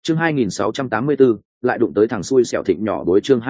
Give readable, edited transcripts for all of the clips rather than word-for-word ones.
chương 2684, lại đụng tới thằng xui xẻo Thịnh nhỏ bối. Chương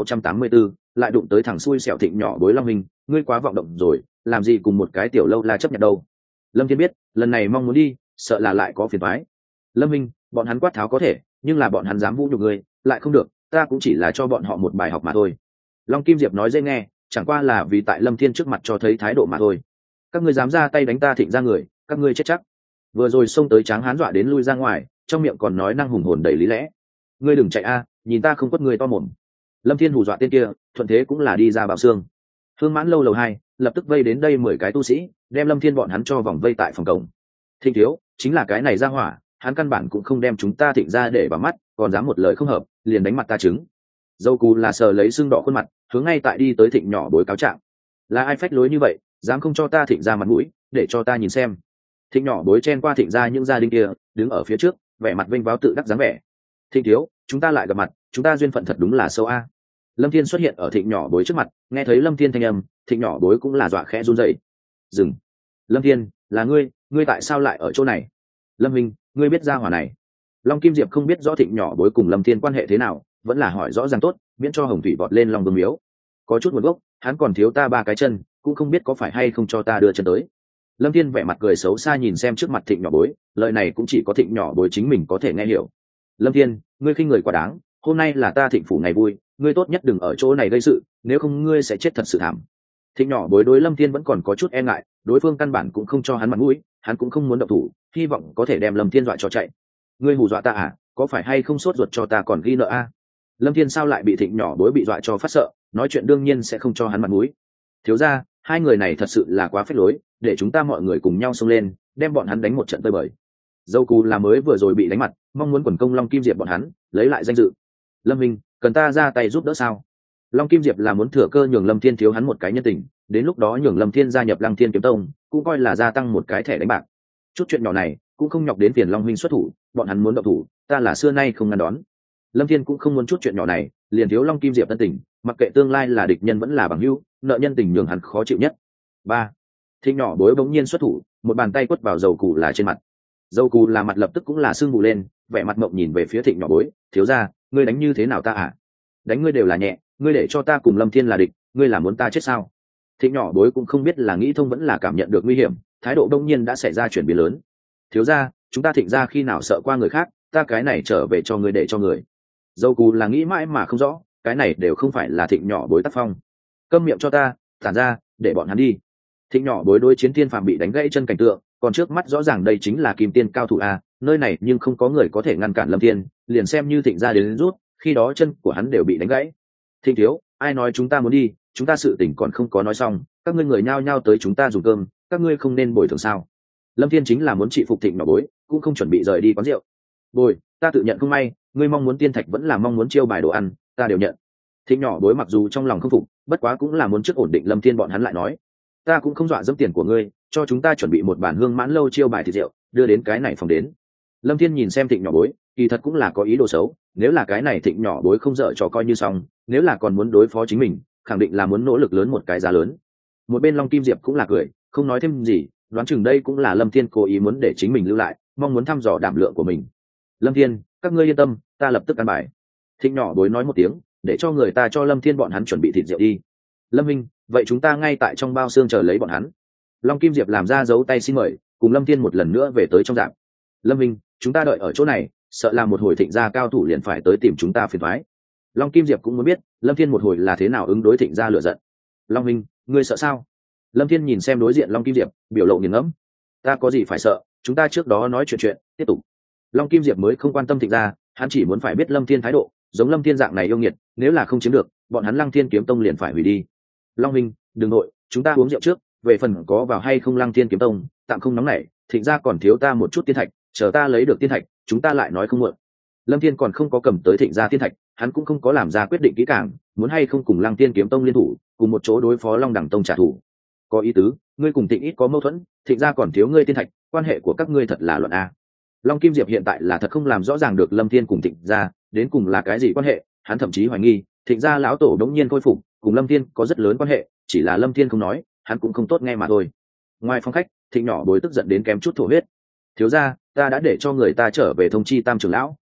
2684, lại đụng tới thằng xui xẻo Thịnh nhỏ bối. Long Minh, ngươi quá vọng động rồi, làm gì cùng một cái tiểu lâu la chấp nhận đâu. Lâm Thiên biết lần này mong muốn đi sợ là lại có phiền toái. Lâm Minh, bọn hắn quát tháo có thể, nhưng là bọn hắn dám vũ nhục ngươi lại không được, ta cũng chỉ là cho bọn họ một bài học mà thôi. Long Kim Diệp nói dễ nghe, chẳng qua là vì tại Lâm Thiên trước mặt cho thấy thái độ mà thôi. Các ngươi dám ra tay đánh ta Thịnh ra người, các ngươi chết chắc. Vừa rồi xông tới Tráng Hán dọa đến lui ra ngoài, trong miệng còn nói năng hùng hồn đầy lý lẽ. Ngươi đừng chạy a, nhìn ta không quất ngươi to mồm. Lâm Thiên hù dọa tên kia, thuận thế cũng là đi ra bảo xương. Hương Mãn lâu lầu 2, lập tức vây đến đây 10 cái tu sĩ, đem Lâm Thiên bọn hắn cho vòng vây tại phòng cổng. Thịnh thiếu, chính là cái này ra hỏa, hắn căn bản cũng không đem chúng ta Thịnh ra để vào mắt, còn dám một lời không hợp, liền đánh mặt ta trứng. Dâu cù là sờ lấy xương đỏ khuôn mặt, hướng ngay tại đi tới Thịnh nhỏ bối cáo trạng. Là ai phách lối như vậy, dám không cho ta Thịnh ra mặt mũi, để cho ta nhìn xem. Thịnh nhỏ bối chen qua Thịnh ra những gia đình kia, đứng ở phía trước, vẻ mặt vênh váo tự đắc dáng vẻ. Thịnh thiếu, chúng ta lại gặp mặt, chúng ta duyên phận thật đúng là sâu a. Lâm Thiên xuất hiện ở Thịnh nhỏ bối trước mặt, nghe thấy Lâm Thiên thanh âm, Thịnh nhỏ bối cũng là dọa khẽ run rẩy. Dừng. Lâm Thiên, là ngươi tại sao lại ở chỗ này? Lâm Minh, ngươi biết ra hỏa này? Long Kim Diệp không biết rõ Thịnh nhỏ bối cùng Lâm Thiên quan hệ thế nào, vẫn là hỏi rõ ràng tốt, miễn cho Hồng Thủy vọt lên Long Vương miếu. Có chút nguồn gốc, hắn còn thiếu ta 3 cái chân, cũng không biết có phải hay không cho ta đưa chân tới. Lâm Thiên vẻ mặt cười xấu xa nhìn xem trước mặt Thịnh nhỏ bối, lời này cũng chỉ có Thịnh nhỏ bối chính mình có thể nghe hiểu. Lâm Thiên, ngươi khinh người quá đáng, hôm nay là ta Thịnh phủ ngày vui, ngươi tốt nhất đừng ở chỗ này gây sự, nếu không ngươi sẽ chết thật sự thảm. Thịnh nhỏ bối đối Lâm Thiên vẫn còn có chút e ngại, đối phương căn bản cũng không cho hắn mặt mũi, hắn cũng không muốn động thủ, hy vọng có thể đem Lâm Thiên dọa cho chạy. Ngươi hù dọa ta à, có phải hay không sốt ruột cho ta còn ghi nợ a? Lâm Thiên sao lại bị Thịnh nhỏ bối bị dọa cho phát sợ, nói chuyện đương nhiên sẽ không cho hắn mặt mũi. Thiếu gia, hai người này thật sự là quá phế lối, để chúng ta mọi người cùng nhau xông lên, đem bọn hắn đánh một trận tơi bời. Dâu cù là mới vừa rồi bị đánh mặt, mong muốn quần công Long Kim Diệp bọn hắn lấy lại danh dự. Lâm Minh, cần ta ra tay giúp đỡ sao? Long Kim Diệp là muốn thừa cơ nhường Lâm Thiên thiếu hắn một cái nhân tình, đến lúc đó nhường Lâm Thiên gia nhập Lăng Thiên kiếm tông, cũng coi là gia tăng một cái thẻ đánh bạc. Chút chuyện nhỏ này cũng không nhọc đến phiền Long huynh xuất thủ, bọn hắn muốn động thủ, ta là xưa nay không ngăn đón. Lâm Thiên cũng không muốn chút chuyện nhỏ này, liền thiếu Long Kim Diệp tân tình, mặc kệ tương lai là địch nhân vẫn là bằng hữu, nợ nhân tình nhường hắn khó chịu nhất. 3. Thịnh nhỏ bối bỗng nhiên xuất thủ, một bàn tay quất vào dầu cù là trên mặt. Dầu cù là mặt lập tức cũng là sưng vụ lên, vẻ mặt mộng nhìn về phía Thịnh nhỏ bối, thiếu gia, ngươi đánh như thế nào ta à? Đánh ngươi đều là nhẹ, ngươi để cho ta cùng Lâm Thiên là địch, ngươi là muốn ta chết sao? Thịnh nhỏ bối cũng không biết là nghĩ thông vẫn là cảm nhận được nguy hiểm, thái độ đông nhiên đã xảy ra chuyển biến lớn. Thiếu gia, chúng ta Thịnh ra khi nào sợ qua người khác, ta cái này trở về cho ngươi để cho người. Dâu cù là nghĩ mãi mà không rõ, cái này đều không phải là Thịnh nhỏ bối tác phong. Câm miệng cho ta, tản ra, để bọn hắn đi. Thịnh nhỏ bối đối chiến tiên phàm bị đánh gãy chân cảnh tượng, còn trước mắt rõ ràng đây chính là kim tiên cao thủ a, nơi này nhưng không có người có thể ngăn cản Lâm Thiên, liền xem như Thịnh ra đến rút, khi đó chân của hắn đều bị đánh gãy. Thịnh thiếu, ai nói chúng ta muốn đi, chúng ta sự tình còn không có nói xong, các ngươi người nhao nhao tới chúng ta dùng cơm, các ngươi không nên bồi thường sao? Lâm Thiên chính là muốn trị phục Thịnh nhỏ bối, cũng không chuẩn bị rời đi quán rượu. Bồi, ta tự nhận không may, ngươi mong muốn tiên thạch vẫn là mong muốn chiêu bài đồ ăn, ta đều nhận. Thịnh nhỏ bối mặc dù trong lòng không phục, bất quá cũng là muốn trước ổn định Lâm Thiên bọn hắn lại nói, ta cũng không dọa dẫm tiền của ngươi, cho chúng ta chuẩn bị một bàn hương mãn lâu chiêu bài thịt rượu, đưa đến cái này phòng đến. Lâm Thiên nhìn xem Thịnh nhỏ bối, kỳ thật cũng là có ý đồ xấu, nếu là cái này Thịnh nhỏ bối không dở trò coi như xong, nếu là còn muốn đối phó chính mình, khẳng định là muốn nỗ lực lớn một cái giá lớn. Một bên Long Kim Diệp cũng là cười, không nói thêm gì, đoán chừng đây cũng là Lâm Thiên cố ý muốn để chính mình lưu lại, mong muốn thăm dò đảm lượng của mình. Lâm Thiên, các ngươi yên tâm, ta lập tức ăn bài. Thịnh nhỏ bối nói một tiếng, để cho người ta cho Lâm Thiên bọn hắn chuẩn bị thịt rượu đi. Lâm Minh, vậy chúng ta ngay tại trong bao xương chờ lấy bọn hắn. Long Kim Diệp làm ra dấu tay xin mời, cùng Lâm Thiên một lần nữa về tới trong rạp. Lâm Minh, chúng ta đợi ở chỗ này, sợ là một hồi Thịnh gia cao thủ liền phải tới tìm chúng ta phiền toái. Long Kim Diệp cũng muốn biết Lâm Thiên một hồi là thế nào ứng đối Thịnh gia lửa giận. Long Minh, ngươi sợ sao? Lâm Thiên nhìn xem đối diện Long Kim Diệp, biểu lộ nghiền ngẫm. Ta có gì phải sợ, chúng ta trước đó nói chuyện tiếp tục. Long Kim Diệp mới không quan tâm Thịnh gia, hắn chỉ muốn phải biết Lâm Thiên thái độ, giống Lâm Thiên dạng này yêu nghiệt, nếu là không chiếm được, bọn hắn Lăng Thiên kiếm tông liền phải hủy đi. Long Minh, đừng nội, chúng ta uống rượu trước, về phần có vào hay không Lăng Thiên kiếm tông, tạm không nóng nảy, Thịnh gia còn thiếu ta một chút tiên thạch, chờ ta lấy được tiên thạch, chúng ta lại nói không muộn. Lâm Thiên còn không có cầm tới Thịnh gia tiên thạch, hắn cũng không có làm ra quyết định kỹ càng, muốn hay không cùng Lăng Thiên kiếm tông liên thủ, cùng một chỗ đối phó Long Đẳng tông trả thù. Có ý tứ, ngươi cùng Thịnh ít có mâu thuẫn, Thịnh gia còn thiếu ngươi tiên thạch, quan hệ của các ngươi thật là luận a. Long Kim Diệp hiện tại là thật không làm rõ ràng được Lâm Thiên cùng Thịnh gia đến cùng là cái gì quan hệ, hắn thậm chí hoài nghi Thịnh gia lão tổ đống nhiên khôi phục cùng Lâm Thiên có rất lớn quan hệ, chỉ là Lâm Thiên không nói, hắn cũng không tốt nghe mà thôi. Ngoài phòng khách, Thịnh nhỏ bối tức giận đến kém chút thổ huyết. Thiếu gia, ta đã để cho người ta trở về thông chi Tam trưởng lão,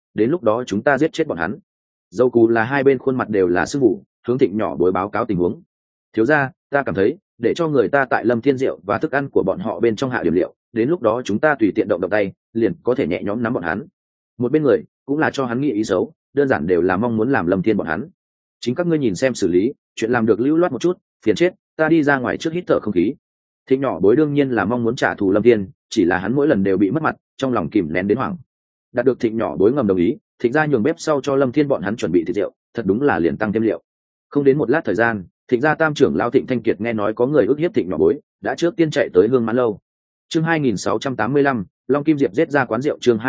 đến lúc đó chúng ta giết chết bọn hắn. Dâu cù là hai bên khuôn mặt đều là sưng vụ, hướng Thịnh nhỏ bối báo cáo tình huống. Thiếu gia, ta cảm thấy để cho người ta tại Lâm Thiên rượu và thức ăn của bọn họ bên trong hạ điểm liệu, đến lúc đó chúng ta tùy tiện động tay liền có thể nhẹ nhõm nắm bọn hắn. Một bên người cũng là cho hắn nghĩ ý xấu, đơn giản đều là mong muốn làm Lâm Thiên bọn hắn. Chính các ngươi nhìn xem xử lý, chuyện làm được lưu loát một chút, phiền chết, ta đi ra ngoài trước hít thở không khí. Thịnh nhỏ bối đương nhiên là mong muốn trả thù Lâm Thiên, chỉ là hắn mỗi lần đều bị mất mặt, trong lòng kìm nén đến hoảng. Đạt được Thịnh nhỏ bối ngầm đồng ý, Thịnh gia nhường bếp sau cho Lâm Thiên bọn hắn chuẩn bị thịt rượu, thật đúng là liền tăng thêm liệu. Không đến một lát thời gian, Thịnh gia tam trưởng lão Thịnh Thanh Kiệt nghe nói có người ức hiếp Thịnh nhỏ bối, đã trước tiên chạy tới Hương Mãn lâu. Chương 2685, Long Kim Diệp giết ra quán rượu. Chương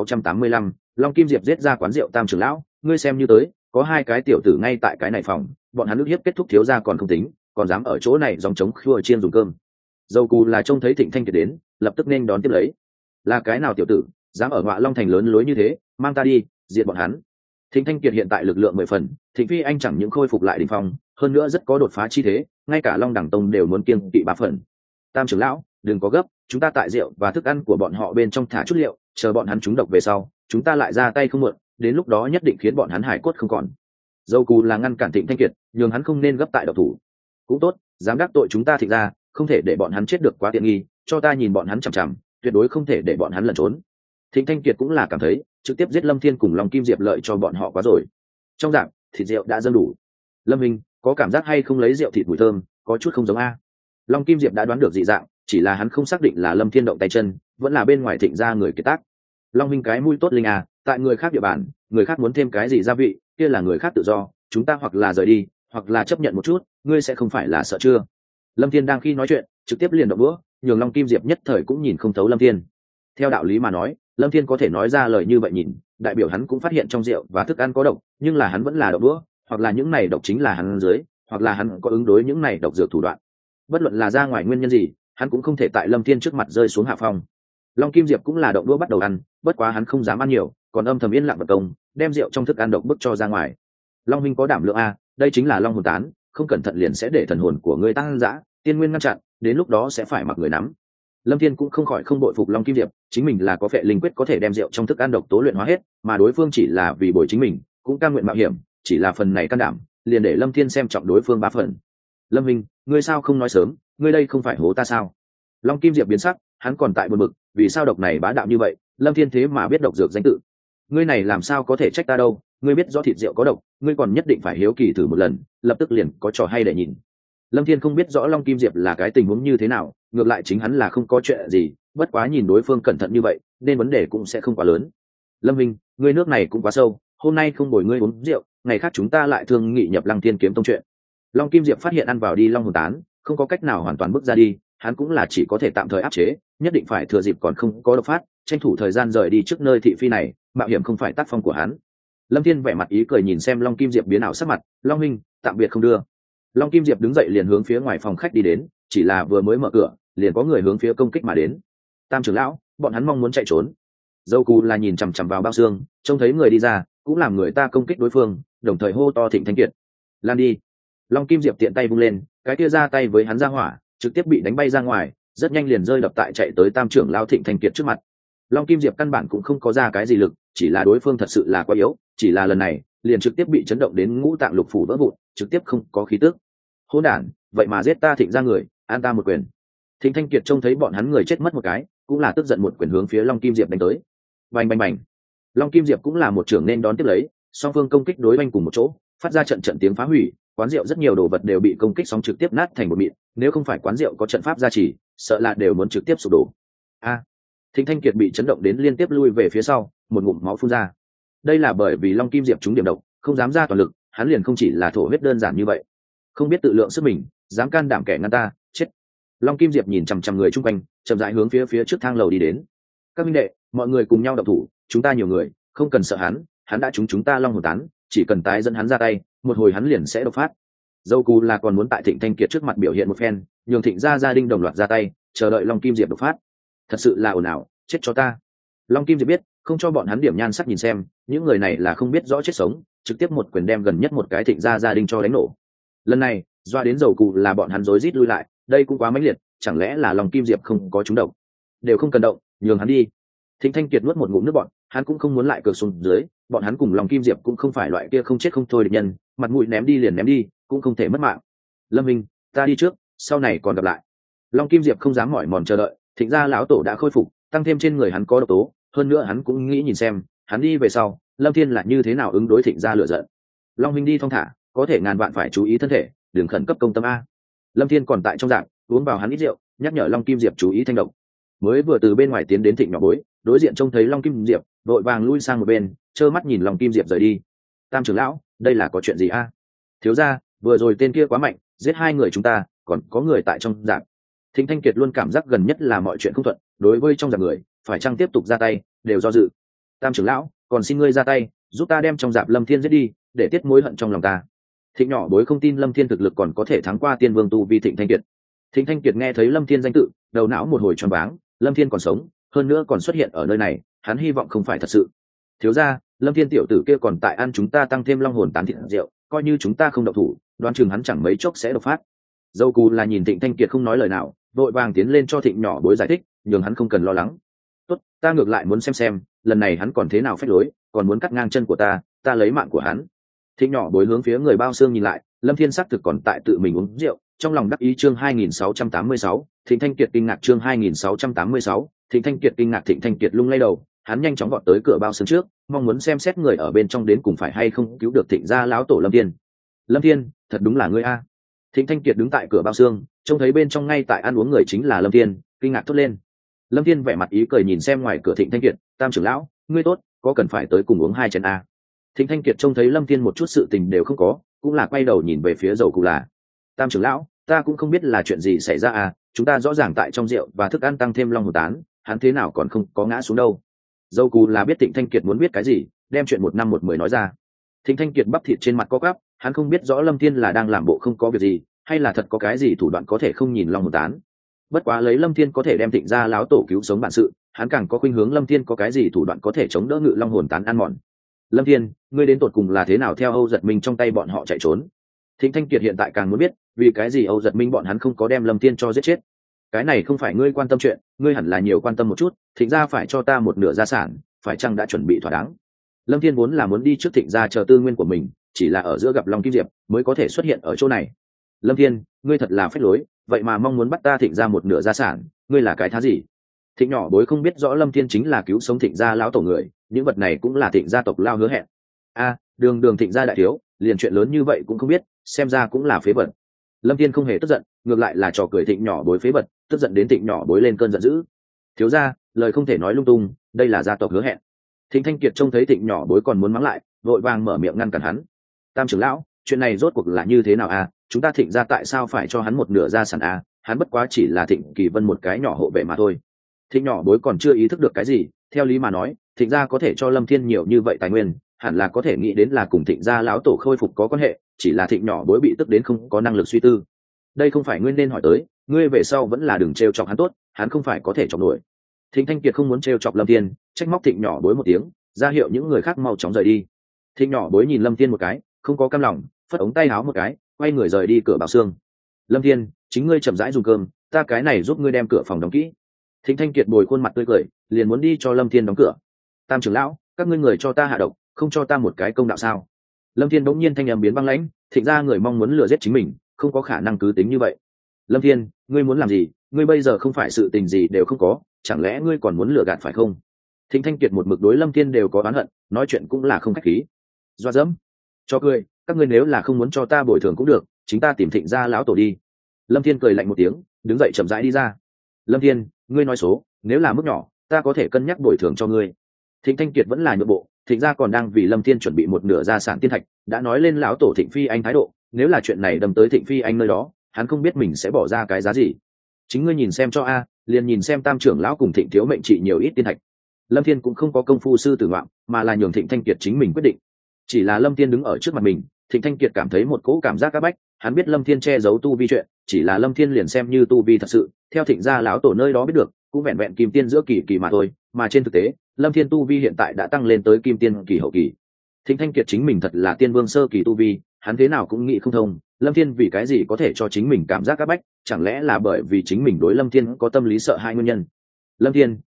2685, Long Kim Diệp giết ra quán rượu. Tam trưởng lão, ngươi xem như tới, có hai cái tiểu tử ngay tại cái này phòng, bọn hắn ức hiếp kết thúc thiếu gia còn không tính, còn dám ở chỗ này dòng trống khua chiên dùng cơm. Dầu cù là trông thấy Thịnh Thanh Kiệt đến, lập tức nên đón tiếp lấy. Là cái nào tiểu tử, dám ở Ngọa Long thành lớn lối như thế, mang ta đi, diệt bọn hắn. Thịnh Thanh Kiệt hiện tại lực lượng 10 phần, Thịnh Phi Anh chẳng những khôi phục lại đỉnh phong, hơn nữa rất có đột phá chi thế, ngay cả Long Đẳng Tông đều muốn kiêng kỵ 3 phần. Tam trưởng lão, đừng có gấp, chúng ta tại rượu và thức ăn của bọn họ bên trong thả chút liệu, chờ bọn hắn trúng độc về sau, chúng ta lại ra tay không muộn, đến lúc đó nhất định khiến bọn hắn hải cốt không còn. Dâu cù là ngăn cản Thịnh Thanh Kiệt, nhường hắn không nên gấp tại độc thủ. Cũng tốt, dám đắc tội chúng ta Thịnh ra, không thể để bọn hắn chết được quá tiện nghi, cho ta nhìn bọn hắn chằm chằm, tuyệt đối không thể để bọn hắn lẩn trốn. Thịnh Thanh Kiệt cũng là cảm thấy trực tiếp giết Lâm Thiên cùng Long Kim Diệp lợi cho bọn họ quá rồi. Trong dạng thịt rượu đã dâng đủ. Lâm Minh có cảm giác hay không lấy rượu thịt mùi thơm có chút không giống a. Long Kim Diệp đã đoán được dị dạng, chỉ là hắn không xác định là Lâm Thiên động tay chân, vẫn là bên ngoài Thịnh ra người kiệt tác. Long Minh cái mũi tốt linh à, tại người khác địa bàn, người khác muốn thêm cái gì gia vị, kia là người khác tự do, chúng ta hoặc là rời đi, hoặc là chấp nhận một chút, ngươi sẽ không phải là sợ chưa? Lâm Thiên đang khi nói chuyện, trực tiếp liền động đũa, nhường Long Kim Diệp nhất thời cũng nhìn không thấu Lâm Thiên. Theo đạo lý mà nói, Lâm Thiên có thể nói ra lời như vậy nhìn, đại biểu hắn cũng phát hiện trong rượu và thức ăn có độc, nhưng là hắn vẫn là động đũa, hoặc là những này độc chính là hắn dưới, hoặc là hắn có ứng đối những này độc dược thủ đoạn. Bất luận là ra ngoài nguyên nhân gì, hắn cũng không thể tại Lâm Thiên trước mặt rơi xuống hạ phong. Long Kim Diệp cũng là động đũa bắt đầu ăn, bất quá hắn không dám ăn nhiều, còn âm thầm yên lặng vật công, đem rượu trong thức ăn độc bức cho ra ngoài. Long Minh có đảm lượng a, đây chính là Long hồn tán, không cẩn thận liền sẽ để thần hồn của ngươi tăng dã, tiên nguyên ngăn chặn, đến lúc đó sẽ phải mặc người nắm. Lâm Thiên cũng không khỏi không bội phục Long Kim Diệp, chính mình là có phệ linh quyết có thể đem rượu trong thức ăn độc tố luyện hóa hết, mà đối phương chỉ là vì bồi chính mình, cũng cam nguyện mạo hiểm, chỉ là phần này can đảm, liền để Lâm Thiên xem trọng đối phương 3 phần. Lâm Minh, ngươi sao không nói sớm, ngươi đây không phải hố ta sao? Long Kim Diệp biến sắc, hắn còn tại buồn bực, vì sao độc này bá đạo như vậy, Lâm Thiên thế mà biết độc dược danh tự. Ngươi này làm sao có thể trách ta đâu, ngươi biết rõ thịt rượu có độc, ngươi còn nhất định phải hiếu kỳ thử một lần, lập tức liền có trò hay để nhìn. Lâm Thiên không biết rõ Long Kim Diệp là cái tình huống như thế nào, ngược lại chính hắn là không có chuyện gì, bất quá nhìn đối phương cẩn thận như vậy, nên vấn đề cũng sẽ không quá lớn. Lâm Minh, ngươi nước này cũng quá sâu, hôm nay không bồi ngươi uống rượu, ngày khác chúng ta lại thương nghị nhập Lăng Thiên kiếm tông chuyện. Long Kim Diệp phát hiện ăn vào đi long hồn tán, không có cách nào hoàn toàn bước ra đi, hắn cũng là chỉ có thể tạm thời áp chế, nhất định phải thừa dịp còn không có độc phát, tranh thủ thời gian rời đi trước nơi thị phi này, mạo hiểm không phải tác phong của hắn. Lâm Thiên vẻ mặt ý cười nhìn xem Long Kim Diệp biến ảo sắc mặt, Long Minh, tạm biệt không đưa. Long Kim Diệp đứng dậy liền hướng phía ngoài phòng khách đi đến, chỉ là vừa mới mở cửa, liền có người hướng phía công kích mà đến. Tam trưởng lão, bọn hắn mong muốn chạy trốn. Dâu cù là nhìn chằm chằm vào bao xương, trông thấy người đi ra, cũng làm người ta công kích đối phương, đồng thời hô to Thịnh Thanh Kiệt. Lan đi. Long Kim Diệp tiện tay vung lên, cái kia ra tay với hắn ra hỏa, trực tiếp bị đánh bay ra ngoài, rất nhanh liền rơi đập tại chạy tới Tam trưởng lão Thịnh Thanh Kiệt trước mặt. Long Kim Diệp căn bản cũng không có ra cái gì lực, chỉ là đối phương thật sự là quá yếu, chỉ là lần này, liền trực tiếp bị chấn động đến ngũ tạng lục phủ vỡ vụn, trực tiếp không có khí tức. Hỗn đản, vậy mà giết ta Thịnh ra người, an ta một quyền. Thịnh Thanh Kiệt trông thấy bọn hắn người chết mất một cái, cũng là tức giận một quyền hướng phía Long Kim Diệp đánh tới. Bành bành bành. Long Kim Diệp cũng là một trưởng nên đón tiếp lấy, song phương công kích đối oanh cùng một chỗ, phát ra trận trận tiếng phá hủy, quán rượu rất nhiều đồ vật đều bị công kích sóng trực tiếp nát thành một mịn, nếu không phải quán rượu có trận pháp gia trì, sợ là đều muốn trực tiếp sụp đổ. A. Thịnh Thanh Kiệt bị chấn động đến liên tiếp lui về phía sau, một ngụm máu phun ra. Đây là bởi vì Long Kim Diệp trúng điểm độc, không dám ra toàn lực, hắn liền không chỉ là thổ huyết đơn giản như vậy. Không biết tự lượng sức mình, dám can đảm kẻ ngăn ta, chết. Long Kim Diệp nhìn chằm chằm người chung quanh, chậm rãi hướng phía trước thang lầu đi đến. Các minh đệ, mọi người cùng nhau động thủ, chúng ta nhiều người, không cần sợ hắn đã trúng chúng ta long hồn tán, chỉ cần tái dẫn hắn ra tay, một hồi hắn liền sẽ độc phát. Dâu cù là còn muốn tại Thịnh Thanh Kiệt trước mặt biểu hiện một phen, nhường Thịnh gia đình đồng loạt ra tay, chờ đợi Long Kim Diệp độc phát. Thật sự là ồn ào, chết cho ta. Long Kim Diệp biết, không cho bọn hắn điểm nhan sắc nhìn xem, những người này là không biết rõ chết sống, trực tiếp một quyền đem gần nhất một cái Thịnh gia đình cho đánh nổ. Lần này, doa đến dầu cù là bọn hắn rối rít lui lại, đây cũng quá mãnh liệt, chẳng lẽ là Long Kim Diệp không có trúng độc? Đều không cần động, nhường hắn đi. Thịnh Thanh Kiệt nuốt một ngụm nước bọt, hắn cũng không muốn lại cược xuống dưới, bọn hắn cùng Long Kim Diệp cũng không phải loại kia không chết không thôi địch nhân, mặt mũi ném đi liền ném đi, cũng không thể mất mạng. Lâm Minh, ta đi trước, sau này còn gặp lại. Long Kim Diệp không dám mỏi mòn chờ đợi, Thịnh gia lão tổ đã khôi phục, tăng thêm trên người hắn có độc tố, hơn nữa hắn cũng nghĩ nhìn xem, hắn đi về sau, Lâm Thiên là như thế nào ứng đối Thịnh gia lửa giận. Long Minh đi thong thả, có thể ngàn vạn phải chú ý thân thể, đừng khẩn cấp công tâm a. Lâm Thiên còn tại trong dạng, uống vào hắn ít rượu, nhắc nhở Long Kim Diệp chú ý thanh độc. Mới vừa từ bên ngoài tiến đến Thịnh nhỏ bối, đối diện trông thấy Long Kim Diệp, đội vàng lui sang một bên, trơ mắt nhìn Long Kim Diệp rời đi. Tam trưởng lão, đây là có chuyện gì a? Thiếu gia, vừa rồi tên kia quá mạnh, giết hai người chúng ta, còn có người tại trong dạng. Thịnh Thanh Kiệt luôn cảm giác gần nhất là mọi chuyện không thuận, đối với trong dạng người, phải chăng tiếp tục ra tay, đều do dự. Tam trưởng lão, còn xin ngươi ra tay, giúp ta đem trong dạp Lâm Thiên giết đi, để tiết mối hận trong lòng ta. Thịnh nhỏ bối không tin Lâm Thiên thực lực còn có thể thắng qua Tiên Vương tu vi Thịnh Thanh Kiệt. Thịnh Thanh Kiệt nghe thấy Lâm Thiên danh tự, đầu não một hồi choáng váng, Lâm Thiên còn sống, hơn nữa còn xuất hiện ở nơi này, hắn hy vọng không phải thật sự. Thiếu gia, Lâm Thiên tiểu tử kia còn tại ăn chúng ta tăng thêm long hồn tán thịt rượu, coi như chúng ta không động thủ, đoán chừng hắn chẳng mấy chốc sẽ độc phát. Dâu Cù là nhìn Thịnh Thanh Kiệt không nói lời nào, vội vàng tiến lên cho Thịnh nhỏ bối giải thích, nhường hắn không cần lo lắng. Tốt, ta ngược lại muốn xem, lần này hắn còn thế nào phách lối, còn muốn cắt ngang chân của ta lấy mạng của hắn. Thịnh nhỏ bối hướng phía người bao xương nhìn lại, Lâm Thiên xác thực còn tại tự mình uống rượu, trong lòng đắc ý chương 2686, Thịnh Thanh Kiệt kinh ngạc chương 2686, Thịnh Thanh Kiệt kinh ngạc Thịnh Thanh Kiệt lung lay đầu, hắn nhanh chóng vọt tới cửa bao xương trước, mong muốn xem xét người ở bên trong đến cùng phải hay không cứu được Thịnh gia lão tổ Lâm Thiên. Lâm Thiên, thật đúng là ngươi a. Thịnh Thanh Kiệt đứng tại cửa bao xương, trông thấy bên trong ngay tại ăn uống người chính là Lâm Thiên, kinh ngạc thốt lên. Lâm Thiên vẻ mặt ý cười nhìn xem ngoài cửa Thịnh Thanh Kiệt, Tam trưởng lão, ngươi tốt, có cần phải tới cùng uống hai chén a? Thịnh Thanh Kiệt trông thấy Lâm Thiên một chút sự tình đều không có, cũng là quay đầu nhìn về phía Dầu Cù là. Tam trưởng lão, ta cũng không biết là chuyện gì xảy ra à, chúng ta rõ ràng tại trong rượu và thức ăn tăng thêm long hồn tán, hắn thế nào còn không có ngã xuống đâu. Dầu Cù là biết Thịnh Thanh Kiệt muốn biết cái gì, đem chuyện 1 năm 1 mười nói ra. Thịnh Thanh Kiệt bắp thịt trên mặt co quắp, hắn không biết rõ Lâm Thiên là đang làm bộ không có việc gì, hay là thật có cái gì thủ đoạn có thể không nhìn long hồn tán. Bất quá lấy Lâm Thiên có thể đem Thịnh gia lão tổ cứu sống bản sự, hắn càng có khuynh hướng Lâm Thiên có cái gì thủ đoạn có thể chống đỡ ngự long hồn tán ăn mòn. Lâm Thiên, ngươi đến tột cùng là thế nào theo Âu Giật Minh trong tay bọn họ chạy trốn? Thịnh Thanh Kiệt hiện tại càng muốn biết, vì cái gì Âu Giật Minh bọn hắn không có đem Lâm Thiên cho giết chết. Cái này không phải ngươi quan tâm chuyện, ngươi hẳn là nhiều quan tâm một chút, Thịnh gia phải cho ta một nửa gia sản, phải chăng đã chuẩn bị thỏa đáng? Lâm Thiên vốn là muốn đi trước Thịnh gia chờ tư nguyên của mình, chỉ là ở giữa gặp Long Kim Diệp mới có thể xuất hiện ở chỗ này. Lâm Thiên, ngươi thật là phách lối, vậy mà mong muốn bắt ta Thịnh gia một nửa gia sản, ngươi là cái thá gì? Thịnh nhỏ bối không biết rõ Lâm Thiên chính là cứu sống Thịnh gia lão tổ người, những vật này cũng là Thịnh gia tộc lao hứa hẹn. Đường Thịnh gia đại thiếu, liền chuyện lớn như vậy cũng không biết, xem ra cũng là phế vật. Lâm Thiên không hề tức giận, ngược lại là trò cười Thịnh nhỏ bối phế vật, tức giận đến Thịnh nhỏ bối lên cơn giận dữ. Thiếu gia, lời không thể nói lung tung, đây là gia tộc hứa hẹn. Thịnh Thanh Kiệt trông thấy Thịnh nhỏ bối còn muốn mắng lại, vội vàng mở miệng ngăn cản hắn. Tam trưởng lão, chuyện này rốt cuộc là như thế nào à? Chúng ta Thịnh gia tại sao phải cho hắn một nửa gia sản à? Hắn bất quá chỉ là Thịnh Kỳ Vân một cái nhỏ hộ vệ mà thôi. Thịnh nhỏ bối còn chưa ý thức được cái gì, theo lý mà nói, Thịnh gia có thể cho Lâm Thiên nhiều như vậy tài nguyên, hẳn là có thể nghĩ đến là cùng Thịnh gia lão tổ khôi phục có quan hệ, chỉ là Thịnh nhỏ bối bị tức đến không có năng lực suy tư. Đây không phải ngươi nên hỏi tới, ngươi về sau vẫn là đừng trêu chọc hắn tốt, hắn không phải có thể chọc nổi. Thịnh Thanh Kiệt không muốn trêu chọc Lâm Thiên, trách móc Thịnh nhỏ bối một tiếng, ra hiệu những người khác mau chóng rời đi. Thịnh nhỏ bối nhìn Lâm Thiên một cái, không có cam lòng, phất ống tay áo một cái, quay người rời đi cửa bảo xương. Lâm Thiên, chính ngươi chậm rãi dùng cơm, ta cái này giúp ngươi đem cửa phòng đóng kỹ. Thịnh Thanh Kiệt bồi khuôn mặt tươi cười, liền muốn đi cho Lâm Thiên đóng cửa. Tam trưởng lão, các ngươi người cho ta hạ độc, không cho ta một cái công đạo sao? Lâm Thiên bỗng nhiên thanh âm biến băng lãnh, Thịnh gia người mong muốn lừa giết chính mình, không có khả năng cứ tính như vậy. Lâm Thiên, ngươi muốn làm gì? Ngươi bây giờ không phải sự tình gì đều không có, chẳng lẽ ngươi còn muốn lừa gạt phải không? Thịnh Thanh Kiệt một mực đối Lâm Thiên đều có oán hận, nói chuyện cũng là không khách khí. Doa dẫm, cho cười, các ngươi nếu là không muốn cho ta bồi thường cũng được, chính ta tìm Thịnh gia lão tổ đi. Lâm Thiên cười lạnh một tiếng, đứng dậy chậm rãi đi ra. Lâm Thiên, ngươi nói số, nếu là mức nhỏ, ta có thể cân nhắc bồi thường cho ngươi. Thịnh Thanh Kiệt vẫn là nhượng bộ, Thịnh gia còn đang vì Lâm Thiên chuẩn bị một nửa gia sản tiên thạch, đã nói lên lão tổ Thịnh Phi Anh thái độ, nếu là chuyện này đâm tới Thịnh Phi Anh nơi đó, hắn không biết mình sẽ bỏ ra cái giá gì. Chính ngươi nhìn xem cho a, liền nhìn xem Tam trưởng lão cùng Thịnh thiếu mệnh trị nhiều ít tiên thạch. Lâm Thiên cũng không có công phu sư tử ngoạm, mà là nhường Thịnh Thanh Kiệt chính mình quyết định. Chỉ là Lâm Thiên đứng ở trước mặt mình, Thịnh Thanh Kiệt cảm thấy một cỗ cảm giác áp bách, hắn biết Lâm Thiên che giấu tu vi chuyện, chỉ là Lâm Thiên liền xem như tu vi thật sự, theo Thịnh gia lão tổ nơi đó biết được, cũng vẹn vẹn kim tiên giữa kỳ kỳ mà thôi, mà trên thực tế, Lâm Thiên tu vi hiện tại đã tăng lên tới kim tiên kỳ hậu kỳ. Thịnh Thanh Kiệt chính mình thật là tiên vương sơ kỳ tu vi, hắn thế nào cũng nghĩ không thông, Lâm Thiên vì cái gì có thể cho chính mình cảm giác áp bách, chẳng lẽ là bởi vì chính mình đối Lâm Thiên có tâm lý sợ hai nguyên nhân. Lâm Thiên,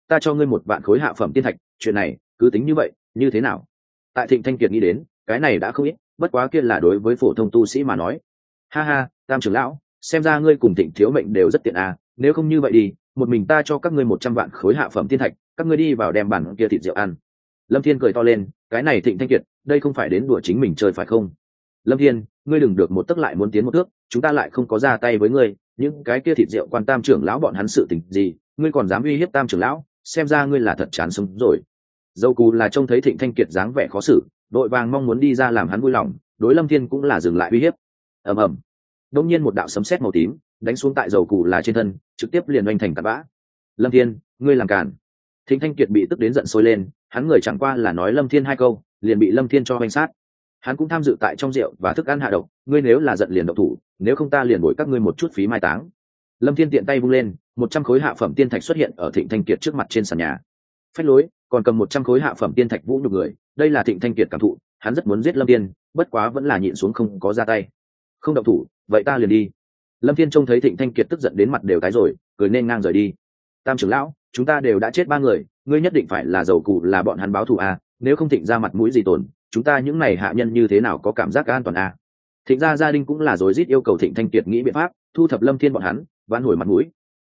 ta cho ngươi 1 vạn khối hạ phẩm tiên thạch, chuyện này cứ tính như vậy, như thế nào? Tại Thịnh Thanh Kiệt nghĩ đến, cái này đã không ít, bất quá kia là đối với phổ thông tu sĩ mà nói. Ha ha, Tam trưởng lão, xem ra ngươi cùng Thịnh thiếu mệnh đều rất tiện à, nếu không như vậy đi, một mình ta cho các ngươi 100 vạn khối hạ phẩm tiên thạch, các ngươi đi vào đem bản kia thịt rượu ăn. Lâm Thiên cười to lên, cái này Thịnh Thanh Kiệt, đây không phải đến đùa chính mình chơi phải không? Lâm Thiên, ngươi đừng được một tấc lại muốn tiến một thước, chúng ta lại không có ra tay với ngươi, những cái kia thịt rượu quan Tam trưởng lão bọn hắn sự tình gì, ngươi còn dám uy hiếp Tam trưởng lão, xem ra ngươi là thật chán sống rồi. Dâu cù là trông thấy Thịnh Thanh Kiệt dáng vẻ khó xử, đội vàng mong muốn đi ra làm hắn vui lòng, đối Lâm Thiên cũng là dừng lại uy hiếp. Ầm ầm, đột nhiên một đạo sấm sét màu tím đánh xuống tại dầu cù là trên thân, trực tiếp liền oanh thành cát bã. Lâm Thiên, ngươi làm cản! Thịnh Thanh Kiệt bị tức đến giận sôi lên, hắn người chẳng qua là nói Lâm Thiên 2 câu, liền bị Lâm Thiên cho oanh sát. Hắn cũng tham dự tại trong rượu và thức ăn hạ độc, ngươi nếu là giận liền độc thủ, nếu không ta liền bồi các ngươi một chút phí mai táng. Lâm Thiên tiện tay vung lên, 100 khối hạ phẩm tiên thạch xuất hiện ở Thịnh Thanh Kiệt trước mặt trên sàn nhà. Phách lối, còn cầm 100 khối hạ phẩm tiên thạch vũ nhục người, đây là Thịnh Thanh Kiệt cảm thụ, hắn rất muốn giết Lâm Thiên, bất quá vẫn là nhịn xuống không có ra tay. Không động thủ, vậy ta liền đi. Lâm Thiên trông thấy Thịnh Thanh Kiệt tức giận đến mặt đều tái rồi, cười nên ngang rời đi. Tam trưởng lão, chúng ta đều đã chết 3 người, ngươi nhất định phải là dầu cụ là bọn hắn báo thù à, nếu không Thịnh ra mặt mũi gì tổn, chúng ta những này hạ nhân như thế nào có cảm giác an toàn à? Thịnh ra gia đình cũng là rối rít yêu cầu Thịnh Thanh Kiệt nghĩ biện pháp thu thập Lâm Thiên bọn hắn, vãn hồi mặt mũi.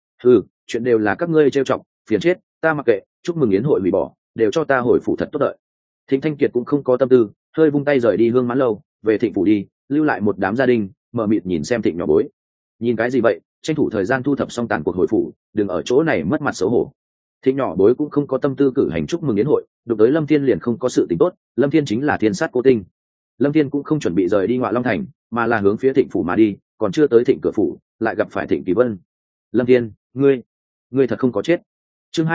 Chuyện đều là các ngươi trêu chọc, phiền chết, ta mặc kệ, chúc mừng yến hội hủy bỏ, đều cho ta hồi phủ thật tốt đợi. Thịnh Thanh Kiệt cũng không có tâm tư, hơi vung tay rời đi Hương Mãn lâu, về Thịnh phủ đi, lưu lại một đám gia đình, mờ mịt nhìn xem Thịnh nhỏ bối. Nhìn cái gì vậy, tranh thủ thời gian thu thập xong tàn cuộc hồi phủ, đừng ở chỗ này mất mặt xấu hổ. Thịnh nhỏ bối cũng không có tâm tư cử hành chúc mừng yến hội, đụng tới Lâm Thiên liền không có sự tình tốt, Lâm Thiên chính là thiên sát cố tinh. Lâm Thiên cũng không chuẩn bị rời đi Ngọa Long thành, mà là hướng phía Thịnh phủ mà đi, còn chưa tới Thịnh cửa phủ, lại gặp phải Thịnh Kỳ Vân. Lâm Thiên, ngươi thật không có chết. Chương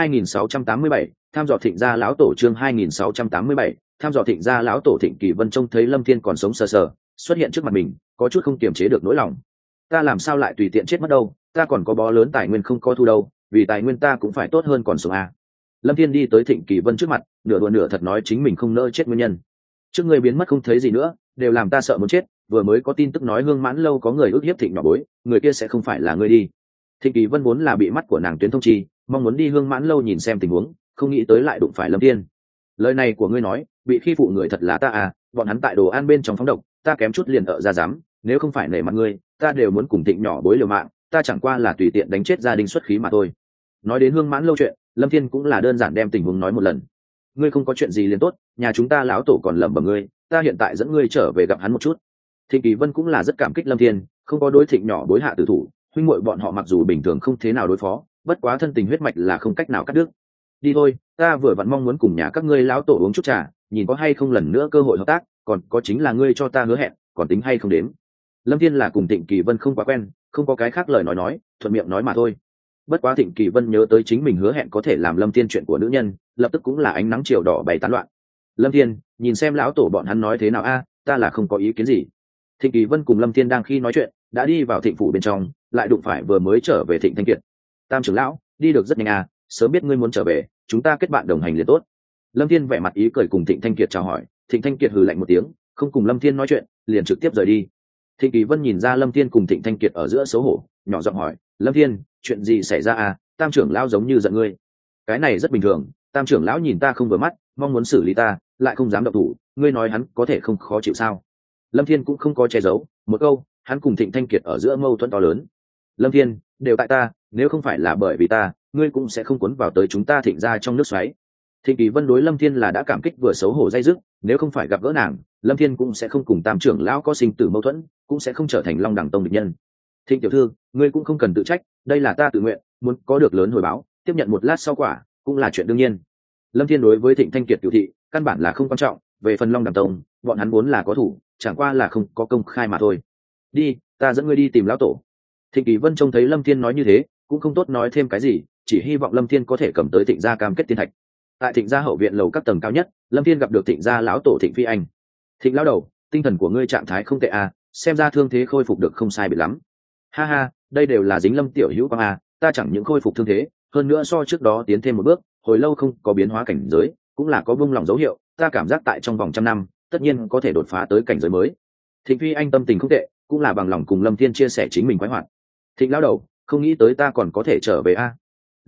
2687, tham dò Thịnh gia lão tổ. Chương 2687, tham dò Thịnh gia lão tổ. Thịnh Kỳ Vân trông thấy Lâm Thiên còn sống sờ sờ xuất hiện trước mặt mình, có chút không kiềm chế được nỗi lòng. Ta làm sao lại tùy tiện chết mất đâu, ta còn có bó lớn tài nguyên không có thu đâu, vì tài nguyên ta cũng phải tốt hơn còn sống à. Lâm Thiên đi tới Thịnh Kỳ Vân trước mặt, nửa đùa nửa thật nói chính mình không nỡ chết nguyên nhân. Trước ngươi biến mất không thấy gì nữa, đều làm ta sợ muốn chết, vừa mới có tin tức nói Hương Mãn lâu có người ức hiếp Thịnh nhỏ bối, người kia sẽ không phải là ngươi đi. Thịnh Kỳ Vân vốn là bị mắt của nàng tuyến thông chi, mong muốn đi Hương Mãn lâu nhìn xem tình huống, không nghĩ tới lại đụng phải Lâm Thiên. Lời này của ngươi nói, bị khi phụ người thật là ta à, bọn hắn tại đồ ăn bên trong phóng độc, ta kém chút liền ở ra dám, nếu không phải nể mặt ngươi, ta đều muốn cùng Thịnh nhỏ bối liều mạng, ta chẳng qua là tùy tiện đánh chết gia đình xuất khí mà thôi. Nói đến Hương Mãn lâu chuyện, Lâm Thiên cũng là đơn giản đem tình huống nói một lần. Ngươi không có chuyện gì liền tốt, nhà chúng ta lão tổ còn lẩm bẩm ngươi, ta hiện tại dẫn ngươi trở về gặp hắn một chút. Thịnh Kỳ Vân cũng là rất cảm kích Lâm Thiên, không có đối Thịnh nhỏ bối hạ tử thủ, huynh muội bọn họ mặc dù bình thường không thế nào đối phó, bất quá thân tình huyết mạch là không cách nào cắt đứt. Đi thôi, ta vừa vặn mong muốn cùng nhà các ngươi lão tổ uống chút trà, nhìn có hay không lần nữa cơ hội hợp tác, còn có chính là ngươi cho ta hứa hẹn, còn tính hay không đếm. Lâm Thiên là cùng Thịnh Kỳ Vân không quá quen, không có cái khác lời nói, thuận miệng nói mà thôi. Bất quá Thịnh Kỳ Vân nhớ tới chính mình hứa hẹn có thể làm Lâm Thiên chuyện của nữ nhân, lập tức cũng là ánh nắng chiều đỏ bày tán loạn. Lâm Thiên, nhìn xem lão tổ bọn hắn nói thế nào a, ta là không có ý kiến gì. Thịnh Kỳ Vân cùng Lâm Thiên đang khi nói chuyện, đã đi vào Thịnh phủ bên trong, lại đụng phải vừa mới trở về Thịnh Thanh Kiệt. Tam trưởng lão, đi được rất nhanh à, sớm biết ngươi muốn trở về, chúng ta kết bạn đồng hành liền tốt. Lâm Thiên vẻ mặt ý cười cùng Thịnh Thanh Kiệt chào hỏi, Thịnh Thanh Kiệt hừ lạnh một tiếng, không cùng Lâm Thiên nói chuyện, liền trực tiếp rời đi. Thịnh Kỳ Vân nhìn ra Lâm Thiên cùng Thịnh Thanh Kiệt ở giữa xấu hổ, nhỏ giọng hỏi, Lâm Thiên, chuyện gì xảy ra à, Tam trưởng lão giống như giận ngươi. Cái này rất bình thường, Tam trưởng lão nhìn ta không vừa mắt, mong muốn xử lý ta, lại không dám động thủ, ngươi nói hắn có thể không khó chịu sao? Lâm Thiên cũng không có che giấu, một câu, hắn cùng Thịnh Thanh Kiệt ở giữa mâu thuẫn to lớn. Lâm Thiên, đều tại ta, nếu không phải là bởi vì ta, ngươi cũng sẽ không cuốn vào tới chúng ta Thịnh ra trong nước xoáy. Thịnh Kỳ Vân đối Lâm Thiên là đã cảm kích vừa xấu hổ dây dứt, nếu không phải gặp gỡ nàng, Lâm Thiên cũng sẽ không cùng Tam trưởng lão có sinh tử mâu thuẫn, cũng sẽ không trở thành Long Đẳng tông địch nhân. Thịnh tiểu thư, ngươi cũng không cần tự trách, đây là ta tự nguyện, muốn có được lớn hồi báo, tiếp nhận một lát sau quả, cũng là chuyện đương nhiên. Lâm Thiên đối với Thịnh Thanh Kiệt tiểu thị, căn bản là không quan trọng, về phần Long Đẳng tông, bọn hắn vốn là có thủ, chẳng qua là không có công khai mà thôi. Đi, ta dẫn ngươi đi tìm lão tổ. Thịnh Kỳ Vân trông thấy Lâm Thiên nói như thế, cũng không tốt nói thêm cái gì, chỉ hy vọng Lâm Thiên có thể cầm tới Thịnh gia cam kết tiên thạch. Tại Thịnh gia hậu viện lầu các tầng cao nhất, Lâm Thiên gặp được Thịnh gia lão tổ Thịnh Phi Anh. Thịnh lão đầu, tinh thần của ngươi trạng thái không tệ à, xem ra thương thế khôi phục được không sai biệt lắm. Ha ha, đây đều là dính Lâm tiểu hữu quang à, ta chẳng những khôi phục thương thế, hơn nữa so trước đó tiến thêm một bước, hồi lâu không có biến hóa cảnh giới, cũng là có bung lòng dấu hiệu, ta cảm giác tại trong vòng 100 năm, tất nhiên có thể đột phá tới cảnh giới mới. Thịnh Phi Anh tâm tình không tệ, cũng là bằng lòng cùng Lâm Thiên chia sẻ chính mình khoái hoạt. Thịnh lão đầu, không nghĩ tới ta còn có thể trở về a.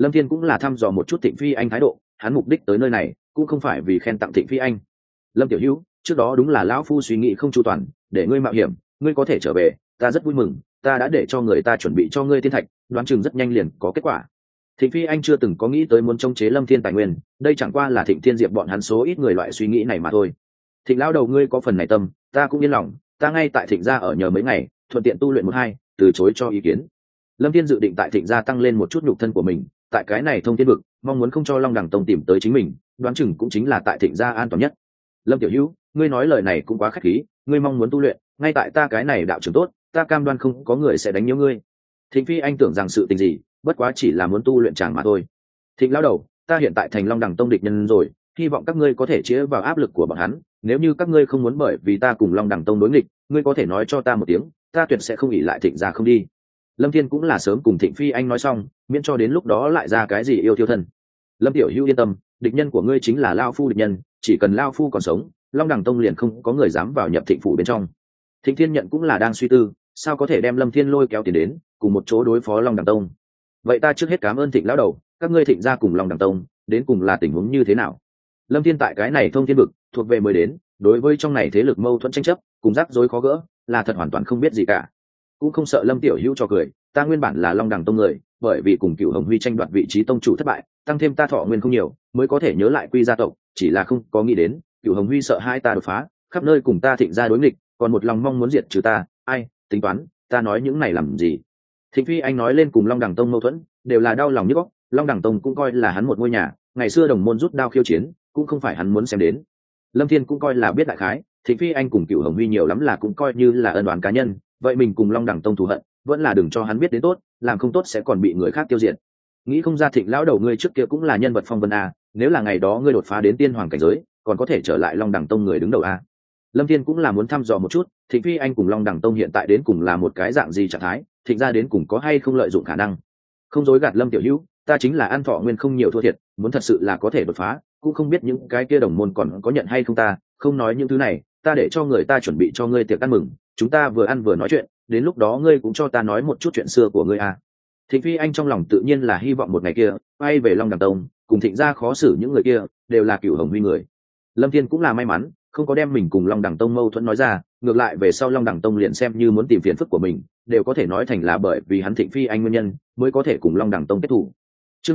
Lâm Thiên cũng là thăm dò một chút Thịnh Phi Anh thái độ, hắn mục đích tới nơi này cũng không phải vì khen tặng Thịnh Phi Anh. Lâm tiểu hữu, trước đó đúng là lão phu suy nghĩ không chu toàn, để ngươi mạo hiểm, ngươi có thể trở về, ta rất vui mừng, ta đã để cho người ta chuẩn bị cho ngươi tiên thạch, đoán chừng rất nhanh liền có kết quả. Thịnh Phi Anh chưa từng có nghĩ tới muốn chống chế Lâm Thiên tài nguyên, đây chẳng qua là Thịnh Thiên Diệp bọn hắn số ít người loại suy nghĩ này mà thôi. Thịnh lão đầu ngươi có phần này tâm, ta cũng yên lòng, ta ngay tại Thịnh gia ở nhờ mấy ngày, thuận tiện tu luyện một hai, từ chối cho ý kiến. Lâm Thiên dự định tại Thịnh gia tăng lên một chút nhục thân của mình, tại cái này thông thiên vực, mong muốn không cho Long Đằng Tông tìm tới chính mình, đoán chừng cũng chính là tại Thịnh gia an toàn nhất. Lâm tiểu hữu, ngươi nói lời này cũng quá khách khí, ngươi mong muốn tu luyện, ngay tại ta cái này đạo trưởng tốt, ta cam đoan không có người sẽ đánh nhiễu ngươi. Thịnh Phi Anh tưởng rằng sự tình gì, bất quá chỉ là muốn tu luyện chẳng mà thôi. Thịnh lão đầu, ta hiện tại thành Long Đằng Tông địch nhân rồi, hy vọng các ngươi có thể chĩa vào áp lực của bọn hắn, nếu như các ngươi không muốn bởi vì ta cùng Long Đằng Tông đối nghịch, ngươi có thể nói cho ta một tiếng, ta tuyệt sẽ không ỷ lại Thịnh gia không đi. Lâm Thiên cũng là sớm cùng Thịnh Phi Anh nói xong, miễn cho đến lúc đó lại ra cái gì yêu thiêu thân. Lâm tiểu hữu yên tâm, địch nhân của ngươi chính là lão phu địch nhân, chỉ cần lão phu còn sống, Long Đằng Tông liền không có người dám vào nhập Thịnh phủ bên trong. Thịnh Thiên nhận cũng là đang suy tư, sao có thể đem Lâm Thiên lôi kéo tiền đến, cùng một chỗ đối phó Long Đằng Tông. Vậy ta trước hết cảm ơn Thịnh lão đầu, các ngươi Thịnh gia cùng Long Đằng Tông, đến cùng là tình huống như thế nào? Lâm Thiên tại cái này thông thiên vực, thuộc về mới đến, đối với trong này thế lực mâu thuẫn tranh chấp, cùng rắc rối khó gỡ, là thật hoàn toàn không biết gì cả. Cũng không sợ Lâm tiểu hữu cho cười, ta nguyên bản là Long Đằng Tông người, bởi vì cùng Cửu Hồng Huy tranh đoạt vị trí tông chủ thất bại, tăng thêm ta thọ nguyên không nhiều, mới có thể nhớ lại quy gia tộc, chỉ là không có nghĩ đến, Cửu Hồng Huy sợ hai ta đột phá, khắp nơi cùng ta Thịnh gia đối nghịch, còn một lòng mong muốn diệt trừ ta, ai, tính toán, ta nói những này làm gì? Thịnh Phi Anh nói lên cùng Long Đằng Tông mâu thuẫn, đều là đau lòng nhức óc, Long Đằng Tông cũng coi là hắn một ngôi nhà, ngày xưa đồng môn rút đao khiêu chiến, cũng không phải hắn muốn xem đến. Lâm Thiên cũng coi là biết đại khái, Thịnh Phi Anh cùng Cửu Hồng Huy nhiều lắm là cũng coi như là ân oán cá nhân, vậy mình cùng Long Đằng Tông thù hận, vẫn là đừng cho hắn biết đến tốt, làm không tốt sẽ còn bị người khác tiêu diệt. Nghĩ không ra Thịnh lão đầu ngươi trước kia cũng là nhân vật phong vân a, nếu là ngày đó ngươi đột phá đến tiên hoàng cảnh giới, còn có thể trở lại Long Đằng Tông người đứng đầu a. Lâm Thiên cũng là muốn thăm dò một chút, Thịnh Phi Anh cùng Long Đằng Tông hiện tại đến cùng là một cái dạng gì trạng thái, Thịnh gia đến cùng có hay không lợi dụng khả năng. Không dối gạt Lâm tiểu hữu, ta chính là ăn thọ nguyên không nhiều thua thiệt, muốn thật sự là có thể đột phá, cũng không biết những cái kia đồng môn còn có nhận hay không ta, không nói những thứ này, ta để cho người ta chuẩn bị cho ngươi tiệc ăn mừng, chúng ta vừa ăn vừa nói chuyện, đến lúc đó ngươi cũng cho ta nói một chút chuyện xưa của ngươi a. Thịnh Phi Anh trong lòng tự nhiên là hy vọng một ngày kia, bay về Long Đằng Tông, cùng Thịnh gia khó xử những người kia, đều là Cửu Hồng Huy người. Lâm Thiên cũng là may mắn, không có đem mình cùng Long Đằng Tông mâu thuẫn nói ra, ngược lại về sau Long Đằng Tông liền xem như muốn tìm phiền phức của mình, đều có thể nói thành là bởi vì hắn Thịnh Phi Anh nguyên nhân, mới có thể cùng Long Đằng Tông kết thù. Chương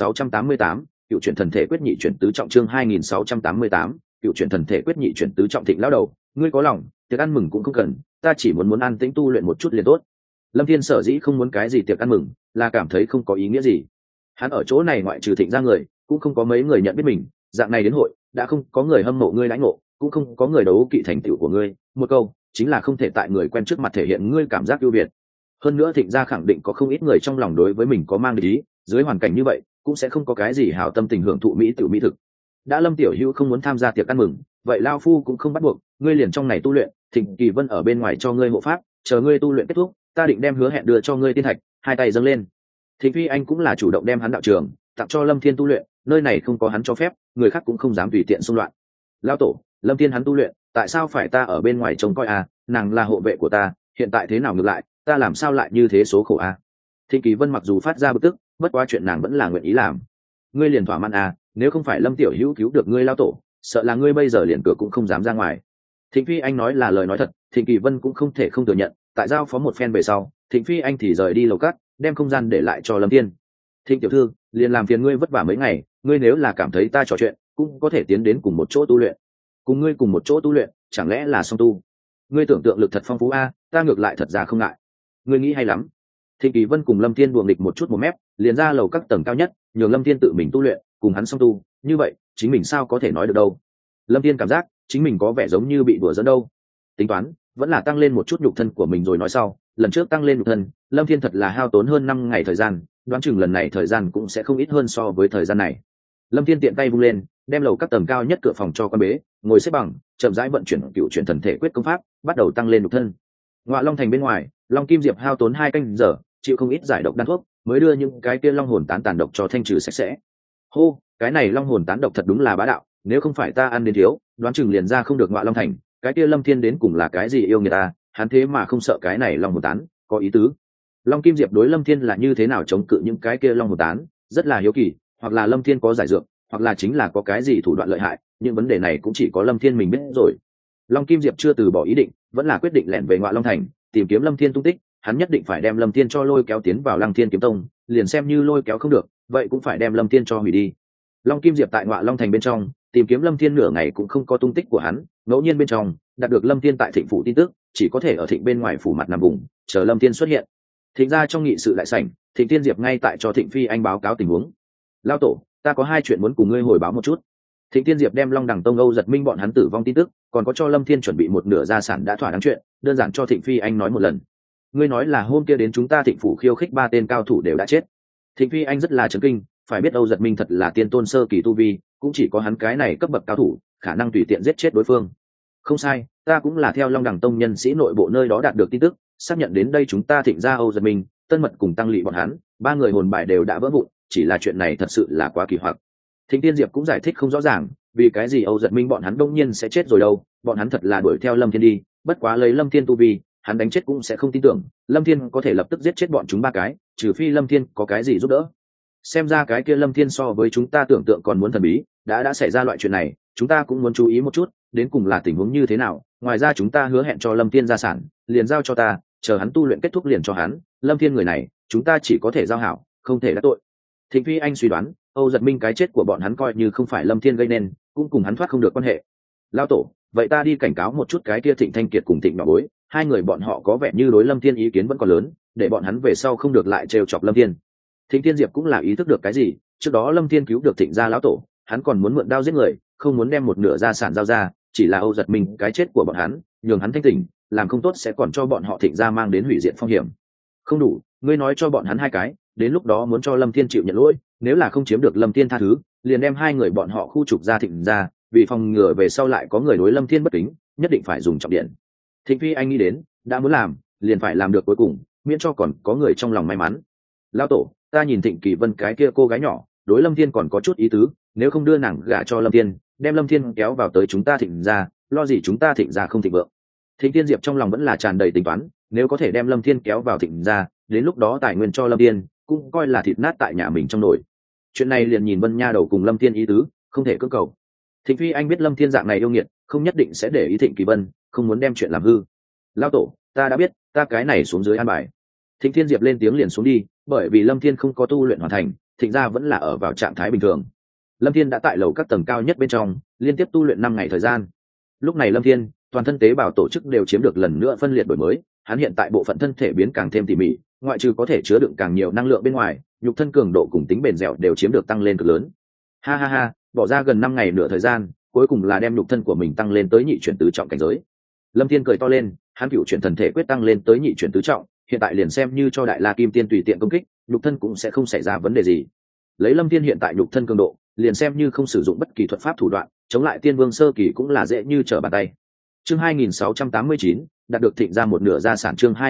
2688, Cựu chuyển thần thể quyết nhị chuyển tứ trọng. Chương 2688, Cựu chuyển thần thể quyết nhị chuyển tứ trọng. Thịnh lão đầu, ngươi có lòng, tiệc ăn mừng cũng không cần, ta chỉ muốn an tĩnh tu luyện một chút liền tốt. Lâm Thiên sở dĩ không muốn cái gì tiệc ăn mừng, là cảm thấy không có ý nghĩa gì. Hắn ở chỗ này ngoại trừ Thịnh gia người, cũng không có mấy người nhận biết mình, dạng này đến hội, đã không có người hâm mộ ngươi đãi ngộ, cũng không có người đấu kỵ thành tựu của ngươi, một câu chính là không thể tại người quen trước mặt thể hiện ngươi cảm giác ưu việt. Hơn nữa Thịnh gia khẳng định có không ít người trong lòng đối với mình có mang địch ý, dưới hoàn cảnh như vậy cũng sẽ không có cái gì hảo tâm tình hưởng thụ mỹ tiểu mỹ thực. Đã Lâm tiểu hữu không muốn tham gia tiệc ăn mừng, vậy lao phu cũng không bắt buộc, ngươi liền trong này tu luyện, Thịnh Kỳ Vân ở bên ngoài cho ngươi hộ pháp, chờ ngươi tu luyện kết thúc, ta định đem hứa hẹn đưa cho ngươi tiên thạch, hai tay dâng lên. Thịnh Phi Anh cũng là chủ động đem hắn đạo trường tặng cho Lâm Thiên tu luyện, nơi này không có hắn cho phép, người khác cũng không dám tùy tiện xung loạn. Lão tổ, Lâm Thiên hắn tu luyện, tại sao phải ta ở bên ngoài trông coi à, nàng là hộ vệ của ta, hiện tại thế nào ngược lại, ta làm sao lại như thế số khổ à. Thịnh Kỳ Vân mặc dù phát ra bực tức, bất quá chuyện nàng vẫn là nguyện ý làm. Ngươi liền thỏa mãn à, nếu không phải Lâm tiểu hữu cứu được ngươi lão tổ, sợ là ngươi bây giờ liền cửa cũng không dám ra ngoài. Thịnh Phi Anh nói là lời nói thật, Thịnh Kỳ Vân cũng không thể không thừa nhận, tại giao phó một phen về sau, Thịnh Phi Anh thì rời đi lầu cát, đem không gian để lại cho Lâm Thiên. Thịnh tiểu thư, liền làm phiền ngươi vất vả mấy ngày, ngươi nếu là cảm thấy ta trò chuyện, cũng có thể tiến đến cùng một chỗ tu luyện. Cùng ngươi cùng một chỗ tu luyện, chẳng lẽ là song tu? Ngươi tưởng tượng lực thật phong phú a, ta ngược lại thật ra không ngại. Ngươi nghĩ hay lắm. Thịnh Kỳ Vân cùng Lâm Thiên đùa nghịch một chút một mép, liền ra lầu các tầng cao nhất, nhường Lâm Thiên tự mình tu luyện, cùng hắn song tu, như vậy, chính mình sao có thể nói được đâu? Lâm Thiên cảm giác, chính mình có vẻ giống như bị đùa dẫn đâu. Tính toán, vẫn là tăng lên một chút nhục thân của mình rồi nói sau. Lần trước tăng lên nhục thân, Lâm Thiên thật là hao tốn hơn 5 ngày thời gian, đoán chừng lần này thời gian cũng sẽ không ít hơn so với thời gian này. Lâm Thiên tiện tay vung lên, đem lầu các tầng cao nhất cửa phòng cho quan bế, ngồi xếp bằng, chậm rãi vận chuyển cựu chuyển thần thể quyết công pháp, bắt đầu tăng lên nhục thân. Ngọa Long thành bên ngoài, Long Kim Diệp hao tốn 2 canh giờ, chịu không ít giải độc đan thuốc, mới đưa những cái kia long hồn tán tàn độc cho thanh trừ sạch sẽ. Hô, cái này long hồn tán độc thật đúng là bá đạo, nếu không phải ta ăn đến thiếu, đoán chừng liền ra không được Ngọa Long thành. Cái kia Lâm Thiên đến cùng là cái gì yêu người ta, hắn thế mà không sợ cái này long hồn tán, có ý tứ. Long Kim Diệp đối Lâm Thiên là như thế nào chống cự những cái kia long hồn tán, rất là hiếu kỳ, hoặc là lâm thiên có giải dược, hoặc là chính là có cái gì thủ đoạn lợi hại, những vấn đề này cũng chỉ có lâm thiên mình biết rồi. Long Kim Diệp chưa từ bỏ ý định, vẫn là quyết định lẻn về Ngọa Long Thành tìm kiếm lâm thiên tung tích. Hắn nhất định phải đem lâm thiên cho lôi kéo tiến vào Lăng Thiên Kiếm Tông, liền xem như lôi kéo không được, vậy cũng phải đem lâm thiên cho hủy đi. Long Kim Diệp tại Ngọa Long Thành bên trong tìm kiếm lâm thiên nửa ngày cũng không có tung tích của hắn, ngẫu nhiên bên trong đạt được lâm thiên tại Thịnh phủ tin tức, chỉ có thể ở Thịnh bên ngoài phủ mặt nằm vùng chờ lâm thiên xuất hiện. Thịnh ra trong nghị sự đại sảnh, Thịnh Tiên Diệp ngay tại cho Thịnh Phi Anh báo cáo tình huống. Lao tổ, ta có hai chuyện muốn cùng ngươi hồi báo một chút. Thịnh Tiên Diệp đem Long Đằng Tông Âu Giật Minh bọn hắn tử vong tin tức, còn có cho lâm thiên chuẩn bị một nửa gia sản đã thỏa đáng chuyện, đơn giản cho Thịnh Phi Anh nói một lần. Ngươi nói là hôm kia đến chúng ta Thịnh phủ khiêu khích 3 tên cao thủ đều đã chết. Thịnh Phi Anh rất là chấn kinh, phải biết Âu Giật Minh thật là tiên tôn sơ kỳ tu vi, cũng chỉ có hắn cái này cấp bậc cao thủ, khả năng tùy tiện giết chết đối phương. Không sai, ta cũng là theo Long Đằng Tông nhân sĩ nội bộ nơi đó đạt được tin tức, xác nhận đến đây chúng ta Thịnh ra Âu Giật Minh, Tân Mật cùng Tăng Lị bọn hắn, 3 người hồn bài đều đã vỡ vụn, chỉ là chuyện này thật sự là quá kỳ hoặc. Thịnh Tiên Diệp cũng giải thích không rõ ràng, vì cái gì Âu Giật Minh bọn hắn đông nhiên sẽ chết rồi đâu, bọn hắn thật là đuổi theo Lâm Thiên đi, bất quá lấy Lâm Thiên tu vi, hắn đánh chết cũng sẽ không tin tưởng Lâm Thiên có thể lập tức giết chết bọn chúng 3 cái, trừ phi Lâm Thiên có cái gì giúp đỡ. Xem ra cái kia Lâm Thiên so với chúng ta tưởng tượng còn muốn thần bí, đã xảy ra loại chuyện này, chúng ta cũng muốn chú ý một chút, đến cùng là tình huống như thế nào. Ngoài ra chúng ta hứa hẹn cho Lâm Thiên gia sản, liền giao cho ta, chờ hắn tu luyện kết thúc liền cho hắn. Lâm Thiên người này, chúng ta chỉ có thể giao hảo, không thể đắc tội. Thịnh Phi Anh suy đoán, Âu Giật Minh cái chết của bọn hắn coi như không phải Lâm Thiên gây nên, cũng cùng hắn thoát không được quan hệ. Lao tổ, vậy ta đi cảnh cáo một chút cái kia Thịnh Thanh Kiệt cùng Thịnh Bảo Bối, hai người bọn họ có vẻ như đối Lâm Thiên ý kiến vẫn còn lớn, để bọn hắn về sau không được lại trêu chọc Lâm Thiên. Thịnh Thiên Diệp cũng là ý thức được cái gì, trước đó Lâm Thiên cứu được Thịnh gia lão tổ, hắn còn muốn mượn đao giết người, không muốn đem một nửa gia sản giao ra, chỉ là Âu Giật Minh cái chết của bọn hắn, nhường hắn thanh tỉnh, làm không tốt sẽ còn cho bọn họ Thịnh gia mang đến hủy diệt phong hiểm. Không đủ, ngươi nói cho bọn hắn 2 cái, đến lúc đó muốn cho Lâm Thiên chịu nhận lỗi, nếu là không chiếm được Lâm Thiên tha thứ, liền đem 2 người bọn họ khu trục ra Thịnh gia, vì phòng ngừa về sau lại có người đối Lâm Thiên bất kính, nhất định phải dùng trọng điện. Thịnh Phi Anh nghĩ đến, đã muốn làm, liền phải làm được cuối cùng, miễn cho còn có người trong lòng may mắn. Lão tổ, ta nhìn Thịnh Kỳ Vân cái kia cô gái nhỏ, đối Lâm Thiên còn có chút ý tứ, nếu không đưa nàng gả cho Lâm Thiên, đem Lâm Thiên kéo vào tới chúng ta Thịnh gia, lo gì chúng ta Thịnh gia không thịnh vượng. Thịnh Tiên Diệp trong lòng vẫn là tràn đầy tính toán, nếu có thể đem Lâm Thiên kéo vào Thịnh gia, đến lúc đó tài nguyên cho Lâm Thiên, cũng coi là thịt nát tại nhà mình trong nồi. Chuyện này liền nhìn Vân Nha đầu cùng Lâm Thiên ý tứ, không thể cưỡng cầu. Thịnh Phi Anh biết Lâm Thiên dạng này yêu nghiệt, không nhất định sẽ để ý Thịnh Kỳ Vân, không muốn đem chuyện làm hư. Lão tổ, ta đã biết, ta cái này xuống dưới an bài. Thịnh Thiên Diệp lên tiếng liền xuống đi, bởi vì Lâm Thiên không có tu luyện hoàn thành, Thịnh gia vẫn là ở vào trạng thái bình thường. Lâm Thiên đã tại lầu các tầng cao nhất bên trong, liên tiếp tu luyện 5 ngày thời gian. Lúc này Lâm Thiên, toàn thân tế bào tổ chức đều chiếm được lần nữa phân liệt đổi mới, hắn hiện tại bộ phận thân thể biến càng thêm tỉ mỉ, ngoại trừ có thể chứa đựng càng nhiều năng lượng bên ngoài, nhục thân cường độ cùng tính bền dẻo đều chiếm được tăng lên cực lớn. Ha ha ha, bỏ ra gần 5 ngày nửa thời gian, cuối cùng là đem nhục thân của mình tăng lên tới nhị chuyển tứ trọng cảnh giới. Lâm Thiên cười to lên, hắn cửu chuyển thần thể quyết tăng lên tới nhị chuyển tứ trọng, hiện tại liền xem như cho Đại La Kim Tiên tùy tiện công kích, nhục thân cũng sẽ không xảy ra vấn đề gì. Lấy Lâm Thiên hiện tại nhục thân cường độ, liền xem như không sử dụng bất kỳ thuật pháp thủ đoạn, chống lại Tiên Vương sơ kỳ cũng là dễ như trở bàn tay. Chương 2689, đạt được Thịnh gia một nửa gia sản. Chương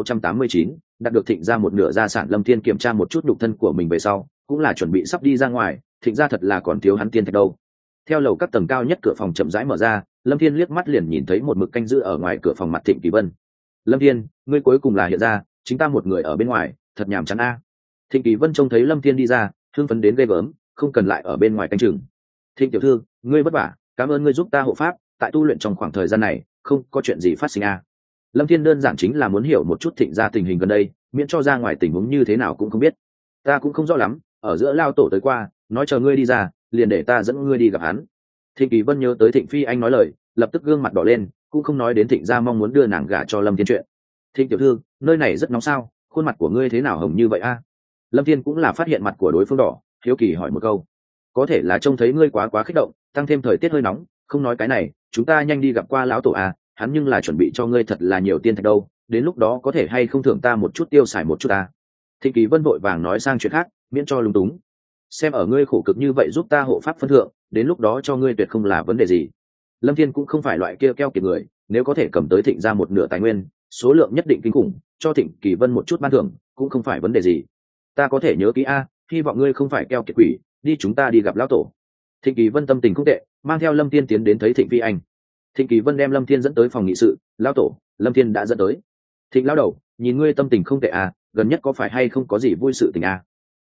2689, đạt được Thịnh gia một nửa gia sản. Lâm Thiên kiểm tra một chút nhục thân của mình về sau, cũng là chuẩn bị sắp đi ra ngoài, Thịnh gia thật là còn thiếu hắn tiên thạch đâu. Theo lầu các tầng cao nhất cửa phòng chậm rãi mở ra, Lâm Thiên liếc mắt liền nhìn thấy một mực canh giữ ở ngoài cửa phòng mặt Thịnh Kỳ Vân. Lâm Thiên, ngươi cuối cùng là hiện ra, chính ta một người ở bên ngoài, thật nhàm chán a. Thịnh Kỳ Vân trông thấy Lâm Thiên đi ra, hưng phấn đến ghê gớm, không cần lại ở bên ngoài canh chừng. Thịnh tiểu thư, ngươi vất vả, cảm ơn ngươi giúp ta hộ pháp, tại tu luyện trong khoảng thời gian này, không có chuyện gì phát sinh a. Lâm Thiên đơn giản chính là muốn hiểu một chút Thịnh gia tình hình gần đây, miễn cho ra ngoài tình huống như thế nào cũng không biết. Ta cũng không rõ lắm, ở giữa lao tổ tới qua, nói chờ ngươi đi ra, liền để ta dẫn ngươi đi gặp hắn. Thịnh Kỳ Vân nhớ tới Thịnh Phi Anh nói lời, lập tức gương mặt đỏ lên, cũng không nói đến Thịnh gia mong muốn đưa nàng gả cho Lâm Thiên chuyện. Thịnh tiểu thư, nơi này rất nóng sao, khuôn mặt của ngươi thế nào hồng như vậy a? Lâm Thiên cũng là phát hiện mặt của đối phương đỏ, hiếu kỳ hỏi một câu. Có thể là trông thấy ngươi quá kích động, tăng thêm thời tiết hơi nóng, không nói cái này, chúng ta nhanh đi gặp qua lão tổ a, hắn nhưng là chuẩn bị cho ngươi thật là nhiều tiên thạch đâu, đến lúc đó có thể hay không thưởng ta một chút tiêu xài một chút ta. Thịnh Kỳ Vân vội vàng nói sang chuyện khác, miễn cho lúng túng. Xem ở ngươi khổ cực như vậy giúp ta hộ pháp phân thượng, đến lúc đó cho ngươi tuyệt không là vấn đề gì. Lâm Thiên cũng không phải loại kia keo kiệt người, nếu có thể cầm tới Thịnh gia một nửa tài nguyên, số lượng nhất định kinh khủng, cho Thịnh Kỳ Vân một chút ban thưởng, cũng không phải vấn đề gì. Ta có thể nhớ kỹ a, hy vọng ngươi không phải keo kiệt quỷ, đi chúng ta đi gặp lão tổ. Thịnh Kỳ Vân tâm tình không tệ, mang theo Lâm Thiên tiến đến thấy Thịnh Phi Anh. Thịnh Kỳ Vân đem Lâm Thiên dẫn tới phòng nghị sự, lão tổ, Lâm Thiên đã dẫn tới. Thịnh lão đầu, nhìn ngươi tâm tình không tệ à, gần nhất có phải hay không có gì vui sự tình à?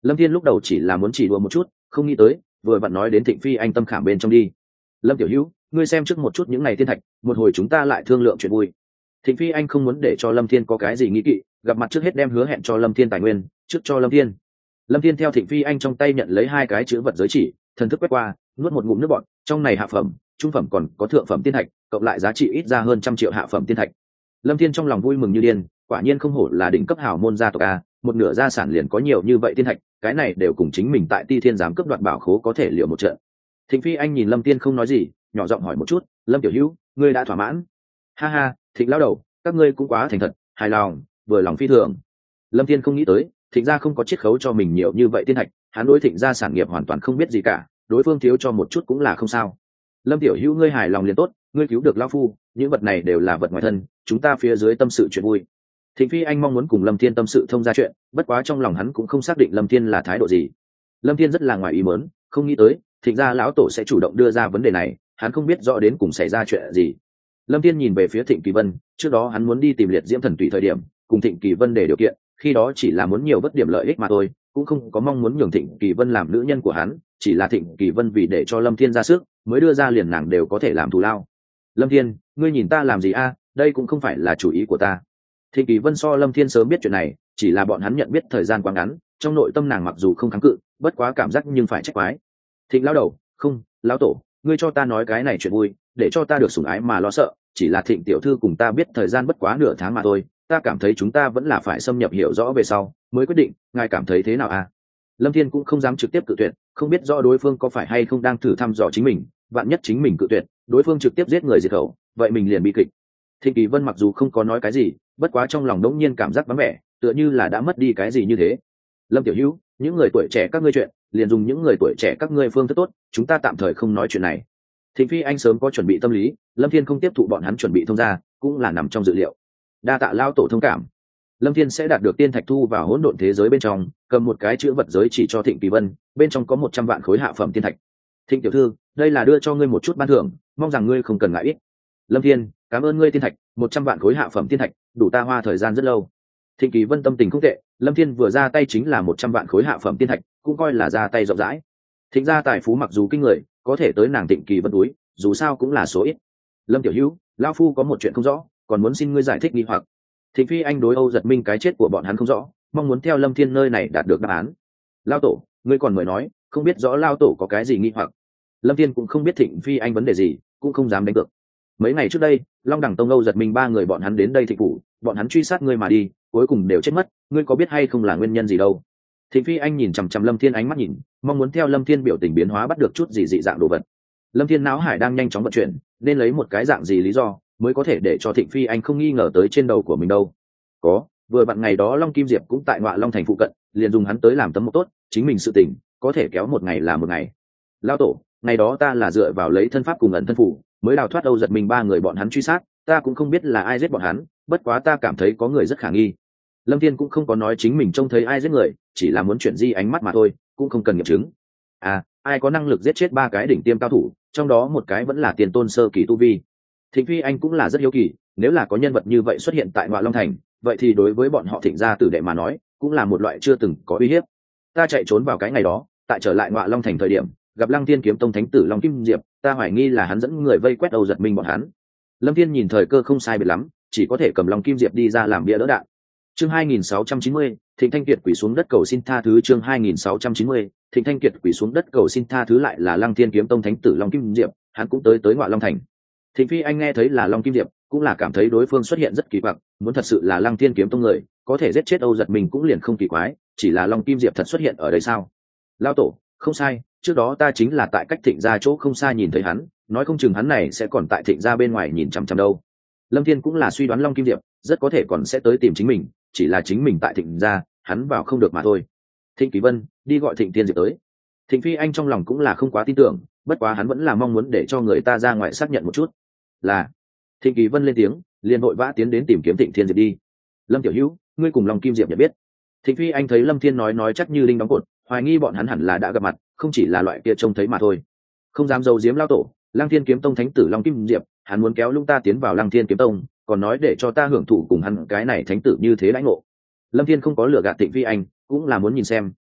Lâm Thiên lúc đầu chỉ là muốn chỉ đùa một chút, không nghĩ tới vừa vặn nói đến Thịnh Phi Anh tâm khảm bên trong đi. Lâm tiểu hữu, ngươi xem trước một chút những này thiên thạch, một hồi chúng ta lại thương lượng chuyện vui. Thịnh Phi Anh không muốn để cho Lâm Thiên có cái gì nghĩ kỵ, gặp mặt trước hết đem hứa hẹn cho Lâm Thiên tài nguyên, trước cho Lâm Thiên. Lâm Thiên theo Thịnh Phi Anh trong tay nhận lấy hai cái chữ vật giới chỉ, thần thức quét qua, nuốt một ngụm nước bọt, trong này hạ phẩm, trung phẩm còn có thượng phẩm tiên thạch, cộng lại giá trị ít ra hơn 100 triệu hạ phẩm tiên thạch. Lâm Thiên trong lòng vui mừng như điên, quả nhiên không hổ là đỉnh cấp hào môn gia tộc a, một nửa gia sản liền có nhiều như vậy tiên thạch, cái này đều cùng chính mình tại Ti Thiên giám cướp đoạt bảo khố có thể liệu một trận. Thịnh Phi Anh nhìn Lâm Thiên không nói gì, nhỏ giọng hỏi một chút, Lâm tiểu hữu, ngươi đã thỏa mãn? Ha ha, Thịnh lão đầu, các ngươi cũng quá thành thật, hài lòng, vừa lòng phi thường. Lâm Thiên không nghĩ tới, Thịnh gia không có chiết khấu cho mình nhiều như vậy tiên thạch, hắn đối Thịnh gia sản nghiệp hoàn toàn không biết gì cả, đối phương thiếu cho một chút cũng là không sao. Lâm tiểu hữu, ngươi hài lòng liền tốt, ngươi cứu được lão phu, những vật này đều là vật ngoài thân, chúng ta phía dưới tâm sự chuyện vui. Thịnh Phi Anh mong muốn cùng Lâm Thiên tâm sự thông ra chuyện, bất quá trong lòng hắn cũng không xác định Lâm Thiên là thái độ gì. Lâm Thiên rất là ngoài ý muốn, không nghĩ tới Thịnh gia lão tổ sẽ chủ động đưa ra vấn đề này, hắn không biết rõ đến cùng xảy ra chuyện gì. Lâm Thiên nhìn về phía Thịnh Kỳ Vân, trước đó hắn muốn đi tìm liệt diễm thần tùy thời điểm, cùng Thịnh Kỳ Vân để điều kiện, khi đó chỉ là muốn nhiều bất điểm lợi ích mà thôi, cũng không có mong muốn nhường Thịnh Kỳ Vân làm nữ nhân của hắn, chỉ là Thịnh Kỳ Vân vì để cho Lâm Thiên ra sức, mới đưa ra liền nàng đều có thể làm thù lao. Lâm Thiên, ngươi nhìn ta làm gì a? Đây cũng không phải là chủ ý của ta. Thịnh Kỳ Vân so Lâm Thiên sớm biết chuyện này, chỉ là bọn hắn nhận biết thời gian quá ngắn, trong nội tâm nàng mặc dù không kháng cự, bất quá cảm giác nhưng phải trách quái. Thịnh lão đầu, không, lão tổ, ngươi cho ta nói cái này chuyện vui, để cho ta được sủng ái mà lo sợ, chỉ là Thịnh tiểu thư cùng ta biết thời gian bất quá nửa tháng mà thôi, ta cảm thấy chúng ta vẫn là phải xâm nhập hiểu rõ về sau mới quyết định, ngài cảm thấy thế nào a? Lâm Thiên cũng không dám trực tiếp cự tuyệt, không biết rõ đối phương có phải hay không đang thử thăm dò chính mình, vạn nhất chính mình cự tuyệt, đối phương trực tiếp giết người diệt khẩu, vậy mình liền bị kịch. Thịnh Kỳ Vân mặc dù không có nói cái gì, bất quá trong lòng đống nhiên cảm giác vắng vẻ, tựa như là đã mất đi cái gì như thế. Lâm tiểu hữu, những người tuổi trẻ các ngươi chuyện, liền dùng những người tuổi trẻ các ngươi phương thức tốt, chúng ta tạm thời không nói chuyện này. Thịnh Phi Anh sớm có chuẩn bị tâm lý, Lâm Thiên không tiếp thụ bọn hắn chuẩn bị thông ra, cũng là nằm trong dự liệu. Đa tạ lao tổ thông cảm. Lâm Thiên sẽ đạt được tiên thạch thu vào hỗn độn thế giới bên trong, cầm một cái chữ vật giới chỉ cho Thịnh Kỳ Vân, bên trong có 100 vạn khối hạ phẩm tiên thạch. Thịnh tiểu thư, đây là đưa cho ngươi một chút ban thưởng, mong rằng ngươi không cần ngại ít. Lâm Thiên, cảm ơn ngươi tiên thạch, 100 vạn khối hạ phẩm tiên thạch, đủ ta hoa thời gian rất lâu. Thịnh Kỳ Vân tâm tình không tệ, Lâm Thiên vừa ra tay chính là 100 vạn khối hạ phẩm tiên thạch, cũng coi là ra tay rộng rãi. Thịnh gia tài phú mặc dù kinh người, có thể tới nàng Thịnh Kỳ Vân túi, dù sao cũng là số ít. Lâm tiểu hữu, lão phu có một chuyện không rõ, còn muốn xin ngươi giải thích nghi hoặc. Thịnh Phi Anh đối Âu Giật Minh cái chết của bọn hắn không rõ, mong muốn theo Lâm Thiên nơi này đạt được đáp án. Lão tổ, ngươi còn mời nói, không biết rõ lão tổ có cái gì nghi hoặc. Lâm Thiên cũng không biết Thịnh Phi Anh vấn đề gì, cũng không dám đánh cược. Mấy ngày trước đây, Long Đẳng Tông Âu Giật Minh ba người bọn hắn đến đây Thịnh phủ, bọn hắn truy sát ngươi mà đi, cuối cùng đều chết mất, ngươi có biết hay không là nguyên nhân gì đâu? Thịnh Phi Anh nhìn chằm chằm Lâm Thiên ánh mắt nhìn, mong muốn theo Lâm Thiên biểu tình biến hóa bắt được chút gì dị dạng đồ vật. Lâm Thiên não hải đang nhanh chóng vận chuyển, nên lấy một cái dạng gì lý do mới có thể để cho Thịnh Phi Anh không nghi ngờ tới trên đầu của mình đâu. Có, vừa bạn ngày đó Long Kim Diệp cũng tại Ngọa Long thành phụ cận, liền dùng hắn tới làm tấm mộc tốt, chính mình sự tình có thể kéo một ngày là một ngày. Lão tổ, ngày đó ta là dựa vào lấy thân pháp cùng ẩn thân phủ mới đào thoát Âu Giật Minh ba người bọn hắn truy sát, ta cũng không biết là ai giết bọn hắn, bất quá ta cảm thấy có người rất khả nghi. Lâm Thiên cũng không có nói chính mình trông thấy ai giết người, chỉ là muốn chuyển di ánh mắt mà thôi, cũng không cần nghiệm chứng. À, ai có năng lực giết chết ba cái đỉnh tiêm cao thủ, trong đó một cái vẫn là tiền tôn sơ kỳ tu vi. Thịnh Phi Anh cũng là rất hiếu kỳ, nếu là có nhân vật như vậy xuất hiện tại Ngọa Long thành, vậy thì đối với bọn họ Thịnh gia tử đệ mà nói, cũng là một loại chưa từng có uy hiếp. Ta chạy trốn vào cái ngày đó, tại trở lại Ngọa Long thành thời điểm, gặp Lăng Thiên kiếm tông thánh tử Long Kim Diệp, ta hoài nghi là hắn dẫn người vây quét Âu Giật Minh bọn hắn. Lâm Thiên nhìn thời cơ không sai biệt lắm, chỉ có thể cầm Long Kim Diệp đi ra làm bia đỡ đạn. Chương 2690, Thịnh Thanh Kiệt quỳ xuống đất cầu xin tha thứ. Chương 2690, Thịnh Thanh Kiệt quỳ xuống đất cầu xin tha thứ, lại là Lăng Thiên kiếm tông thánh tử Long Kim Diệp, hắn cũng tới Ngọa Long thành. Thịnh Phi Anh nghe thấy là Long Kim Diệp, cũng là cảm thấy đối phương xuất hiện rất kỳ quặc, muốn thật sự là Lăng Thiên kiếm tông người, có thể giết chết Âu Giật Minh cũng liền không kỳ quái, chỉ là Long Kim Diệp thật xuất hiện ở đây sao? Lão tổ, không sai, trước đó ta chính là tại cách Thịnh gia chỗ không xa nhìn thấy hắn, nói không chừng hắn này sẽ còn tại Thịnh gia bên ngoài nhìn chằm chằm đâu. Lâm Thiên cũng là suy đoán Long Kim Diệp rất có thể còn sẽ tới tìm chính mình, chỉ là chính mình tại Thịnh gia, hắn vào không được mà thôi. Thịnh Kỳ Vân, đi gọi Thịnh Thiên Diệp tới. Thịnh Phi Anh trong lòng cũng là không quá tin tưởng, bất quá hắn vẫn là mong muốn để cho người ta ra ngoài xác nhận một chút. Là. Thịnh Kỳ Vân lên tiếng, liền vội vã tiến đến tìm kiếm Thịnh Thiên Diệp đi. Lâm tiểu hữu, ngươi cùng Long Kim Diệp nhận biết? Thịnh Phi Anh thấy Lâm Thiên nói chắc như linh đóng cột, hoài nghi bọn hắn hẳn là đã gặp mặt, không chỉ là loại kia trông thấy mà thôi. Không dám giấu giếm lão tổ, Lăng Thiên kiếm tông thánh tử Long Kim Diệp, hắn muốn kéo lung ta tiến vào Lăng Thiên kiếm tông, còn nói để cho ta hưởng thụ cùng hắn cái này thánh tử như thế lãnh ngộ. Lâm Thiên không có lừa gạt Thịnh Phi Anh, cũng là muốn nhìn xem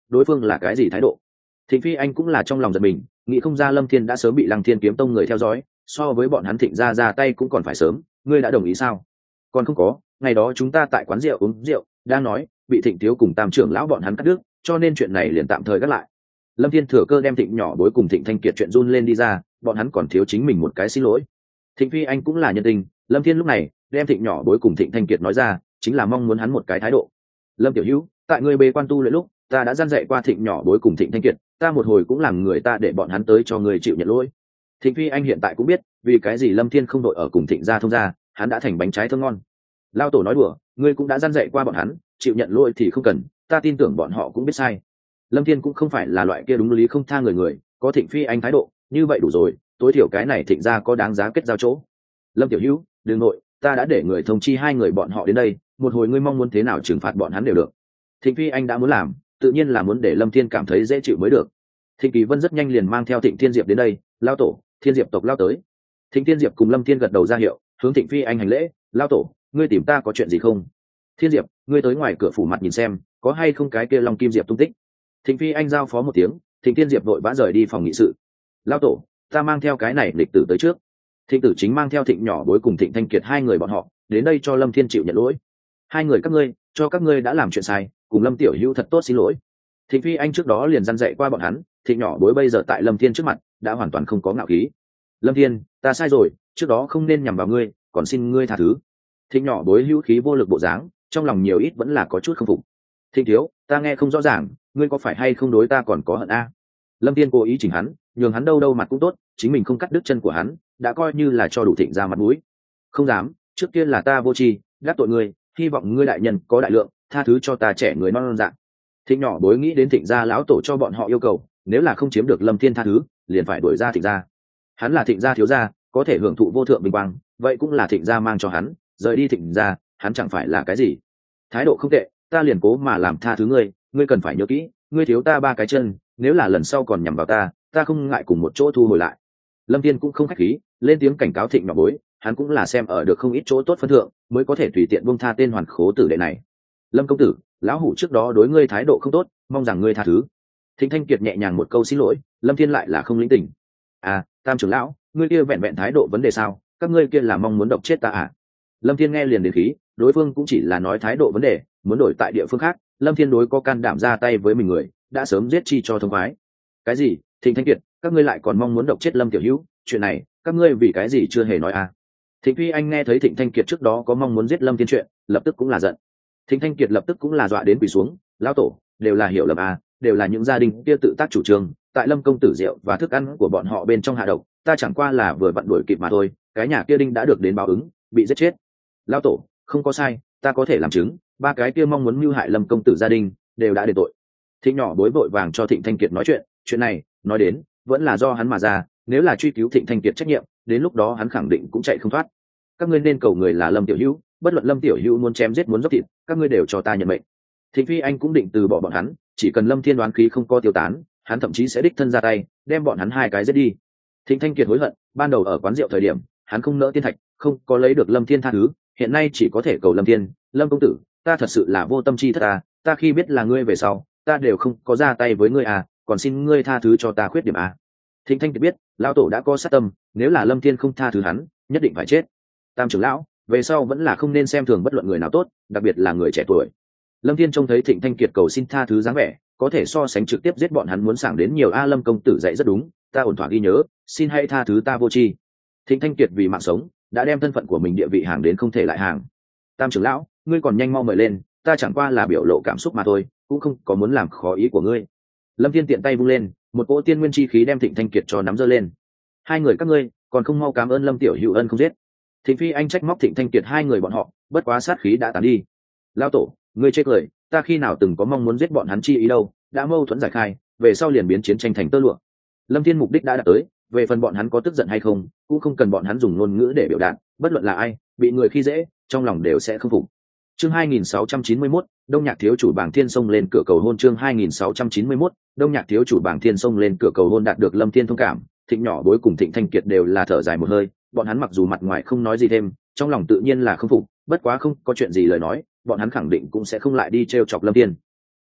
đối phương là cái gì thái độ. Thịnh Phi Anh cũng là trong lòng giật mình, nghĩ không ra Lâm Thiên đã sớm bị Lăng Thiên kiếm tông người theo dõi, so với bọn hắn Thịnh gia ra tay cũng còn phải sớm. Ngươi đã đồng ý sao? Còn không có, ngày đó chúng ta tại quán rượu uống rượu, đang nói bị Thịnh thiếu cùng Tam trưởng lão bọn hắn cắt đứt, cho nên chuyện này liền tạm thời gác lại. Lâm Thiên thừa cơ đem Thịnh nhỏ bối cùng Thịnh Thanh Kiệt chuyện run lên đi ra, bọn hắn còn thiếu chính mình một cái xin lỗi. Thịnh Phi Anh cũng là nhân tình, Lâm Thiên lúc này đem Thịnh nhỏ bối cùng Thịnh Thanh Kiệt nói ra, chính là mong muốn hắn một cái thái độ. Lâm tiểu hữu, tại ngươi bế quan tu luyện lúc, ta đã gian dạy qua Thịnh nhỏ bối cùng Thịnh Thanh Kiệt, ta một hồi cũng làm người ta để bọn hắn tới cho ngươi chịu nhận lỗi. Thịnh Phi Anh hiện tại cũng biết vì cái gì Lâm Thiên không đội ở cùng Thịnh gia thông gia, hắn đã thành bánh trái thơm ngon. Lao tổ nói đùa, ngươi cũng đã gian dạy qua bọn hắn, chịu nhận lỗi thì không cần, ta tin tưởng bọn họ cũng biết sai. Lâm Thiên cũng không phải là loại kia đúng lý không tha người, có Thịnh Phi Anh thái độ như vậy đủ rồi, tối thiểu cái này Thịnh gia có đáng giá kết giao chỗ. Lâm tiểu hữu, đừng nội, ta đã để người thông chi hai người bọn họ đến đây, một hồi ngươi mong muốn thế nào trừng phạt bọn hắn đều được. Thịnh Phi Anh đã muốn làm, tự nhiên là muốn để Lâm Thiên cảm thấy dễ chịu mới được. Thịnh Kỳ Vân rất nhanh liền mang theo Thịnh Thiên Diệp đến đây, lao tổ, Thiên Diệp tộc lao tới. Thịnh Thiên Diệp cùng Lâm Thiên gật đầu ra hiệu, hướng Thịnh Phi Anh hành lễ, lao tổ, ngươi tìm ta có chuyện gì không? Thiên Diệp, ngươi tới ngoài cửa phủ mặt nhìn xem, có hay không cái kia Long Kim Diệp tung tích. Thịnh Phi Anh giao phó một tiếng, Thịnh Thiên Diệp vội vã rời đi phòng nghị sự. Lao tổ, ta mang theo cái này lịch tử tới trước. Thịnh tử chính mang theo Thịnh nhỏ bối cùng Thịnh Thanh Kiệt hai người bọn họ đến đây cho Lâm Thiên chịu nhận lỗi. Hai người các ngươi, cho các ngươi đã làm chuyện sai, cùng Lâm tiểu hữu thật tốt xin lỗi. Thịnh Phi Anh trước đó liền dăn dạy qua bọn hắn, Thịnh nhỏ bối bây giờ tại Lâm Thiên trước mặt đã hoàn toàn không có ngạo khí. Lâm Thiên, ta sai rồi, trước đó không nên nhằm vào ngươi, còn xin ngươi tha thứ. Thịnh nhỏ bối hữu khí vô lực bộ dáng, trong lòng nhiều ít vẫn là có chút không phục. Thịnh thiếu, ta nghe không rõ ràng, ngươi có phải hay không đối ta còn có hận a? Lâm Thiên cố ý chỉnh hắn, nhường hắn đâu mặt cũng tốt, chính mình không cắt đứt chân của hắn, đã coi như là cho đủ Thịnh ra mặt mũi. Không dám, trước kia là ta vô tri, gác tội ngươi, hy vọng ngươi đại nhân có đại lượng, tha thứ cho ta trẻ người non dạng. Thịnh nhỏ bối nghĩ đến Thịnh gia lão tổ cho bọn họ yêu cầu, nếu là không chiếm được Lâm Thiên tha thứ, liền phải đuổi ra Thịnh gia. Hắn là Thịnh gia thiếu gia, có thể hưởng thụ vô thượng vinh quang, vậy cũng là Thịnh gia mang cho hắn, rời đi Thịnh gia, hắn chẳng phải là cái gì. Thái độ không tệ, ta liền cố mà làm tha thứ ngươi, ngươi cần phải nhớ kỹ, ngươi thiếu ta 3 cái chân, nếu là lần sau còn nhằm vào ta, ta không ngại cùng một chỗ thu hồi lại. Lâm Thiên cũng không khách khí, lên tiếng cảnh cáo Thịnh nhỏ bối, hắn cũng là xem ở được không ít chỗ tốt phân thượng, mới có thể tùy tiện buông tha tên hoàn khố tử đệ này. Lâm công tử, lão hủ trước đó đối ngươi thái độ không tốt, mong rằng ngươi tha thứ. Thịnh Thanh Kiệt nhẹ nhàng một câu xin lỗi, Lâm Thiên lại là không lĩnh tình. À, Tam trưởng lão, ngươi kia vẹn vẹn thái độ vấn đề sao? Các ngươi kia là mong muốn độc chết ta à? Lâm Thiên nghe liền đến khí, đối phương cũng chỉ là nói thái độ vấn đề, muốn đổi tại địa phương khác, Lâm Thiên đối có can đảm ra tay với mình người, đã sớm giết chi cho thông khoái. Cái gì? Thịnh Thanh Kiệt, các ngươi lại còn mong muốn độc chết Lâm tiểu hữu, chuyện này, các ngươi vì cái gì chưa hề nói à? Thịnh Phi Anh nghe thấy Thịnh Thanh Kiệt trước đó có mong muốn giết Lâm Thiên chuyện, lập tức cũng là giận. Thịnh Thanh Kiệt lập tức cũng là dọa đến quỳ xuống, lão tổ, đều là hiểu lầm à, đều là những gia đình kia tự tác chủ trương, tại Lâm công tử rượu và thức ăn của bọn họ bên trong hạ độc, ta chẳng qua là vừa vặn đuổi kịp mà thôi, cái nhà kia đinh đã được đến báo ứng, bị giết chết. Lão tổ, không có sai, ta có thể làm chứng, 3 cái kia mong muốn mưu hại Lâm công tử gia đình, đều đã đền tội. Thịnh nhỏ bối vội vàng cho Thịnh Thanh Kiệt nói chuyện này, nói đến, vẫn là do hắn mà ra, nếu là truy cứu Thịnh Thanh Kiệt trách nhiệm, đến lúc đó hắn khẳng định cũng chạy không thoát. Các ngươi nên cầu người là Lâm tiểu hữu, bất luận Lâm tiểu hữu muốn chém giết muốn dốc thịt, các ngươi đều cho ta nhận mệnh. Thịnh Phi Anh cũng định từ bỏ bọn hắn, chỉ cần Lâm Thiên đoán khí không có tiêu tán, hắn thậm chí sẽ đích thân ra tay, đem bọn hắn 2 cái giết đi. Thịnh Thanh Kiệt hối hận, ban đầu ở quán rượu thời điểm, hắn không nỡ tiên thạch, không có lấy được Lâm Thiên tha thứ, hiện nay chỉ có thể cầu Lâm Thiên, Lâm công tử, ta thật sự là vô tâm chi thất ta khi biết là ngươi về sau, ta đều không có ra tay với ngươi à, còn xin ngươi tha thứ cho ta khuyết điểm à. Thịnh Thanh Kiệt biết, lão tổ đã có sát tâm, nếu là Lâm Thiên không tha thứ hắn, nhất định phải chết. Tam trưởng lão, về sau vẫn là không nên xem thường bất luận người nào tốt, đặc biệt là người trẻ tuổi. Lâm Thiên trông thấy Thịnh Thanh Kiệt cầu xin tha thứ dáng vẻ, có thể so sánh trực tiếp giết bọn hắn muốn sảng đến nhiều. Lâm công tử dạy rất đúng, ta ổn thỏa ghi nhớ, xin hãy tha thứ ta vô tri. Thịnh Thanh Kiệt vì mạng sống, đã đem thân phận của mình địa vị hàng đến không thể lại hàng. Tam trưởng lão, ngươi còn nhanh mau mời lên, ta chẳng qua là biểu lộ cảm xúc mà thôi, cũng không có muốn làm khó ý của ngươi. Lâm Thiên tiện tay vung lên, một cỗ tiên nguyên chi khí đem Thịnh Thanh Kiệt cho nắm giơ lên. 2 người các ngươi còn không mau cảm ơn Lâm tiểu hữu ân không giết. Thịnh Phi Anh trách móc Thịnh Thanh Kiệt 2 người bọn họ, bất quá sát khí đã tán đi. Lão tổ, ngươi chê cười, ta khi nào từng có mong muốn giết bọn hắn chi ý đâu, đã mâu thuẫn giải khai, về sau liền biến chiến tranh thành tơ lụa. Lâm Thiên mục đích đã đạt tới, về phần bọn hắn có tức giận hay không, cũng không cần bọn hắn dùng ngôn ngữ để biểu đạt, bất luận là ai, bị người khi dễ, trong lòng đều sẽ không phục. Chương 2691, Đông Nhạc thiếu chủ Bàng Thiên xông lên cửa cầu hôn. Chương 2691, Đông Nhạc thiếu chủ Bàng Thiên xông lên cửa cầu hôn. Đạt được Lâm Thiên thông cảm, Thịnh nhỏ bối cùng Thịnh Thanh Kiệt đều là thở dài một hơi, bọn hắn mặc dù mặt ngoài không nói gì thêm, trong lòng tự nhiên là không phục, bất quá không có chuyện gì lời nói, bọn hắn khẳng định cũng sẽ không lại đi trêu chọc Lâm Thiên.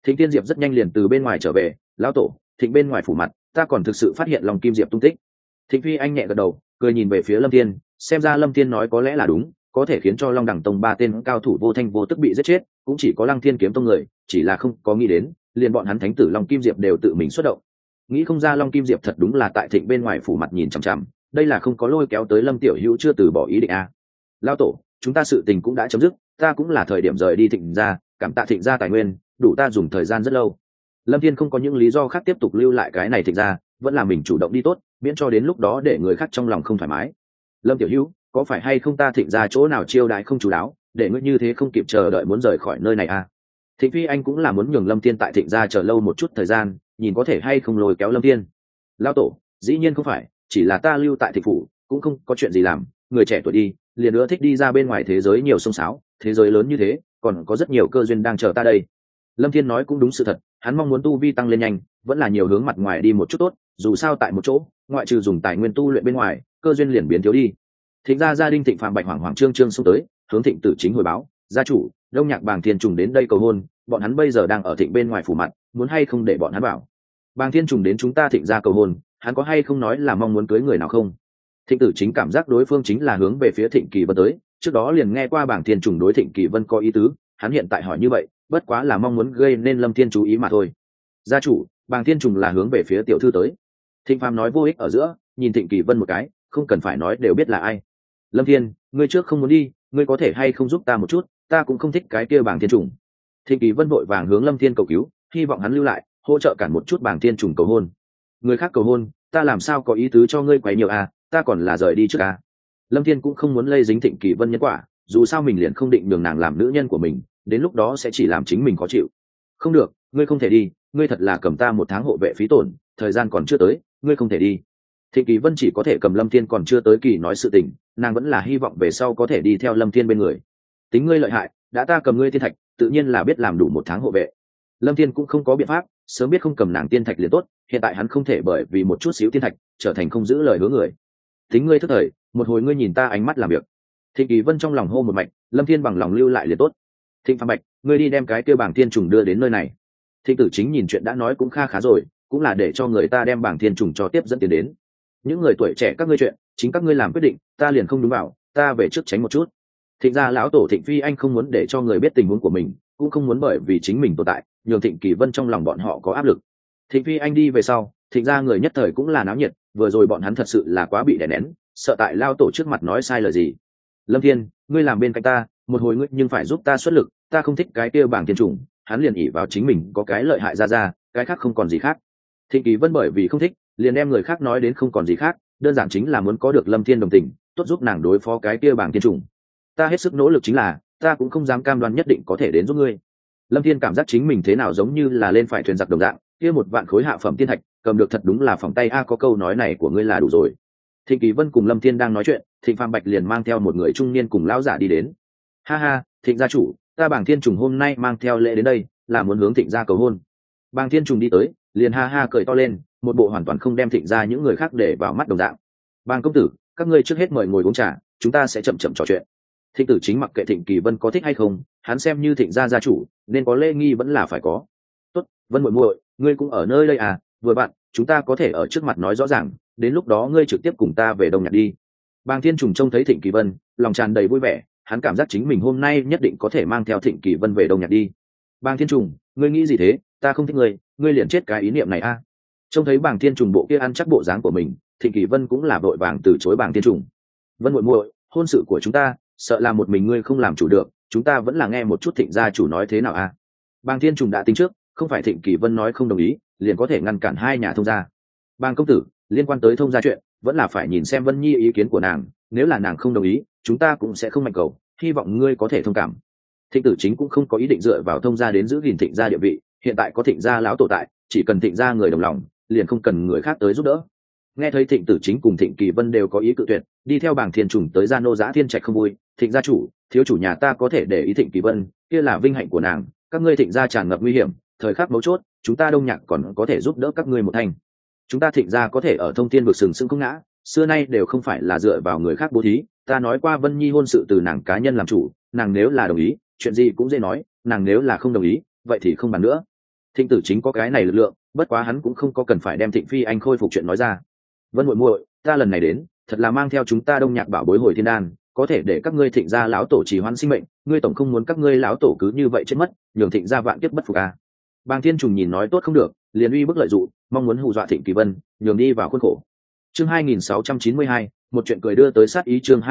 Thịnh Tiên Diệp rất nhanh liền từ bên ngoài trở về. Lão tổ, Thịnh bên ngoài phủ mặt, ta còn thực sự phát hiện Long Kim Diệp tung tích. Thịnh Phi Anh nhẹ gật đầu, cười nhìn về phía Lâm Thiên, xem ra Lâm Thiên nói có lẽ là đúng, có thể khiến cho Long Đẳng Tông ba tên cao thủ vô thanh vô tức bị giết chết, cũng chỉ có Lăng Thiên Kiếm Tông người, chỉ là không có nghĩ đến, liền bọn hắn thánh tử Long Kim Diệp đều tự mình xuất động. Nghĩ không ra Long Kim Diệp thật đúng là tại Thịnh bên ngoài phủ mặt nhìn chằm chằm, đây là không có lôi kéo tới Lâm Tiểu Hữu chưa từ bỏ ý định a. Lão tổ, chúng ta sự tình cũng đã chấm dứt, ta cũng là thời điểm rời đi Thịnh gia, cảm tạ Thịnh gia tài nguyên, đủ ta dùng thời gian rất lâu. Lâm Thiên không có những lý do khác tiếp tục lưu lại cái này Thịnh gia, vẫn là mình chủ động đi tốt, miễn cho đến lúc đó để người khác trong lòng không thoải mái. Lâm Tiểu Hữu, có phải hay không ta Thịnh gia chỗ nào chiêu đãi không chú đáo, để ngươi như thế không kịp chờ đợi muốn rời khỏi nơi này a? Thịnh Phi Anh cũng là muốn nhường Lâm Thiên tại Thịnh gia chờ lâu một chút thời gian, nhìn có thể hay không lôi kéo Lâm Thiên. Lão tổ, dĩ nhiên không phải, chỉ là ta lưu tại Thịnh phủ cũng không có chuyện gì làm, người trẻ tuổi đi, liền nữa thích đi ra bên ngoài thế giới nhiều sông sáo, thế giới lớn như thế, còn có rất nhiều cơ duyên đang chờ ta đây. Lâm Thiên nói cũng đúng sự thật, hắn mong muốn tu vi tăng lên nhanh, vẫn là nhiều hướng mặt ngoài đi một chút tốt, dù sao tại một chỗ, ngoại trừ dùng tài nguyên tu luyện bên ngoài, cơ duyên liền biến thiếu đi. Thịnh gia gia đình Thịnh Phạm Bạch Hoàng Trương Trương xông tới, hướng Thịnh Tử Chính hồi báo, gia chủ, Đông Nhạc Bàng Thiên Trùng đến đây cầu hôn, bọn hắn bây giờ đang ở Thịnh bên ngoài phủ mặt, muốn hay không để bọn hắn bảo. Bàng Thiên Trùng đến chúng ta Thịnh gia cầu hôn, hắn có hay không nói là mong muốn cưới người nào không? Thịnh Tử Chính cảm giác đối phương chính là hướng về phía Thịnh Kỳ Vân tới, trước đó liền nghe qua Bàng Thiên Trùng đối Thịnh Kỳ Vân có ý tứ, hắn hiện tại hỏi như vậy, bất quá là mong muốn gây nên Lâm Thiên chú ý mà thôi. Gia chủ, Bàng Thiên Trùng là hướng về phía tiểu thư tới. Thịnh Phàm nói vô ích ở giữa, nhìn Thịnh Kỳ Vân một cái, không cần phải nói đều biết là ai. Lâm Thiên, ngươi trước không muốn đi, ngươi có thể hay không giúp ta một chút, ta cũng không thích cái kia Bàng Thiên Trùng. Thịnh Kỳ Vân vội vàng hướng Lâm Thiên cầu cứu, hy vọng hắn lưu lại, hỗ trợ cản một chút Bàng Thiên Trùng cầu hôn. Người khác cầu hôn, ta làm sao có ý tứ cho ngươi quấy nhiều à, ta còn là rời đi trước à. Lâm Thiên cũng không muốn lây dính Thịnh Kỳ Vân nhân quả, dù sao mình liền không định nhường nàng làm nữ nhân của mình, đến lúc đó sẽ chỉ làm chính mình khó chịu. Không được, ngươi không thể đi, ngươi thật là cầm ta 1 tháng hộ vệ phí tổn, thời gian còn chưa tới, ngươi không thể đi. Thịnh Kỳ Vân chỉ có thể cầm Lâm Thiên còn chưa tới kỳ nói sự tình, nàng vẫn là hy vọng về sau có thể đi theo Lâm Thiên bên người. Tính ngươi lợi hại, đã ta cầm ngươi tiên thạch, tự nhiên là biết làm đủ 1 tháng hộ vệ. Lâm Thiên cũng không có biện pháp, sớm biết không cầm nàng tiên thạch liền tốt, hiện tại hắn không thể bởi vì một chút xíu tiên thạch trở thành không giữ lời hứa người. Tính ngươi thức thời, một hồi ngươi nhìn ta ánh mắt làm việc. Thịnh Kỳ Vân trong lòng hô một mạch, Lâm Thiên bằng lòng lưu lại liền tốt. Thịnh Phạm Bạch, ngươi đi đem cái kia Bàng Thiên Trùng đưa đến nơi này. Thịnh Tử Chính nhìn chuyện đã nói cũng kha khá rồi, cũng là để cho người ta đem Bàng Thiên Trùng cho tiếp dẫn tiến đến. Những người tuổi trẻ các ngươi chuyện, chính các ngươi làm quyết định, ta liền không đúng vào, ta về trước tránh một chút. Thịnh gia lão tổ Thịnh Phi Anh không muốn để cho người biết tình huống của mình, cũng không muốn bởi vì chính mình tồn tại, nhường Thịnh Kỳ Vân trong lòng bọn họ có áp lực. Thịnh Phi Anh đi về sau, Thịnh gia người nhất thời cũng là náo nhiệt, vừa rồi bọn hắn thật sự là quá bị đè nén, sợ tại lao tổ trước mặt nói sai lời gì. Lâm Thiên, ngươi làm bên cạnh ta, một hồi ngươi nhưng phải giúp ta xuất lực, ta không thích cái kia Bàng Thiên Trùng, hắn liền ỷ vào chính mình có cái lợi hại ra, cái khác không còn gì khác. Thịnh Kỳ Vân bởi vì không thích, liền đem người khác nói đến không còn gì khác, đơn giản chính là muốn có được Lâm Thiên đồng tình, tốt giúp nàng đối phó cái kia Bàng Thiên Trùng. Ta hết sức nỗ lực chính là, ta cũng không dám cam đoan nhất định có thể đến giúp ngươi. Lâm Thiên cảm giác chính mình thế nào giống như là lên phải thuyền giặc đồng dạng, kia 1 vạn khối hạ phẩm tiên thạch, cầm được thật đúng là phòng tay a, có câu nói này của ngươi là đủ rồi. Thịnh Kỳ Vân cùng Lâm Thiên đang nói chuyện, Thịnh Phạm Bạch liền mang theo một người trung niên cùng lão giả đi đến. Ha ha, Thịnh gia chủ, ta Bàng Thiên Trùng hôm nay mang theo lễ đến đây, là muốn hướng Thịnh gia cầu hôn. Bàng Thiên Trùng đi tới, liền ha ha cười to lên, một bộ hoàn toàn không đem Thịnh gia những người khác để vào mắt đồng dạng. Bàng công tử, các ngươi trước hết mời ngồi uống trà, chúng ta sẽ chậm chậm trò chuyện. Thịnh Tử Chính mặc kệ Thịnh Kỳ Vân có thích hay không, hắn xem như Thịnh gia gia chủ, nên có lễ nghi vẫn là phải có. Tốt, Vân muội muội, ngươi cũng ở nơi đây à? Vừa bạn, chúng ta có thể ở trước mặt nói rõ ràng, đến lúc đó ngươi trực tiếp cùng ta về Đông Nhạc đi. Bàng Thiên Trùng trông thấy Thịnh Kỳ Vân, lòng tràn đầy vui vẻ, hắn cảm giác chính mình hôm nay nhất định có thể mang theo Thịnh Kỳ Vân về Đông Nhạc đi. Bàng Thiên Trùng, ngươi nghĩ gì thế? Ta không thích ngươi, ngươi liền chết cái ý niệm này a. Trông thấy Bàng Thiên Trùng bộ kia ăn chắc bộ dáng của mình, Thịnh Kỳ Vân cũng là vội vàng từ chối Bàng Thiên Trùng. Vân muội muội, hôn sự của chúng ta, sợ là một mình ngươi không làm chủ được, chúng ta vẫn là nghe một chút Thịnh gia chủ nói thế nào a. Bàng Thiên Trùng đã tính trước, không phải Thịnh Kỳ Vân nói không đồng ý, liền có thể ngăn cản hai nhà thông gia. Bàng công tử, liên quan tới thông gia chuyện, vẫn là phải nhìn xem Vân Nhi ý kiến của nàng, nếu là nàng không đồng ý, chúng ta cũng sẽ không mạnh cầu, hy vọng ngươi có thể thông cảm. Thịnh Tử Chính cũng không có ý định dựa vào thông gia đến giữ gìn Thịnh gia địa vị, hiện tại có Thịnh gia lão tổ tại, chỉ cần Thịnh gia người đồng lòng, liền không cần người khác tới giúp đỡ. Nghe thấy Thịnh Tử Chính cùng Thịnh Kỳ Vân đều có ý cự tuyệt, đi theo Bàng Thiên Trùng tới gia nô giã thiên trạch không vui. Thịnh gia chủ, thiếu chủ nhà ta có thể để ý Thịnh Kỳ Vân, kia là vinh hạnh của nàng, các ngươi Thịnh gia tràn ngập nguy hiểm, thời khắc mấu chốt, chúng ta Đông Nhạc còn có thể giúp đỡ các ngươi một thành. Chúng ta Thịnh gia có thể ở thông thiên vực sừng sững không ngã, xưa nay đều không phải là dựa vào người khác bố thí. Ta nói qua Vân Nhi hôn sự từ nàng cá nhân làm chủ, nàng nếu là đồng ý, chuyện gì cũng dễ nói, nàng nếu là không đồng ý, vậy thì không bàn nữa. Thịnh tử chính có cái này lực lượng, bất quá hắn cũng không có cần phải đem Thịnh phi anh khôi phục chuyện nói ra. Vân muội muội, ta lần này đến thật là mang theo chúng ta Đông Nhạc bảo bối hồi thiên đan, có thể để các ngươi Thịnh gia lão tổ trì hoãn sinh mệnh, ngươi tổng không muốn các ngươi lão tổ cứ như vậy chết mất, nhường Thịnh gia vạn kiếp bất phục à. Bàng Thiên Trùng nhìn nói tốt không được, liền uy bức lợi dụng, mong muốn hù dọa Thịnh Kỳ Vân, nhường đi vào khuôn khổ. Chương 2692, một chuyện cười đưa tới sát ý. Chương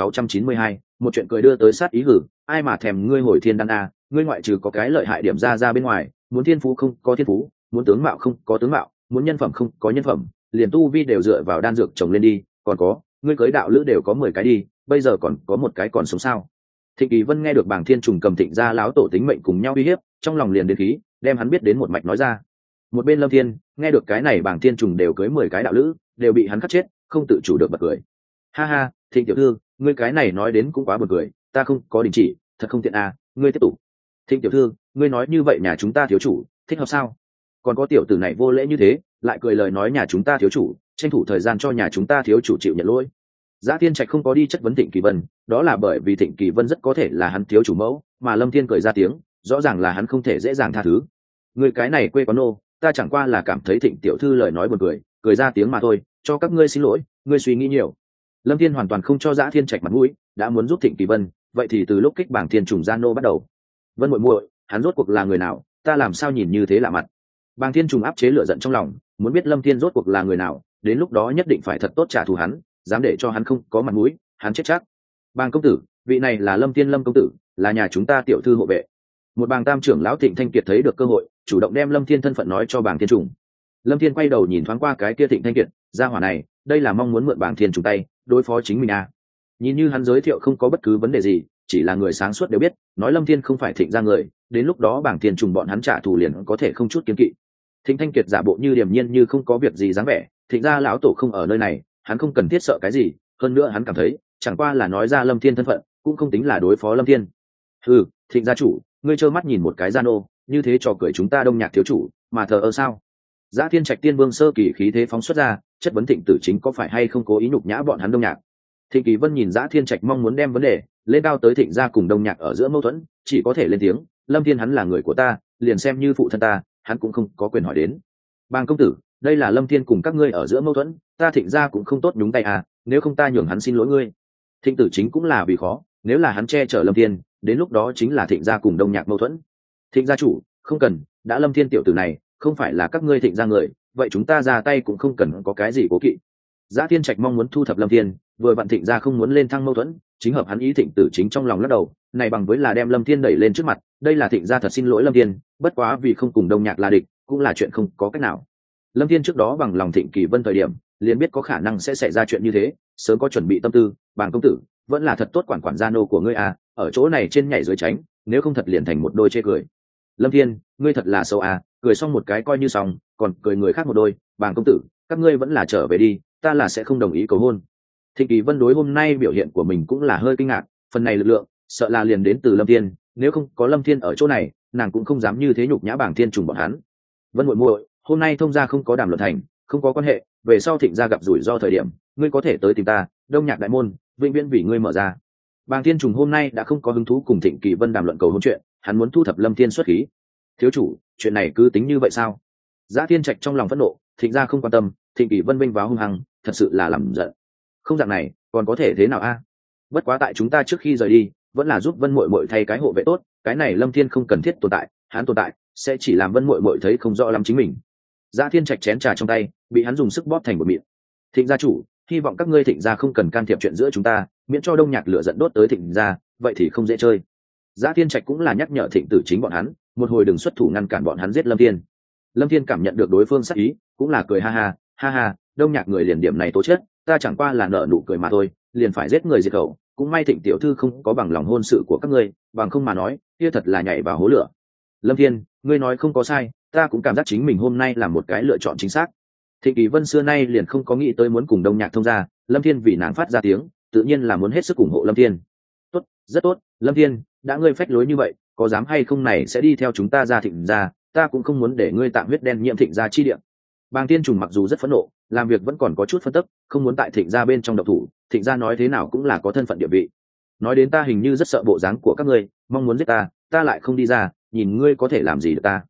2692, một chuyện cười đưa tới sát ý. Hử, ai mà thèm ngươi hồi thiên đan à, ngươi ngoại trừ có cái lợi hại điểm ra bên ngoài, muốn thiên phú không có thiên phú, muốn tướng mạo không có tướng mạo, muốn nhân phẩm không có nhân phẩm, liền tu vi đều dựa vào đan dược trồng lên đi, còn có, ngươi cưới đạo lữ đều có 10 cái đi, bây giờ còn có một cái còn sống sao? Thịnh Kỳ Vân nghe được Bàng Thiên Trùng cầm Thịnh gia lão tổ tính mệnh cùng nhau uy hiếp, trong lòng liền đến khí, đem hắn biết đến một mạch nói ra. Một bên Lâm Thiên nghe được cái này Bàng Thiên Trùng đều cưới 10 cái đạo lữ, đều bị hắn cắt chết, không tự chủ được bật cười. Ha ha, Thịnh tiểu thư, ngươi cái này nói đến cũng quá buồn cười, ta không có đình chỉ, thật không tiện à, ngươi tiếp tục. Thịnh tiểu thư, ngươi nói như vậy nhà chúng ta thiếu chủ thích hợp sao? Còn có tiểu tử này vô lễ như thế, lại cười lời nói nhà chúng ta thiếu chủ, tranh thủ thời gian cho nhà chúng ta thiếu chủ chịu nhận lỗi. Giá Thiên Trạch không có đi chất vấn Thịnh Kỳ Vân, đó là bởi vì Thịnh Kỳ Vân rất có thể là hắn thiếu chủ mẫu, mà Lâm Thiên cười ra tiếng, rõ ràng là hắn không thể dễ dàng tha thứ. Người cái này quê quán nô, ta chẳng qua là cảm thấy Thịnh tiểu thư lời nói buồn cười, cười ra tiếng mà thôi, cho các ngươi xin lỗi, ngươi suy nghĩ nhiều. Lâm Thiên hoàn toàn không cho Giá Thiên Trạch mặt mũi, đã muốn giúp Thịnh Kỳ Vân, vậy thì từ lúc kích Bảng Thiên Trùng gian nô bắt đầu. Vân muội muội, hắn rốt cuộc là người nào, ta làm sao nhìn như thế lạ mặt. Bàng Thiên Trùng áp chế lửa giận trong lòng, muốn biết Lâm Thiên rốt cuộc là người nào, đến lúc đó nhất định phải thật tốt trả thù hắn, dám để cho hắn không có mặt mũi, hắn chết chắc. Bàng công tử, vị này là Lâm Thiên Lâm công tử, là nhà chúng ta tiểu thư hộ vệ. Một Bàng tam trưởng lão Thịnh Thanh Kiệt thấy được cơ hội, chủ động đem Lâm Thiên thân phận nói cho Bàng Thiên Trùng. Lâm Thiên quay đầu nhìn thoáng qua cái kia Thịnh Thanh Kiệt, gia hỏa này, đây là mong muốn mượn Bàng Thiên Trùng tay, đối phó chính mình à? Nhìn như hắn giới thiệu không có bất cứ vấn đề gì, chỉ là người sáng suốt đều biết, nói Lâm Thiên không phải Thịnh gia người, đến lúc đó Bàng Thiên Trùng bọn hắn trả thù liền có thể không chút kiêng kỵ. Thịnh Thanh Kiệt giả bộ như điềm nhiên như không có việc gì dáng vẻ, Thịnh gia lão tổ không ở nơi này, hắn không cần thiết sợ cái gì, hơn nữa hắn cảm thấy, chẳng qua là nói ra Lâm Thiên thân phận, cũng không tính là đối phó Lâm Thiên. Ừ, Thịnh gia chủ, ngươi trơ mắt nhìn một cái gian ô, như thế trò cười chúng ta Đông Nhạc thiếu chủ, mà thờ ơ sao? Giá Thiên Trạch Tiên Vương sơ kỳ khí thế phóng xuất ra, chất vấn Thịnh Tử Chính có phải hay không cố ý nhục nhã bọn hắn Đông Nhạc. Thịnh Kỳ Vân nhìn Giá Thiên Trạch mong muốn đem vấn đề lên cao tới Thịnh gia cùng Đông Nhạc ở giữa mâu thuẫn, chỉ có thể lên tiếng, Lâm Thiên hắn là người của ta, liền xem như phụ thân ta, hắn cũng không có quyền hỏi đến. Bàng công tử, đây là Lâm Thiên cùng các ngươi ở giữa mâu thuẫn, ta Thịnh gia cũng không tốt nhúng tay à, nếu không ta nhường hắn xin lỗi ngươi. Thịnh Tử Chính cũng là vì khó, nếu là hắn che chở Lâm Thiên, đến lúc đó chính là Thịnh gia cùng Đông Nhạc mâu thuẫn. Thịnh gia chủ, không cần, đã Lâm Thiên tiểu tử này không phải là các ngươi Thịnh gia người, vậy chúng ta ra tay cũng không cần có cái gì cố kỵ. Giá Thiên Trạch mong muốn thu thập Lâm Thiên, vừa vặn Thịnh gia không muốn lên thăng mâu thuẫn, chính hợp hắn ý. Thịnh Tử Chính trong lòng lắc đầu, này bằng với là đem Lâm Thiên đẩy lên trước mặt, đây là Thịnh gia thật xin lỗi Lâm Thiên, bất quá vì không cùng Đông Nhạc là địch, cũng là chuyện không có cách nào. Lâm Thiên trước đó bằng lòng Thịnh Kỳ Vân thời điểm, liền biết có khả năng sẽ xảy ra chuyện như thế, sớm có chuẩn bị tâm tư. Bàng công tử, vẫn là thật tốt quản gia nô của ngươi à, ở chỗ này trên nhảy dưới tránh, nếu không thật liền thành một đôi chê cười. Lâm Thiên, ngươi thật là xấu à, cười xong một cái coi như xong, còn cười người khác một đôi. Bàng công tử, các ngươi vẫn là trở về đi, ta là sẽ không đồng ý cầu hôn. Thịnh Kỳ Vân đối hôm nay biểu hiện của mình cũng là hơi kinh ngạc, phần này lực lượng, sợ là liền đến từ Lâm Thiên, nếu không có Lâm Thiên ở chỗ này, nàng cũng không dám như thế nhục nhã Bàng Thiên Trùng bọn hắn. Vân muội muội, hôm nay thông gia không có đàm luận thành, không có quan hệ, về sau Thịnh gia gặp rủi ro thời điểm, ngươi có thể tới tìm ta, Đông Nhạc đại môn vĩnh viễn vì ngươi mở ra. Bàng Thiên Trùng hôm nay đã không có hứng thú cùng Thịnh Kỳ Vân đàm luận cầu hôn chuyện, hắn muốn thu thập Lâm Thiên xuất khí. Thiếu chủ, chuyện này cứ tính như vậy sao? Giá Thiên Trạch trong lòng phẫn nộ, Thịnh gia không quan tâm, Thịnh Kỳ Vân vênh váo hung hăng, thật sự là làm giận. Không dạng này, còn có thể thế nào a? Bất quá tại chúng ta trước khi rời đi, vẫn là giúp Vân muội muội thay cái hộ vệ tốt, cái này Lâm Thiên không cần thiết tồn tại, hắn tồn tại sẽ chỉ làm Vân muội muội thấy không rõ lắm chính mình. Giá Thiên Trạch chén trà trong tay, bị hắn dùng sức bóp thành một miệng. Thịnh gia chủ, hy vọng các ngươi Thịnh gia không cần can thiệp chuyện giữa chúng ta, miễn cho Đông Nhạc lửa giận đốt tới Thịnh gia, vậy thì không dễ chơi. Giá Thiên Trạch cũng là nhắc nhở Thịnh Tử Chính bọn hắn, một hồi đừng xuất thủ ngăn cản bọn hắn giết Lâm Thiên. Lâm Thiên cảm nhận được đối phương sát ý, cũng là cười ha ha, Đông Nhạc người liền điểm này tố chất, ta chẳng qua là nợ nụ cười mà thôi, liền phải giết người diệt khẩu, cũng may Thịnh tiểu thư không có bằng lòng hôn sự của các ngươi, bằng không mà nói, kia thật là nhảy vào hố lửa. Lâm Thiên, ngươi nói không có sai, ta cũng cảm giác chính mình hôm nay là một cái lựa chọn chính xác. Thịnh Kỳ Vân xưa nay liền không có nghĩ tới muốn cùng Đông Nhạc thông gia, Lâm Thiên vì nàng phát ra tiếng, tự nhiên là muốn hết sức ủng hộ Lâm Thiên. Tốt, rất tốt, Lâm Thiên, đã ngươi phách lối như vậy, có dám hay không này sẽ đi theo chúng ta ra Thịnh gia, ta cũng không muốn để ngươi tạm huyết đen nhiễm Thịnh gia chi địa. Bàng Thiên Trùng mặc dù rất phẫn nộ, làm việc vẫn còn có chút phân tức, không muốn tại Thịnh gia bên trong độc thủ, Thịnh gia nói thế nào cũng là có thân phận địa vị. Nói đến ta hình như rất sợ bộ dáng của các ngươi, mong muốn giết ta, ta lại không đi ra, nhìn ngươi có thể làm gì được ta.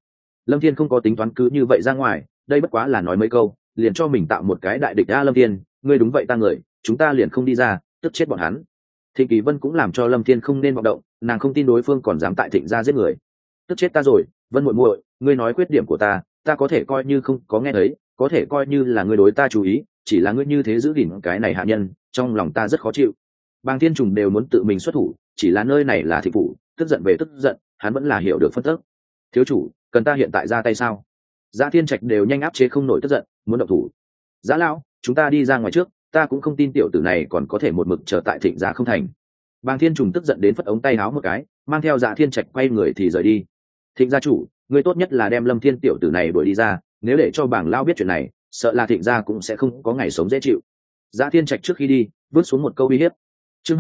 Lâm Thiên không có tính toán cứ như vậy ra ngoài, đây bất quá là nói mấy câu liền cho mình tạo một cái đại địch. Lâm Thiên, ngươi đúng vậy ta người, chúng ta liền không đi ra, tức chết bọn hắn. Thịnh Kỳ Vân cũng làm cho Lâm Thiên không nên vọng động, nàng không tin đối phương còn dám tại Thịnh gia giết người. Tức chết ta rồi, Vân muội muội, ngươi nói khuyết điểm của ta có thể coi như không có nghe thấy, có thể coi như là ngươi đối ta chú ý, chỉ là ngươi như thế giữ gìn cái này hạ nhân, trong lòng ta rất khó chịu. Bàng Thiên Trùng đều muốn tự mình xuất thủ, chỉ là nơi này là Thịnh phủ, tức giận về tức giận, hắn vẫn là hiểu được phân tức. Thiếu chủ, cần ta hiện tại ra tay sao? Giá Thiên Trạch đều nhanh áp chế không nổi tức giận, muốn động thủ. Giá lão, chúng ta đi ra ngoài trước, ta cũng không tin tiểu tử này còn có thể một mực chờ tại Thịnh gia không thành. Bàng Thiên Trùng tức giận đến phất ống tay áo một cái, mang theo Dạ Thiên Trạch quay người thì rời đi. Thịnh gia chủ, ngươi tốt nhất là đem Lâm Thiên tiểu tử này đuổi đi ra, nếu để cho Bàng lão biết chuyện này, sợ là Thịnh gia cũng sẽ không có ngày sống dễ chịu. Dạ Thiên Trạch trước khi đi, vứt xuống một câu uy hiếp. Chương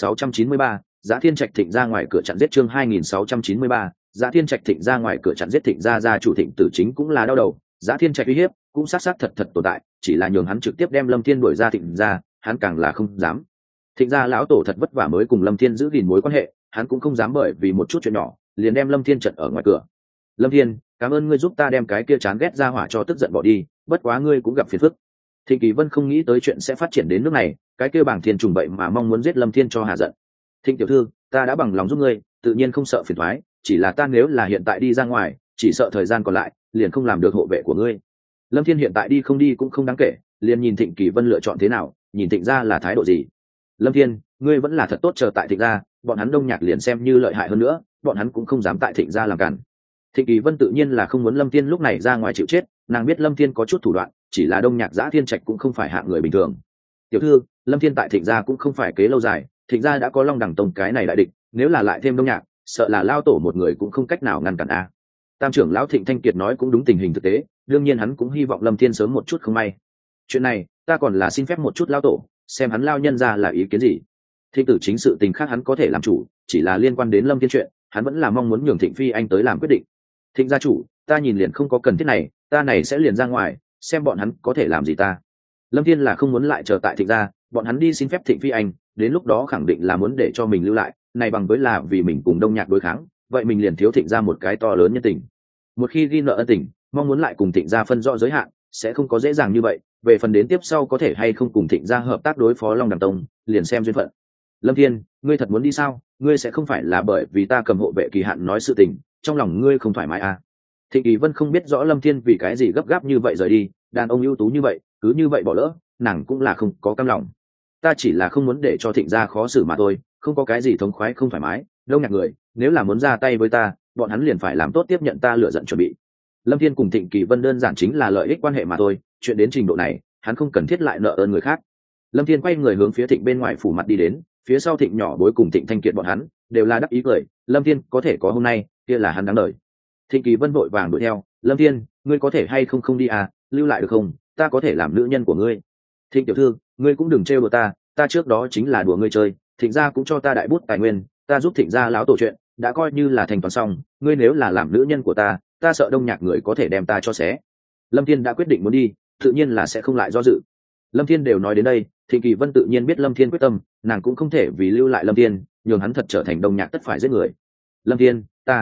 2693, Dạ Thiên Trạch Thịnh gia ngoài cửa chặn giết. Chương 2693, Dạ Thiên Trạch Thịnh gia ngoài cửa chặn giết. Thịnh gia gia chủ Thịnh Tử Chính cũng là đau đầu, Dạ Thiên Trạch uy hiếp cũng sát thật tồn tại, chỉ là nhường hắn trực tiếp đem Lâm Thiên đuổi ra Thịnh gia, hắn càng là không dám. Thịnh gia lão tổ thật vất vả mới cùng Lâm Thiên giữ gìn mối quan hệ, hắn cũng không dám bởi vì một chút chuyện nhỏ liền đem Lâm Thiên chặn ở ngoài cửa. Lâm Thiên, cảm ơn ngươi giúp ta đem cái kia chán ghét ra hỏa cho tức giận bỏ đi, bất quá ngươi cũng gặp phiền phức. Thịnh Kỳ Vân không nghĩ tới chuyện sẽ phát triển đến nước này, cái kia Bàng Thiên Trùng vậy mà mong muốn giết Lâm Thiên cho hạ giận. Thịnh tiểu thư, ta đã bằng lòng giúp ngươi, tự nhiên không sợ phiền toái, chỉ là ta nếu là hiện tại đi ra ngoài, chỉ sợ thời gian còn lại liền không làm được hộ vệ của ngươi. Lâm Thiên hiện tại đi không đi cũng không đáng kể, liền nhìn Thịnh Kỳ Vân lựa chọn thế nào, nhìn Thịnh gia là thái độ gì. Lâm Thiên, ngươi vẫn là thật tốt chờ tại Thịnh gia, bọn hắn Đông Nhạc liền xem như lợi hại hơn nữa, bọn hắn cũng không dám tại Thịnh gia làm cản. Thịnh Kỳ Vân tự nhiên là không muốn Lâm Thiên lúc này ra ngoài chịu chết, nàng biết Lâm Thiên có chút thủ đoạn, chỉ là Đông Nhạc Giã Thiên Trạch cũng không phải hạng người bình thường. Tiểu thư, Lâm Thiên tại Thịnh gia cũng không phải kế lâu dài, Thịnh gia đã có Long Đẳng Tông cái này đại địch, nếu là lại thêm Đông Nhạc, sợ là lao tổ một người cũng không cách nào ngăn cản a. Tam trưởng lão Thịnh Thanh Kiệt nói cũng đúng tình hình thực tế, đương nhiên hắn cũng hy vọng Lâm Thiên sớm một chút không may. Chuyện này, ta còn là xin phép một chút lao tổ, xem hắn lao nhân ra là ý kiến gì. Thịnh Tử Chính sự tình khác hắn có thể làm chủ, chỉ là liên quan đến Lâm Thiên chuyện, hắn vẫn là mong muốn nhường Thịnh Phi anh tới làm quyết định. Thịnh gia chủ, ta nhìn liền không có cần thiết này, ta này sẽ liền ra ngoài, xem bọn hắn có thể làm gì ta. Lâm Thiên là không muốn lại chờ tại Thịnh gia, bọn hắn đi xin phép Thịnh Phi anh, đến lúc đó khẳng định là muốn để cho mình lưu lại, này bằng với là vì mình cùng Đông Nhạc đối kháng, vậy mình liền thiếu Thịnh gia một cái to lớn nhân tình. Một khi ghi nợ ân tình, mong muốn lại cùng Thịnh gia phân rõ giới hạn, sẽ không có dễ dàng như vậy, về phần đến tiếp sau có thể hay không cùng Thịnh gia hợp tác đối phó Long Đằng Tông, liền xem duyên phận. Lâm Thiên, ngươi thật muốn đi sao? Ngươi sẽ không phải là bởi vì ta cầm hộ vệ kỳ hạn nói sự tình, trong lòng ngươi không thoải mái à? Thịnh Kỳ Vân không biết rõ Lâm Thiên vì cái gì gấp gáp như vậy rời đi, đàn ông ưu tú như vậy, cứ như vậy bỏ lỡ, nàng cũng là không có cam lòng. Ta chỉ là không muốn để cho Thịnh gia khó xử mà thôi, không có cái gì thống khoái không thoải mái, Đông Nhạc người, nếu là muốn ra tay với ta, bọn hắn liền phải làm tốt tiếp nhận ta lựa giận chuẩn bị. Lâm Thiên cùng Thịnh Kỳ Vân đơn giản chính là lợi ích quan hệ mà thôi, chuyện đến trình độ này, hắn không cần thiết lại nợ ơn người khác. Lâm Thiên quay người hướng phía Thịnh bên ngoài phủ mặt đi đến, phía sau Thịnh nhỏ bối cùng Thịnh Thanh Kiệt bọn hắn đều là đắc ý cười, Lâm Thiên có thể có hôm nay, kia là hắn đáng đợi. Thịnh Kỳ Vân vội vàng đuổi theo, Lâm Thiên, ngươi có thể hay không đi à, lưu lại được không, ta có thể làm nữ nhân của ngươi. Thịnh tiểu thư, ngươi cũng đừng trêu đùa ta trước đó chính là đùa ngươi chơi, Thịnh gia cũng cho ta đại bút tài nguyên, ta giúp Thịnh gia lão tổ chuyện, đã coi như là thành toàn xong, ngươi nếu là làm nữ nhân của ta sợ Đông Nhạc người có thể đem ta cho xé. Lâm Thiên đã quyết định muốn đi, tự nhiên là sẽ không lại do dự. Lâm Thiên đều nói đến đây, Thịnh Kỳ Vân tự nhiên biết Lâm Thiên quyết tâm, nàng cũng không thể vì lưu lại Lâm Thiên, nhường hắn thật trở thành Đông Nhạc tất phải giết người. Lâm Thiên,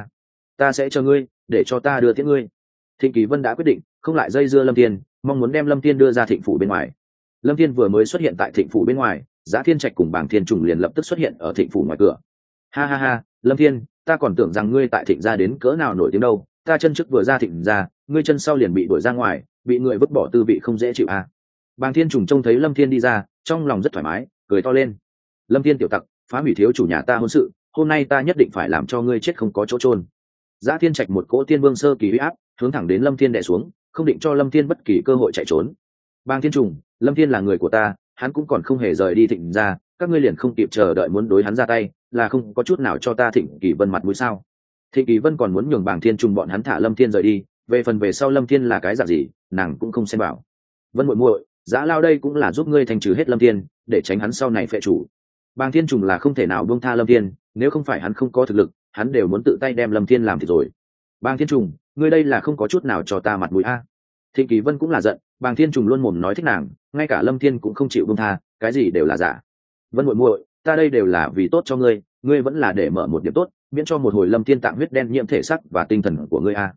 ta sẽ chờ ngươi, để cho ta đưa tiễn ngươi. Thịnh Kỳ Vân đã quyết định, không lại dây dưa Lâm Thiên, mong muốn đem Lâm Thiên đưa ra Thịnh phủ bên ngoài. Lâm Thiên vừa mới xuất hiện tại Thịnh phủ bên ngoài, Giá Thiên Trạch cùng Bàng Thiên Trùng liền lập tức xuất hiện ở Thịnh phủ ngoài cửa. Ha ha ha, Lâm Thiên, ta còn tưởng rằng ngươi tại Thịnh gia đến cỡ nào nổi tiếng đâu, ta chân trước vừa ra Thịnh gia, ngươi chân sau liền bị đuổi ra ngoài, bị người vứt bỏ tư vị không dễ chịu à. Bàng Thiên Trùng trông thấy Lâm Thiên đi ra, trong lòng rất thoải mái, cười to lên. Lâm Thiên tiểu tặc, phá hủy thiếu chủ nhà ta hôn sự, hôm nay ta nhất định phải làm cho ngươi chết không có chỗ chôn. Giá Thiên Trạch một cỗ tiên vương sơ kỳ uy áp, hướng thẳng đến Lâm Thiên đè xuống, không định cho Lâm Thiên bất kỳ cơ hội chạy trốn. Bàng Thiên Trùng, Lâm Thiên là người của ta, hắn cũng còn không hề rời đi Thịnh gia, các ngươi liền không kịp chờ đợi muốn đối hắn ra tay, là không có chút nào cho ta Thịnh Kỳ Vân mặt mũi sao? Thịnh Kỳ Vân còn muốn nhường Bàng Thiên Trùng bọn hắn thả Lâm Thiên rời đi, về phần về sau Lâm Thiên là cái dạng gì, nàng cũng không xem bảo. Vân muội muội, Giá lao đây cũng là giúp ngươi thành trừ hết Lâm Thiên, để tránh hắn sau này phệ chủ. Bàng Thiên Trùng là không thể nào buông tha Lâm Thiên, nếu không phải hắn không có thực lực, hắn đều muốn tự tay đem Lâm Thiên làm thịt rồi. Bàng Thiên Trùng, ngươi đây là không có chút nào cho ta mặt mũi a. Thịnh Kỳ Vân cũng là giận, Bàng Thiên Trùng luôn mồm nói thích nàng, ngay cả Lâm Thiên cũng không chịu buông tha, cái gì đều là giả. Vân muội muội, ta đây đều là vì tốt cho ngươi, ngươi vẫn là để mở một điểm tốt, miễn cho một hồi Lâm Thiên tạng huyết đen nhiễm thể xác và tinh thần của ngươi a.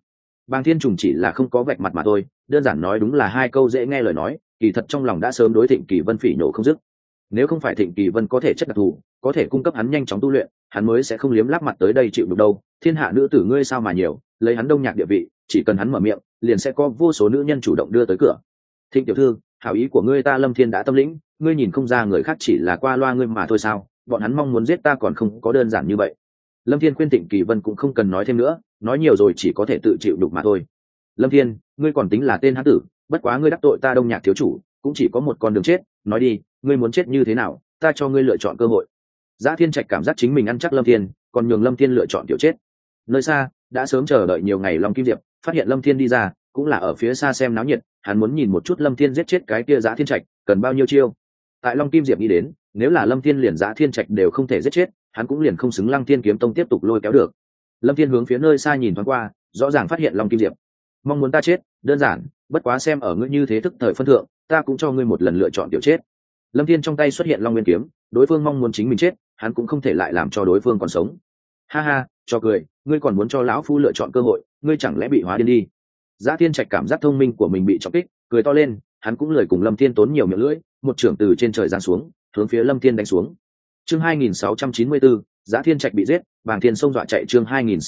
Bàng Thiên Trùng chỉ là không có vạch mặt mà thôi, đơn giản nói đúng là hai câu dễ nghe lời nói, kỳ thật trong lòng đã sớm đối Thịnh Kỳ Vân phỉ nhổ không dứt. Nếu không phải Thịnh Kỳ Vân có thể chất đặc thù, có thể cung cấp hắn nhanh chóng tu luyện, hắn mới sẽ không liếm láp mặt tới đây chịu được đâu. Thiên hạ nữ tử ngươi sao mà nhiều, lấy hắn Đông Nhạc địa vị, chỉ cần hắn mở miệng, liền sẽ có vô số nữ nhân chủ động đưa tới cửa. Thịnh tiểu thư, hảo ý của ngươi ta Lâm Thiên đã tâm lĩnh, ngươi nhìn không ra người khác chỉ là qua loa ngươi mà thôi sao? Bọn hắn mong muốn giết ta còn không có đơn giản như vậy. Lâm Thiên khuyên Thịnh Kỳ Vân cũng không cần nói thêm nữa, nói nhiều rồi chỉ có thể tự chịu đục mà thôi. Lâm Thiên, ngươi còn tính là tên hán tử, bất quá ngươi đắc tội ta Đông Nhạc thiếu chủ, cũng chỉ có một con đường chết, nói đi, ngươi muốn chết như thế nào, ta cho ngươi lựa chọn cơ hội. Giá Thiên Trạch cảm giác chính mình ăn chắc Lâm Thiên, còn nhường Lâm Thiên lựa chọn tiểu chết. Nơi xa, đã sớm chờ đợi nhiều ngày Long Kim Diệp, phát hiện Lâm Thiên đi ra, cũng là ở phía xa xem náo nhiệt, hắn muốn nhìn một chút Lâm Thiên giết chết cái kia Giá Thiên Trạch, cần bao nhiêu chiêu. Tại Long Kim Diệp nghĩ đến, nếu là Lâm Thiên liền Giá Thiên Trạch đều không thể giết chết, hắn cũng liền không xứng Lăng Thiên Kiếm Tông tiếp tục lôi kéo được. Lâm Thiên hướng phía nơi xa nhìn thoáng qua, rõ ràng phát hiện Long Kim Diệp. Mong muốn ta chết, đơn giản, bất quá xem ở ngươi như thế thức thời phân thượng, ta cũng cho ngươi một lần lựa chọn tiểu chết. Lâm Thiên trong tay xuất hiện Long Nguyên kiếm, đối phương mong muốn chính mình chết, hắn cũng không thể lại làm cho đối phương còn sống. Ha ha, cho cười, ngươi còn muốn cho lão phu lựa chọn cơ hội, ngươi chẳng lẽ bị hóa điên đi? Giá Thiên Trạch cảm giác thông minh của mình bị trọng kích, cười to lên, hắn cũng lời cùng Lâm Thiên tốn nhiều miệng lưỡi, một chưởng từ trên trời giáng xuống, hướng phía Lâm Thiên đánh xuống. Chương 2694, Giá Thiên Trạch bị giết, Bàng Thiên xông dọa chạy. Chương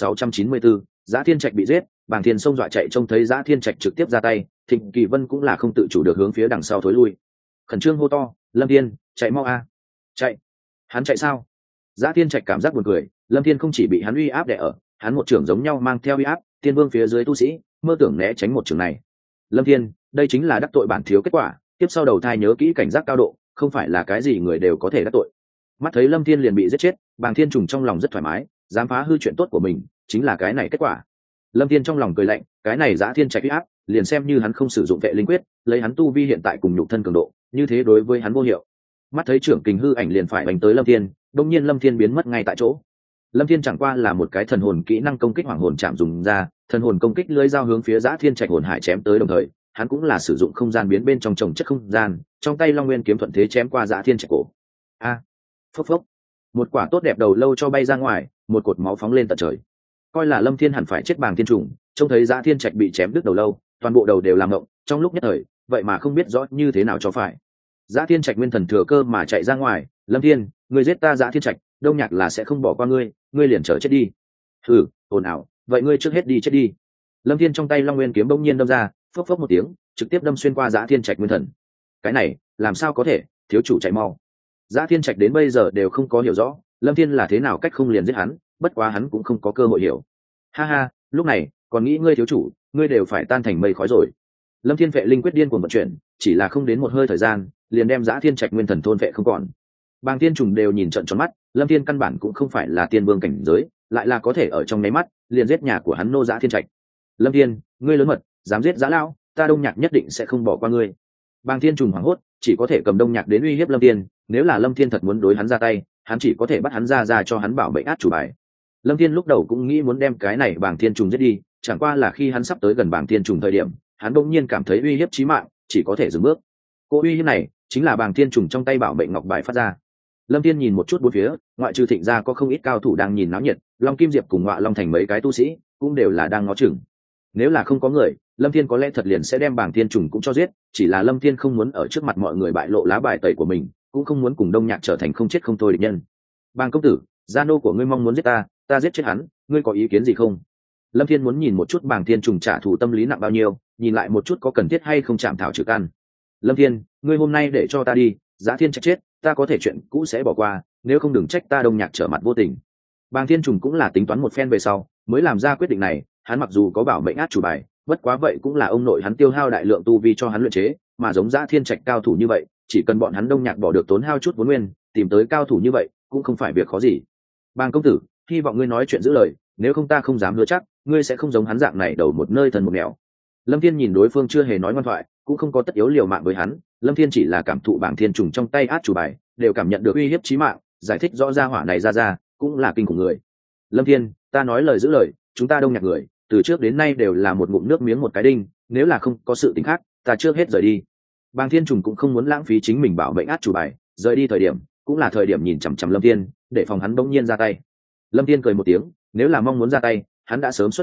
2694, Giá Thiên Trạch bị giết, Bàng Thiên xông dọa chạy. Trông thấy Giá Thiên Trạch trực tiếp ra tay, Thịnh Kỳ Vân cũng là không tự chủ được hướng phía đằng sau thối lui. Khẩn trương hô to, Lâm Thiên, chạy mau a! Chạy! Hắn chạy sao? Giá Thiên Trạch cảm giác buồn cười, Lâm Thiên không chỉ bị hắn uy áp đè ở, hắn một trưởng giống nhau mang theo uy áp, Tiên Vương phía dưới tu sĩ, mơ tưởng né tránh một trường này. Lâm Thiên, đây chính là đắc tội bản thiếu kết quả, tiếp sau đầu thai nhớ kỹ cảnh giác cao độ, không phải là cái gì người đều có thể đắc tội. Mắt thấy Lâm Thiên liền bị giết chết, Bàng Thiên Trùng trong lòng rất thoải mái, dám phá hư chuyện tốt của mình, chính là cái này kết quả. Lâm Thiên trong lòng cười lạnh, cái này Giá Thiên Trạch uy áp, liền xem như hắn không sử dụng vệ linh quyết, lấy hắn tu vi hiện tại cùng nhục thân cường độ, như thế đối với hắn vô hiệu. Mắt thấy trưởng kình hư ảnh liền phải đánh tới Lâm Thiên, đột nhiên Lâm Thiên biến mất ngay tại chỗ. Lâm Thiên chẳng qua là một cái thần hồn kỹ năng công kích hoàng hồn chạm dùng ra, thần hồn công kích lưỡi dao hướng phía Giá Thiên Trạch hồn hải chém tới, đồng thời, hắn cũng là sử dụng không gian biến bên trong trồng chất không gian, trong tay Long Nguyên kiếm thuận thế chém qua Giá Thiên Trạch cổ. A! Phốc phốc. Một quả tốt đẹp đầu lâu cho bay ra ngoài, một cột máu phóng lên tận trời. Coi là Lâm Thiên hẳn phải chết. Bàng Thiên Trùng, trông thấy Giá Thiên Trạch bị chém đứt đầu lâu, toàn bộ đầu đều làm ngộng, trong lúc nhất thời, vậy mà không biết rõ như thế nào cho phải. Giá Thiên Trạch nguyên thần thừa cơ mà chạy ra ngoài, Lâm Thiên, ngươi giết ta Giá Thiên Trạch, Đông Nhạc là sẽ không bỏ qua ngươi, ngươi liền chờ chết đi. Hừ, ồn ào, vậy ngươi trước hết đi chết đi. Lâm Thiên trong tay Long Nguyên kiếm bỗng nhiên đâm ra, phốc phốc một tiếng, trực tiếp đâm xuyên qua Giá Thiên Trạch nguyên thần. Cái này, làm sao có thể, thiếu chủ chạy mau. Giá Thiên Trạch đến bây giờ đều không có hiểu rõ, Lâm Thiên là thế nào cách không liền giết hắn, bất quá hắn cũng không có cơ hội hiểu. Ha ha, lúc này, còn nghĩ ngươi thiếu chủ, ngươi đều phải tan thành mây khói rồi. Lâm Thiên vệ linh quyết điên cuồng vận chuyển, chỉ là không đến một hơi thời gian, liền đem Giá Thiên Trạch nguyên thần thôn vệ không còn. Bàng Thiên Trùng đều nhìn trợn tròn mắt, Lâm Thiên căn bản cũng không phải là tiên vương cảnh giới, lại là có thể ở trong nháy mắt liền giết nhà của hắn nô Giá Thiên Trạch. Lâm Thiên, ngươi lớn mật, dám giết Giá lão, ta Đông Nhạc nhất định sẽ không bỏ qua ngươi. Bàng Thiên Trùng hoảng hốt, chỉ có thể cầm Đông Nhạc đến uy hiếp Lâm Thiên, nếu là Lâm Thiên thật muốn đối hắn ra tay, hắn chỉ có thể bắt hắn ra cho hắn bảo mệnh át chủ bài. Lâm Thiên lúc đầu cũng nghĩ muốn đem cái này Bàng Thiên Trùng giết đi, chẳng qua là khi hắn sắp tới gần Bàng Thiên Trùng thời điểm, hắn bỗng nhiên cảm thấy uy hiếp chí mạng, chỉ có thể dừng bước. Cô uy hiếp này chính là Bàng Thiên Trùng trong tay bảo mệnh ngọc bài phát ra. Lâm Thiên nhìn một chút bốn phía, ngoại trừ Thịnh gia có không ít cao thủ đang nhìn náo nhiệt, Long Kim Diệp cùng Ngọa Long Thành mấy cái tu sĩ cũng đều là đang ngó chừng. Nếu là không có người, Lâm Thiên có lẽ thật liền sẽ đem Bàng Thiên Trùng cũng cho giết, chỉ là Lâm Thiên không muốn ở trước mặt mọi người bại lộ lá bài tẩy của mình, cũng không muốn cùng Đông Nhạc trở thành không chết không thôi địch nhân. Bàng công tử, gia nô của ngươi mong muốn giết ta, ta giết chết hắn, ngươi có ý kiến gì không? Lâm Thiên muốn nhìn một chút Bàng Thiên Trùng trả thù tâm lý nặng bao nhiêu, nhìn lại một chút có cần thiết hay không chạm thảo trừ căn. Lâm Thiên, ngươi hôm nay để cho ta đi, Giá Thiên Trạch chết, ta có thể chuyện cũ sẽ bỏ qua, nếu không đừng trách ta Đông Nhạc trở mặt vô tình. Bàng Thiên Trùng cũng là tính toán một phen về sau, mới làm ra quyết định này, hắn mặc dù có bảo mệnh át chủ bài, bất quá vậy cũng là ông nội hắn tiêu hao đại lượng tu vi cho hắn luyện chế, mà giống Giá Thiên Trạch cao thủ như vậy, chỉ cần bọn hắn Đông Nhạc bỏ được tốn hao chút vốn nguyên, tìm tới cao thủ như vậy, cũng không phải việc khó gì. Bàng công tử, hy vọng ngươi nói chuyện giữ lời, nếu không ta không dám hứa chắc, ngươi sẽ không giống hắn dạng này đầu một nơi thần một nẻo. Lâm Thiên nhìn đối phương chưa hề nói ngoan thoại, cũng không có tất yếu liều mạng với hắn, Lâm Thiên chỉ là cảm thụ Bàng Thiên Trùng trong tay át chủ bài, đều cảm nhận được uy hiếp chí mạng, giải thích rõ ra hỏa này ra, cũng là kinh khủng người. Lâm Thiên, ta nói lời giữ lời, chúng ta Đông Nhạc người, từ trước đến nay đều là một ngụm nước miếng một cái đinh, nếu là không có sự tình khác, ta trước hết rời đi. Bàng Thiên Trùng cũng không muốn lãng phí chính mình bảo mệnh át chủ bài, rời đi thời điểm, cũng là thời điểm nhìn chằm chằm Lâm Thiên, để phòng hắn bỗng nhiên ra tay. Lâm Thiên cười một tiếng, nếu là mong muốn ra tay, hắn đã sớm xuất thủ,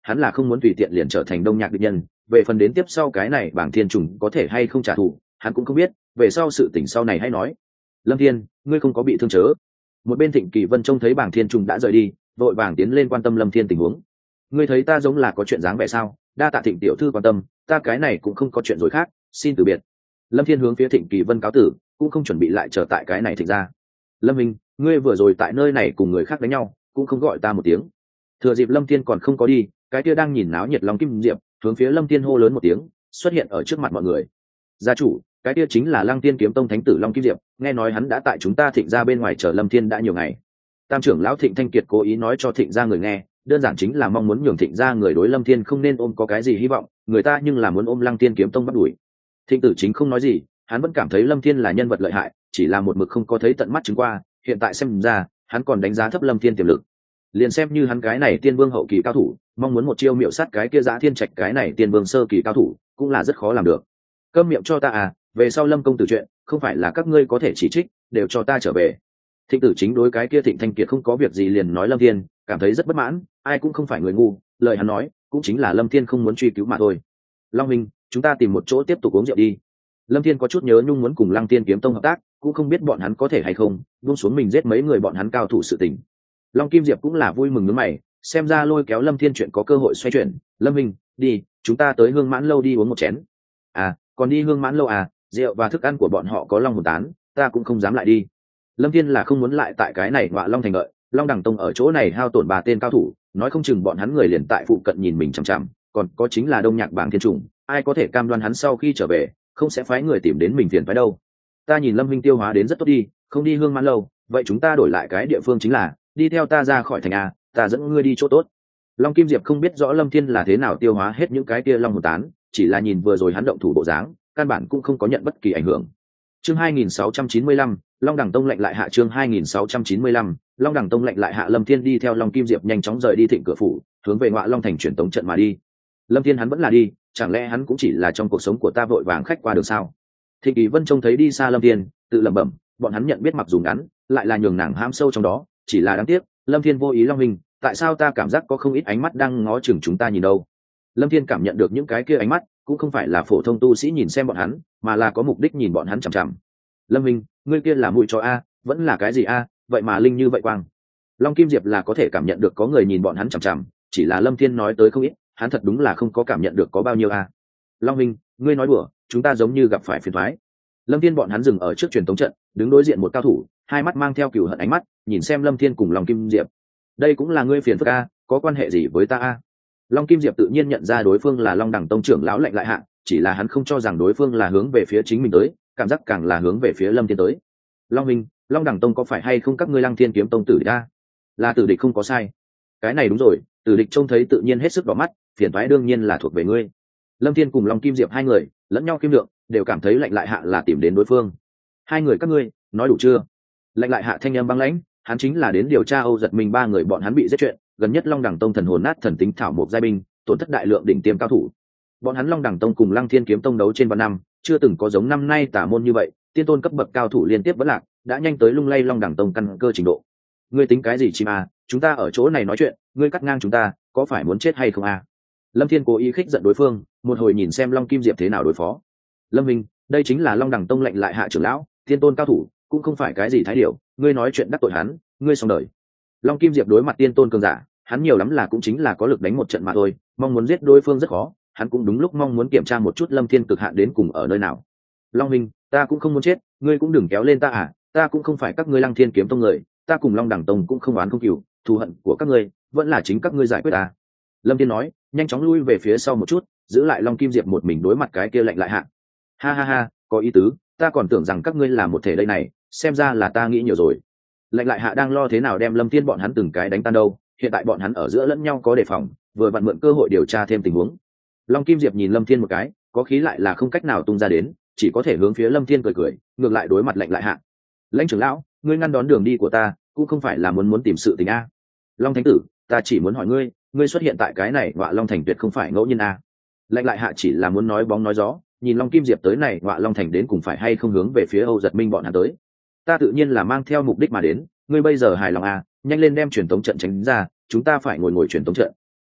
hắn là không muốn tùy tiện liền trở thành Đông Nhạc địch nhân. Về phần đến tiếp sau cái này Bảng Thiên Trùng có thể hay không trả thù, hắn cũng không biết, về sau sự tình sau này hay nói. Lâm Thiên, ngươi không có bị thương chớ? Một bên Thịnh Kỳ Vân trông thấy Bảng Thiên Trùng đã rời đi, vội vàng tiến lên quan tâm Lâm Thiên tình huống. Ngươi thấy ta giống là có chuyện dáng vẻ sao? Đa tạ Thịnh tiểu thư quan tâm, ta cái này cũng không có chuyện rồi khác, xin từ biệt. Lâm Thiên hướng phía Thịnh Kỳ Vân cáo tử, cũng không chuẩn bị lại trở tại cái này Thịnh ra. Lâm Minh, ngươi vừa rồi tại nơi này cùng người khác đánh nhau, cũng không gọi ta một tiếng. Thừa dịp Lâm Thiên còn không có đi, cái kia đang nhìn náo nhiệt Long Kim Diệp hướng phía Lâm Thiên hô lớn một tiếng, xuất hiện ở trước mặt mọi người. Gia chủ, cái kia chính là Lăng Tiên Kiếm Tông thánh tử Long Kim Diệp, nghe nói hắn đã tại chúng ta Thịnh ra bên ngoài chờ Lâm Thiên đã nhiều ngày. Tam trưởng lão Thịnh Thanh Kiệt cố ý nói cho Thịnh ra người nghe, đơn giản chính là mong muốn nhường Thịnh ra người đối Lâm Thiên không nên ôm có cái gì hy vọng, người ta nhưng là muốn ôm Lăng Tiên Kiếm Tông bắt đuổi. Thịnh tử chính không nói gì, hắn vẫn cảm thấy Lâm Thiên là nhân vật lợi hại, chỉ là một mực không có thấy tận mắt chứng qua, hiện tại xem ra, hắn còn đánh giá thấp Lâm Thiên tiềm lực. Liền xem như hắn cái này tiên vương hậu kỳ cao thủ, mong muốn một chiêu miệu sát cái kia Dã Thiên Trạch cái này tiên vương sơ kỳ cao thủ, cũng là rất khó làm được. Câm miệng cho ta à, về sau Lâm công tử chuyện, không phải là các ngươi có thể chỉ trích, đều cho ta trở về. Thịnh tử chính đối cái kia Thịnh Thanh Kiệt không có việc gì liền nói Lâm Thiên, cảm thấy rất bất mãn, ai cũng không phải người ngu, lời hắn nói, cũng chính là Lâm Thiên không muốn truy cứu mà thôi. Long Minh, chúng ta tìm một chỗ tiếp tục uống rượu đi. Lâm Thiên có chút nhớ nhung muốn cùng Lăng Tiên Kiếm Tông hợp tác, cũng không biết bọn hắn có thể hay không, buông xuống mình giết mấy người bọn hắn cao thủ sự tình. Long Kim Diệp cũng là vui mừng nhướng mày, xem ra lôi kéo Lâm Thiên chuyện có cơ hội xoay chuyển. Lâm Minh, đi, chúng ta tới Hương Mãn lâu đi uống một chén. À, còn đi Hương Mãn lâu à? Rượu và thức ăn của bọn họ có long hồn tán, ta cũng không dám lại đi. Lâm Thiên là không muốn lại tại cái này Ngọa Long thành lợi, Long Đẳng Tông ở chỗ này hao tổn 3 tên cao thủ, nói không chừng bọn hắn người liền tại phụ cận nhìn mình chằm chằm, còn có chính là Đông Nhạc Bảng Thiên Trùng, ai có thể cam đoan hắn sau khi trở về, không sẽ phái người tìm đến mình phiền phái đâu. Ta nhìn Lâm Minh tiêu hóa đến rất tốt đi, không đi Hương Mãn lâu, vậy chúng ta đổi lại cái địa phương chính là đi theo ta ra khỏi thành a, ta dẫn ngươi đi chỗ tốt. Long Kim Diệp không biết rõ Lâm Thiên là thế nào tiêu hóa hết những cái kia long hồn tán, chỉ là nhìn vừa rồi hắn động thủ bộ dáng, căn bản cũng không có nhận bất kỳ ảnh hưởng. Chương 2695, Long Đẳng Tông lệnh lại hạ. Chương 2695, Long Đẳng Tông lệnh lại hạ. Lâm Thiên đi theo Long Kim Diệp nhanh chóng rời đi Thịnh cửa phủ, hướng về Ngọa Long thành truyền tống trận mà đi. Lâm Thiên hắn vẫn là đi, chẳng lẽ hắn cũng chỉ là trong cuộc sống của ta vội vàng khách qua đường sao? Thịnh Kỳ Vân trông thấy đi xa Lâm Thiên, tự lẩm bẩm, bọn hắn nhận biết mặc dù ngắn, lại là nhường nàng ham sâu trong đó, chỉ là đáng tiếc, Lâm Thiên vô ý Long Hình, tại sao ta cảm giác có không ít ánh mắt đang ngó chừng chúng ta nhìn đâu? Lâm Thiên cảm nhận được những cái kia ánh mắt, cũng không phải là phổ thông tu sĩ nhìn xem bọn hắn, mà là có mục đích nhìn bọn hắn chằm chằm. Lâm Minh, ngươi kia là mũi chó a, vẫn là cái gì a, vậy mà linh như vậy quang. Long Kim Diệp là có thể cảm nhận được có người nhìn bọn hắn chằm chằm, chỉ là Lâm Thiên nói tới không ít, hắn thật đúng là không có cảm nhận được có bao nhiêu a. Long Minh, ngươi nói đùa, chúng ta giống như gặp phải phiền toái. Lâm Thiên bọn hắn dừng ở trước truyền tống trận, đứng đối diện một cao thủ, hai mắt mang theo cừu hận ánh mắt, nhìn xem Lâm Thiên cùng Long Kim Diệp. Đây cũng là ngươi phiền phức a, có quan hệ gì với ta a? Long Kim Diệp tự nhiên nhận ra đối phương là Long Đẳng Tông trưởng lão lệnh lại hạ, chỉ là hắn không cho rằng đối phương là hướng về phía chính mình tới, cảm giác càng là hướng về phía Lâm Thiên tới. Long Minh, Long Đẳng Tông có phải hay không các ngươi Lăng Thiên Kiếm Tông tử địch a? Là tử địch không có sai. Cái này đúng rồi, tử địch trông thấy tự nhiên hết sức đỏ mắt, phiền toái đương nhiên là thuộc về ngươi. Lâm Thiên cùng Long Kim Diệp hai người lẫn nhau kim lượng, đều cảm thấy lệnh lại hạ là tìm đến đối phương. Hai người các ngươi nói đủ chưa? Lệnh lại hạ thanh âm băng lãnh, hắn chính là đến điều tra Âu Giật Minh ba người bọn hắn bị giết chuyện, gần nhất Long Đẳng Tông thần hồn nát thần tính thảo một giai binh, tổn thất đại lượng đỉnh tiêm cao thủ. Bọn hắn Long Đẳng Tông cùng Lăng Thiên Kiếm Tông đấu trên vạn năm, chưa từng có giống năm nay tả môn như vậy, tiên tôn cấp bậc cao thủ liên tiếp vẫn lạc, đã nhanh tới lung lay Long Đẳng Tông căn cơ trình độ. Ngươi tính cái gì chim à, chúng ta ở chỗ này nói chuyện, ngươi cắt ngang chúng ta, có phải muốn chết hay không à? Lâm Thiên cố ý khích giận đối phương, một hồi nhìn xem Long Kim Diệp thế nào đối phó. Lâm Minh, đây chính là Long Đẳng Tông lệnh lại hạ trưởng lão, tiên tôn cao thủ, cũng không phải cái gì thái điểu, ngươi nói chuyện đắc tội hắn, ngươi xong đời. Long Kim Diệp đối mặt tiên tôn cường giả, hắn nhiều lắm là cũng chính là có lực đánh một trận mà thôi, mong muốn giết đối phương rất khó, hắn cũng đúng lúc mong muốn kiểm tra một chút Lâm Thiên cực hạn đến cùng ở nơi nào. Long Minh, ta cũng không muốn chết, ngươi cũng đừng kéo lên ta à, ta cũng không phải các ngươi Lăng Thiên Kiếm Tông người, ta cùng Long Đẳng Tông cũng không oán không cừu, thù hận của các ngươi vẫn là chính các ngươi giải quyết ta. Lâm Thiên nói, nhanh chóng lui về phía sau một chút, giữ lại Long Kim Diệp một mình đối mặt cái kia lệnh lại hạ. Ha ha ha, có ý tứ, ta còn tưởng rằng các ngươi là một thể đây này, xem ra là ta nghĩ nhiều rồi. Lệnh lại hạ đang lo thế nào đem Lâm Thiên bọn hắn từng cái đánh tan đâu, hiện tại bọn hắn ở giữa lẫn nhau có đề phòng, vừa vặn mượn cơ hội điều tra thêm tình huống. Long Kim Diệp nhìn Lâm Thiên một cái, có khí lại là không cách nào tung ra đến, chỉ có thể hướng phía Lâm Thiên cười cười, ngược lại đối mặt lệnh lại hạ. Lãnh trưởng lão, ngươi ngăn đón đường đi của ta, cũng không phải là muốn tìm sự tình a. Long Thánh tử, ta chỉ muốn hỏi ngươi, ngươi xuất hiện tại cái này Ngọa Long thành tuyệt không phải ngẫu nhiên a. Lệnh lại hạ chỉ là muốn nói bóng nói gió, nhìn Long Kim Diệp tới này Ngọa Long thành đến cùng phải hay không hướng về phía Âu Giật Minh bọn hắn tới. Ta tự nhiên là mang theo mục đích mà đến, ngươi bây giờ hài lòng à, nhanh lên đem truyền tống trận tránh ra, chúng ta phải ngồi truyền tống trận.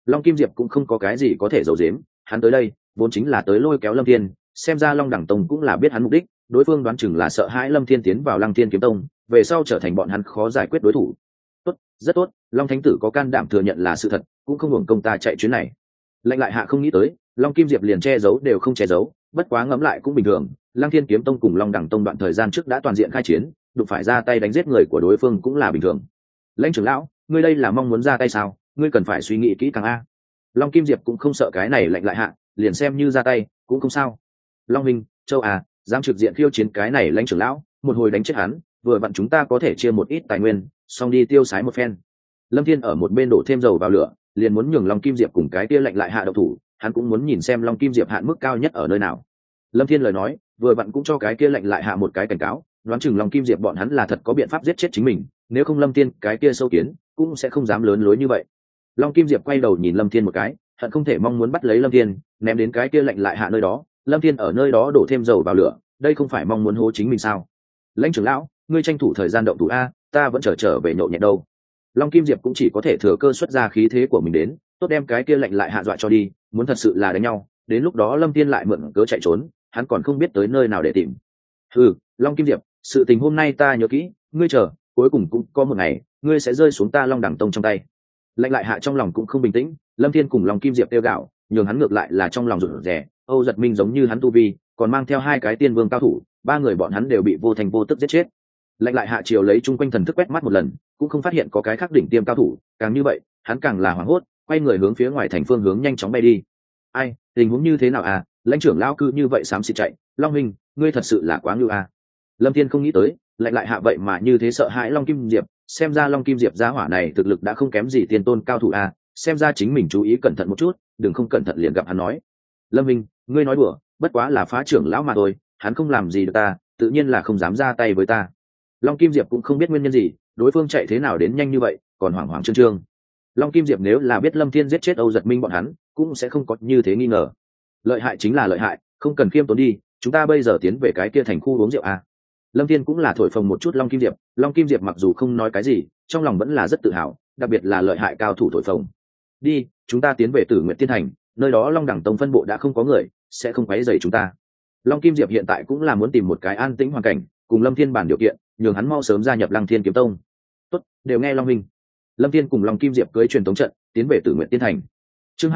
Long Kim Diệp cũng không có cái gì có thể giấu giếm, hắn tới đây vốn chính là tới lôi kéo Lâm Thiên, xem ra Long Đẳng Tông cũng là biết hắn mục đích, đối phương đoán chừng là sợ hãi Lâm Thiên tiến vào Lăng Thiên Kiếm Tông, về sau trở thành bọn hắn khó giải quyết đối thủ. Tốt, rất tốt, Long Thánh tử có can đảm thừa nhận là sự thật, cũng không hưởng công ta chạy chuyến này. Lệnh lại hạ không nghĩ tới, Long Kim Diệp liền che giấu đều không che giấu, bất quá ngẫm lại cũng bình thường, Lăng Thiên Kiếm Tông cùng Long Đẳng Tông đoạn thời gian trước đã toàn diện khai chiến, đụng phải ra tay đánh giết người của đối phương cũng là bình thường. Lãnh trưởng lão, ngươi đây là mong muốn ra tay sao? Ngươi cần phải suy nghĩ kỹ càng a. Long Kim Diệp cũng không sợ cái này lệnh lại hạ, liền xem như ra tay cũng không sao. Long Minh, Châu à, dám trực diện khiêu chiến cái này lãnh trưởng lão, một hồi đánh chết hắn, vừa vặn chúng ta có thể chia một ít tài nguyên, xong đi tiêu xái một phen. Lâm Thiên ở một bên đổ thêm dầu vào lửa, liền muốn nhường Long Kim Diệp cùng cái kia lệnh lại hạ độc thủ, hắn cũng muốn nhìn xem Long Kim Diệp hạn mức cao nhất ở nơi nào. Lâm Thiên lời nói, vừa vặn cũng cho cái kia lệnh lại hạ một cái cảnh cáo, đoán chừng Long Kim Diệp bọn hắn là thật có biện pháp giết chết chính mình, nếu không Lâm Thiên cái kia sâu kiến cũng sẽ không dám lớn lối như vậy. Long Kim Diệp quay đầu nhìn Lâm Thiên một cái, hận không thể mong muốn bắt lấy Lâm Thiên, ném đến cái kia lệnh lại hạ nơi đó. Lâm Thiên ở nơi đó đổ thêm dầu vào lửa, đây không phải mong muốn hố chính mình sao? Lãnh trưởng lão, ngươi tranh thủ thời gian động thủ a, ta vẫn trở về nhậu nhẹt đâu. Long Kim Diệp cũng chỉ có thể thừa cơ xuất ra khí thế của mình đến, tốt đem cái kia lệnh lại hạ dọa cho đi, muốn thật sự là đánh nhau, đến lúc đó Lâm Thiên lại mượn cớ chạy trốn, hắn còn không biết tới nơi nào để tìm. Long Kim Diệp, sự tình hôm nay ta nhớ kỹ, ngươi chờ, cuối cùng cũng có một ngày, ngươi sẽ rơi xuống ta Long Đẳng Tông trong tay. Lệnh lại hạ trong lòng cũng không bình tĩnh, Lâm Thiên cùng Long Kim Diệp tiêu gạo, nhường hắn ngược lại là trong lòng rụt rè. Âu Giật Minh giống như hắn tu vi, còn mang theo hai cái tiên vương cao thủ, ba người bọn hắn đều bị vô thành vô tức giết chết. Lệnh lại hạ chiều lấy chung quanh thần thức quét mắt một lần, cũng không phát hiện có cái khác đỉnh tiêm cao thủ, càng như vậy, hắn càng là hoảng hốt, quay người hướng phía ngoài thành phương hướng nhanh chóng bay đi. Ai, tình huống như thế nào à? Lãnh trưởng lão cư như vậy xám xịt chạy, Long Minh, ngươi thật sự là quá ngưu à? Lâm Thiên không nghĩ tới, lệnh lại hạ vậy mà như thế sợ hãi Long Kim Diệp, xem ra Long Kim Diệp gia hỏa này thực lực đã không kém gì tiên tôn cao thủ à, xem ra chính mình chú ý cẩn thận một chút, đừng không cẩn thận liền gặp hắn nói. Lâm Minh, ngươi nói đùa, bất quá là phá trưởng lão mà thôi, hắn không làm gì được ta, tự nhiên là không dám ra tay với ta. Long Kim Diệp cũng không biết nguyên nhân gì, đối phương chạy thế nào đến nhanh như vậy, còn hoảng hoảng trương trương. Long Kim Diệp nếu là biết Lâm Thiên giết chết Âu Giật Minh bọn hắn, cũng sẽ không có như thế nghi ngờ. Lợi hại chính là lợi hại, không cần khiêm tốn đi, chúng ta bây giờ tiến về cái kia thành khu uống rượu à. Lâm Thiên cũng là thổi phồng một chút Long Kim Diệp, Long Kim Diệp mặc dù không nói cái gì, trong lòng vẫn là rất tự hào, đặc biệt là lợi hại cao thủ thổi phồng. Đi, chúng ta tiến về Tử Nguyệt Tiên Thành, nơi đó Long Đẳng Tông phân bộ đã không có người, sẽ không quấy rầy chúng ta. Long Kim Diệp hiện tại cũng là muốn tìm một cái an tĩnh hoàn cảnh, cùng Lâm Thiên bàn điều kiện, nhường hắn mau sớm gia nhập Lăng Thiên Kiếm Tông. Tốt, đều nghe Long Minh. Lâm Thiên cùng Long Kim Diệp cưới truyền tống trận, tiến về Tử Nguyệt Tiên Thành. Chương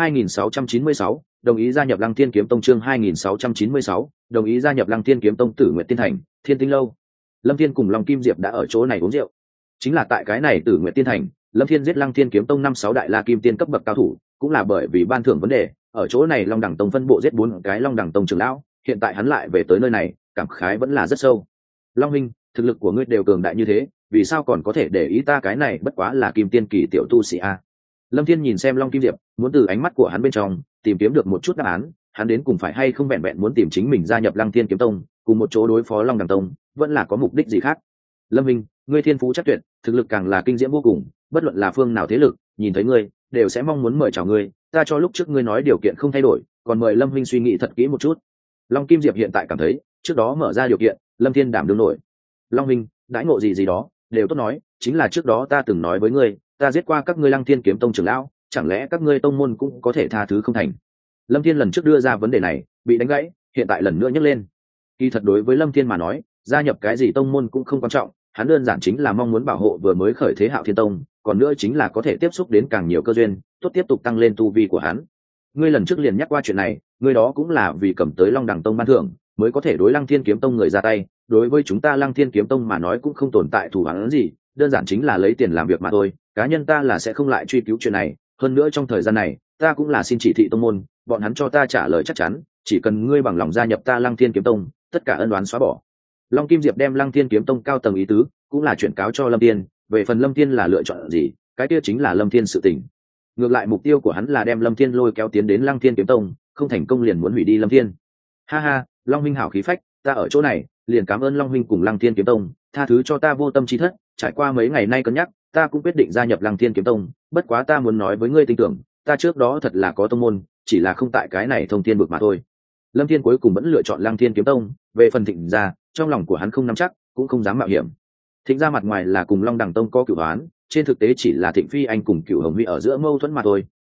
2696, đồng ý gia nhập Lăng Thiên Kiếm Tông. Chương 2696, đồng ý gia nhập Lăng Thiên Kiếm Tông. Tử Nguyệt Tiên Thành, Thiên Tinh lâu. Lâm Thiên cùng Long Kim Diệp đã ở chỗ này uống rượu. Chính là tại cái này Tử Nguyệt Tiên Thành, Lâm Thiên giết Lăng Thiên Kiếm Tông 5-6 đại la kim tiên cấp bậc cao thủ, cũng là bởi vì ban thưởng vấn đề, ở chỗ này Long Đẳng Tông phân bộ giết 4 cái Long Đẳng Tông trưởng lão, hiện tại hắn lại về tới nơi này, cảm khái vẫn là rất sâu. Long huynh, thực lực của ngươi đều cường đại như thế, vì sao còn có thể để ý ta cái này bất quá là kim tiên kỳ tiểu tu sĩ a? Lâm Thiên nhìn xem Long Kim Diệp, muốn từ ánh mắt của hắn bên trong tìm kiếm được một chút đáp án, hắn đến cùng phải hay không vẹn vẹn muốn tìm chính mình gia nhập Lăng Thiên Kiếm Tông, cùng một chỗ đối phó Long Đẳng Tông, vẫn là có mục đích gì khác. Lâm Minh, ngươi thiên phú chắc tuyệt, thực lực càng là kinh diễm vô cùng, bất luận là phương nào thế lực, nhìn thấy ngươi, đều sẽ mong muốn mời chào ngươi, ta cho lúc trước ngươi nói điều kiện không thay đổi, còn mời Lâm Minh suy nghĩ thật kỹ một chút. Long Kim Diệp hiện tại cảm thấy, trước đó mở ra điều kiện, Lâm Thiên đảm đương nổi. Long Minh, đãi ngộ gì đó, đều tốt nói, chính là trước đó ta từng nói với ngươi, ta giết qua các ngươi Lăng Thiên Kiếm Tông trưởng lão, chẳng lẽ các ngươi tông môn cũng có thể tha thứ không thành? Lâm Thiên lần trước đưa ra vấn đề này, bị đánh gãy, hiện tại lần nữa nhắc lên. Kỳ thật đối với Lâm Thiên mà nói, gia nhập cái gì tông môn cũng không quan trọng, hắn đơn giản chính là mong muốn bảo hộ vừa mới khởi thế Hạo Thiên Tông, còn nữa chính là có thể tiếp xúc đến càng nhiều cơ duyên, tốt tiếp tục tăng lên tu vi của hắn. Ngươi lần trước liền nhắc qua chuyện này, ngươi đó cũng là vì cầm tới Long Đẳng Tông ban thưởng, mới có thể đối Lăng Thiên Kiếm Tông người ra tay, đối với chúng ta Lăng Thiên Kiếm Tông mà nói cũng không tồn tại thù oán gì, đơn giản chính là lấy tiền làm việc mà thôi, cá nhân ta là sẽ không lại truy cứu chuyện này, hơn nữa trong thời gian này, ta cũng là xin chỉ thị tông môn, bọn hắn cho ta trả lời chắc chắn, chỉ cần ngươi bằng lòng gia nhập ta Lăng Thiên Kiếm Tông, tất cả ân oán xóa bỏ. Long Kim Diệp đem Lăng Thiên Kiếm Tông cao tầng ý tứ, cũng là chuyển cáo cho Lâm Thiên, về phần Lâm Thiên là lựa chọn gì, cái kia chính là Lâm Thiên sự tình. Ngược lại mục tiêu của hắn là đem Lâm Thiên lôi kéo tiến đến Lăng Thiên Kiếm Tông, không thành công liền muốn hủy đi Lâm Thiên. Ha ha, Long huynh hảo khí phách, ta ở chỗ này, liền cảm ơn Long huynh cùng Lăng Thiên Kiếm Tông, tha thứ cho ta vô tâm chi thất, trải qua mấy ngày nay cân nhắc, ta cũng quyết định gia nhập Lăng Thiên Kiếm Tông, bất quá ta muốn nói với ngươi tin tưởng, ta trước đó thật là có tông môn, chỉ là không tại cái này thông thiên vực mà thôi. Lâm Thiên cuối cùng vẫn lựa chọn Lăng Thiên Kiếm Tông, về phần Thịnh gia, trong lòng của hắn không nắm chắc, cũng không dám mạo hiểm. Thịnh gia mặt ngoài là cùng Long Đẳng Tông có cửu oán, trên thực tế chỉ là Thịnh Phi Anh cùng Cửu Hồng Huy ở giữa mâu thuẫn mà thôi,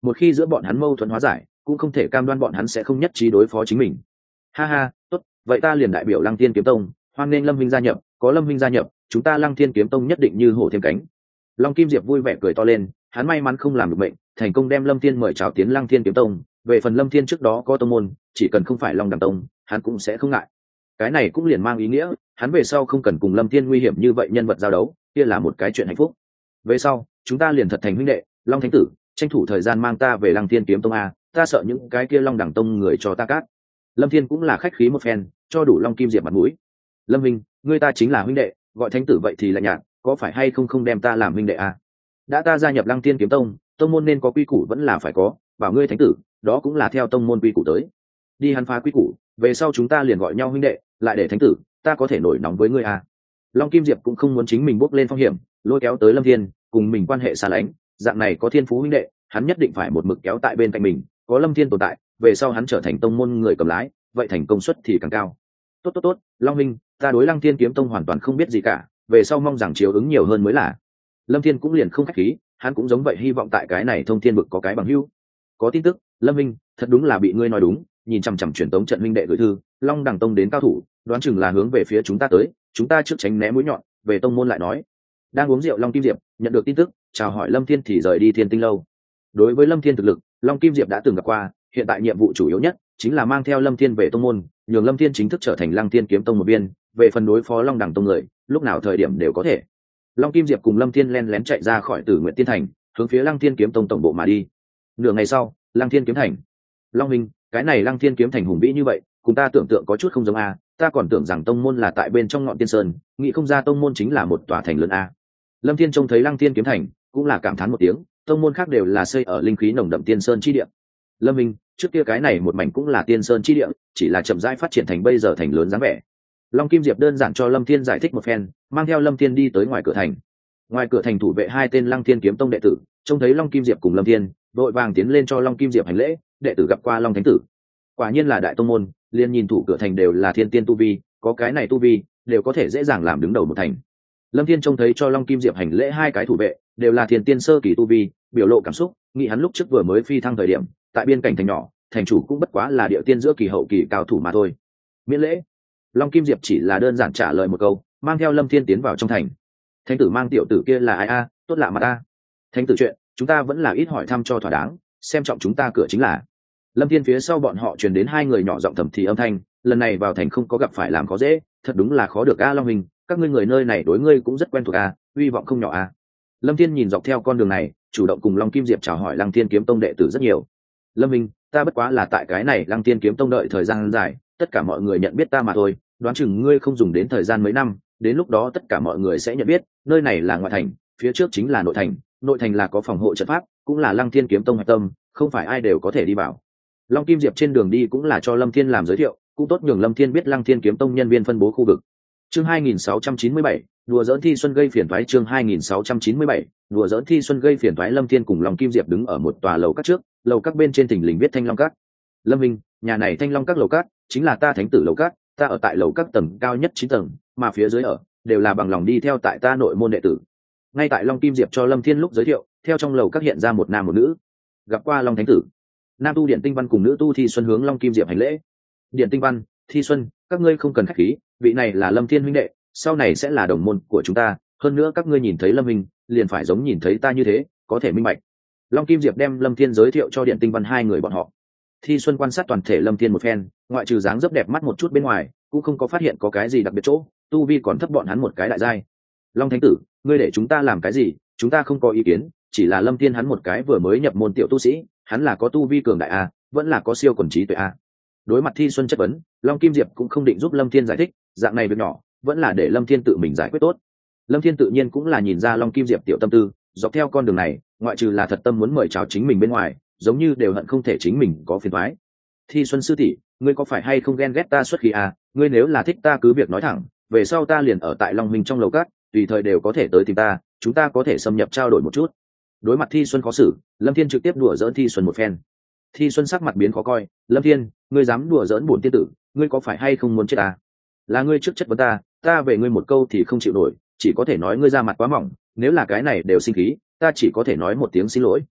một khi giữa bọn hắn mâu thuẫn hóa giải, cũng không thể cam đoan bọn hắn sẽ không nhất trí đối phó chính mình. Ha ha, tốt, vậy ta liền đại biểu Lăng Thiên Kiếm Tông, hoan nghênh Lâm Minh gia nhập, có Lâm Minh gia nhập, chúng ta Lăng Thiên Kiếm Tông nhất định như hổ thêm cánh. Long Kim Diệp vui vẻ cười to lên, hắn may mắn không làm được bệnh, thành công đem Lâm Thiên mời chào tiến Lăng Thiên Kiếm Tông. Về phần Lâm Thiên trước đó có tông môn, chỉ cần không phải Long Đằng Tông, hắn cũng sẽ không ngại. Cái này cũng liền mang ý nghĩa, hắn về sau không cần cùng Lâm Thiên nguy hiểm như vậy nhân vật giao đấu, kia là một cái chuyện hạnh phúc. Về sau, chúng ta liền thật thành huynh đệ, Long Thánh Tử, tranh thủ thời gian mang ta về Lăng Thiên Kiếm Tông a, ta sợ những cái kia Long Đằng Tông người cho ta cát. Lâm Thiên cũng là khách khí một phen, cho đủ Long Kim Diệp mặt mũi. Lâm Minh, ngươi ta chính là huynh đệ, gọi Thánh Tử vậy thì lạnh nhạt, có phải hay không đem ta làm huynh đệ a? Đã ta gia nhập Lăng Thiên Kiếm Tông, tông môn nên có quy củ vẫn là phải có, bảo ngươi Thánh Tử, đó cũng là theo tông môn quy củ tới. Đi hắn phá quy củ, về sau chúng ta liền gọi nhau huynh đệ, lại để Thánh Tử, ta có thể nổi nóng với ngươi a. Long Kim Diệp cũng không muốn chính mình bước lên phong hiểm, lôi kéo tới Lâm Thiên, cùng mình quan hệ xa lánh, dạng này có thiên phú huynh đệ, hắn nhất định phải một mực kéo tại bên cạnh mình, có Lâm Thiên tồn tại, về sau hắn trở thành tông môn người cầm lái, vậy thành công suất thì càng cao. Tốt, Long Minh, ta đối Lăng Thiên Kiếm Tông hoàn toàn không biết gì cả, về sau mong rằng chiếu ứng nhiều hơn mới là. Lâm Thiên cũng liền không khách khí, hắn cũng giống vậy hy vọng tại cái này thông thiên vực có cái bằng hữu. Có tin tức, Lâm Minh, thật đúng là bị ngươi nói đúng, nhìn chằm chằm truyền tống trận huynh đệ gửi thư, Long Đằng Tông đến cao thủ, đoán chừng là hướng về phía chúng ta tới, chúng ta trước tránh né mũi nhọn, về tông môn lại nói. Đang uống rượu Long Kim Diệp nhận được tin tức, chào hỏi Lâm Thiên thì rời đi Thiên Tinh lâu. Đối với Lâm Thiên thực lực, Long Kim Diệp đã từng gặp qua, hiện tại nhiệm vụ chủ yếu nhất chính là mang theo Lâm Thiên về tông môn, nhường Lâm Thiên chính thức trở thành Lăng Thiên Kiếm Tông một viên, về phần đối phó Long Đằng Tông người, lúc nào thời điểm đều có thể. Long Kim Diệp cùng Lâm Thiên len lén chạy ra khỏi Tử Nguyện Tiên Thành, hướng phía Lăng Thiên Kiếm Tông tổng bộ mà đi. Nửa ngày sau, Lăng Thiên Kiếm Thành. Long Minh, cái này Lăng Thiên Kiếm Thành hùng vĩ như vậy, cùng ta tưởng tượng có chút không giống a, ta còn tưởng rằng tông môn là tại bên trong ngọn tiên sơn, nghĩ không ra tông môn chính là một tòa thành lớn a. Lâm Thiên trông thấy Lăng Thiên Kiếm Thành, cũng là cảm thán một tiếng, tông môn khác đều là xây ở linh khí nồng đậm tiên sơn chi địa. Lâm Minh, trước kia cái này một mảnh cũng là tiên sơn chi địa, chỉ là chậm rãi phát triển thành bây giờ thành lớn dáng vẻ. Long Kim Diệp đơn giản cho Lâm Thiên giải thích một phen, mang theo Lâm Thiên đi tới ngoài cửa thành. Ngoài cửa thành thủ vệ hai tên Lăng Thiên Kiếm Tông đệ tử, trông thấy Long Kim Diệp cùng Lâm Thiên, vội vàng tiến lên cho Long Kim Diệp hành lễ, đệ tử gặp qua Long Thánh Tử. Quả nhiên là đại tông môn, liên nhìn thủ cửa thành đều là thiên tiên tu vi, có cái này tu vi, đều có thể dễ dàng làm đứng đầu một thành. Lâm Thiên trông thấy cho Long Kim Diệp hành lễ hai cái thủ vệ, đều là thiên tiên sơ kỳ tu vi, biểu lộ cảm xúc, nghĩ hắn lúc trước vừa mới phi thăng thời điểm, tại biên cảnh thành nhỏ, thành chủ cũng bất quá là địa tiên giữa kỳ hậu kỳ cao thủ mà thôi. Miễn lễ. Long Kim Diệp chỉ là đơn giản trả lời một câu, mang theo Lâm Thiên tiến vào trong thành. Thánh tử mang tiểu tử kia là ai a? Tốt lạ mà ta. Thánh tử chuyện, chúng ta vẫn là ít hỏi thăm cho thỏa đáng, xem trọng chúng ta cửa chính là. Lâm Thiên phía sau bọn họ truyền đến hai người nhỏ giọng thầm thì âm thanh, lần này vào thành không có gặp phải làm khó dễ, thật đúng là khó được a. Long Hình, các ngươi người nơi này đối ngươi cũng rất quen thuộc a, hy vọng không nhỏ a. Lâm Thiên nhìn dọc theo con đường này, chủ động cùng Long Kim Diệp chào hỏi Lăng Thiên Kiếm Tông đệ tử rất nhiều. Lâm Minh, ta bất quá là tại cái này Lăng Thiên Kiếm Tông đợi thời gian dài, tất cả mọi người nhận biết ta mà thôi, đoán chừng ngươi không dùng đến thời gian mấy năm, đến lúc đó tất cả mọi người sẽ nhận biết, nơi này là ngoại thành, phía trước chính là nội thành, nội thành là có phòng hộ trận pháp, cũng là Lăng Thiên Kiếm Tông hạch tâm, không phải ai đều có thể đi vào. Long Kim Diệp trên đường đi cũng là cho Lâm Thiên làm giới thiệu, cũng tốt nhường Lâm Thiên biết Lăng Thiên Kiếm Tông nhân viên phân bố khu vực. Chương 2697, đùa giỡn thi xuân gây phiền toái. Chương 2697, đùa giỡn thi xuân gây phiền toái. Lâm Thiên cùng Long Kim Diệp đứng ở một tòa lầu các trước, lầu các bên trên thình lình viết Thanh Long Các. Lâm Minh, nhà này Thanh Long Các lầu các chính là ta Thánh Tử lầu các, ta ở tại lầu các tầng cao nhất 9 tầng, mà phía dưới ở đều là bằng lòng đi theo tại ta nội môn đệ tử. Ngay tại Long Kim Diệp cho Lâm Thiên lúc giới thiệu, theo trong lầu các hiện ra một nam một nữ. Gặp qua Long Thánh Tử. Nam tu Điện Tinh Văn cùng nữ tu Thi Xuân hướng Long Kim Diệp hành lễ. Điện Tinh Văn, Thi Xuân, các ngươi không cần khách khí, vị này là Lâm Thiên huynh đệ, sau này sẽ là đồng môn của chúng ta, hơn nữa các ngươi nhìn thấy Lâm Minh, liền phải giống nhìn thấy ta như thế, có thể minh bạch. Long Kim Diệp đem Lâm Thiên giới thiệu cho Điện Tinh Văn hai người bọn họ. Thi Xuân quan sát toàn thể Lâm Thiên một phen, ngoại trừ dáng dấp đẹp mắt một chút bên ngoài, cũng không có phát hiện có cái gì đặc biệt chỗ, tu vi còn thấp bọn hắn một cái đại giai. Long Thánh Tử, ngươi để chúng ta làm cái gì, chúng ta không có ý kiến, chỉ là Lâm Thiên hắn một cái vừa mới nhập môn tiểu tu sĩ, hắn là có tu vi cường đại a, vẫn là có siêu quần trí tuệ a. Đối mặt Thi Xuân chất vấn, Long Kim Diệp cũng không định giúp Lâm Thiên giải thích, dạng này việc nhỏ, vẫn là để Lâm Thiên tự mình giải quyết tốt. Lâm Thiên tự nhiên cũng là nhìn ra Long Kim Diệp tiểu tâm tư, dọc theo con đường này, ngoại trừ là thật tâm muốn mời chào chính mình bên ngoài, giống như đều hận không thể chính mình có phiền toái. Thi Xuân sư tỷ, ngươi có phải hay không ghen ghét ta xuất khí à? Ngươi nếu là thích ta cứ việc nói thẳng, về sau ta liền ở tại Long Minh trong lầu các, tùy thời đều có thể tới tìm ta, chúng ta có thể xâm nhập trao đổi một chút. Đối mặt Thi Xuân khó xử, Lâm Thiên trực tiếp đùa giỡn Thi Xuân một phen. Thi Xuân sắc mặt biến khó coi, Lâm Thiên, ngươi dám đùa giỡn bổn tiên tử, ngươi có phải hay không muốn chết à? Là ngươi trước chất vấn ta, ta về ngươi một câu thì không chịu nổi, chỉ có thể nói ngươi ra mặt quá mỏng, nếu là cái này đều sinh khí, ta chỉ có thể nói một tiếng xin lỗi.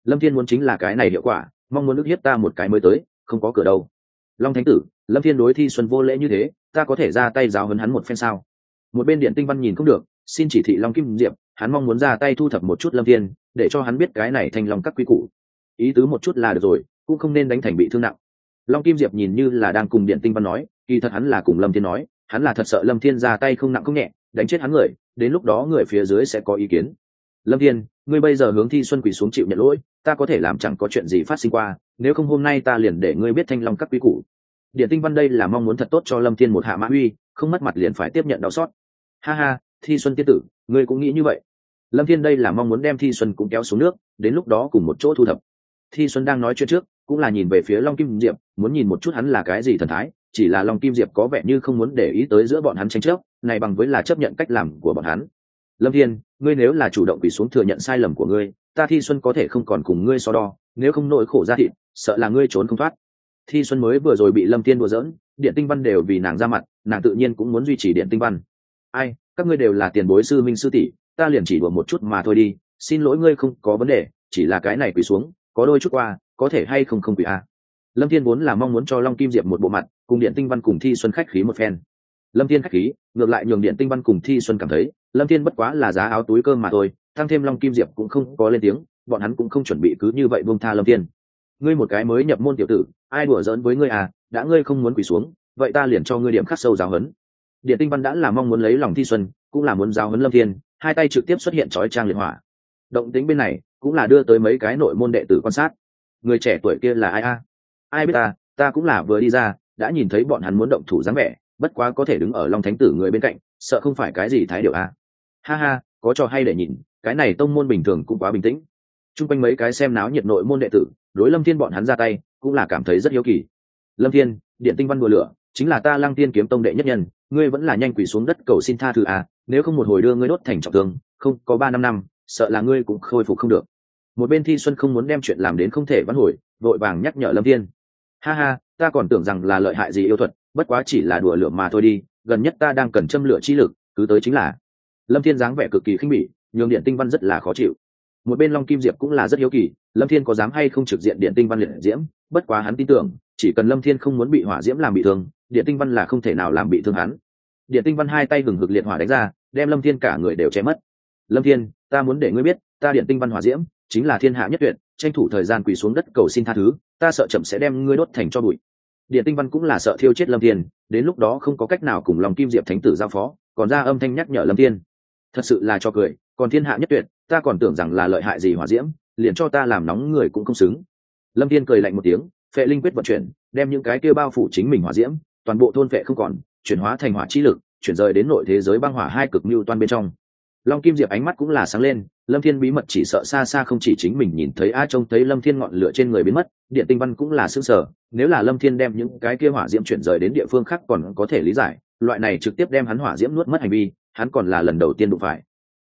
Lâm Thiên muốn chính là cái này hiệu quả, mong muốn ức hiếp ta một cái mới tới, không có cửa đâu. Long Thánh Tử, Lâm Thiên đối Thi Xuân vô lễ như thế, ta có thể ra tay giáo huấn hắn một phen sao? Một bên Điện Tinh Văn nhìn không được, xin chỉ thị Long Kim Diệp, hắn mong muốn ra tay thu thập một chút Lâm Thiên, để cho hắn biết cái này thành lòng các quy củ. Ý tứ một chút là được rồi, cũng không nên đánh thành bị thương nặng. Long Kim Diệp nhìn như là đang cùng Điện Tinh Văn nói, kỳ thật hắn là cùng Lâm Thiên nói, hắn là thật sợ Lâm Thiên ra tay không nặng không nhẹ, đánh chết hắn người, đến lúc đó người phía dưới sẽ có ý kiến. Lâm Thiên, ngươi bây giờ hướng Thi Xuân quỳ xuống chịu nhận lỗi, ta có thể làm chẳng có chuyện gì phát sinh qua, nếu không hôm nay ta liền để ngươi biết thanh long các quy củ. Điện Tinh Văn đây là mong muốn thật tốt cho Lâm Thiên một hạ mã uy, không mất mặt liền phải tiếp nhận đau xót. Ha ha, Thi Xuân tiên tử, ngươi cũng nghĩ như vậy. Lâm Thiên đây là mong muốn đem Thi Xuân cũng kéo xuống nước, đến lúc đó cùng một chỗ thu thập. Thi Xuân đang nói chuyện trước, cũng là nhìn về phía Long Kim Diệp, muốn nhìn một chút hắn là cái gì thần thái, chỉ là Long Kim Diệp có vẻ như không muốn để ý tới giữa bọn hắn tranh chấp, này bằng với là chấp nhận cách làm của bọn hắn. Lâm Thiên, ngươi nếu là chủ động quỳ xuống thừa nhận sai lầm của ngươi, ta Thi Xuân có thể không còn cùng ngươi so đo, nếu không nỗi khổ ra thịt, sợ là ngươi trốn không thoát. Thi Xuân mới vừa rồi bị Lâm Thiên đùa giỡn, Điện Tinh Văn đều vì nàng ra mặt, nàng tự nhiên cũng muốn duy trì Điện Tinh Văn. Ai, các ngươi đều là tiền bối sư minh sư tỷ, ta liền chỉ đùa một chút mà thôi đi, xin lỗi ngươi không có vấn đề, chỉ là cái này quỳ xuống, có đôi chút qua, có thể hay không không quỳ a. Lâm Thiên vốn là mong muốn cho Long Kim Diệp một bộ mặt, cùng Điện Tinh Văn cùng Thi Xuân khách khí một phen. Lâm Thiên khách khí, ngược lại nhường Điện Tinh Văn cùng Thi Xuân cảm thấy, Lâm Thiên bất quá là giá áo túi cơm mà thôi, tăng thêm Long Kim Diệp cũng không có lên tiếng, bọn hắn cũng không chuẩn bị cứ như vậy buông tha Lâm Thiên. Ngươi một cái mới nhập môn tiểu tử, ai đùa giỡn với ngươi à, đã ngươi không muốn quỳ xuống, vậy ta liền cho ngươi điểm khắc sâu giáo huấn. Điện Tinh Văn đã là mong muốn lấy lòng Thi Xuân, cũng là muốn giáo huấn Lâm Thiên, hai tay trực tiếp xuất hiện chói chang liệt hỏa. Động tính bên này cũng là đưa tới mấy cái nội môn đệ tử quan sát. Người trẻ tuổi kia là ai a? Ai biết ta cũng là vừa đi ra, đã nhìn thấy bọn hắn muốn động thủ dáng vẻ, bất quá có thể đứng ở Long Thánh Tử người bên cạnh, sợ không phải cái gì thái điều a. Ha ha, có trò hay để nhìn, cái này tông môn bình thường cũng quá bình tĩnh. Trung quanh mấy cái xem náo nhiệt nội môn đệ tử, đối Lâm Thiên bọn hắn ra tay, cũng là cảm thấy rất hiếu kỳ. Lâm Thiên, Điện Tinh Văn đùa lửa, chính là ta Lăng Tiên kiếm tông đệ nhất nhân, ngươi vẫn là nhanh quỳ xuống đất cầu xin tha thứ à, nếu không một hồi đưa ngươi đốt thành trọng thương, không có 3-5 năm, sợ là ngươi cũng khôi phục không được. Một bên Thi Xuân không muốn đem chuyện làm đến không thể vãn hồi, vội vàng nhắc nhở Lâm Thiên. Ha ha, ta còn tưởng rằng là lợi hại gì yêu thuật, bất quá chỉ là đùa lửa mà thôi đi, gần nhất ta đang cần châm lửa chi lực, cứ tới chính là. Lâm Thiên dáng vẻ cực kỳ khinh bỉ, nhường Điện Tinh Văn rất là khó chịu. Một bên Long Kim Diệp cũng là rất hiếu kỳ, Lâm Thiên có dám hay không trực diện Điện Tinh Văn liệt diễm, bất quá hắn tin tưởng, chỉ cần Lâm Thiên không muốn bị hỏa diễm làm bị thương, Điện Tinh Văn là không thể nào làm bị thương hắn. Điện Tinh Văn hai tay hừng hực liệt hỏa đánh ra, đem Lâm Thiên cả người đều che mất. Lâm Thiên, ta muốn để ngươi biết, ta Điện Tinh Văn hỏa diễm chính là thiên hạ nhất tuyệt, tranh thủ thời gian quỳ xuống đất cầu xin tha thứ, ta sợ chậm sẽ đem ngươi đốt thành tro bụi. Điện Tinh Văn cũng là sợ thiêu chết Lâm Thiên, đến lúc đó không có cách nào cùng Long Kim Diệp thánh tử giao phó, còn ra âm thanh nhắc nhở Lâm Thiên. Thật sự là cho cười, còn thiên hạ nhất tuyệt, ta còn tưởng rằng là lợi hại gì hỏa diễm, liền cho ta làm nóng người cũng không xứng. Lâm Thiên cười lạnh một tiếng, phệ linh quyết vận chuyển, đem những cái kia bao phủ chính mình hỏa diễm toàn bộ thôn phệ không còn, chuyển hóa thành hỏa chi lực, chuyển rời đến nội thế giới băng hỏa hai cực lưu toan bên trong. Long Kim Diệp ánh mắt cũng là sáng lên, Lâm Thiên bí mật chỉ sợ xa xa không chỉ chính mình nhìn thấy, trông thấy Lâm Thiên ngọn lửa trên người biến mất, Điện Tinh Văn cũng là sửng sở, nếu là Lâm Thiên đem những cái kia hỏa diễm chuyển rời đến địa phương khác còn có thể lý giải, loại này trực tiếp đem hắn hỏa diễm nuốt mất hành vi, hắn còn là lần đầu tiên đụng phải.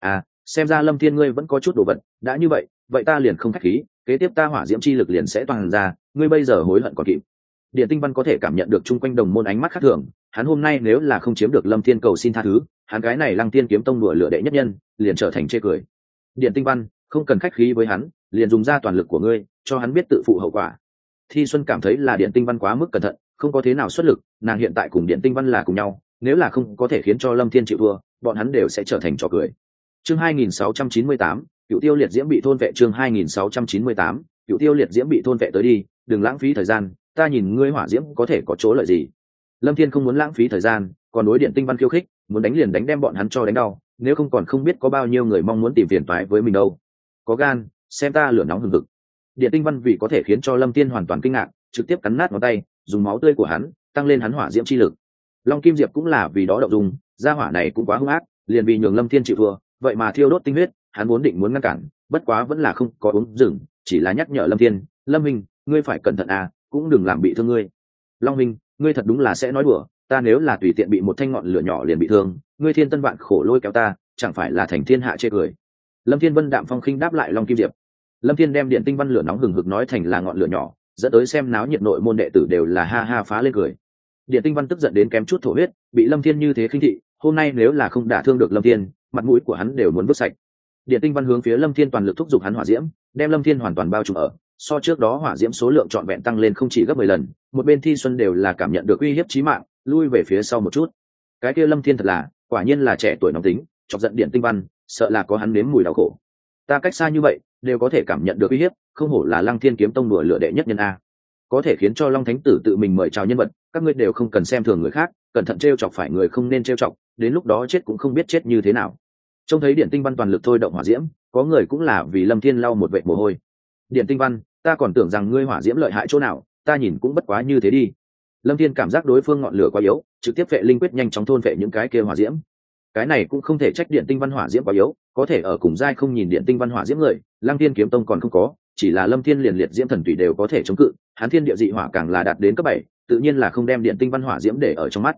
Xem ra Lâm Thiên ngươi vẫn có chút đồ vật, đã như vậy, vậy ta liền không khách khí, kế tiếp ta hỏa diễm chi lực liền sẽ toàn ra, ngươi bây giờ hối hận còn kịp. Điện Tinh Văn có thể cảm nhận được chung quanh đồng môn ánh mắt khác thường, hắn hôm nay nếu là không chiếm được Lâm Thiên cầu xin tha thứ, hắn cái này Lăng Tiên kiếm tông đùa lửa đệ nhất nhân, liền trở thành chê cười. Điện Tinh Văn, không cần khách khí với hắn, liền dùng ra toàn lực của ngươi, cho hắn biết tự phụ hậu quả. Thi Xuân cảm thấy là Điện Tinh Văn quá mức cẩn thận, không có thế nào xuất lực, nàng hiện tại cùng Điện Tinh Văn là cùng nhau, nếu là không có thể khiến cho Lâm Thiên chịu thua, bọn hắn đều sẽ trở thành trò cười. Chương 2698, Cựu Tiêu Liệt Diễm bị thôn vệ. Chương 2698, Cựu Tiêu Liệt Diễm bị thôn vệ, tới đi, đừng lãng phí thời gian, ta nhìn ngươi hỏa diễm có thể có chỗ lợi gì. Lâm Thiên không muốn lãng phí thời gian, còn đối Điện Tinh Văn khiêu khích, muốn đánh liền đánh, đem bọn hắn cho đánh đau, nếu không còn không biết có bao nhiêu người mong muốn tìm phiền toái với mình đâu. Có gan, xem ta lửa nóng hừng hực. Điện Tinh Văn vì có thể khiến cho Lâm Thiên hoàn toàn kinh ngạc, trực tiếp cắn nát ngón tay, dùng máu tươi của hắn tăng lên hắn hỏa diễm chi lực. Long Kim Diệp cũng là vì đó động dung, gia hỏa này cũng quá hung ác, liền vì nhường Lâm Thiên chịu thua, vậy mà thiêu đốt tinh huyết, hắn vốn định muốn ngăn cản, bất quá vẫn là không có uống dừng, chỉ là nhắc nhở Lâm Thiên, Lâm Minh, ngươi phải cẩn thận cũng đừng làm bị thương ngươi. Long Minh, ngươi thật đúng là sẽ nói đùa, ta nếu là tùy tiện bị một thanh ngọn lửa nhỏ liền bị thương, ngươi thiên tân vạn khổ lôi kéo ta, chẳng phải là thành thiên hạ chê cười. Lâm Thiên Vân đạm phong khinh đáp lại Long Kim Diệp. Lâm Thiên đem Điện Tinh Văn lửa nóng hừng hực nói thành là ngọn lửa nhỏ, dẫn tới xem náo nhiệt nội môn đệ tử đều là ha ha phá lên cười. Điện Tinh Văn tức giận đến kém chút thổ huyết, bị Lâm Thiên như thế khinh thị, hôm nay nếu là không đả thương được Lâm Thiên, mặt mũi của hắn đều muốn vứt sạch. Điện Tinh Văn hướng phía Lâm Thiên toàn lực thúc giục hắn hỏa diễm, đem lâm thiên hoàn toàn bao trùm ở, so trước đó hỏa diễm số lượng trọn vẹn tăng lên không chỉ gấp 10 lần. Một bên Thi Xuân đều là cảm nhận được uy hiếp chí mạng, lui về phía sau một chút. Cái kia lâm thiên thật là, quả nhiên là trẻ tuổi nóng tính, chọc giận Điện Tinh Văn, sợ là có hắn nếm mùi đau khổ. Ta cách xa như vậy đều có thể cảm nhận được uy hiếp, không hổ là Lăng Thiên Kiếm Tông đùa lửa đệ nhất nhân a, có thể khiến cho Long Thánh Tử tự mình mời chào nhân vật, các ngươi đều không cần xem thường người khác, cẩn thận trêu chọc phải người không nên trêu chọc, đến lúc đó chết cũng không biết chết như thế nào. Trông thấy Điện Tinh Văn toàn lực thôi động hỏa diễm, có người cũng là vì Lâm Thiên lau một vệt mồ hôi. Điện Tinh Văn, ta còn tưởng rằng ngươi hỏa diễm lợi hại chỗ nào, ta nhìn cũng bất quá như thế đi. Lâm Thiên cảm giác đối phương ngọn lửa quá yếu, trực tiếp vệ linh quyết nhanh chóng thôn vệ những cái kia hỏa diễm. Cái này cũng không thể trách Điện Tinh Văn hỏa diễm quá yếu, có thể ở cùng giai không nhìn Điện Tinh Văn hỏa diễm người, Lăng Thiên Kiếm Tông còn không có, chỉ là Lâm Thiên liền liệt diễm thần tùy đều có thể chống cự, hắn thiên địa dị hỏa càng là đạt đến cấp 7, tự nhiên là không đem Điện Tinh Văn hỏa diễm để ở trong mắt.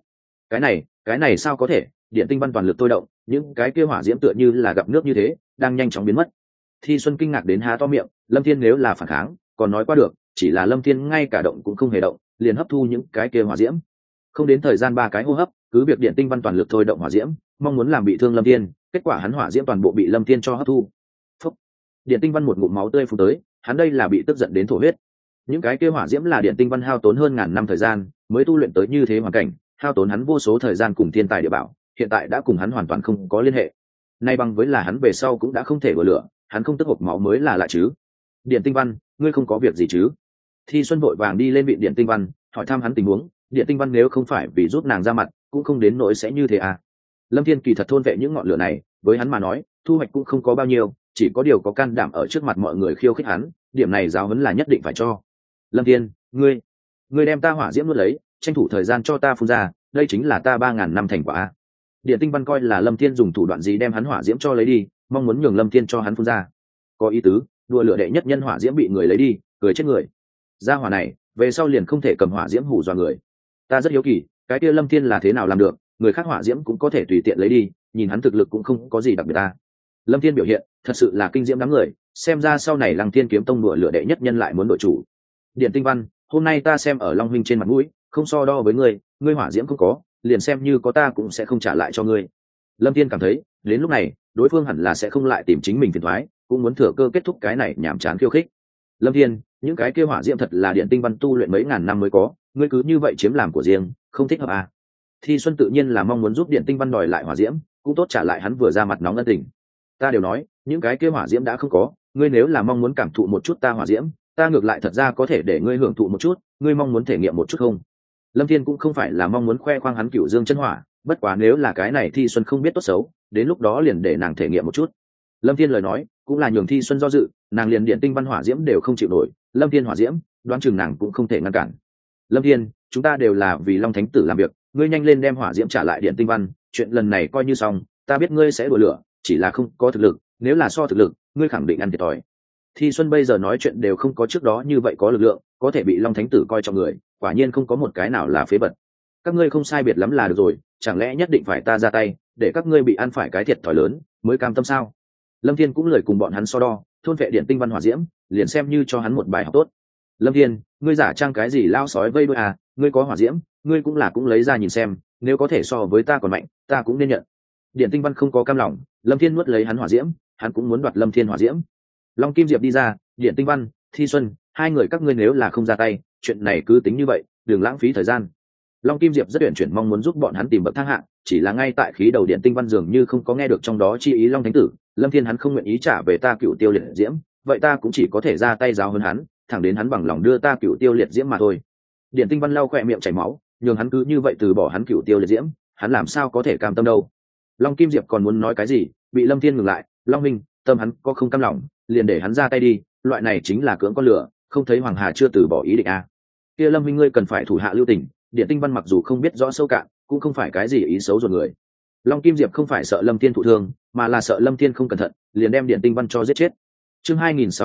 Cái này sao có thể? Điện Tinh Văn toàn lực tôi động, những cái kia hỏa diễm tựa như là gặp nước như thế, đang nhanh chóng biến mất. Thi Xuân kinh ngạc đến há to miệng, Lâm Thiên nếu là phản kháng, còn nói qua được, chỉ là Lâm Thiên ngay cả động cũng không hề động, liền hấp thu những cái kia hỏa diễm. Không đến thời gian 3 cái hô hấp, cứ việc Điện Tinh Văn toàn lực thôi động hỏa diễm, mong muốn làm bị thương Lâm Thiên, kết quả hắn hỏa diễm toàn bộ bị Lâm Thiên cho hấp thu. Phúc. Điện Tinh Văn một ngụm máu tươi phun tới, hắn đây là bị tức giận đến thổ huyết. Những cái kia hỏa diễm là Điện Tinh Văn hao tốn hơn ngàn năm thời gian mới tu luyện tới như thế hoàn cảnh, hao tốn hắn vô số thời gian cùng thiên tài địa bảo, hiện tại đã cùng hắn hoàn toàn không có liên hệ. Nay bằng với là hắn về sau cũng đã không thể bừa lửa, hắn không tức hộc máu mới là lạ chứ. Điện Tinh Văn, ngươi không có việc gì chứ? Thi Xuân vội vàng đi lên viện Điện Tinh Văn, hỏi thăm hắn tình huống. Điện Tinh Văn nếu không phải vì giúp nàng ra mặt, cũng không đến nỗi sẽ như thế à. Lâm Thiên kỳ thật thôn vệ những ngọn lửa này, với hắn mà nói, thu hoạch cũng không có bao nhiêu, chỉ có điều có can đảm ở trước mặt mọi người khiêu khích hắn, điểm này giáo huấn là nhất định phải cho. Lâm Thiên, ngươi đem ta hỏa diễm nuốt lấy, tranh thủ thời gian cho ta phun ra, đây chính là ta 3000 năm thành quả. Điện Tinh Văn coi là Lâm Thiên dùng thủ đoạn gì đem hắn hỏa diễm cho lấy đi, mong muốn nhường Lâm Thiên cho hắn phun ra. Có ý tứ, đùa lửa đệ nhất nhân hỏa diễm bị người lấy đi, cười chết người. Gia hỏa này, về sau liền không thể cầm hỏa diễm hù dọa người. Ta rất hiếu kỳ, cái kia Lâm Thiên là thế nào làm được, người khác hỏa diễm cũng có thể tùy tiện lấy đi, nhìn hắn thực lực cũng không có gì đặc biệt ta. Lâm Thiên biểu hiện, thật sự là kinh diễm đám người, xem ra sau này Lăng Thiên Kiếm Tông đùa lửa đệ nhất nhân lại muốn đổi chủ. Điện Tinh Văn, hôm nay ta xem ở Long huynh trên mặt mũi, không so đo với ngươi hỏa diễm không có, liền xem như có ta cũng sẽ không trả lại cho ngươi. Lâm Thiên cảm thấy, đến lúc này, đối phương hẳn là sẽ không lại tìm chính mình phiền toái, cũng muốn thừa cơ kết thúc cái này nhảm chán khiêu khích. Lâm Thiên, những cái kia hỏa diễm thật là Điện Tinh Văn tu luyện mấy ngàn năm mới có, ngươi cứ như vậy chiếm làm của riêng, không thích hợp à? Thi Xuân tự nhiên là mong muốn giúp Điện Tinh Văn đòi lại hỏa diễm, cũng tốt trả lại hắn vừa ra mặt nóng ân tình. Ta đều nói, những cái kia hỏa diễm đã không có, ngươi nếu là mong muốn cảm thụ một chút ta hỏa diễm, ta ngược lại thật ra có thể để ngươi hưởng thụ một chút, ngươi mong muốn thể nghiệm một chút không? Lâm Thiên cũng không phải là mong muốn khoe khoang hắn Cửu Dương chân hỏa, bất quá nếu là cái này Thi Xuân không biết tốt xấu, đến lúc đó liền để nàng thể nghiệm một chút. Lâm Thiên lời nói cũng là nhường Thi Xuân do dự, nàng liền Điện Tinh Văn hỏa diễm đều không chịu nổi, Lâm Thiên hỏa diễm, đoán chừng nàng cũng không thể ngăn cản. Lâm Thiên, chúng ta đều là vì Long Thánh Tử làm việc, ngươi nhanh lên đem hỏa diễm trả lại Điện Tinh Văn, chuyện lần này coi như xong, ta biết ngươi sẽ đùa lửa, chỉ là không có thực lực, nếu là so thực lực, ngươi khẳng định ăn thiệt thòi. Thi Xuân bây giờ nói chuyện đều không có trước đó như vậy có lực lượng, có thể bị Long Thánh Tử coi trọng người, quả nhiên không có một cái nào là phế vật. Các ngươi không sai biệt lắm là được rồi, chẳng lẽ nhất định phải ta ra tay, để các ngươi bị ăn phải cái thiệt thòi lớn, mới cam tâm sao? Lâm Thiên cũng lời cùng bọn hắn so đo, thôn vệ Điện Tinh Văn hỏa diễm, liền xem như cho hắn một bài học tốt. Lâm Thiên, ngươi giả trang cái gì lao sói vây đuôi à? Ngươi có hỏa diễm, ngươi cũng lấy ra nhìn xem, nếu có thể so với ta còn mạnh, ta cũng nên nhận. Điện Tinh Văn không có cam lòng, Lâm Thiên nuốt lấy hắn hỏa diễm, hắn cũng muốn đoạt Lâm Thiên hỏa diễm. Long Kim Diệp đi ra, Điện Tinh Văn, Thi Xuân, hai người các ngươi nếu là không ra tay, chuyện này cứ tính như vậy, đừng lãng phí thời gian. Long Kim Diệp rất uyển chuyển mong muốn giúp bọn hắn tìm bậc thang hạng, chỉ là ngay tại khí đầu Điện Tinh Văn dường như không có nghe được trong đó chi ý Long Thánh Tử, Lâm Thiên hắn không nguyện ý trả về ta Cửu Tiêu Liệt Diễm, vậy ta cũng chỉ có thể ra tay giáo hơn hắn, thẳng đến hắn bằng lòng đưa ta Cửu Tiêu Liệt Diễm mà thôi. Điện Tinh Văn lau khỏe miệng chảy máu, nhường hắn cứ như vậy từ bỏ hắn Cửu Tiêu Liệt Diễm, hắn làm sao có thể cam tâm đâu. Long Kim Diệp còn muốn nói cái gì, bị Lâm Thiên ngừng lại, Long minh, tâm hắn có không cam lòng, liền để hắn ra tay đi, loại này chính là cưỡng con lửa, không thấy Hoàng Hà chưa từ bỏ ý định à? Kia Lâm minh ngươi cần phải thủ hạ lưu tình, Điện Tinh Văn mặc dù không biết rõ sâu cạn, cũng không phải cái gì ý xấu ruột người. Long Kim Diệp không phải sợ Lâm Thiên thụ thương, mà là sợ Lâm Thiên không cẩn thận, liền đem Điện Tinh Văn cho giết chết. Chương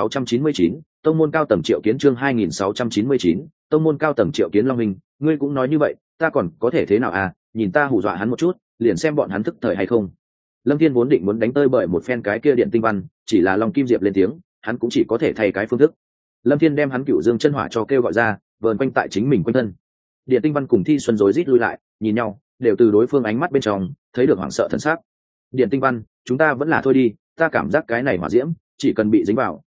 2699, tông môn cao tầng triệu kiến. Chương 2699, tông môn cao tầng triệu kiến. Long minh, ngươi cũng nói như vậy, ta còn có thể thế nào à? Nhìn ta hù dọa hắn một chút, liền xem bọn hắn thức thời hay không. Lâm Thiên vốn định muốn đánh tơi bởi một phen cái kia Điện Tinh Văn, chỉ là Long Kim Diệp lên tiếng, hắn cũng chỉ có thể thay cái phương thức. Lâm Thiên đem hắn Cửu Dương chân hỏa cho kêu gọi ra, vờn quanh tại chính mình quanh thân. Điện Tinh Văn cùng Thi Xuân rối rít lui lại, nhìn nhau, đều từ đối phương ánh mắt bên trong thấy được hoảng sợ thần sắc. Điện Tinh Văn, chúng ta vẫn là thôi đi, ta cảm giác cái này hỏa diễm, chỉ cần bị dính vào,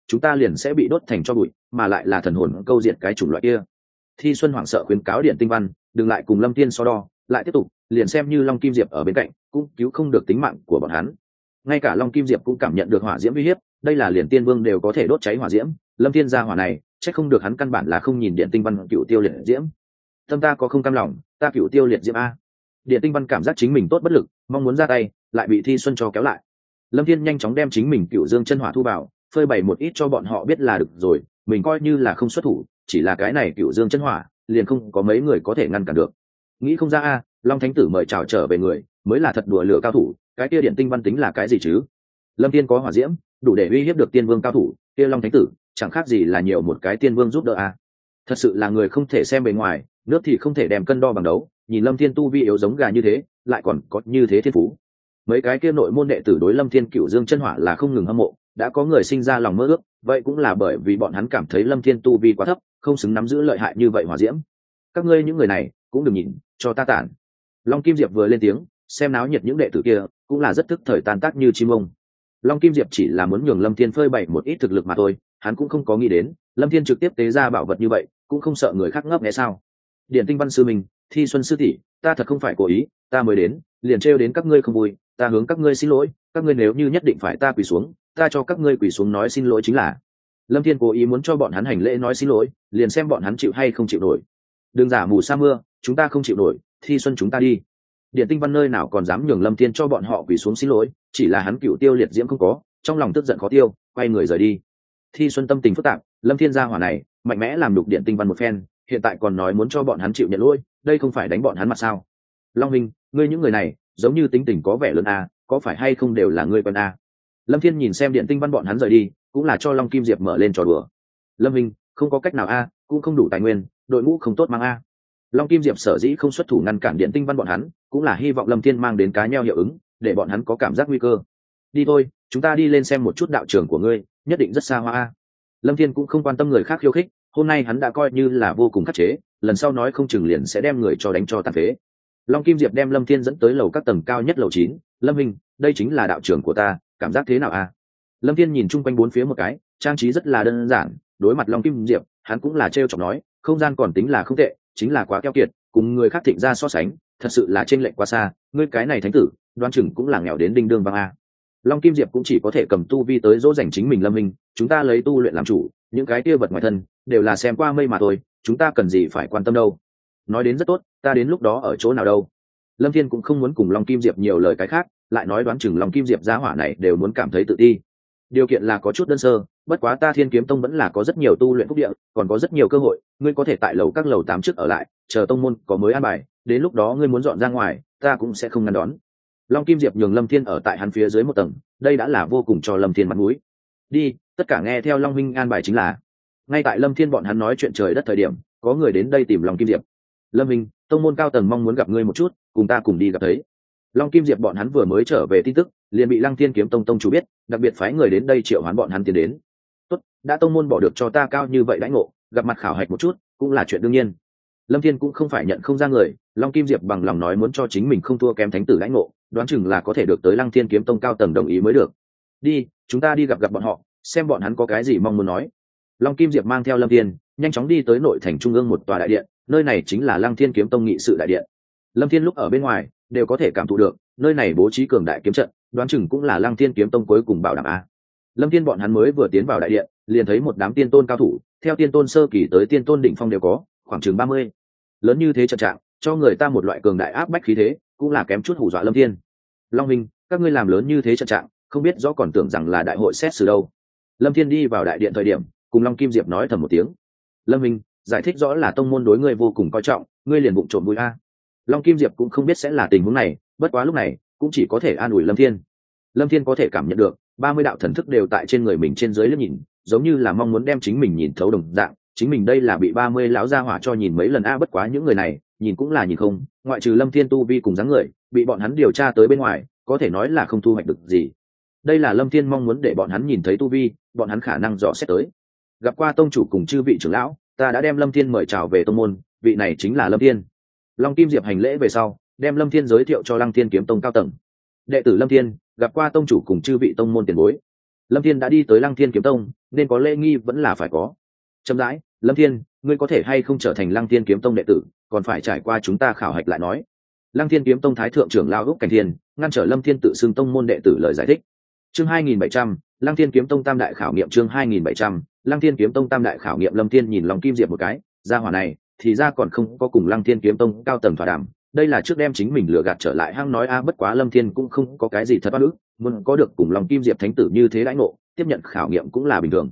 chúng ta liền sẽ bị đốt thành tro bụi, mà lại là thần hồn câu diệt cái chủng loại kia. Thi Xuân hoảng sợ khuyến cáo Điện Tinh Văn đừng lại cùng Lâm Thiên so đo, lại tiếp tục liền xem như Long Kim Diệp ở bên cạnh cũng cứu không được tính mạng của bọn hắn. Ngay cả Long Kim Diệp cũng cảm nhận được hỏa diễm uy hiếp, đây là liền tiên vương đều có thể đốt cháy hỏa diễm, Lâm Thiên gia hỏa này chắc không được hắn căn bản là không nhìn Điện Tinh Văn cựu tiêu liệt diễm. Tâm ta có không cam lòng, ta cựu tiêu liệt diễm a. Điện Tinh Văn cảm giác chính mình tốt bất lực, mong muốn ra tay lại bị Thi Xuân cho kéo lại. Lâm Thiên nhanh chóng đem chính mình cựu dương chân hỏa thu vào, phơi bày một ít cho bọn họ biết là được rồi, mình coi như là không xuất thủ, chỉ là cái này cựu dương chân hỏa liền không có mấy người có thể ngăn cản được. Nghĩ không ra a, Long Thánh Tử mời chào trở về người mới là thật đùa lửa cao thủ, cái kia Điện Tinh Văn tính là cái gì chứ? Lâm Thiên có hỏa diễm đủ để uy hiếp được tiên vương cao thủ, kia Long Thánh Tử chẳng khác gì là nhiều một cái tiên vương giúp đỡ a. Thật sự là người không thể xem bề ngoài, nước thì không thể đem cân đo bằng đấu, nhìn Lâm Thiên tu vi yếu giống gà như thế, lại còn có như thế thiên phú. Mấy cái kia nội môn đệ tử đối Lâm Thiên cựu dương chân hỏa là không ngừng hâm mộ, đã có người sinh ra lòng mơ ước, vậy cũng là bởi vì bọn hắn cảm thấy Lâm Thiên tu vi quá thấp, không xứng nắm giữ lợi hại như vậy hỏa diễm. Các ngươi những người này cũng đừng nhìn, cho ta tản. Long Kim Diệp vừa lên tiếng, xem náo nhiệt những đệ tử kia cũng là rất thức thời tan tác như chim ông. Long Kim Diệp chỉ là muốn nhường Lâm Thiên phơi bày một ít thực lực mà thôi, hắn cũng không có nghĩ đến Lâm Thiên trực tiếp tế ra bảo vật như vậy, cũng không sợ người khác ngấp nghé sao? Điện Tinh Văn sư mình, Thi Xuân sư tỷ, ta thật không phải cố ý, ta mới đến liền trêu đến các ngươi không vui, ta hướng các ngươi xin lỗi, các ngươi nếu như nhất định phải ta quỳ xuống, ta cho các ngươi quỳ xuống nói xin lỗi chính là. Lâm Thiên cố ý muốn cho bọn hắn hành lễ nói xin lỗi, liền xem bọn hắn chịu hay không chịu nổi. Đừng giả mù sa mưa, chúng ta không chịu nổi, Thi Xuân chúng ta đi. Điện Tinh Văn nơi nào còn dám nhường Lâm Thiên cho bọn họ quỳ xuống xin lỗi, chỉ là hắn cựu tiêu liệt diễm không có, trong lòng tức giận khó tiêu, quay người rời đi. Thi Xuân tâm tình phức tạp, Lâm Thiên gia hỏa này mạnh mẽ làm đục Điện Tinh Văn một phen, hiện tại còn nói muốn cho bọn hắn chịu nhận lỗi, đây không phải đánh bọn hắn mặt sao? Long Minh, ngươi những người này giống như tính tình có vẻ lớn a, có phải hay không đều là ngươi quen a? Lâm Thiên nhìn xem Điện Tinh Văn bọn hắn rời đi, cũng là cho Long Kim Diệp mở lên trò đùa. Lâm Minh, không có cách nào a, cũng không đủ tài nguyên, đội ngũ không tốt mang a. Long Kim Diệp sở dĩ không xuất thủ ngăn cản Điện Tinh Văn bọn hắn, cũng là hy vọng Lâm Thiên mang đến cá nheo hiệu ứng, để bọn hắn có cảm giác nguy cơ. Đi thôi, chúng ta đi lên xem một chút đạo trường của ngươi, nhất định rất xa hoa a. Lâm Thiên cũng không quan tâm người khác khiêu khích, hôm nay hắn đã coi như là vô cùng khắc chế, lần sau nói không chừng liền sẽ đem người cho đánh cho tàn phế. Long Kim Diệp đem Lâm Thiên dẫn tới lầu các tầng cao nhất lầu 9, Lâm Minh, đây chính là đạo trường của ta, cảm giác thế nào a? Lâm Thiên nhìn chung quanh bốn phía một cái, trang trí rất là đơn giản, đối mặt Long Kim Diệp, hắn cũng là trêu chọc nói, không gian còn tính là không tệ, chính là quá keo kiệt, cùng người khác thịnh ra so sánh, thật sự là chênh lệch quá xa, ngươi cái này thánh tử, đoán chừng cũng là nghèo đến đinh đương vang a. Long Kim Diệp cũng chỉ có thể cầm tu vi tới dỗ dành chính mình Lâm Minh, chúng ta lấy tu luyện làm chủ, những cái kia vật ngoài thân đều là xem qua mây mà thôi, chúng ta cần gì phải quan tâm đâu. Nói đến rất tốt, ta đến lúc đó ở chỗ nào đâu? Lâm Thiên cũng không muốn cùng Long Kim Diệp nhiều lời cái khác, lại nói đoán chừng Long Kim Diệp giá hỏa này đều muốn cảm thấy tự ti. Điều kiện là có chút đơn sơ, bất quá ta Thiên Kiếm Tông vẫn là có rất nhiều tu luyện phúc địa, còn có rất nhiều cơ hội, ngươi có thể tại lầu các lầu 8 trước ở lại, chờ tông môn có mới an bài, đến lúc đó ngươi muốn dọn ra ngoài, ta cũng sẽ không ngăn đón. Long Kim Diệp nhường Lâm Thiên ở tại hắn phía dưới một tầng, đây đã là vô cùng cho Lâm Thiên mặt mũi. Đi, tất cả nghe theo Long Minh an bài chính là. Ngay tại Lâm Thiên bọn hắn nói chuyện trời đất thời điểm, có người đến đây tìm Long Kim Diệp. Lâm Minh, tông môn cao tầng mong muốn gặp ngươi một chút, cùng ta cùng đi gặp thấy. Long Kim Diệp bọn hắn vừa mới trở về tin tức, liền bị Lăng Thiên Kiếm Tông tông chủ biết, đặc biệt phái người đến đây triệu hoán bọn hắn tiến đến. Tốt, đã tông môn bỏ được cho ta cao như vậy đãi ngộ, gặp mặt khảo hạch một chút, cũng là chuyện đương nhiên. Lâm Thiên cũng không phải nhận không ra người, Long Kim Diệp bằng lòng nói muốn cho chính mình không thua kém thánh tử đãi ngộ, đoán chừng là có thể được tới Lăng Thiên Kiếm Tông cao tầng đồng ý mới được. Đi, chúng ta đi gặp bọn họ, xem bọn hắn có cái gì mong muốn nói. Long Kim Diệp mang theo Lâm Thiên, nhanh chóng đi tới nội thành trung ương một tòa đại điện, nơi này chính là Lăng Thiên Kiếm Tông nghị sự đại điện. Lâm Thiên lúc ở bên ngoài đều có thể cảm thụ được, nơi này bố trí cường đại kiếm trận, đoán chừng cũng là Lăng Thiên Kiếm Tông cuối cùng bảo đảm a. Lâm Thiên bọn hắn mới vừa tiến vào đại điện, liền thấy một đám tiên tôn cao thủ, theo tiên tôn sơ kỳ tới tiên tôn đỉnh phong đều có, khoảng chừng 30. Lớn như thế trận trạng, cho người ta một loại cường đại áp bách khí thế, cũng là kém chút hù dọa Lâm Thiên. Long Minh, các ngươi làm lớn như thế trận trạng, không biết rõ còn tưởng rằng là đại hội xét xử đâu. Lâm Thiên đi vào đại điện thời điểm, cùng Long Kim Diệp nói thầm một tiếng. Lâm Minh, giải thích rõ là tông môn đối ngươi vô cùng coi trọng, ngươi liền bụng trộm vui a. Long Kim Diệp cũng không biết sẽ là tình huống này, bất quá lúc này cũng chỉ có thể an ủi Lâm Thiên. Lâm Thiên có thể cảm nhận được 30 đạo thần thức đều tại trên người mình trên dưới liếc nhìn, giống như là mong muốn đem chính mình nhìn thấu đồng dạng, chính mình đây là bị 30 lão gia hỏa cho nhìn mấy lần a. Bất quá những người này nhìn cũng là nhìn không, ngoại trừ Lâm Thiên tu vi cùng dáng người bị bọn hắn điều tra tới bên ngoài, có thể nói là không thu hoạch được gì. Đây là Lâm Thiên mong muốn để bọn hắn nhìn thấy tu vi, bọn hắn khả năng dò xét tới. Gặp qua tông chủ cùng chư vị trưởng lão, ta đã đem Lâm Thiên mời chào về tông môn, vị này chính là Lâm Thiên. Long Kim Diệp hành lễ về sau, đem Lâm Thiên giới thiệu cho Lăng Thiên Kiếm Tông cao tầng. Đệ tử Lâm Thiên, gặp qua tông chủ cùng chư vị tông môn tiền bối. Lâm Thiên đã đi tới Lăng Thiên kiếm tông, nên có lễ nghi vẫn là phải có. Chậm rãi, Lâm Thiên, ngươi có thể hay không trở thành Lăng Thiên kiếm tông đệ tử, còn phải trải qua chúng ta khảo hạch lại nói. Lăng Thiên kiếm tông thái thượng trưởng lão Úc Cảnh Thiên ngăn trở Lâm Thiên tự xưng tông môn đệ tử lời giải thích. Chương 2700, Lăng Thiên kiếm tông tam đại khảo nghiệm. Chương 2700, Lăng Thiên kiếm tông tam đại khảo nghiệm. Lâm Thiên nhìn Long Kim Diệp một cái, gia hỏa này thì ra còn không có cùng Lăng Thiên kiếm tông cao tầng thỏa đàm, đây là trước đem chính mình lừa gạt trở lại hang nói bất quá Lâm Thiên cũng không có cái gì thật oan ức, muốn có được cùng Long Kim Diệp thánh tử như thế đãi ngộ, tiếp nhận khảo nghiệm cũng là bình thường.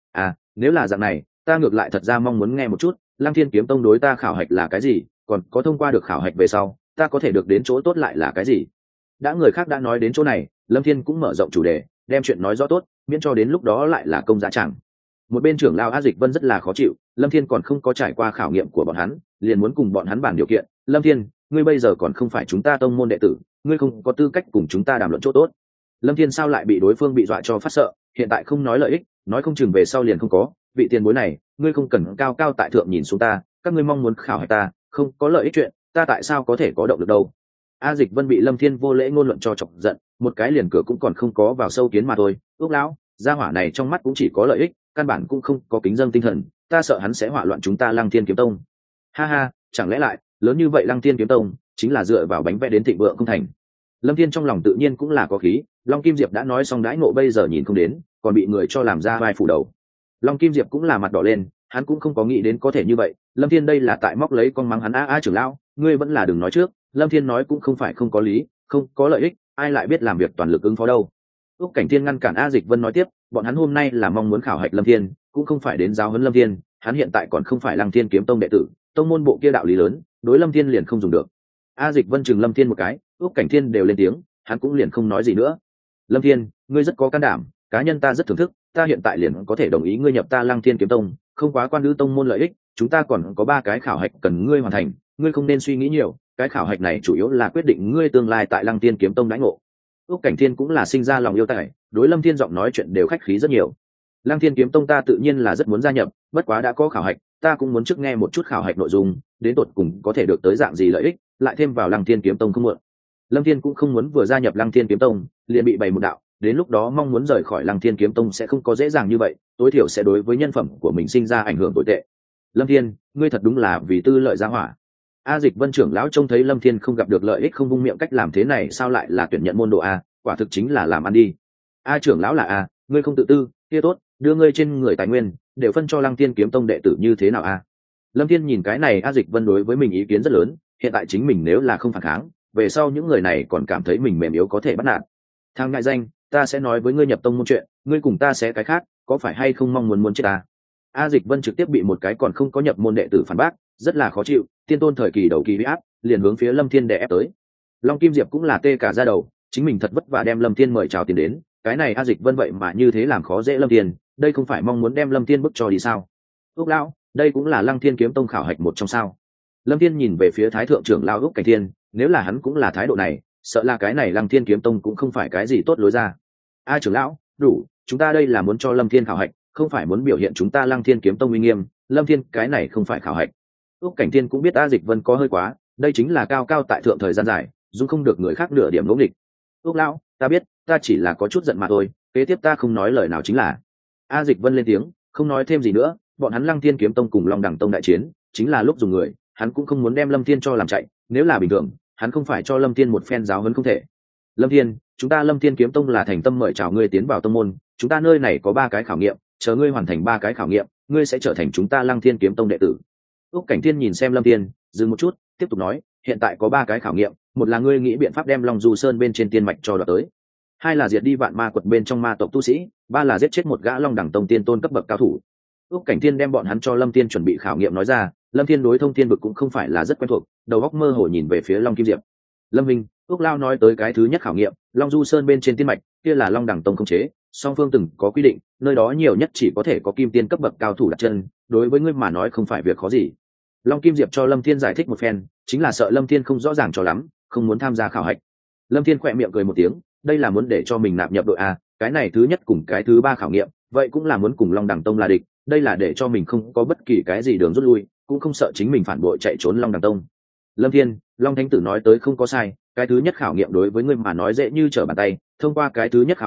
Nếu là dạng này, ta ngược lại thật ra mong muốn nghe một chút, Lăng Thiên kiếm tông đối ta khảo hạch là cái gì, còn có thông qua được khảo hạch về sau, ta có thể được đến chỗ tốt lại là cái gì. Đã người khác đã nói đến chỗ này, Lâm Thiên cũng mở rộng chủ đề, đem chuyện nói rõ tốt, miễn cho đến lúc đó lại là công giá chẳng. Một bên trưởng lão A Dịch Vân rất là khó chịu, Lâm Thiên còn không có trải qua khảo nghiệm của bọn hắn, liền muốn cùng bọn hắn bàn điều kiện. Lâm Thiên, ngươi bây giờ còn không phải chúng ta tông môn đệ tử, ngươi không có tư cách cùng chúng ta đàm luận chỗ tốt. Lâm Thiên sao lại bị đối phương bị dọa cho phát sợ, hiện tại không nói lợi ích, nói không chừng về sau liền không có. Vị tiền bối này, ngươi không cần cao cao tại thượng nhìn xuống ta, các ngươi mong muốn khảo hạch ta, không có lợi ích chuyện, ta tại sao có thể có động lực đâu. A Dịch Vân bị Lâm Thiên vô lễ ngôn luận cho chọc giận, một cái liền cửa cũng còn không có vào sâu kiến mà thôi. Ước lão, gia hỏa này trong mắt cũng chỉ có lợi ích, căn bản cũng không có kính dâng tinh thần, ta sợ hắn sẽ hỏa loạn chúng ta Lăng Thiên kiếm tông. Ha ha, chẳng lẽ lại lớn như vậy Lăng Thiên kiếm tông chính là dựa vào bánh vẽ đến thịnh vượng không thành. Lâm Thiên trong lòng tự nhiên cũng là có khí, Long Kim Diệp đã nói xong đãi ngộ bây giờ nhìn không đến, còn bị người cho làm ra vai phủ đầu. Long Kim Diệp cũng là mặt đỏ lên, hắn cũng không có nghĩ đến có thể như vậy, Lâm Thiên đây là tại móc lấy con mắng hắn trưởng lão, ngươi vẫn là đừng nói trước, Lâm Thiên nói cũng không phải không có lý, không có lợi ích, ai lại biết làm việc toàn lực ứng phó đâu. Úc Cảnh Thiên ngăn cản A Dịch Vân nói tiếp, bọn hắn hôm nay là mong muốn khảo hạch Lâm Thiên, cũng không phải đến giáo huấn Lâm Thiên, hắn hiện tại còn không phải Lăng Thiên kiếm tông đệ tử, tông môn bộ kia đạo lý lớn, đối Lâm Thiên liền không dùng được. A Dịch Vân chừng Lâm Thiên một cái, Úc Cảnh Thiên đều lên tiếng, hắn cũng liền không nói gì nữa. Lâm Thiên, ngươi rất có can đảm, cá nhân ta rất thưởng thức, ta hiện tại liền có thể đồng ý ngươi nhập ta Lăng Thiên kiếm tông, không quá quan nữ tông môn lợi ích, chúng ta còn có 3 cái khảo hạch cần ngươi hoàn thành, ngươi không nên suy nghĩ nhiều, cái khảo hạch này chủ yếu là quyết định ngươi tương lai tại Lăng Thiên kiếm tông đãi ngộ. Úc Cảnh Thiên cũng là sinh ra lòng yêu tài, đối Lâm Thiên giọng nói chuyện đều khách khí rất nhiều. Lăng Thiên kiếm tông ta tự nhiên là rất muốn gia nhập, bất quá đã có khảo hạch, ta cũng muốn trước nghe một chút khảo hạch nội dung, đến tột cùng có thể được tới dạng gì lợi ích, lại thêm vào Lăng Thiên kiếm tông không muộn. Lâm Thiên cũng không muốn vừa gia nhập Lăng Thiên kiếm tông, liền bị bày một đạo, đến lúc đó mong muốn rời khỏi Lăng Thiên kiếm tông sẽ không có dễ dàng như vậy, tối thiểu sẽ đối với nhân phẩm của mình sinh ra ảnh hưởng tồi tệ. Lâm Thiên, ngươi thật đúng là vì tư lợi gia hỏa. A Dịch Vân trưởng lão trông thấy Lâm Thiên không gặp được lợi ích không vung miệng cách làm thế này sao lại là tuyển nhận môn đồ a, quả thực chính là làm ăn đi. A trưởng lão là a, ngươi không tự tư, kia tốt, đưa ngươi trên người tài nguyên đều phân cho Lăng Thiên kiếm tông đệ tử như thế nào a. Lâm Thiên nhìn cái này A Dịch Vân đối với mình ý kiến rất lớn, hiện tại chính mình nếu là không phản kháng, về sau những người này còn cảm thấy mình mềm yếu có thể bắt nạt. Thằng ngại danh, ta sẽ nói với ngươi nhập tông môn chuyện, ngươi cùng ta sẽ cái khác, có phải hay không mong muốn chết ta. A Dịch Vân trực tiếp bị một cái còn không có nhập môn đệ tử phản bác, rất là khó chịu, tiên tôn thời kỳ đầu kỳ bị áp, liền hướng phía Lâm Thiên đè ép tới. Long Kim Diệp cũng là tê cả da đầu, chính mình thật vất vả đem Lâm Thiên mời chào tiền đến, cái này A Dịch Vân vậy mà như thế làm khó dễ Lâm Thiên, đây không phải mong muốn đem Lâm Thiên bức cho đi sao? Úc lão, đây cũng là Lăng Thiên kiếm tông khảo hạch một trong sao? Lâm Thiên nhìn về phía Thái thượng trưởng lão Úc Cảnh Thiên, nếu là hắn cũng là thái độ này, sợ là cái này Lăng Thiên kiếm tông cũng không phải cái gì tốt lối ra. A trưởng lão, đủ, chúng ta đây là muốn cho Lâm Thiên khảo hạch, không phải muốn biểu hiện chúng ta Lăng Thiên kiếm tông uy nghiêm, Lâm Thiên cái này không phải khảo hạch. Úc Cảnh Thiên cũng biết A Dịch Vân có hơi quá, đây chính là cao cao tại thượng thời gian dài, dung không được người khác nửa điểm ngỗ nghịch. Úc lão, ta biết, ta chỉ là có chút giận mà thôi, kế tiếp ta không nói lời nào chính là. A Dịch Vân lên tiếng, không nói thêm gì nữa, bọn hắn Lăng Thiên kiếm tông cùng Long Đẳng tông đại chiến, chính là lúc dùng người, hắn cũng không muốn đem Lâm Thiên cho làm chạy, nếu là bình thường, hắn không phải cho Lâm Thiên một phen giáo huấn không thể. Lâm Thiên, chúng ta Lâm Thiên kiếm tông là thành tâm mời chào ngươi tiến vào tông môn, chúng ta nơi này có 3 cái khảo nghiệm, chờ ngươi hoàn thành 3 cái khảo nghiệm, ngươi sẽ trở thành chúng ta Lăng Thiên kiếm tông đệ tử. Úc Cảnh Thiên nhìn xem Lâm Thiên, dừng một chút, tiếp tục nói, hiện tại có 3 cái khảo nghiệm, một là ngươi nghĩ biện pháp đem Long Du Sơn bên trên tiên mạch cho đoạt tới, 2 là diệt đi vạn ma quật bên trong ma tộc tu sĩ, 3 là giết chết một gã Long Đẳng tông tiên tôn cấp bậc cao thủ. Úc Cảnh Thiên đem bọn hắn cho Lâm Thiên chuẩn bị khảo nghiệm nói ra, Lâm Thiên đối thông thiên vực cũng không phải là rất quen thuộc, đầu óc mơ hồ nhìn về phía Long Kim Diệp. Lâm Minh, Úc Lao nói tới cái thứ nhất khảo nghiệm, Long Du Sơn bên trên tiên mạch, kia là Long Đẳng tông không chế, song phương từng có quy định, nơi đó nhiều nhất chỉ có thể có kim tiên cấp bậc cao thủ đặt chân, đối với ngươi mà nói không phải việc khó gì. Long Kim Diệp cho Lâm Thiên giải thích một phen, chính là sợ Lâm Thiên không rõ ràng cho lắm, không muốn tham gia khảo hạch. Lâm Thiên khẽ miệng cười một tiếng, đây là muốn để cho mình nạp nhập đội a, cái này thứ nhất cùng cái thứ 3 khảo nghiệm, vậy cũng là muốn cùng Long Đẳng tông là địch, đây là để cho mình không có bất kỳ cái gì đường rút lui, cũng không sợ chính mình phản bội chạy trốn Long Đẳng tông. Lâm Thiên, Long Thánh tử nói tới không có sai, cái thứ nhất khảo nghiệm đối với ngươi mà nói dễ như trở bàn tay, thông qua cái thứ nhất khảo nghiệm,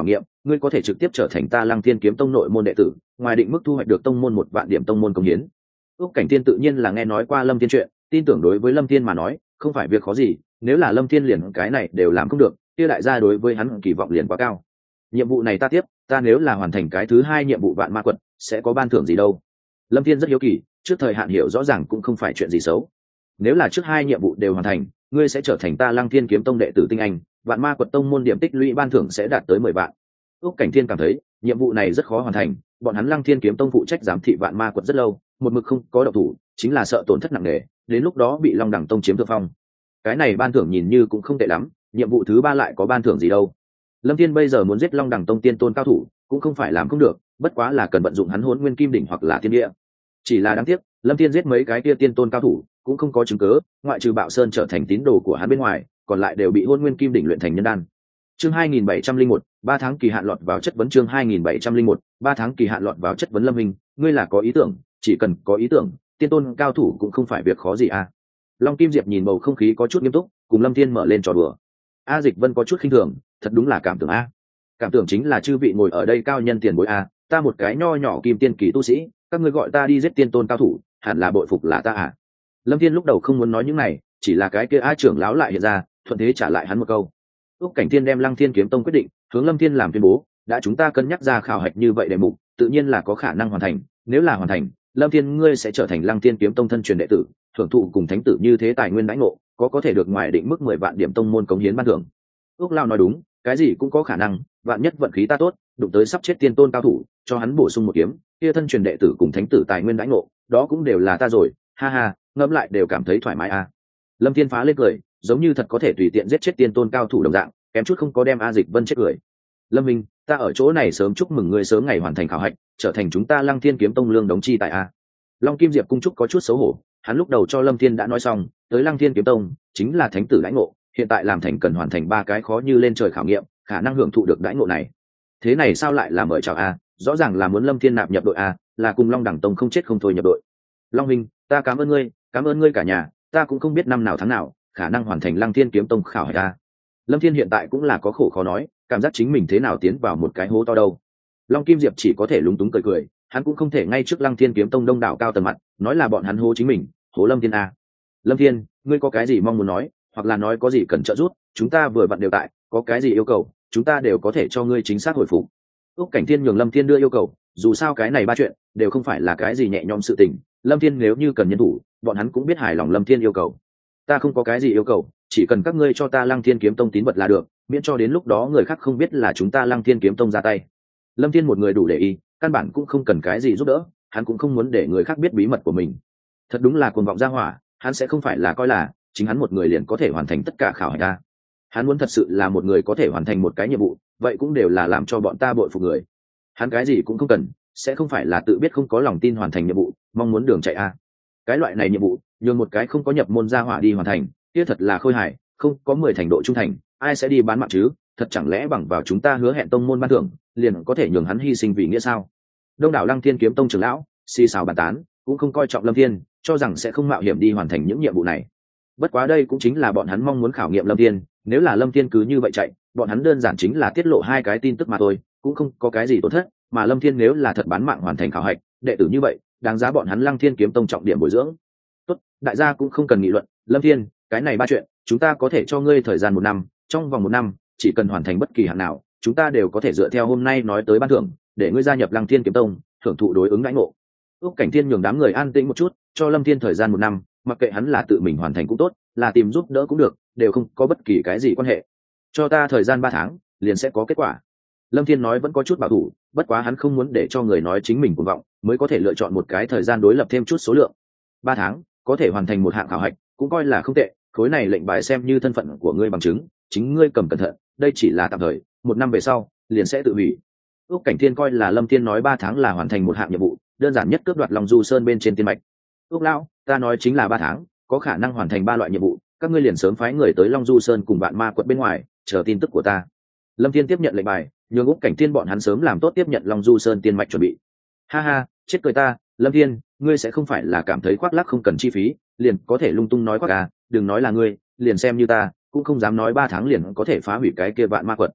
ngươi có thể trực tiếp trở thành ta Lăng Thiên kiếm tông nội môn đệ tử, ngoài định mức thu hoạch được tông môn 1 vạn điểm tông môn công hiến. Úc Cảnh Thiên tự nhiên là nghe nói qua Lâm Thiên chuyện, tin tưởng đối với Lâm Thiên mà nói không phải việc khó gì, nếu là Lâm Thiên liền cái này đều làm không được kia đại gia đối với hắn kỳ vọng liền quá cao. Nhiệm vụ này ta tiếp, ta nếu là hoàn thành cái thứ 2 nhiệm vụ vạn ma quật sẽ có ban thưởng gì đâu. Lâm Thiên rất hiếu kỳ, trước thời hạn hiểu rõ ràng cũng không phải chuyện gì xấu. Nếu là trước 2 nhiệm vụ đều hoàn thành, ngươi sẽ trở thành ta Lăng Thiên kiếm tông đệ tử tinh anh, vạn ma quật tông môn điểm tích lũy ban thưởng sẽ đạt tới 10 vạn. Úc Cảnh Thiên cảm thấy nhiệm vụ này rất khó hoàn thành, bọn hắn Lăng Thiên kiếm tông phụ trách giám thị vạn ma quật rất lâu, một mực không có động thủ, chính là sợ tổn thất nặng nề, đến lúc đó bị Long Đẳng tông chiếm thượng phong. Cái này ban thưởng nhìn như cũng không tệ lắm, nhiệm vụ thứ 3 lại có ban thưởng gì đâu. Lâm Thiên bây giờ muốn giết Long Đẳng tông tiên tôn cao thủ, cũng không phải làm không được, bất quá là cần vận dụng hắn Hỗn Nguyên Kim đỉnh hoặc là Thiên Địa. Chỉ là đáng tiếc, Lâm Thiên giết mấy cái kia tiên tôn cao thủ, cũng không có chứng cứ, ngoại trừ Bạo Sơn trở thành tín đồ của hắn bên ngoài, còn lại đều bị Hỗn Nguyên Kim đỉnh luyện thành nhân đan. Chương 2701, 3 tháng kỳ hạn lọt vào chất vấn. Chương 2701, 3 tháng kỳ hạn lọt vào chất vấn. Lâm Minh, ngươi là có ý tưởng, chỉ cần có ý tưởng, tiên tôn cao thủ cũng không phải việc khó gì à. Long Kim Diệp nhìn bầu không khí có chút nghiêm túc, cùng Lâm Thiên mở lên trò đùa. A Dịch Vân có chút khinh thường, thật đúng là cảm tưởng a. Cảm tưởng chính là chư vị ngồi ở đây cao nhân tiền bối a, ta một cái nho nhỏ kim tiên kỳ tu sĩ, các ngươi gọi ta đi giết tiên tôn cao thủ, hẳn là bội phục là ta à. Lâm Thiên lúc đầu không muốn nói những này, chỉ là cái kia A trưởng lão lại hiện ra, thuận thế trả lại hắn một câu. Úc Cảnh Thiên đem Lăng Thiên kiếm tông quyết định hướng Lâm Thiên làm tuyên bố, đã chúng ta cân nhắc ra khảo hạch như vậy đề mục, tự nhiên là có khả năng hoàn thành, nếu là hoàn thành, Lâm Thiên ngươi sẽ trở thành Lăng Thiên kiếm tông thân truyền đệ tử, thưởng thụ cùng thánh tử như thế tài nguyên đãi ngộ, có thể được ngoài định mức 10 vạn điểm tông môn cống hiến ban thưởng. Úc Lão nói đúng, cái gì cũng có khả năng, vạn nhất vận khí ta tốt, đụng tới sắp chết tiên tôn cao thủ, cho hắn bổ sung một kiếm, kia thân truyền đệ tử cùng thánh tử tài nguyên đãi ngộ, đó cũng đều là ta rồi, ha ha, ngẫm lại đều cảm thấy thoải mái a. Lâm Thiên phá lên cười, giống như thật có thể tùy tiện giết chết tiên tôn cao thủ đồng dạng, kém chút không có đem A Dịch Vân chết cười. Lâm Minh, ta ở chỗ này sớm chúc mừng ngươi sớm ngày hoàn thành khảo hạch, trở thành chúng ta Lăng Thiên kiếm tông lương đống chi tại a. Long Kim Diệp cung trúc có chút xấu hổ, hắn lúc đầu cho Lâm Thiên đã nói xong, tới Lăng Thiên kiếm tông chính là thánh tử đãi ngộ, hiện tại làm thành cần hoàn thành 3 cái khó như lên trời khảo nghiệm, khả năng hưởng thụ được đãi ngộ này. Thế này sao lại là mời chào a, rõ ràng là muốn Lâm Thiên nạp nhập đội a, là cùng Long Đẳng tông không chết không thôi nhập đội. Long Minh, ta cảm ơn ngươi cả nhà, ta cũng không biết năm nào tháng nào, khả năng hoàn thành Lăng Thiên kiếm tông khảo hạch a. Lâm Thiên hiện tại cũng là có khổ khó nói, cảm giác chính mình thế nào tiến vào một cái hố to đâu. Long Kim Diệp chỉ có thể lúng túng cười cười, hắn cũng không thể ngay trước Lăng Thiên kiếm tông đông đảo cao tầng mặt nói là bọn hắn hố chính mình, hố Lâm Thiên a. Lâm Thiên, ngươi có cái gì mong muốn nói, hoặc là nói có gì cần trợ giúp, chúng ta vừa vặn đều tại, có cái gì yêu cầu, chúng ta đều có thể cho ngươi chính xác hồi phục. Úc Cảnh Thiên nhường Lâm Thiên đưa yêu cầu, dù sao cái này 3 chuyện đều không phải là cái gì nhẹ nhõm sự tình, Lâm Thiên nếu như cần nhân thủ, bọn hắn cũng biết hài lòng Lâm Thiên yêu cầu. Ta không có cái gì yêu cầu, chỉ cần các ngươi cho ta Lăng Thiên kiếm tông tín vật là được, miễn cho đến lúc đó người khác không biết là chúng ta Lăng Thiên kiếm tông ra tay. Lâm Thiên một người đủ để ý, căn bản cũng không cần cái gì giúp đỡ, hắn cũng không muốn để người khác biết bí mật của mình. Thật đúng là cuồng vọng ra hỏa, hắn sẽ không phải là coi là chính hắn một người liền có thể hoàn thành tất cả khảo hạch ta. Hắn muốn thật sự là một người có thể hoàn thành một cái nhiệm vụ, vậy cũng đều là làm cho bọn ta bội phục người. Hắn cái gì cũng không cần, sẽ không phải là tự biết không có lòng tin hoàn thành nhiệm vụ, mong muốn đường chạy a. Cái loại này nhiệm vụ, nhường một cái không có nhập môn gia hỏa đi hoàn thành, kia thật là khôi hài, không có 10 thành độ trung thành, ai sẽ đi bán mạng chứ? Thật chẳng lẽ bằng vào chúng ta hứa hẹn tông môn ban thưởng, liền có thể nhường hắn hy sinh vì nghĩa sao? Đông đảo Lăng Thiên kiếm tông trưởng lão xì xào bàn tán, cũng không coi trọng Lâm Thiên, cho rằng sẽ không mạo hiểm đi hoàn thành những nhiệm vụ này. Bất quá đây cũng chính là bọn hắn mong muốn khảo nghiệm Lâm Thiên, nếu là Lâm Thiên cứ như vậy chạy, bọn hắn đơn giản chính là tiết lộ 2 cái tin tức mà thôi, cũng không có cái gì tổn thất, mà Lâm Thiên nếu là thật bán mạng hoàn thành khảo hạch, đệ tử như vậy, đáng giá bọn hắn Lăng Thiên kiếm tông trọng điểm bồi dưỡng. Tốt, đại gia cũng không cần nghị luận, Lâm Thiên, cái này 3 chuyện, chúng ta có thể cho ngươi thời gian 1 năm, trong vòng 1 năm, chỉ cần hoàn thành bất kỳ hạn nào, chúng ta đều có thể dựa theo hôm nay nói tới ban thưởng, để ngươi gia nhập Lăng Thiên kiếm tông, thưởng thụ đối ứng đãi ngộ. Úc Cảnh Thiên nhường đám người an tĩnh một chút, cho Lâm Thiên thời gian 1 năm, mặc kệ hắn là tự mình hoàn thành cũng tốt, là tìm giúp đỡ cũng được, đều không có bất kỳ cái gì quan hệ. Cho ta thời gian 3 tháng, liền sẽ có kết quả. Lâm Thiên nói vẫn có chút bảo thủ, bất quá hắn không muốn để cho người nói chính mình cuồng vọng, mới có thể lựa chọn một cái thời gian đối lập thêm chút số lượng. 3 tháng, có thể hoàn thành một hạng khảo hạch, cũng coi là không tệ, khối này lệnh bài xem như thân phận của ngươi bằng chứng, chính ngươi cầm cẩn thận, đây chỉ là tạm thời, 1 năm về sau, liền sẽ tự hủy. Úc Cảnh Thiên coi là Lâm Thiên nói 3 tháng là hoàn thành một hạng nhiệm vụ, đơn giản nhất cướp đoạt Long Du Sơn bên trên tiên mạch. Úc lão, ta nói chính là 3 tháng, có khả năng hoàn thành 3 loại nhiệm vụ, các ngươi liền sớm phái người tới Long Du Sơn cùng bạn ma quật bên ngoài, chờ tin tức của ta. Lâm Thiên tiếp nhận lệnh bài, nhường Úc Cảnh Thiên bọn hắn sớm làm tốt tiếp nhận Long Du Sơn tiên mạch chuẩn bị. Ha ha, chết cười ta, Lâm Thiên, ngươi sẽ không phải là cảm thấy khoác lác không cần chi phí, liền có thể lung tung nói khoác à, đừng nói là ngươi, liền xem như ta, cũng không dám nói 3 tháng liền có thể phá hủy cái kia vạn ma quật.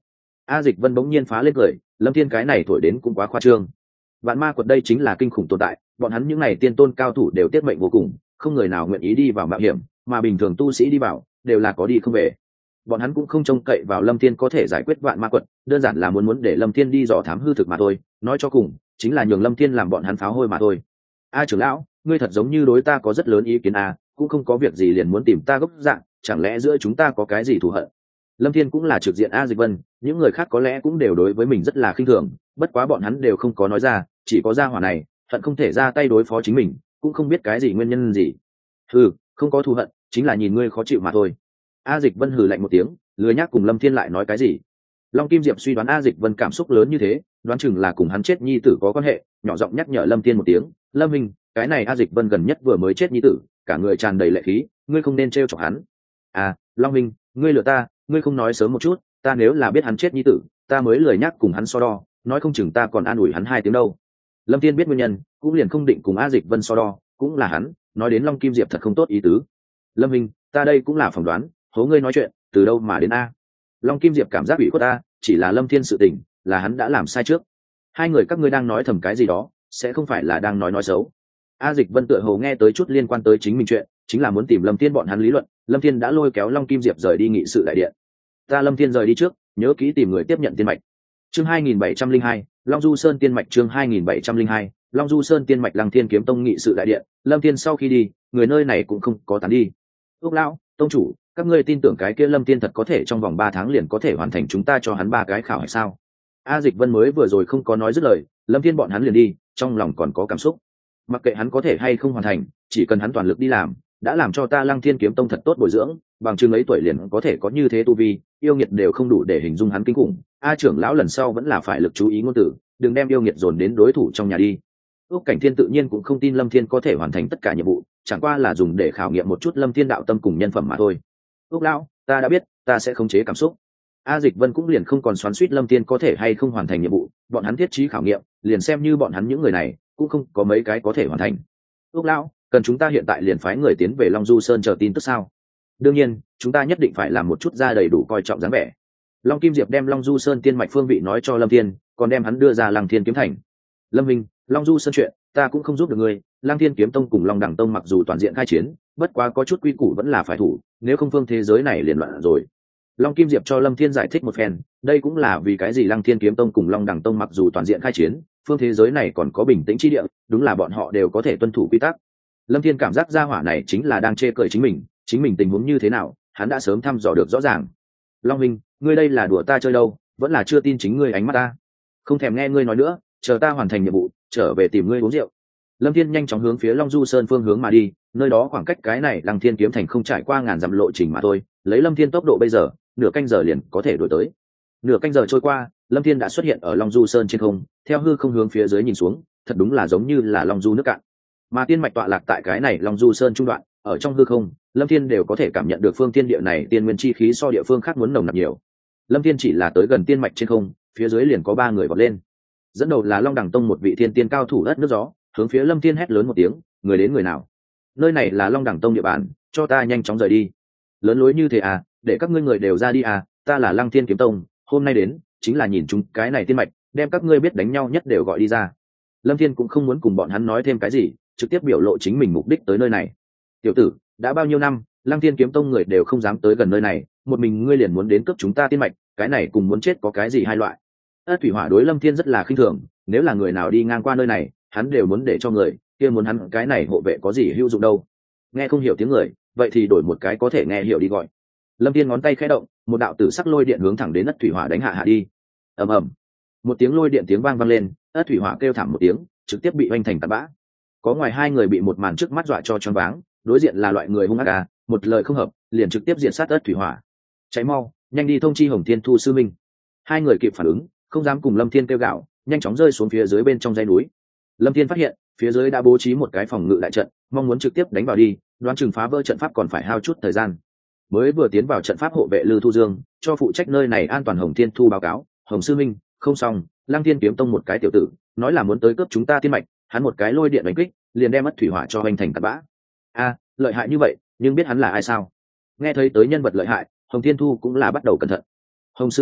A Dịch Vân bỗng nhiên phá lên cười, Lâm Thiên cái này thổi đến cũng quá khoa trương. Vạn ma quật đây chính là kinh khủng tồn tại, bọn hắn những này tiên tôn cao thủ đều tiết mệnh vô cùng, không người nào nguyện ý đi vào mạo hiểm, mà bình thường tu sĩ đi vào đều là có đi không về. Bọn hắn cũng không trông cậy vào Lâm Thiên có thể giải quyết vạn ma quật, đơn giản là muốn để Lâm Thiên đi dò thám hư thực mà thôi, nói cho cùng chính là nhường Lâm Thiên làm bọn hắn pháo hôi mà thôi. A trưởng lão, ngươi thật giống như đối ta có rất lớn ý kiến à, cũng không có việc gì liền muốn tìm ta gốc dạng, chẳng lẽ giữa chúng ta có cái gì thù hận? Lâm Thiên cũng là trực diện A Dịch Vân, những người khác có lẽ cũng đều đối với mình rất là khinh thường, bất quá bọn hắn đều không có nói ra, chỉ có gia hỏa này hận không thể ra tay đối phó chính mình, cũng không biết cái gì nguyên nhân gì. Không có thù hận, chính là nhìn ngươi khó chịu mà thôi. A Dịch Vân hừ lạnh một tiếng, lười nhác cùng Lâm Thiên lại nói cái gì. Long Kim Diệp suy đoán A Dịch Vân cảm xúc lớn như thế, đoán chừng là cùng hắn chết nhi tử có quan hệ, nhỏ giọng nhắc nhở Lâm Thiên một tiếng, Lâm Minh, cái này A Dịch Vân gần nhất vừa mới chết nhi tử, cả người tràn đầy lệ khí, ngươi không nên trêu chọc hắn. À, Long Minh, ngươi lừa ta, ngươi không nói sớm một chút, ta nếu là biết hắn chết nhi tử, ta mới lười nhắc cùng hắn so đo, nói không chừng ta còn an ủi hắn 2 tiếng đâu. Lâm Thiên biết nguyên nhân, cũng liền không định cùng A Dịch Vân so đo, cũng là hắn, nói đến Long Kim Diệp thật không tốt ý tứ. Lâm Minh, ta đây cũng là phỏng đoán, hố ngươi nói chuyện, từ đâu mà đến a? Long Kim Diệp cảm giác ủy khuất ta, chỉ là Lâm Thiên sự tình, là hắn đã làm sai trước. Hai người các ngươi đang nói thầm cái gì đó, sẽ không phải là đang nói xấu. A Dịch Vân tựa hồ nghe tới chút liên quan tới chính mình chuyện, chính là muốn tìm Lâm Thiên bọn hắn lý luận, Lâm Thiên đã lôi kéo Long Kim Diệp rời đi nghị sự đại điện. Ta Lâm Thiên rời đi trước, nhớ kỹ tìm người tiếp nhận tiên mạch. Chương 2702, Long Du Sơn tiên mạch chương 2702, Long Du Sơn tiên mạch Lăng Thiên kiếm tông nghị sự đại điện, Lâm Thiên sau khi đi, người nơi này cũng không có tán đi. Úc lão, tông chủ, các ngươi tin tưởng cái kia Lâm Thiên thật có thể trong vòng 3 tháng liền có thể hoàn thành chúng ta cho hắn 3 cái khảo hay sao? A Dịch Vân mới vừa rồi không có nói dứt lời, Lâm Thiên bọn hắn liền đi, trong lòng còn có cảm xúc. Mặc kệ hắn có thể hay không hoàn thành, chỉ cần hắn toàn lực đi làm, đã làm cho ta Lăng Thiên kiếm tông thật tốt bồi dưỡng, bằng chừng ấy tuổi liền có thể có như thế tu vi, yêu nghiệt đều không đủ để hình dung hắn kinh khủng. A trưởng lão lần sau vẫn là phải lực chú ý ngôn từ, đừng đem yêu nghiệt dồn đến đối thủ trong nhà đi. Úc Cảnh Thiên tự nhiên cũng không tin Lâm Thiên có thể hoàn thành tất cả nhiệm vụ, chẳng qua là dùng để khảo nghiệm một chút Lâm Thiên đạo tâm cùng nhân phẩm mà thôi. Úc lão, ta đã biết, ta sẽ khống chế cảm xúc. A Dịch Vân cũng liền không còn xoắn xuýt Lâm Thiên có thể hay không hoàn thành nhiệm vụ, bọn hắn thiết trí khảo nghiệm, liền xem như bọn hắn những người này, cũng không có mấy cái có thể hoàn thành. Úc lão, cần chúng ta hiện tại liền phái người tiến về Long Du Sơn chờ tin tức sao? Đương nhiên, chúng ta nhất định phải làm một chút ra đầy đủ coi trọng dáng vẻ. Long Kim Diệp đem Long Du Sơn tiên mạch phương vị nói cho Lâm Thiên, còn đem hắn đưa ra Lăng Thiên kiếm thành. Lâm Minh, Long Du Sơn chuyện, ta cũng không giúp được ngươi, Lăng Thiên kiếm tông cùng Long Đẳng tông mặc dù toàn diện khai chiến, bất quá có chút quy củ vẫn là phải thủ, nếu không phương thế giới này liền loạn rồi. Long Kim Diệp cho Lâm Thiên giải thích một phen, đây cũng là vì cái gì Lăng Thiên kiếm tông cùng Long Đẳng tông mặc dù toàn diện khai chiến, phương thế giới này còn có bình tĩnh chi địa, đúng là bọn họ đều có thể tuân thủ quy tắc. Lâm Thiên cảm giác gia hỏa này chính là đang chê cười chính mình tình huống như thế nào, hắn đã sớm thăm dò được rõ ràng. Long Minh, ngươi đây là đùa ta chơi đâu, vẫn là chưa tin chính ngươi ánh mắt ta. Không thèm nghe ngươi nói nữa, chờ ta hoàn thành nhiệm vụ, trở về tìm ngươi uống rượu. Lâm Thiên nhanh chóng hướng phía Long Du Sơn phương hướng mà đi, nơi đó khoảng cách cái này Lăng Thiên kiếm thành không trải qua ngàn dặm lộ trình mà thôi, lấy Lâm Thiên tốc độ bây giờ, nửa canh giờ liền có thể đuổi tới. Nửa canh giờ trôi qua, Lâm Thiên đã xuất hiện ở Long Du Sơn trên không, theo hư không hướng phía dưới nhìn xuống, thật đúng là giống như là Long Du nước cạn. Mà tiên mạch tọa lạc tại cái này Long Du Sơn trung đoạn, ở trong hư không, Lâm Thiên đều có thể cảm nhận được phương thiên địa này tiên nguyên chi khí so địa phương khác muốn nồng nặc nhiều. Lâm Thiên chỉ là tới gần tiên mạch trên không, phía dưới liền có 3 người vọt lên. Dẫn đầu là Long Đẳng tông một vị thiên tiên cao thủ đất nước gió, hướng phía Lâm Thiên hét lớn một tiếng, người đến người nào? Nơi này là Long Đẳng tông địa bàn, cho ta nhanh chóng rời đi. Lớn lối như thế à, để các ngươi người đều ra đi à, ta là Lăng Thiên kiếm tông, hôm nay đến chính là nhìn chúng cái này tiên mạch, đem các ngươi biết đánh nhau nhất đều gọi đi ra. Lâm Thiên cũng không muốn cùng bọn hắn nói thêm cái gì, trực tiếp biểu lộ chính mình mục đích tới nơi này. Tiểu tử, đã bao nhiêu năm, Lăng Thiên kiếm tông người đều không dám tới gần nơi này, một mình ngươi liền muốn đến cướp chúng ta tiên mạch, cái này cùng muốn chết có cái gì hai loại? Ất Thủy Hỏa đối Lâm Thiên rất là khinh thường, nếu là người nào đi ngang qua nơi này, hắn đều muốn để cho người kia muốn hắn cái này hộ vệ có gì hữu dụng đâu. Nghe không hiểu tiếng người, vậy thì đổi một cái có thể nghe hiểu đi gọi. Lâm Thiên ngón tay khẽ động, một đạo tử sắc lôi điện hướng thẳng đến Ất Thủy Hỏa đánh hạ đi. Ầm ầm, một tiếng lôi điện tiếng vang vang lên, Ất Thủy Hỏa kêu thảm một tiếng, trực tiếp bị oanh thành tạt bã. Có ngoài 2 người bị một màn trước mắt dọa cho choáng váng, đối diện là loại người hung ác à, một lời không hợp, liền trực tiếp diện sát Ất Thủy Hỏa. Cháy mau, nhanh đi thông chi Hồng Thiên Thu sư minh. 2 người kịp phản ứng, không dám cùng Lâm Thiên kêu gào, nhanh chóng rơi xuống phía dưới bên trong dãy núi. Lâm Thiên phát hiện, phía dưới đã bố trí một cái phòng ngự đại trận, mong muốn trực tiếp đánh vào đi, đoán chừng phá vỡ trận pháp còn phải hao chút thời gian. Mới vừa tiến vào trận pháp hộ vệ Lư Thu Dương, cho phụ trách nơi này an toàn Hồng Thiên Thu báo cáo, Hồng sư minh, không xong, Lăng Thiên kiếm tông một cái tiểu tử, nói là muốn tới cướp chúng ta tiên mạch, hắn một cái lôi điện đánh kích, liền đem Ất Thủy Hỏa cho hoành thành tạt bã. A, lợi hại như vậy, nhưng biết hắn là ai sao? Nghe thấy tới nhân vật lợi hại, Hồng Thiên Thu cũng là bắt đầu cẩn thận. Hồng sư minh,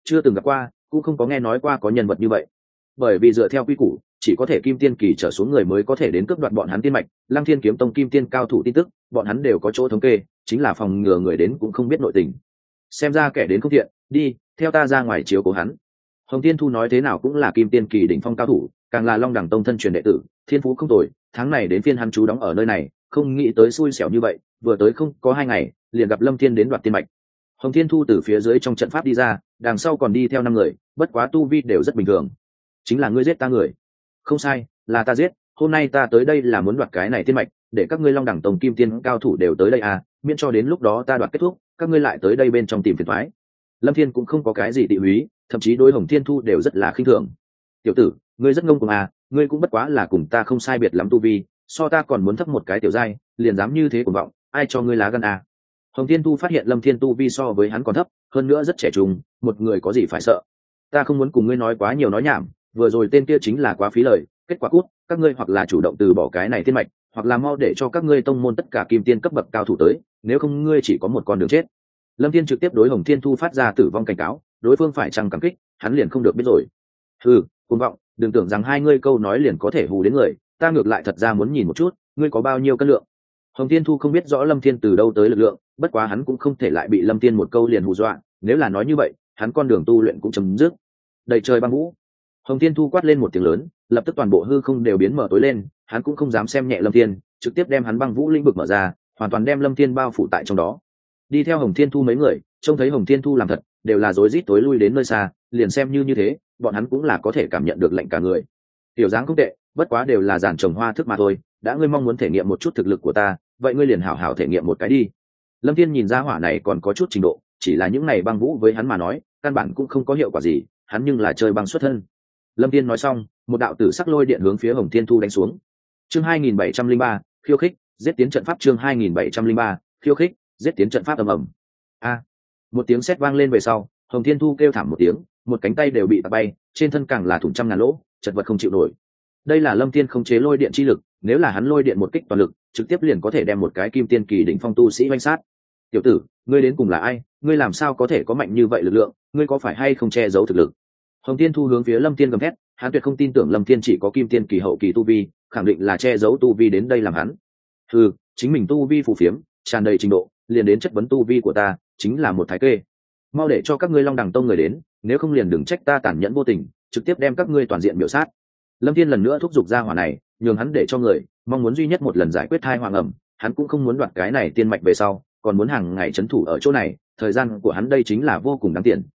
chưa từng gặp qua, cũng không có nghe nói qua có nhân vật như vậy. Bởi vì dựa theo quy củ, chỉ có thể kim tiên kỳ trở xuống người mới có thể đến cướp đoạt bọn hắn tiên mạch. Lăng Thiên kiếm tông kim tiên cao thủ tin tức bọn hắn đều có chỗ thống kê, chính là phòng ngừa người đến cũng không biết nội tình. Xem ra kẻ đến không thiện, đi theo ta ra ngoài chiếu cố hắn. Hồng Thiên Thu nói thế nào cũng là kim tiên kỳ đỉnh phong cao thủ, càng là Long Đẳng tông thân truyền đệ tử, thiên phú không tồi. Tháng này đến phiên hắn chú đóng ở nơi này, không nghĩ tới xui xẻo như vậy, vừa tới không có 2 ngày liền gặp Lâm Thiên đến đoạt tiên mạch. Hồng Thiên Thu từ phía dưới trong trận pháp đi ra, đằng sau còn đi theo 5 người, bất quá tu vi đều rất bình thường. Chính là ngươi giết ta người? Không sai, là ta giết. Hôm nay ta tới đây là muốn đoạt cái này tiên mạch, để các ngươi Long Đẳng tông kim tiên cao thủ đều tới đây à, miễn cho đến lúc đó ta đoạt kết thúc, các ngươi lại tới đây bên trong tìm phiền toái. Lâm Thiên cũng không có cái gì tị húy, thậm chí đối Hồng Thiên Thu đều rất là khinh thường. Tiểu tử, ngươi rất ngông cuồng à, ngươi cũng bất quá là cùng ta không sai biệt lắm tu vi, so ta còn muốn thấp một cái tiểu giai, liền dám như thế cuồng vọng, ai cho ngươi lá gan à? Hồng Thiên Thu phát hiện Lâm Thiên tu vi so với hắn còn thấp, hơn nữa rất trẻ trung, một người có gì phải sợ? Ta không muốn cùng ngươi nói quá nhiều nói nhảm, vừa rồi tên kia chính là quá phí lời, kết quả cút, các ngươi hoặc là chủ động từ bỏ cái này tiên mạch, hoặc là mau để cho các ngươi tông môn tất cả kim tiên cấp bậc cao thủ tới, nếu không ngươi chỉ có một con đường chết. Lâm Thiên trực tiếp đối Hồng Thiên Thu phát ra tử vong cảnh cáo, đối phương phải chăng cảm kích, hắn liền không được biết rồi. Hừ, cuồng vọng, đừng tưởng rằng hai ngươi câu nói liền có thể hù đến người, ta ngược lại thật ra muốn nhìn một chút, ngươi có bao nhiêu cân lượng. Hồng Thiên Thu không biết rõ Lâm Thiên từ đâu tới lực lượng, bất quá hắn cũng không thể lại bị Lâm Thiên một câu liền hù dọa, nếu là nói như vậy, hắn con đường tu luyện cũng chấm dứt. Đầy trời băng vũ. Hồng Thiên Thu quát lên một tiếng lớn, lập tức toàn bộ hư không đều biến mở tối lên, hắn cũng không dám xem nhẹ Lâm Thiên, trực tiếp đem hắn băng vũ linh vực mở ra, hoàn toàn đem Lâm Thiên bao phủ tại trong đó. Đi theo Hồng Thiên Thu mấy người, trông thấy Hồng Thiên Thu làm thật, đều là rối rít tối lui đến nơi xa, liền xem như thế, bọn hắn cũng là có thể cảm nhận được lạnh cả người. Tiểu dáng không tệ, bất quá đều là giản trồng hoa thức mà thôi, đã ngươi mong muốn thể nghiệm một chút thực lực của ta, vậy ngươi liền hảo hảo thể nghiệm một cái đi. Lâm Thiên nhìn ra hỏa này còn có chút trình độ, chỉ là những này băng vũ với hắn mà nói, căn bản cũng không có hiệu quả gì, hắn nhưng là chơi băng xuất thân. Lâm Thiên nói xong, một đạo tử sắc lôi điện hướng phía Hồng Thiên Thu đánh xuống. Chương 2703, khiêu khích, giết tiến trận pháp. Chương 2703, khiêu khích, giết tiến trận pháp. Ầm ầm. A! Một tiếng sét vang lên về sau, Hồng Thiên Thu kêu thảm một tiếng, một cánh tay đều bị tạc bay, trên thân càng là thủng trăm ngàn lỗ, chật vật không chịu nổi. Đây là Lâm Thiên khống chế lôi điện chi lực, nếu là hắn lôi điện một kích toàn lực, trực tiếp liền có thể đem một cái kim tiên kỳ đỉnh phong tu sĩ vây sát. Tiểu tử, ngươi đến cùng là ai? Ngươi làm sao có thể có mạnh như vậy lực lượng? Ngươi có phải hay không che giấu thực lực? Hồng Thiên Thu hướng phía Lâm Thiên gầm thét, hắn tuyệt không tin tưởng Lâm Thiên chỉ có kim tiên kỳ hậu kỳ tu vi, khẳng định là che giấu tu vi đến đây làm hắn. Hừ, chính mình tu vi phù phiếm, tràn đầy trình độ, liền đến chất vấn tu vi của ta, chính là một thái kê. Mau để cho các ngươi Long Đẳng tông người đến, nếu không liền đừng trách ta tàn nhẫn vô tình, trực tiếp đem các ngươi toàn diện miểu sát. Lâm Thiên lần nữa thúc giục ra hỏa này, nhường hắn để cho người, mong muốn duy nhất một lần giải quyết thai hoàng ẩm, hắn cũng không muốn đoạt cái này tiên mạch về sau, còn muốn hàng ngày trấn thủ ở chỗ này, thời gian của hắn đây chính là vô cùng đáng tiền.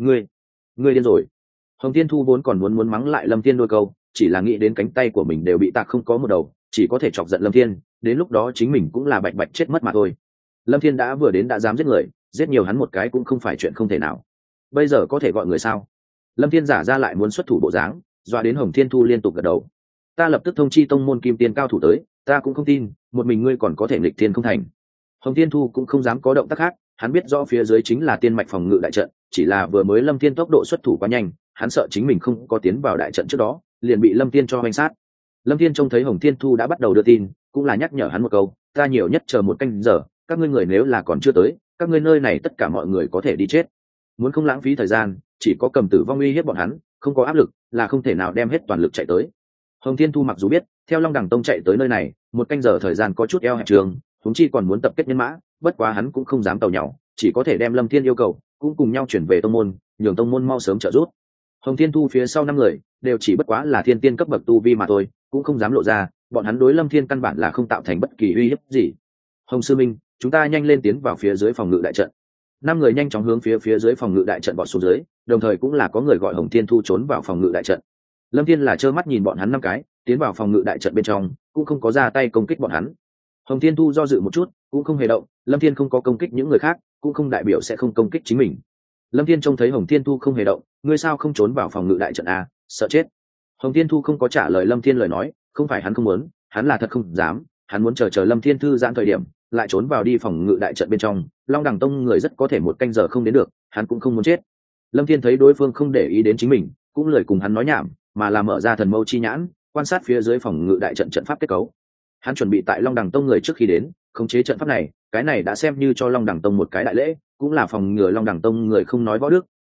Ngươi điên rồi. Hồng Thiên Thu vốn còn muốn mắng lại Lâm Thiên đôi câu, chỉ là nghĩ đến cánh tay của mình đều bị tạc không có một đầu, chỉ có thể chọc giận Lâm Thiên, đến lúc đó chính mình cũng là bạch bạch chết mất mà thôi. Lâm Thiên đã vừa đến đã dám giết người, giết nhiều hắn một cái cũng không phải chuyện không thể nào. Bây giờ có thể gọi người sao? Lâm Thiên giả ra lại muốn xuất thủ bộ dáng, dọa đến Hồng Thiên Thu liên tục gật đầu. Ta lập tức thông chi tông môn kim tiên cao thủ tới, ta cũng không tin, một mình ngươi còn có thể nghịch thiên không thành. Hồng Thiên Thu cũng không dám có động tác khác, hắn biết rõ phía dưới chính là tiên mạch phòng ngự đại trận, chỉ là vừa mới Lâm Thiên tốc độ xuất thủ quá nhanh, hắn sợ chính mình không có tiến vào đại trận trước đó, liền bị Lâm Thiên cho hoành sát. Lâm Thiên trông thấy Hồng Thiên Thu đã bắt đầu đưa tin, cũng là nhắc nhở hắn một câu, ta nhiều nhất chờ một canh giờ, các ngươi người nếu là còn chưa tới, các ngươi nơi này tất cả mọi người có thể đi chết. Muốn không lãng phí thời gian, chỉ có cầm tử vong uy hiếp bọn hắn, không có áp lực là không thể nào đem hết toàn lực chạy tới. Hồng Thiên Thu mặc dù biết, theo Long Đẳng tông chạy tới nơi này, một canh giờ thời gian có chút eo hẹp trường, huống chi còn muốn tập kết nhân mã, bất quá hắn cũng không dám tàu nhàu, chỉ có thể đem Lâm Thiên yêu cầu, cũng cùng nhau chuyển về tông môn, nhường tông môn mau sớm trợ giúp. Hồng Thiên Thu phía sau 5 người, đều chỉ bất quá là thiên tiên cấp bậc tu vi mà thôi, cũng không dám lộ ra, bọn hắn đối Lâm Thiên căn bản là không tạo thành bất kỳ uy hiếp gì. Hồng sư minh, chúng ta nhanh lên tiến vào phía dưới phòng ngự đại trận. 5 người nhanh chóng hướng phía dưới phòng ngự đại trận vọt xuống dưới, đồng thời cũng là có người gọi Hồng Thiên Thu trốn vào phòng ngự đại trận. Lâm Thiên là trơ mắt nhìn bọn hắn 5 cái tiến vào phòng ngự đại trận bên trong, cũng không có ra tay công kích bọn hắn. Hồng Thiên Thu do dự một chút, cũng không hề động, Lâm Thiên không có công kích những người khác, cũng không đại biểu sẽ không công kích chính mình. Lâm Thiên trông thấy Hồng Thiên Thu không hề động, ngươi sao không trốn vào phòng ngự đại trận à, sợ chết. Hồng Thiên Thu không có trả lời Lâm Thiên lời nói, không phải hắn không muốn, hắn là thật không dám, hắn muốn chờ Lâm Thiên thư giãn thời điểm, lại trốn vào đi phòng ngự đại trận bên trong, Long Đẳng tông người rất có thể một canh giờ không đến được, hắn cũng không muốn chết. Lâm Thiên thấy đối phương không để ý đến chính mình, cũng lười cùng hắn nói nhảm, mà là mở ra thần mâu chi nhãn, quan sát phía dưới phòng ngự đại trận trận pháp kết cấu. Hắn chuẩn bị tại Long Đẳng tông người trước khi đến, khống chế trận pháp này, cái này đã xem như cho Long Đẳng tông một cái đại lễ, cũng là phòng ngừa Long Đẳng tông người không nói võ đức,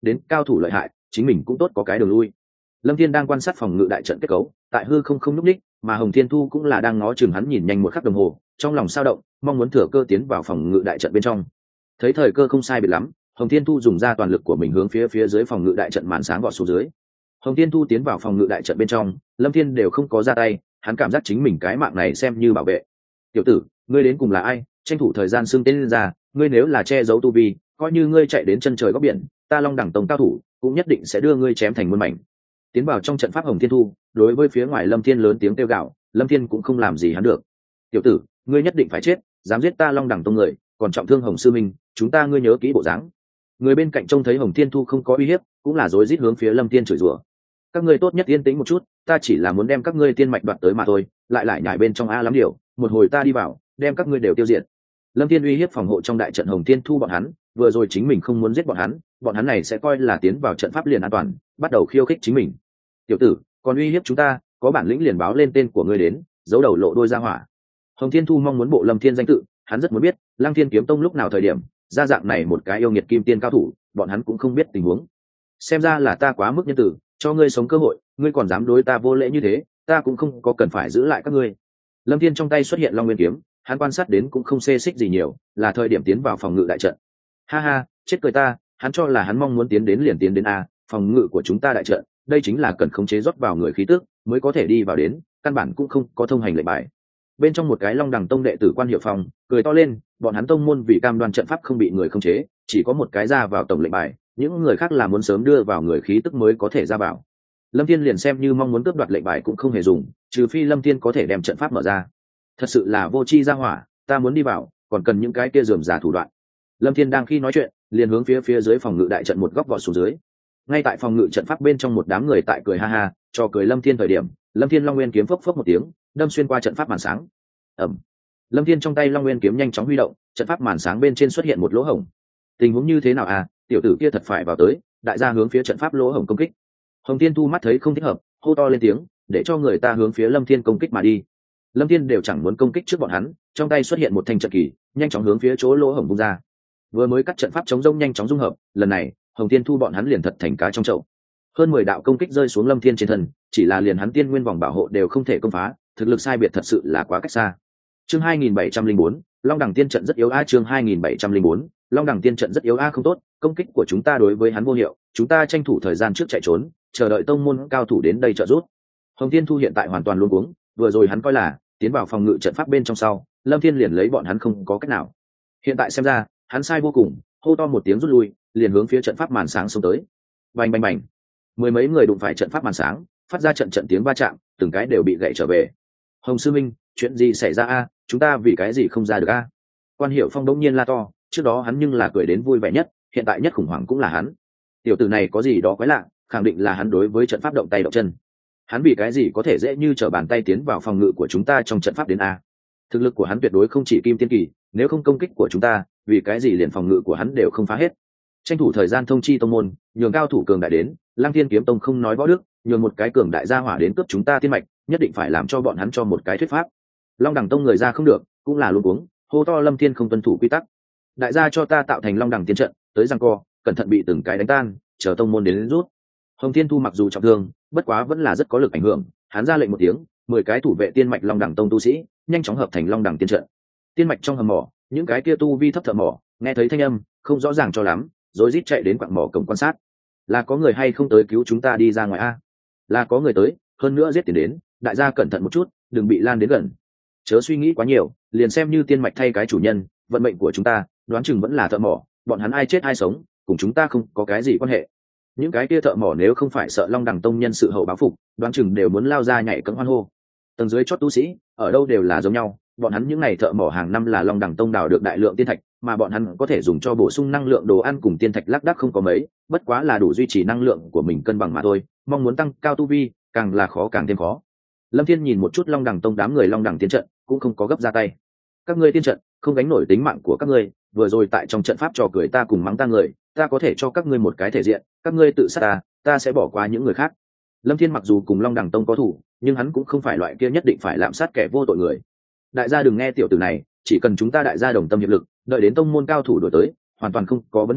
đến cao thủ lợi hại chính mình cũng tốt có cái đường lui. Lâm Thiên đang quan sát phòng ngự đại trận kết cấu, tại hư không núp đích, mà Hồng Thiên Thu cũng là đang ngó chừng hắn nhìn nhanh một khắc đồng hồ, trong lòng sao động, mong muốn thừa cơ tiến vào phòng ngự đại trận bên trong. Thấy thời cơ không sai biệt lắm, Hồng Thiên Thu dùng ra toàn lực của mình hướng phía dưới phòng ngự đại trận màn sáng vọt xuống dưới. Hồng Thiên Thu tiến vào phòng ngự đại trận bên trong, Lâm Thiên đều không có ra tay, hắn cảm giác chính mình cái mạng này xem như bảo vệ. Tiểu tử, ngươi đến cùng là ai? Tranh thủ thời gian xưng tên lên ra, ngươi nếu là che giấu tu vi, coi như ngươi chạy đến chân trời góc biển, ta Long Đẳng Tông cao thủ cũng nhất định sẽ đưa ngươi chém thành muôn mảnh. Tiến vào trong trận pháp Hồng Thiên Thu, đối với phía ngoài Lâm Thiên lớn tiếng kêu gào, Lâm Thiên cũng không làm gì hắn được. Tiểu tử, ngươi nhất định phải chết, dám giết ta Long Đẳng Tông người, còn trọng thương Hồng sư minh, chúng ta ngươi nhớ kỹ bộ dáng. Người bên cạnh trông thấy Hồng Thiên Thu không có uy hiếp, cũng là rối rít hướng phía Lâm Thiên chửi rủa. Các ngươi tốt nhất yên tĩnh một chút, ta chỉ là muốn đem các ngươi tiên mạch đoạt tới mà thôi, lại nhảy bên trong a lắm điều, một hồi ta đi vào, đem các ngươi đều tiêu diệt. Lâm Thiên uy hiếp phòng hộ trong đại trận Hồng Thiên Thu bọn hắn, vừa rồi chính mình không muốn giết bọn hắn này sẽ coi là tiến vào trận pháp liền an toàn, bắt đầu khiêu khích chính mình. Tiểu tử, còn uy hiếp chúng ta, có bản lĩnh liền báo lên tên của ngươi đến, giấu đầu lộ đôi ra hỏa. Hồng Thiên Thu mong muốn bộ Lâm Thiên danh tự, hắn rất muốn biết, Lăng Thiên Kiếm Tông lúc nào thời điểm ra dạng này một cái yêu nghiệt kim tiên cao thủ, bọn hắn cũng không biết tình huống. Xem ra là ta quá mức nhân tử, cho ngươi sống cơ hội, ngươi còn dám đối ta vô lễ như thế, ta cũng không có cần phải giữ lại các ngươi. Lâm Thiên trong tay xuất hiện Long Nguyên kiếm, hắn quan sát đến cũng không xê xích gì nhiều, là thời điểm tiến vào phòng ngự đại trận. Ha ha, chết cười ta, hắn cho là hắn mong muốn tiến đến liền tiến đến a, phòng ngự của chúng ta đại trận, đây chính là cần khống chế rót vào người khí tức mới có thể đi vào đến, căn bản cũng không có thông hành lệnh bài. Bên trong một cái Long Đẳng Tông đệ tử Quan Hiệu Phong cười to lên, bọn hắn tông môn vì cam đoan trận pháp không bị người khống chế, chỉ có một cái ra vào tổng lệnh bài, những người khác là muốn sớm đưa vào người khí tức mới có thể ra vào. Lâm Thiên liền xem như mong muốn cướp đoạt lệnh bài cũng không hề dùng, trừ phi Lâm Thiên có thể đem trận pháp mở ra. Thật sự là vô tri ra hỏa, ta muốn đi vào, còn cần những cái kia rườm rà thủ đoạn. Lâm Thiên đang khi nói chuyện, liền hướng phía dưới phòng ngự đại trận một góc vọt xuống dưới. Ngay tại phòng ngự trận pháp bên trong một đám người tại cười ha ha, cho cười Lâm Thiên thời điểm, Lâm Thiên Long Nguyên kiếm phốc phốc một tiếng, đâm xuyên qua trận pháp màn sáng. Ầm. Lâm Thiên trong tay Long Nguyên kiếm nhanh chóng huy động, trận pháp màn sáng bên trên xuất hiện một lỗ hổng. Tình huống như thế nào à, tiểu tử kia thật phải vào tới, đại gia hướng phía trận pháp lỗ hổng công kích. Hồng Thiên Thu mắt thấy không thích hợp, hô to lên tiếng, để cho người ta hướng phía Lâm Thiên công kích mà đi. Lâm Thiên đều chẳng muốn công kích trước bọn hắn, trong tay xuất hiện một thanh trận kỳ, nhanh chóng hướng phía chỗ lỗ hổng vung ra. Vừa mới cắt trận pháp chống rông nhanh chóng dung hợp, lần này, Hồng Thiên Thu bọn hắn liền thật thành cá trong chậu. Hơn 10 đạo công kích rơi xuống Lâm Thiên trên thân, chỉ là liền hắn tiên nguyên vòng bảo hộ đều không thể công phá, thực lực sai biệt thật sự là quá cách xa. Chương 2704, Long Đẳng Tiên trận rất yếu a, chương 2704, Long Đẳng Tiên trận rất yếu a, không tốt, công kích của chúng ta đối với hắn vô hiệu, chúng ta tranh thủ thời gian trước chạy trốn, chờ đợi tông môn cao thủ đến đây trợ giúp. Hồng Thiên Thu hiện tại hoàn toàn luống cuống, vừa rồi hắn coi là tiến vào phòng ngự trận pháp bên trong sau, Lâm Thiên liền lấy bọn hắn không có cách nào. Hiện tại xem ra, hắn sai vô cùng, hô to một tiếng rút lui, liền hướng phía trận pháp màn sáng xông tới. Bành bành bành. Mười mấy người đụng phải trận pháp màn sáng, phát ra trận tiếng va chạm, từng cái đều bị gãy trở về. Hồng sư minh, chuyện gì xảy ra a, chúng ta vì cái gì không ra được a? Quan Hiệu Phong đống nhiên la to, trước đó hắn nhưng là cười đến vui vẻ nhất, hiện tại nhất khủng hoảng cũng là hắn. Tiểu tử này có gì đó quái lạ, khẳng định là hắn đối với trận pháp động tay động chân. Hắn vì cái gì có thể dễ như trở bàn tay tiến vào phòng ngự của chúng ta trong trận pháp đến a? Thực lực của hắn tuyệt đối không chỉ kim tiên kỳ, nếu không công kích của chúng ta, vì cái gì liền phòng ngự của hắn đều không phá hết. Tranh thủ thời gian thông chi tông môn, nhường cao thủ cường đại đến, Lăng Thiên Kiếm Tông không nói võ đức, nhường một cái cường đại gia hỏa đến cướp chúng ta tiên mạch, nhất định phải làm cho bọn hắn cho một cái thuyết pháp. Long Đẳng Tông người ra không được, cũng là luống cuống, hô to Lâm Thiên không tuân thủ quy tắc. Đại gia cho ta tạo thành Long Đẳng Tiên trận, tới giằng co, cẩn thận bị từng cái đánh tan, chờ tông môn đến rút. Hồng Thiên Thu mặc dù trọng thương, bất quá vẫn là rất có lực ảnh hưởng, hắn ra lệnh một tiếng, 10 cái thủ vệ tiên mạch Long Đẳng Tông tu sĩ, nhanh chóng hợp thành Long Đẳng Tiên trận. Tiên mạch trong hầm mỏ, những cái kia tu vi thấp thợ mỏ, nghe thấy thanh âm, không rõ ràng cho lắm, rối rít chạy đến quặng mỏ cổng quan sát. Là có người hay không tới cứu chúng ta đi ra ngoài a? Là có người tới, hơn nữa giết tiền đến, đại gia cẩn thận một chút, đừng bị lan đến gần. Chớ suy nghĩ quá nhiều, liền xem như tiên mạch thay cái chủ nhân, vận mệnh của chúng ta, đoán chừng vẫn là thợ mỏ, bọn hắn ai chết ai sống, cùng chúng ta không có cái gì quan hệ. Những cái kia thợ mỏ nếu không phải sợ Long Đẳng Tông nhân sự hậu báo phục, đoán chừng đều muốn lao ra nhảy cẫng hoan hô. Tầng dưới chót tu sĩ, ở đâu đều là giống nhau, bọn hắn những này thợ mỏ hàng năm là Long Đẳng Tông đào được đại lượng tiên thạch, mà bọn hắn có thể dùng cho bổ sung năng lượng đồ ăn cùng tiên thạch lác đác không có mấy, bất quá là đủ duy trì năng lượng của mình cân bằng mà thôi, mong muốn tăng cao tu vi, càng là khó càng thêm khó. Lâm Thiên nhìn một chút Long Đẳng Tông đám người Long Đẳng tiên trận, cũng không có gấp ra tay. Các ngươi tiên trận, không gánh nổi tính mạng của các ngươi, vừa rồi tại trong trận pháp trò cười ta cùng mắng ta người, ta có thể cho các ngươi một cái thể diện, các ngươi tự sát ta sẽ bỏ qua những người khác. Lâm Thiên mặc dù cùng Long Đẳng Tông có thủ, nhưng hắn cũng không phải loại kia nhất định phải lạm sát kẻ vô tội người. Đại gia đừng nghe tiểu tử này, chỉ cần chúng ta đại gia đồng tâm hiệp lực, đợi đến tông môn cao thủ đổi tới, hoàn toàn không có vấn đề,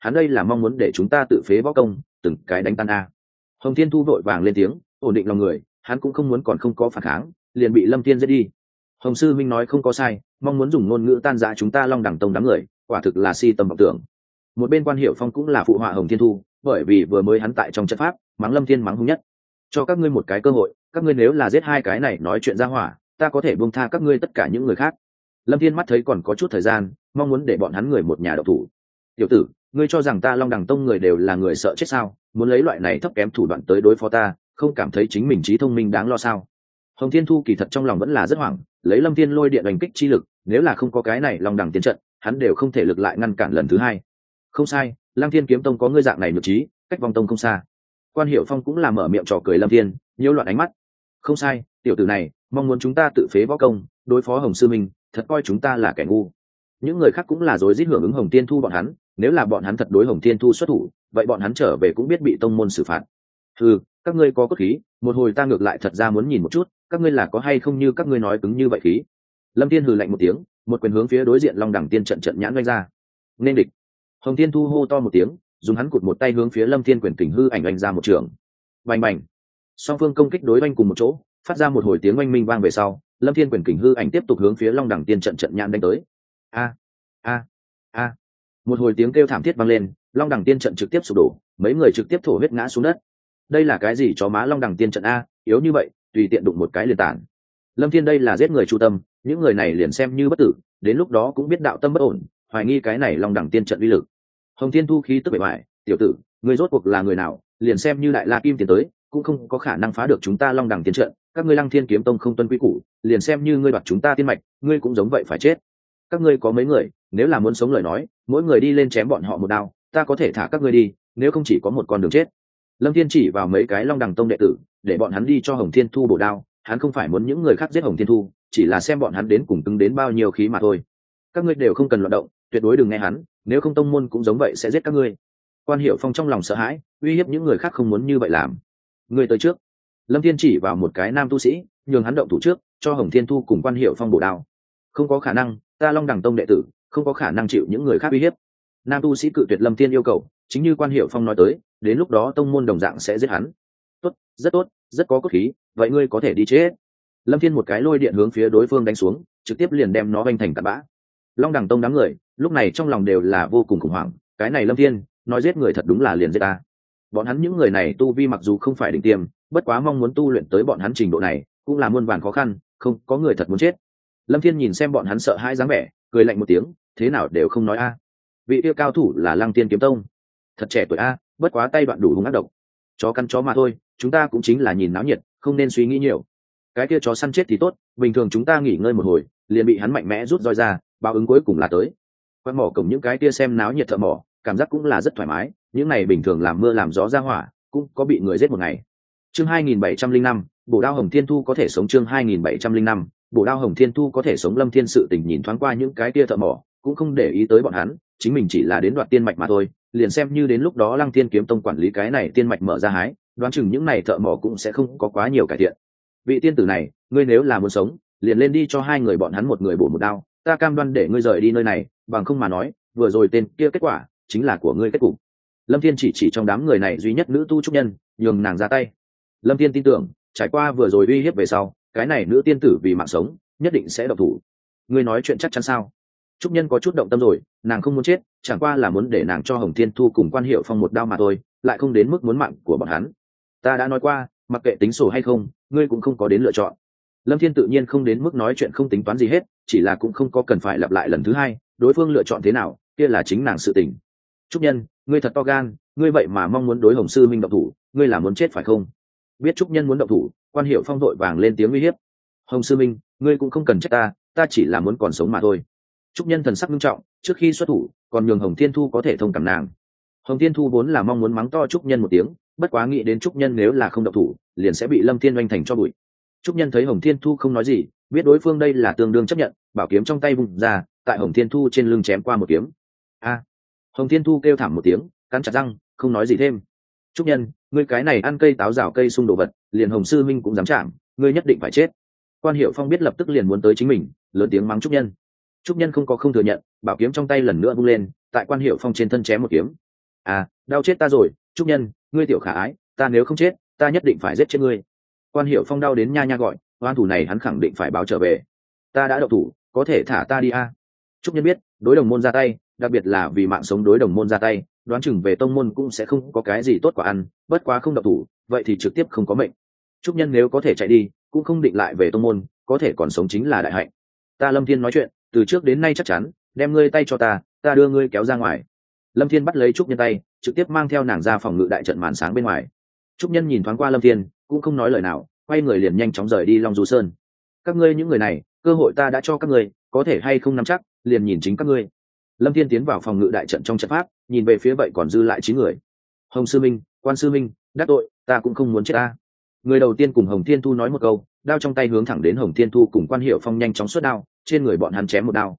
hắn đây là mong muốn để chúng ta tự phế võ công từng cái đánh tan a. Hồng Thiên Thu vội vàng lên tiếng ổn định lòng người, hắn cũng không muốn còn không có phản kháng liền bị Lâm Thiên giết đi. Hồng sư minh nói không có sai, mong muốn dùng ngôn ngữ tan rã chúng ta Long Đẳng Tông đám người, quả thực là si tầm vọng tưởng. Một bên Quan Hiểu Phong cũng là phụ họa Hồng Thiên Thu, bởi vì vừa mới hắn tại trong trận pháp mắng Lâm Thiên mắng hung nhất. Cho các ngươi một cái cơ hội, các ngươi nếu là giết hai cái này nói chuyện ra hỏa, ta có thể buông tha các ngươi tất cả những người khác. Lâm Thiên mắt thấy còn có chút thời gian, mong muốn để bọn hắn người một nhà độc thủ. Tiểu tử, ngươi cho rằng ta Long Đẳng Tông người đều là người sợ chết sao? Muốn lấy loại này thấp kém thủ đoạn tới đối phó ta, không cảm thấy chính mình trí thông minh đáng lo sao? Hồng Thiên Thu kỳ thật trong lòng vẫn là rất hoảng, lấy Lâm Thiên lôi điện đánh kích chi lực, nếu là không có cái này Long Đẳng tiên trận, hắn đều không thể lực lại ngăn cản lần thứ hai. Không sai, Lăng Thiên kiếm tông có ngươi dạng này nhược trí, cách vong tông không xa. Quan Hiểu Phong cũng là mở miệng trò cười Lâm Thiên, nhiễu loạn ánh mắt. Không sai, tiểu tử này mong muốn chúng ta tự phế võ công, đối phó Hồng sư minh, thật coi chúng ta là kẻ ngu. Những người khác cũng là rối rít hưởng ứng Hồng Thiên Thu bọn hắn, nếu là bọn hắn thật đối Hồng Thiên Thu xuất thủ, vậy bọn hắn trở về cũng biết bị tông môn xử phạt. Các ngươi có cốt khí, một hồi ta ngược lại thật ra muốn nhìn một chút, các ngươi là có hay không như các ngươi nói cứng như vậy khí. Lâm Thiên hừ lạnh một tiếng, một quyền hướng phía đối diện Long Đẳng tiên trận trận nhãn vung ra. Nên địch. Hồng Thiên Thu hô to một tiếng, dùng hắn cụt một tay hướng phía Lâm Thiên quyền kình hư ảnh oanh ra một trường. Bành bành. Song phương công kích đối oanh cùng một chỗ, phát ra một hồi tiếng oanh minh vang về sau, Lâm Thiên quyền kình hư ảnh tiếp tục hướng phía Long Đẳng tiên trận trận nhãn đánh tới. A a a. Một hồi tiếng kêu thảm thiết vang lên, Long Đẳng tiên trận trực tiếp sụp đổ, mấy người trực tiếp thổ huyết ngã xuống đất. Đây là cái gì chó má Long Đẳng tiên trận a, yếu như vậy, tùy tiện đụng một cái liền tản. Lâm Thiên đây là giết người chu tâm, những người này liền xem như bất tử, đến lúc đó cũng biết đạo tâm bất ổn, hoài nghi cái này Long Đẳng tiên trận uy lực. Hồng Thiên Thu khí tức bề ngoài, tiểu tử, ngươi rốt cuộc là người nào, liền xem như Đại La Kim tiến tới, cũng không có khả năng phá được chúng ta Long Đẳng tiên trận, các ngươi Lăng Thiên kiếm tông không tuân quy củ, liền xem như ngươi đoạt chúng ta tiên mạch, ngươi cũng giống vậy phải chết. Các ngươi có mấy người, nếu là muốn sống lời nói, mỗi người đi lên chém bọn họ một đao, ta có thể thả các ngươi đi, nếu không chỉ có một con đường chết. Lâm Thiên chỉ vào mấy cái Long Đẳng tông đệ tử, để bọn hắn đi cho Hồng Thiên Thu bổ đao, hắn không phải muốn những người khác giết Hồng Thiên Thu, chỉ là xem bọn hắn đến cùng cứng đến bao nhiêu khí mà thôi. Các ngươi đều không cần loạn động, tuyệt đối đừng nghe hắn, nếu không tông môn cũng giống vậy sẽ giết các ngươi. Quan Hiểu Phong trong lòng sợ hãi, uy hiếp những người khác không muốn như vậy làm. Ngươi tới trước. Lâm Thiên chỉ vào một cái nam tu sĩ, nhường hắn động thủ trước, cho Hồng Thiên Thu cùng Quan Hiểu Phong bổ đao. Không có khả năng, ta Long Đẳng tông đệ tử, không có khả năng chịu những người khác uy hiếp. Nam tu sĩ cự tuyệt Lâm Thiên yêu cầu, chính như Quan Hiểu Phong nói tới, đến lúc đó tông môn đồng dạng sẽ giết hắn. Tốt, rất có cốt khí, vậy ngươi có thể đi chết. Lâm Thiên một cái lôi điện hướng phía đối phương đánh xuống, trực tiếp liền đem nó vênh thành tạt bã. Long Đẳng tông đám người lúc này trong lòng đều là vô cùng khủng hoảng, cái này Lâm Thiên nói giết người thật đúng là liền giết ta. Bọn hắn những người này tu vi mặc dù không phải đỉnh tiêm, bất quá mong muốn tu luyện tới bọn hắn trình độ này cũng là muôn vàn khó khăn, không có người thật muốn chết. Lâm Thiên nhìn xem bọn hắn sợ hãi dáng vẻ, cười lạnh một tiếng, thế nào đều không nói a. Vị kia cao thủ là Lăng Tiên kiếm tông, thật trẻ tuổi a, bất quá tay đoạn đủ hung ác độc. Chó căn chó mà thôi, chúng ta cũng chính là nhìn náo nhiệt, không nên suy nghĩ nhiều. Cái kia chó săn chết thì tốt, bình thường chúng ta nghỉ ngơi một hồi, liền bị hắn mạnh mẽ rút roi ra, báo ứng cuối cùng là tới. Quan mỏ cổng những cái kia xem náo nhiệt thợ mỏ, cảm giác cũng là rất thoải mái, những này bình thường làm mưa làm gió ra hỏa, cũng có bị người giết một ngày. Chương 2705, bổ đao Hồng Thiên Thu có thể sống. Chương 2705, bổ đao Hồng Thiên Thu có thể sống. Lâm Thiên sự tình nhìn thoáng qua những cái kia thợ mỏ, cũng không để ý tới bọn hắn, chính mình chỉ là đến đoạt tiên mạch mà thôi, liền xem như đến lúc đó Lăng Thiên kiếm tông quản lý cái này tiên mạch mở ra hái, đoán chừng những này thợ mỏ cũng sẽ không có quá nhiều cải thiện. Vị tiên tử này, ngươi nếu là muốn sống, liền lên đi cho hai người bọn hắn một người bổ một đao, ta cam đoan để ngươi rời đi nơi này, bằng không mà nói, vừa rồi tên kia kết quả chính là của ngươi kết cục. Lâm Thiên chỉ trong đám người này duy nhất nữ tu trúc nhân, nhường nàng ra tay. Lâm Thiên tin tưởng, trải qua vừa rồi uy hiếp về sau, cái này nữ tiên tử vì mạng sống, nhất định sẽ độc thủ. Ngươi nói chuyện chắc chắn sao? Trúc nhân có chút động tâm rồi, nàng không muốn chết, chẳng qua là muốn để nàng cho Hồng Thiên Thu cùng Quan Hiểu Phong một đao mà thôi, lại không đến mức muốn mạng của bọn hắn. Ta đã nói qua, mặc kệ tính sổ hay không, ngươi cũng không có đến lựa chọn. Lâm Thiên tự nhiên không đến mức nói chuyện không tính toán gì hết, chỉ là cũng không có cần phải lặp lại lần thứ hai, đối phương lựa chọn thế nào, kia là chính nàng sự tình. Trúc nhân, ngươi thật to gan, ngươi vậy mà mong muốn đối Hồng sư minh động thủ, ngươi là muốn chết phải không? Biết Trúc nhân muốn động thủ, Quan Hiểu Phong vội vàng lên tiếng uy hiếp. Hồng sư minh, ngươi cũng không cần trách ta, ta chỉ là muốn còn sống mà thôi. Trúc nhân thần sắc nghiêm trọng, trước khi xuất thủ, còn nhường Hồng Thiên Thu có thể thông cảm nàng. Hồng Thiên Thu vốn là mong muốn mắng to Trúc nhân một tiếng, bất quá nghĩ đến Trúc nhân nếu là không động thủ, liền sẽ bị Lâm Thiên oanh thành cho bụi. Trúc nhân thấy Hồng Thiên Thu không nói gì, biết đối phương đây là tương đương chấp nhận, bảo kiếm trong tay vung ra, tại Hồng Thiên Thu trên lưng chém qua một kiếm. A! Hồng Thiên Thu kêu thảm một tiếng, cắn chặt răng, không nói gì thêm. Trúc nhân, ngươi cái này ăn cây táo rào cây sung đồ vật, liền Hồng sư minh cũng dám chạm, ngươi nhất định phải chết. Quan Hiểu Phong biết lập tức liền muốn tới chính mình, lớn tiếng mắng Trúc nhân. Trúc nhân không thừa nhận, bảo kiếm trong tay lần nữa vung lên, tại Quan Hiểu Phong trên thân chém một kiếm. À, đau chết ta rồi, trúc nhân, ngươi tiểu khả ái, ta nếu không chết ta nhất định phải giết chết ngươi. Quan Hiểu Phong đau đến nha nha gọi, oan thủ này hắn khẳng định phải báo trở về. Ta đã đậu thủ, có thể thả ta đi a. Trúc nhân biết đối đồng môn ra tay, đặc biệt là vì mạng sống đối đồng môn ra tay, đoán chừng về tông môn cũng sẽ không có cái gì tốt quả ăn, bất quá không đậu thủ vậy thì trực tiếp không có mệnh. Trúc nhân nếu có thể chạy đi cũng không định lại về tông môn, có thể còn sống chính là đại hạnh. Ta Lâm Thiên nói chuyện từ trước đến nay chắc chắn, đem ngươi tay cho ta đưa ngươi kéo ra ngoài. Lâm Thiên bắt lấy Trúc nhân tay, trực tiếp mang theo nàng ra phòng ngự đại trận màn sáng bên ngoài. Trúc nhân nhìn thoáng qua Lâm Thiên cũng không nói lời nào, quay người liền nhanh chóng rời đi Long Du Sơn. Các ngươi những người này, cơ hội ta đã cho các ngươi, có thể hay không nắm chắc liền nhìn chính các ngươi. Lâm Thiên tiến vào phòng ngự đại trận trong trận pháp, nhìn về phía vậy còn dư lại 9 người. Hồng sư minh, Quan sư minh, đắc tội ta cũng không muốn chết ta. Người đầu tiên cùng Hồng Thiên Thu nói một câu, đao trong tay hướng thẳng đến Hồng Thiên Thu cùng Quan Hiểu Phong nhanh chóng xuất đao, trên người bọn hắn chém một đao.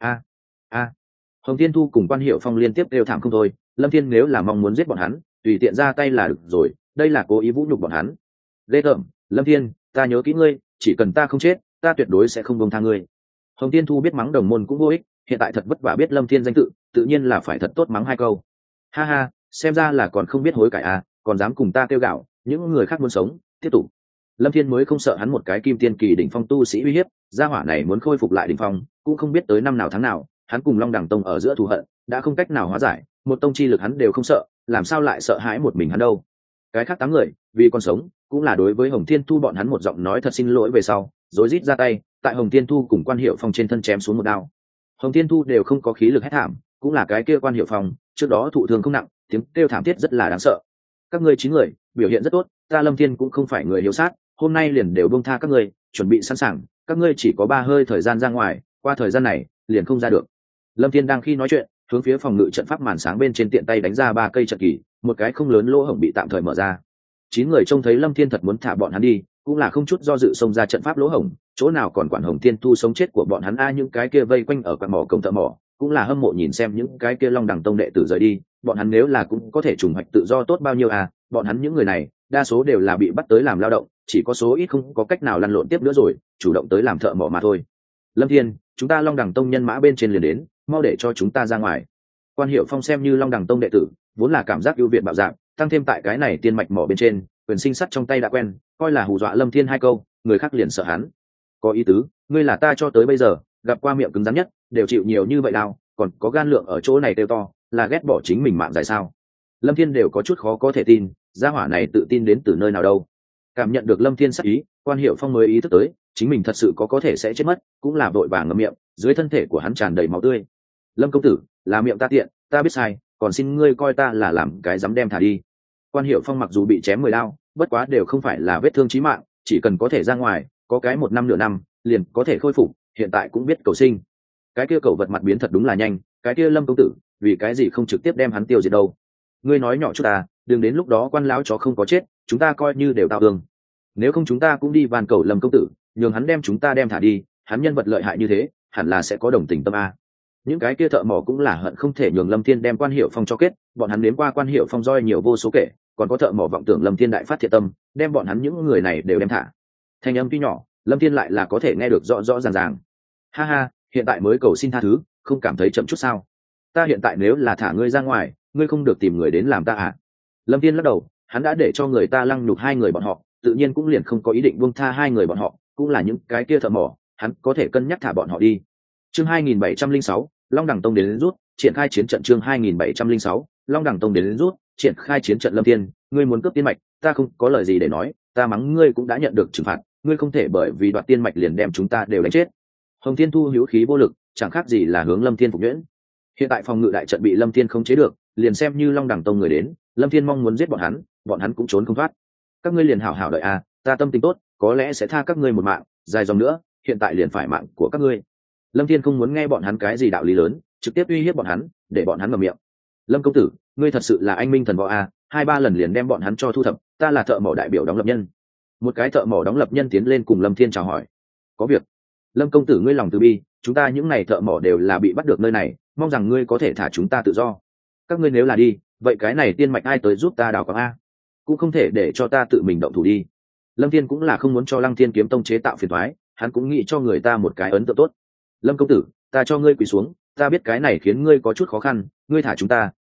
A. Hồng Thiên Thu cùng Quan Hiểu Phong liên tiếp đều thảm không thôi. Lâm Thiên nếu là mong muốn giết bọn hắn, tùy tiện ra tay là được rồi, đây là cố ý vũ nhục bọn hắn. Lê Tởm, Lâm Thiên, ta nhớ kỹ ngươi, chỉ cần ta không chết ta tuyệt đối sẽ không buông tha ngươi. Hồng Thiên Thu biết mắng đồng môn cũng vô ích, hiện tại thật vất vả biết Lâm Thiên danh tự, tự nhiên là phải thật tốt mắng 2 câu. Ha ha, xem ra là còn không biết hối cải à, còn dám cùng ta kêu gạo, những người khác muốn sống tiếp tục. Lâm Thiên mới không sợ hắn một cái kim tiên kỳ đỉnh phong tu sĩ uy hiếp, gia hỏa này muốn khôi phục lại đỉnh phong cũng không biết tới năm nào tháng nào, hắn cùng Long Đẳng Tông ở giữa thù hận đã không cách nào hóa giải, một tông chi lực hắn đều không sợ, làm sao lại sợ hãi một mình hắn đâu. Cái khác 8 người vì còn sống cũng là đối với Hồng Thiên Thu bọn hắn một giọng nói thật xin lỗi về sau, rối rít ra tay, tại Hồng Thiên Thu cùng Quan Hiểu Phong trên thân chém xuống một đao. Hồng Thiên Thu đều không có khí lực hét thảm, cũng là cái kia Quan Hiểu Phong trước đó thụ thương không nặng, tiếng kêu thảm thiết rất là đáng sợ. Các ngươi 9 người biểu hiện rất tốt, ta Lâm Thiên cũng không phải người hiếu sát, hôm nay liền đều buông tha các ngươi, chuẩn bị sẵn sàng, các ngươi chỉ có 3 hơi thời gian ra ngoài, qua thời gian này liền không ra được. Lâm Thiên đang khi nói chuyện, hướng phía phòng ngự trận pháp màn sáng bên trên tiện tay đánh ra 3 cây trận kỳ, một cái không lớn lỗ hổng bị tạm thời mở ra. 9 người trông thấy Lâm Thiên thật muốn thả bọn hắn đi, cũng là không chút do dự xông ra trận pháp lỗ hổng, chỗ nào còn quản Hồng Thiên Thu sống chết của bọn hắn a. Những cái kia vây quanh ở quặng mỏ cổng thợ mỏ cũng là hâm mộ nhìn xem những cái kia Long Đẳng Tông đệ tử rời đi, bọn hắn nếu là cũng có thể trùng hoạch tự do tốt bao nhiêu à. Bọn hắn những người này đa số đều là bị bắt tới làm lao động, chỉ có số ít không có cách nào lăn lộn tiếp nữa rồi chủ động tới làm thợ mỏ mà thôi. Lâm Thiên, chúng ta Long Đẳng Tông nhân mã bên trên liền đến, mau để cho chúng ta ra ngoài. Quan Hiểu Phong xem như Long Đẳng Tông đệ tử, vốn là cảm giác ưu việt bạo dạng, tăng thêm tại cái này tiên mạch mỏ bên trên, quyền sinh sắt trong tay đã quen, coi là hù dọa Lâm Thiên 2 câu, người khác liền sợ hắn. Có ý tứ, ngươi là ta cho tới bây giờ gặp qua miệng cứng rắn nhất, đều chịu nhiều như vậy nào, còn có gan lượng ở chỗ này kêu to, là ghét bỏ chính mình mạng dài sao? Lâm Thiên đều có chút khó có thể tin, gia hỏa này tự tin đến từ nơi nào đâu. Cảm nhận được Lâm Thiên sắc ý, Quan Hiểu Phong mới ý thức tới chính mình thật sự có thể sẽ chết mất, cũng là vội vàng ngậm miệng, dưới thân thể của hắn tràn đầy máu tươi. Lâm công tử, là miệng ta tiện, ta biết sai, còn xin ngươi coi ta là làm cái dám đem thả đi. Quan Hiểu Phong mặc dù bị chém 10 đao, bất quá đều không phải là vết thương chí mạng, chỉ cần có thể ra ngoài, có cái 1 năm nửa năm liền có thể khôi phục, hiện tại cũng biết cầu sinh. Cái kia cẩu vật mặt biến thật đúng là nhanh, cái kia Lâm công tử vì cái gì không trực tiếp đem hắn tiêu diệt đâu? Ngươi nói nhỏ chút ta, đừng đến lúc đó Quan lão chó không có chết, chúng ta coi như đều tạo tường. Nếu không chúng ta cũng đi van cầu Lâm công tử, nhường hắn đem chúng ta đem thả đi, hắn nhân vật lợi hại như thế, hẳn là sẽ có đồng tình tâm a. Những cái kia thợ mỏ cũng là hận không thể nhường Lâm Thiên đem Quan Hiểu Phong cho kết, bọn hắn nếm qua Quan Hiểu Phong roi nhiều vô số kể, còn có thợ mỏ vọng tưởng Lâm Thiên đại phát thiện tâm, đem bọn hắn những người này đều đem thả. Thanh âm tuy nhỏ, Lâm Thiên lại là có thể nghe được rõ rõ ràng ràng. Ha ha, hiện tại mới cầu xin tha thứ, không cảm thấy chậm chút sao? Ta hiện tại nếu là thả ngươi ra ngoài, ngươi không được tìm người đến làm ta à? Lâm Thiên lắc đầu, hắn đã để cho người ta lăng nhục 2 người bọn họ, tự nhiên cũng liền không có ý định buông tha 2 người bọn họ, cũng là những cái kia thợ mỏ, hắn có thể cân nhắc thả bọn họ đi. Chương 2706, Long Đẳng Tông đến rút, triển khai chiến trận. Chương 2706, Long Đẳng Tông đến rút, triển khai chiến trận. Lâm Thiên, ngươi muốn cướp tiên mạch, ta không có lời gì để nói, ta mắng ngươi cũng đã nhận được trừng phạt, ngươi không thể bởi vì đoạt tiên mạch liền đem chúng ta đều đánh chết. Hồng Thiên Thu hữu khí vô lực, chẳng khác gì là hướng Lâm Thiên phục nhuyễn. Hiện tại phòng ngự đại trận bị Lâm Thiên không chế được, liền xem như Long Đẳng Tông người đến, Lâm Thiên mong muốn giết bọn hắn cũng trốn không thoát. Các ngươi liền hảo hảo đợi a, ta tâm tình tốt, có lẽ sẽ tha các ngươi một mạng, dài dòng nữa, hiện tại liền phải mạng của các ngươi. Lâm Thiên không muốn nghe bọn hắn cái gì đạo lý lớn, trực tiếp uy hiếp bọn hắn, để bọn hắn ngậm miệng. Lâm công tử, ngươi thật sự là anh minh thần võ a, 2-3 lần liền đem bọn hắn cho thu thập, ta là thợ mỏ đại biểu đóng lập nhân. Một cái thợ mỏ đóng lập nhân tiến lên cùng Lâm Thiên chào hỏi. Có việc. Lâm công tử ngươi lòng từ bi, chúng ta những này thợ mỏ đều là bị bắt được nơi này, mong rằng ngươi có thể thả chúng ta tự do. Các ngươi nếu là đi, vậy cái này tiên mạch ai tới giúp ta đào quáng a? Cũng không thể để cho ta tự mình động thủ đi. Lâm Thiên cũng là không muốn cho Lăng Thiên kiếm tông chế tạo phiền toái, hắn cũng nghĩ cho người ta một cái ấn tượng tốt. Lâm công tử, ta cho ngươi quỳ xuống, ta biết cái này khiến ngươi có chút khó khăn, ngươi thả chúng ta,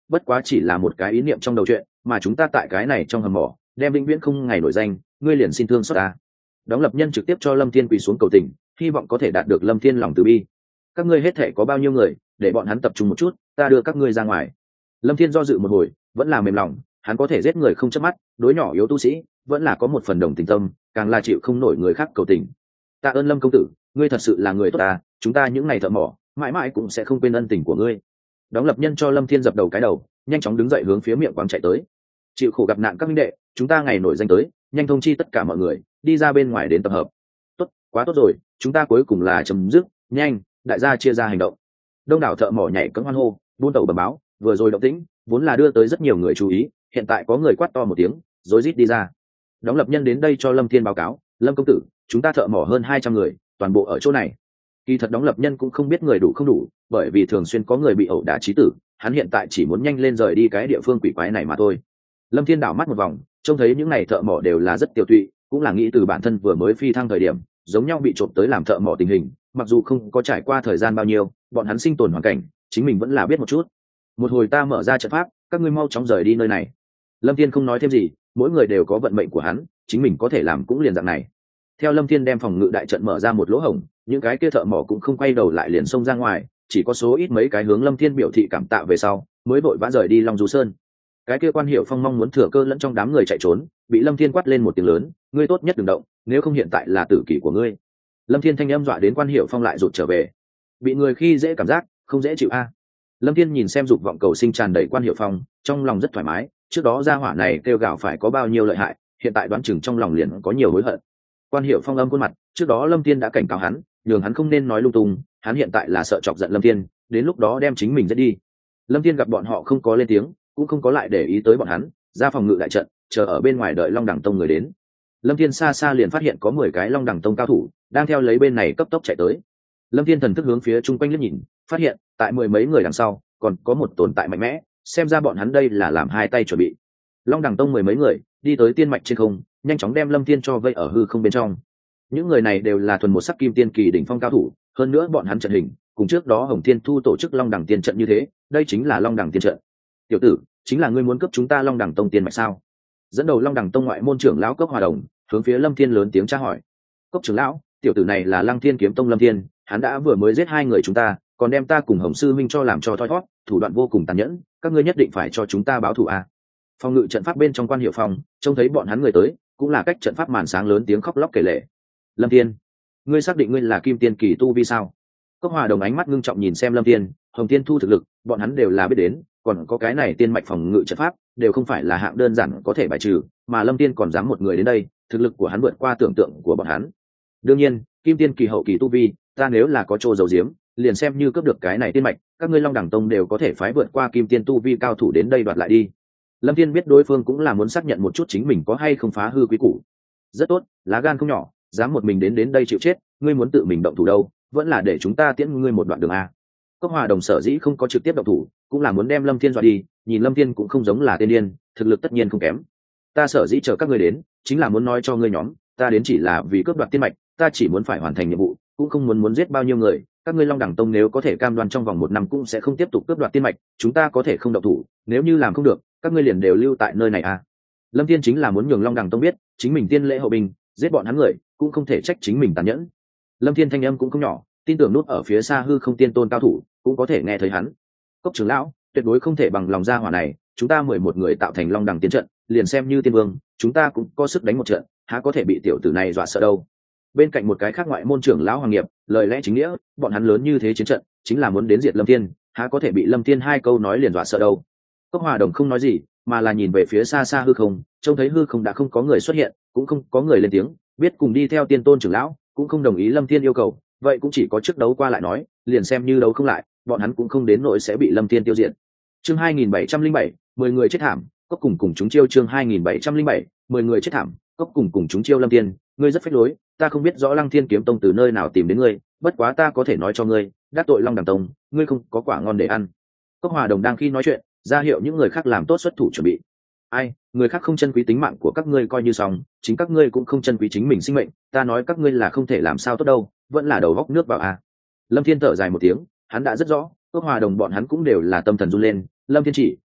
bất quá chỉ là một cái ý niệm trong đầu chuyện, mà chúng ta tại cái này trong hầm mỏ đem vĩnh viễn không ngày nổi danh, ngươi liền xin thương xót ta. Đóng lập nhân trực tiếp cho Lâm Thiên quỳ xuống cầu tình, hy vọng có thể đạt được Lâm Thiên lòng từ bi. Các ngươi hết thể có bao nhiêu người, để bọn hắn tập trung một chút, ta đưa các ngươi ra ngoài. Lâm Thiên do dự một hồi, vẫn là mềm lòng, hắn có thể giết người không chớp mắt, đối nhỏ yếu tu sĩ vẫn là có một phần đồng tình tâm, càng là chịu không nổi người khác cầu tình. Tạ ơn Lâm công tử, ngươi thật sự là người tốt ta, chúng ta những ngày thợ mỏ mãi mãi cũng sẽ không quên ân tình của ngươi. Đóng lập nhân cho Lâm Thiên dập đầu cái đầu, nhanh chóng đứng dậy hướng phía miệng quán chạy tới. Chịu khổ gặp nạn các minh đệ, chúng ta ngày nổi danh tới, nhanh thông chi tất cả mọi người đi ra bên ngoài đến tập hợp. Tốt, quá tốt rồi, chúng ta cuối cùng là chấm dứt, nhanh, đại gia chia ra hành động. Đông đảo thợ mỏ nhảy cẫng hoan hô, buôn tàu bẩm báo, vừa rồi động tĩnh vốn là đưa tới rất nhiều người chú ý, hiện tại có người quát to một tiếng, rối rít đi ra. Đóng lập nhân đến đây cho Lâm Thiên báo cáo, Lâm công tử, chúng ta thợ mỏ hơn 200 người, toàn bộ ở chỗ này. Kỳ thật đóng lập nhân cũng không biết người đủ không đủ, bởi vì thường xuyên có người bị ẩu đả chí tử, hắn hiện tại chỉ muốn nhanh lên rời đi cái địa phương quỷ quái này mà thôi. Lâm Thiên đảo mắt một vòng, trông thấy những này thợ mỏ đều là rất tiêu tụy, cũng là nghĩ từ bản thân vừa mới phi thăng thời điểm giống nhau bị trộm tới làm thợ mỏ tình hình, mặc dù không có trải qua thời gian bao nhiêu, bọn hắn sinh tồn hoàn cảnh chính mình vẫn là biết một chút. Một hồi ta mở ra trận pháp, các ngươi mau chóng rời đi nơi này. Lâm Thiên không nói thêm gì, mỗi người đều có vận mệnh của hắn, chính mình có thể làm cũng liền dạng này. Theo Lâm Thiên đem phòng ngự đại trận mở ra một lỗ hổng, những cái kia thợ mỏ cũng không quay đầu lại liền xông ra ngoài, chỉ có số ít mấy cái hướng Lâm Thiên biểu thị cảm tạ về sau mới vội vã rời đi Long Du Sơn. Cái kia Quan Hiểu Phong mong muốn thừa cơ lẫn trong đám người chạy trốn, bị Lâm Thiên quát lên một tiếng lớn, ngươi tốt nhất đừng động, nếu không hiện tại là tử kỷ của ngươi. Lâm Thiên thanh âm dọa đến Quan Hiểu Phong lại rụt trở về. Bị người khi dễ cảm giác không dễ chịu a. Lâm Thiên nhìn xem dục vọng cầu sinh tràn đầy Quan Hiểu Phong, trong lòng rất thoải mái, trước đó gia hỏa này kêu gào phải có bao nhiêu lợi hại, hiện tại đoán chừng trong lòng liền có nhiều hối hận. Quan Hiểu Phong âm khuôn mặt, trước đó Lâm Thiên đã cảnh cáo hắn, nhường hắn không nên nói lung tung, hắn hiện tại là sợ chọc giận Lâm Thiên, đến lúc đó đem chính mình giết đi. Lâm Thiên gặp bọn họ không có lên tiếng, cũng không có lại để ý tới bọn hắn, ra phòng ngự đại trận, chờ ở bên ngoài đợi Long Đẳng Tông người đến. Lâm Thiên xa xa liền phát hiện có 10 cái Long Đẳng Tông cao thủ đang theo lấy bên này cấp tốc chạy tới. Lâm Thiên thần thức hướng phía chung quanh liếc nhìn, phát hiện tại 10 mấy người đằng sau còn có một tồn tại mạnh mẽ, xem ra bọn hắn đây là làm hai tay chuẩn bị. Long Đẳng Tông 10 mấy người đi tới tiên mạch trên không, nhanh chóng đem Lâm Thiên cho vây ở hư không bên trong. Những người này đều là thuần một sắc kim tiên kỳ đỉnh phong cao thủ, hơn nữa bọn hắn trận hình cùng trước đó Hồng Thiên Thu tổ chức Long Đẳng tiên trận như thế, đây chính là Long Đẳng tiên trận. Tiểu tử, chính là ngươi muốn cướp chúng ta Long Đẳng Tông tiên mạch sao? Dẫn đầu Long Đẳng Tông ngoại môn trưởng lão Cốc Hòa Đồng hướng phía Lâm Thiên lớn tiếng tra hỏi. Cốc trưởng lão, tiểu tử này là Lăng Thiên Kiếm Tông Lâm Thiên, hắn đã vừa mới giết 2 người chúng ta, còn đem ta cùng Hồng sư minh cho làm cho thoi thoát, thủ đoạn vô cùng tàn nhẫn, các ngươi nhất định phải cho chúng ta báo thù a. Phòng ngự trận pháp bên trong Quan Hiểu Phong trông thấy bọn hắn người tới, cũng là cách trận pháp màn sáng lớn tiếng khóc lóc kể lể. Lâm Thiên, ngươi xác định ngươi là kim tiên kỳ tu vi sao? Cốc Hòa Đồng ánh mắt ngưng trọng nhìn xem Lâm Thiên, Hồng Thiên Thu thực lực bọn hắn đều là biết đến, còn có cái này tiên mạch phòng ngự trận pháp đều không phải là hạng đơn giản có thể bài trừ, mà Lâm Thiên còn dám một người đến đây, thực lực của hắn vượt qua tưởng tượng của bọn hắn. Đương nhiên, kim tiên kỳ hậu kỳ tu vi, ta nếu là có chỗ giấu giếm, liền xem như cướp được cái này tiên mạch, các ngươi Long Đẳng Tông đều có thể phái vượt qua kim tiên tu vi cao thủ đến đây đoạt lại đi. Lâm Thiên biết đối phương cũng là muốn xác nhận một chút chính mình có hay không phá hư quý củ. Rất tốt, lá gan không nhỏ, dám một mình đến đây chịu chết, ngươi muốn tự mình động thủ đâu, vẫn là để chúng ta tiễn ngươi một đoạn đường a. Cốc Hòa Đồng sở dĩ không có trực tiếp động thủ, cũng là muốn đem Lâm Thiên dọa đi, nhìn Lâm Thiên cũng không giống là tên điên, thực lực tất nhiên không kém. Ta sở dĩ chờ các ngươi đến, chính là muốn nói cho ngươi nhóm, ta đến chỉ là vì cướp đoạt tiên mạch, ta chỉ muốn phải hoàn thành nhiệm vụ, cũng không muốn giết bao nhiêu người. Các ngươi Long Đẳng Tông nếu có thể cam đoan trong vòng 1 năm cũng sẽ không tiếp tục cướp đoạt tiên mạch, chúng ta có thể không động thủ, nếu như làm không được, các ngươi liền đều lưu tại nơi này a. Lâm Thiên chính là muốn nhường Long Đẳng Tông biết, chính mình tiên lễ hậu binh, giết bọn hắn người, cũng không thể trách chính mình tàn nhẫn. Lâm Thiên thanh âm cũng không nhỏ, tin tưởng nút ở phía xa hư không tiên tôn cao thủ cũng có thể nghe thấy hắn. Cốc trưởng lão, tuyệt đối không thể bằng lòng ra hỏa này, chúng ta 11 người tạo thành Long Đẳng tiên trận, liền xem như tiên vương, chúng ta cũng có sức đánh một trận, há có thể bị tiểu tử này dọa sợ đâu. Bên cạnh một cái khác ngoại môn trưởng lão Hoàng Nghiệp, lời lẽ chính nghĩa, bọn hắn lớn như thế chiến trận, chính là muốn đến diệt Lâm Thiên, há có thể bị Lâm Thiên 2 câu nói liền dọa sợ đâu. Cốc Hòa Đồng không nói gì, mà là nhìn về phía xa xa hư không, trông thấy hư không đã không có người xuất hiện, cũng không có người lên tiếng, biết cùng đi theo tiên tôn trưởng lão, cũng không đồng ý Lâm Thiên yêu cầu, vậy cũng chỉ có trước đấu qua lại nói, liền xem như đấu không lại, bọn hắn cũng không đến nỗi sẽ bị Lâm Thiên tiêu diệt. Chương 2707, 10 người chết thảm, Cốc cùng chúng chiêu. Chương 2707, 10 người chết thảm, Cốc cùng chúng chiêu. Lâm Thiên, ngươi rất phách lối, ta không biết rõ Lăng Thiên Kiếm Tông từ nơi nào tìm đến ngươi, bất quá ta có thể nói cho ngươi, đắc tội Long Đẳng Tông, ngươi không có quả ngon để ăn. Cốc Hòa Đồng đang khi nói chuyện, ra hiệu những người khác làm tốt xuất thủ chuẩn bị. Ai, người khác không trân quý tính mạng của các ngươi coi như xong, chính các ngươi cũng không trân quý chính mình sinh mệnh, ta nói các ngươi là không thể làm sao tốt đâu, vẫn là đầu góc nước vào à. Lâm Thiên thở dài một tiếng, hắn đã rất rõ, Cốc Hòa Đồng bọn hắn cũng đều là tâm thần run lên, Lâm Thiên chỉ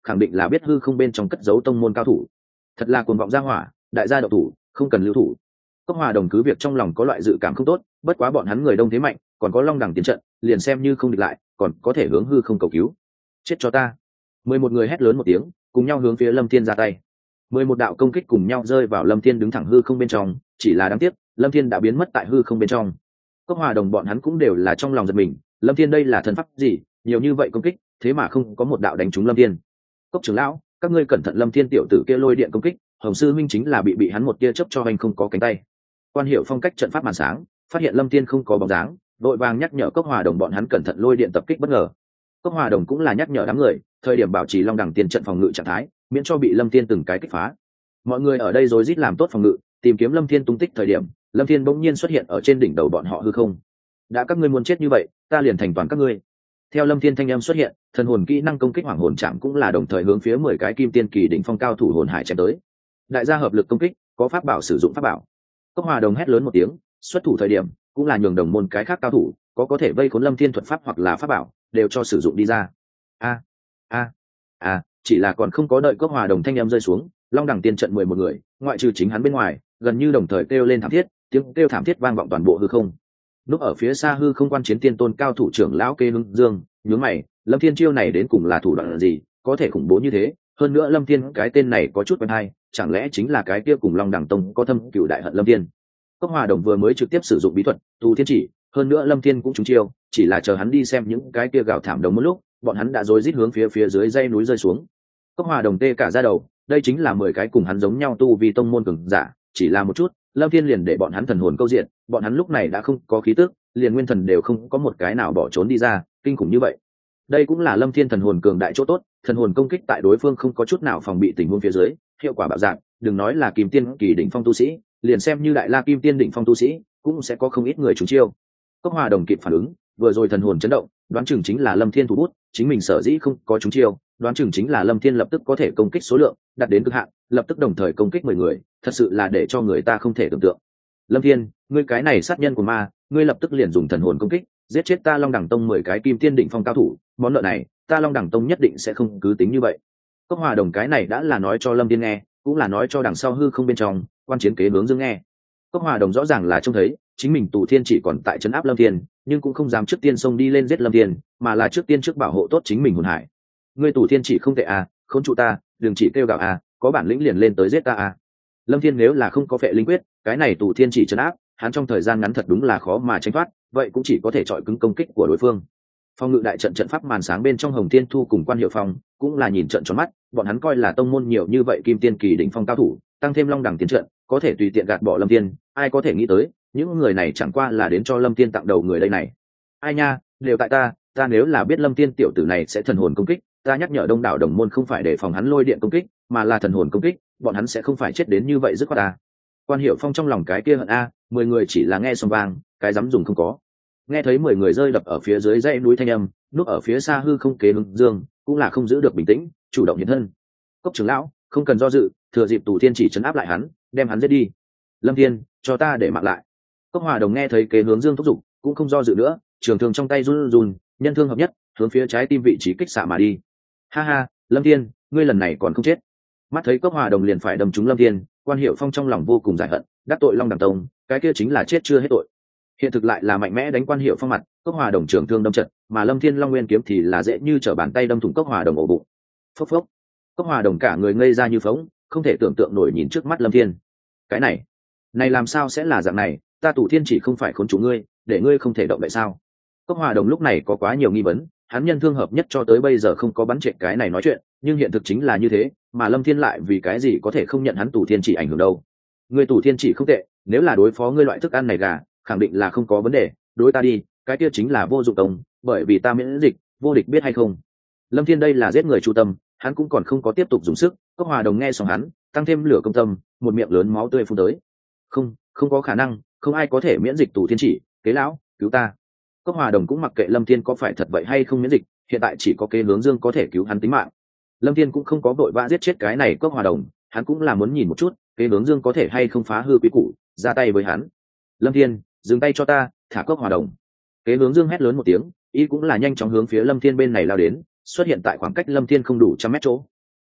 khẳng định là biết hư không bên trong cất giấu tông môn cao thủ. Thật là cuồng vọng ra hỏa, đại gia độc thủ, không cần lưu thủ. Cốc Hòa Đồng cứ việc trong lòng có loại dự cảm không tốt, bất quá bọn hắn người đông thế mạnh, còn có Long Đẳng tiến trận, liền xem như không địch lại, còn có thể hướng hư không cầu cứu. Chết cho ta. 11 người hét lớn một tiếng, cùng nhau hướng phía Lâm Thiên ra tay. 11 đạo công kích cùng nhau rơi vào Lâm Thiên đứng thẳng hư không bên trong, chỉ là đáng tiếc, Lâm Thiên đã biến mất tại hư không bên trong. Cốc Hòa Đồng bọn hắn cũng đều là trong lòng giật mình, Lâm Thiên đây là thần pháp gì, nhiều như vậy công kích, thế mà không có một đạo đánh trúng Lâm Thiên. Cốc trưởng lão, các ngươi cẩn thận, Lâm Thiên tiểu tử kia lôi điện công kích, Hồng sư minh chính là bị hắn một tia chớp cho hành không có cánh tay. Quan Hiểu Phong cách trận pháp màn sáng, phát hiện Lâm Thiên không có bóng dáng, đội vàng nhắc nhở Cốc Hòa Đồng bọn hắn cẩn thận lôi điện tập kích bất ngờ. Cốc Hòa Đồng cũng là nhắc nhở đám người, thời điểm bảo trì Long Đẳng tiền trận phòng ngự trạng thái, miễn cho bị Lâm Thiên từng cái kích phá. Mọi người ở đây rối rít làm tốt phòng ngự, tìm kiếm Lâm Thiên tung tích thời điểm, Lâm Thiên bỗng nhiên xuất hiện ở trên đỉnh đầu bọn họ hư không. Đã các ngươi muốn chết như vậy, ta liền thành toàn các ngươi. Theo Lâm Thiên thanh âm xuất hiện, thần hồn kỹ năng công kích hoàng hồn chạm cũng là đồng thời hướng phía 10 cái kim tiên kỳ đỉnh phong cao thủ hồn hải chém tới. Đại gia hợp lực công kích, có pháp bảo sử dụng pháp bảo. Cốc Hòa Đồng hét lớn một tiếng, xuất thủ thời điểm cũng là nhường đồng môn cái khác cao thủ có thể vây khốn Lâm Thiên thuật pháp hoặc là pháp bảo đều cho sử dụng đi ra. Chỉ là còn không có đợi Cốc Hòa Đồng thanh âm rơi xuống, Long Đẳng tiên trận 11 người, ngoại trừ chính hắn bên ngoài, gần như đồng thời kêu lên thảm thiết, tiếng kêu thảm thiết vang vọng toàn bộ hư không. Lúc ở phía xa hư không quan chiến tiên tôn cao thủ trưởng lão Kê Hưng Dương nhướng mày, Lâm Thiên chiêu này đến cùng là thủ đoạn gì, có thể khủng bố như thế? Hơn nữa Lâm Thiên cái tên này có chút quen hay, chẳng lẽ chính là cái kia cùng Long Đẳng tông có thâm cửu đại hận Lâm Thiên? Cốc Hòa Đồng vừa mới trực tiếp sử dụng bí thuật Tu Thiên Chỉ, hơn nữa Lâm Thiên cũng trúng chiêu, chỉ là chờ hắn đi xem những cái kia gào thảm đồng một lúc, bọn hắn đã rối rít hướng phía dưới dãy núi rơi xuống. Cốc Hòa Đồng tê cả da đầu, đây chính là 10 cái cùng hắn giống nhau tu vì tông môn cường giả, chỉ là một chút, Lâm Thiên liền để bọn hắn thần hồn câu diện, bọn hắn lúc này đã không có khí tức, liền nguyên thần đều không có một cái nào bỏ trốn đi ra, kinh khủng như vậy. Đây cũng là Lâm Thiên thần hồn cường đại chỗ tốt, thần hồn công kích tại đối phương không có chút nào phòng bị tình huống phía dưới, hiệu quả bạo dạn, đừng nói là kim tiên kỳ đỉnh phong tu sĩ, liền xem như đại la kim tiên đỉnh phong tu sĩ, cũng sẽ có không ít người trúng chiêu. Cốc Hòa Đồng kịp phản ứng, vừa rồi thần hồn chấn động, đoán chừng chính là Lâm Thiên thủ bút, chính mình sở dĩ không có trúng chiêu, đoán chừng chính là Lâm Thiên lập tức có thể công kích số lượng đạt đến cực hạn, lập tức đồng thời công kích 10 người, thật sự là để cho người ta không thể tưởng tượng. Lâm Thiên, ngươi cái này sát nhân của ma, ngươi lập tức liền dùng thần hồn công kích, giết chết ta Long Đẳng tông 10 cái kim tiên đỉnh phong cao thủ, món nợ này, ta Long Đẳng tông nhất định sẽ không cứ tính như vậy. Cốc Hòa Đồng cái này đã là nói cho Lâm Thiên nghe, cũng là nói cho đằng sau hư không bên trong, quan chiến kế hướng Dương nghe. Cốc Hòa Đồng rõ ràng là trông thấy, chính mình Tù Thiên chỉ còn tại trấn áp Lâm Thiên, nhưng cũng không dám trước tiên xông đi lên giết Lâm Thiên, mà là trước tiên trước bảo hộ tốt chính mình hồn hải. Ngươi Tù Thiên chỉ không tệ à, khốn trụ ta, đừng chỉ kêu gào à, có bản lĩnh liền lên tới giết ta à. Lâm Thiên nếu là không có phệ linh quyết, cái này Tù Thiên chỉ trấn áp, hắn trong thời gian ngắn thật đúng là khó mà tránh thoát, vậy cũng chỉ có thể chọi cứng công kích của đối phương. Phong ngự đại trận trận pháp màn sáng bên trong Hồng Thiên Thu cùng Quan Hiểu Phong cũng là nhìn trận tròn mắt, bọn hắn coi là tông môn nhiều như vậy kim tiên kỳ đỉnh phong cao thủ, tăng thêm Long Đẳng tiến trận, có thể tùy tiện gạt bỏ Lâm Thiên, ai có thể nghĩ tới, những người này chẳng qua là đến cho Lâm Thiên tặng đầu người đây này. Ai nha, đều tại ta nếu là biết Lâm Thiên tiểu tử này sẽ thần hồn công kích, ta nhắc nhở đông đảo đồng môn không phải để phòng hắn lôi điện công kích, mà là thần hồn công kích, bọn hắn sẽ không phải chết đến như vậy dứt khoát ta. Quan Hiểu Phong trong lòng cái kia hận a, 10 người chỉ là nghe xong vang, cái dám dùng không có. Nghe thấy 10 người rơi đập ở phía dưới dãy núi thanh âm, núp ở phía xa hư không Kế Hướng Dương cũng là không giữ được bình tĩnh, chủ động hiện thân. Cốc trưởng lão, không cần do dự, thừa dịp Tù Thiên chỉ trấn áp lại hắn, đem hắn giết đi. Lâm Thiên, cho ta để mạng lại. Cốc Hòa Đồng nghe thấy Kế Hướng Dương thúc giục, cũng không do dự nữa, trường thương trong tay run run, nhân thương hợp nhất, hướng phía trái tim vị trí kích xạ mà đi. Ha ha, Lâm Thiên, ngươi lần này còn không chết. Mắt thấy Cốc Hòa Đồng liền phải đâm trúng Lâm Thiên, Quan Hiểu Phong trong lòng vô cùng giải hận, đắc tội Long Đẳng tông, cái kia chính là chết chưa hết tội. Hiện thực lại là mạnh mẽ đánh Quan Hiểu Phong mặt, Cốc Hòa Đồng trường thương đâm trận, mà Lâm Thiên Long Nguyên kiếm thì là dễ như trở bàn tay đâm thủng Cốc Hòa Đồng ổ bụng. Phốc phốc. Cốc Hòa Đồng cả người ngây ra như phỗng, không thể tưởng tượng nổi nhìn trước mắt Lâm Thiên. Cái này làm sao sẽ là dạng này, ta Tù Thiên chỉ không phải khốn chủ ngươi, để ngươi không thể động vậy sao? Cốc Hòa Đồng lúc này có quá nhiều nghi vấn, hắn nhân thương hợp nhất cho tới bây giờ không có bắn trệ cái này nói chuyện, nhưng hiện thực chính là như thế, mà Lâm Thiên lại vì cái gì có thể không nhận hắn Tù Thiên chỉ ảnh hưởng đâu? Ngươi Tù Thiên chỉ không tệ, nếu là đối phó ngươi loại thức ăn này gà, khẳng định là không có vấn đề, đối ta đi, cái kia chính là vô dụng công, bởi vì ta miễn dịch, vô địch biết hay không? Lâm Thiên đây là giết người chu tâm, hắn cũng còn không có tiếp tục dùng sức. Cốc Hòa Đồng nghe xong hắn, tăng thêm lửa công tâm, một miệng lớn máu tươi phun tới. Không có khả năng, không ai có thể miễn dịch Tù Thiên chỉ, Kế lão, cứu ta. Cốc Hòa Đồng cũng mặc kệ Lâm Thiên có phải thật vậy hay không miễn dịch, hiện tại chỉ có Kế Hướng Dương có thể cứu hắn tính mạng. Lâm Thiên cũng không có vội vã giết chết cái này Cốc Hòa Đồng, hắn cũng là muốn nhìn một chút, Kế Hướng Dương có thể hay không phá hư quý củ, ra tay với hắn. Lâm Thiên, dừng tay cho ta, thả Cốc Hòa Đồng. Kế Hướng Dương hét lớn một tiếng, y cũng là nhanh chóng hướng phía Lâm Thiên bên này lao đến, xuất hiện tại khoảng cách Lâm Thiên không đủ trăm mét chỗ,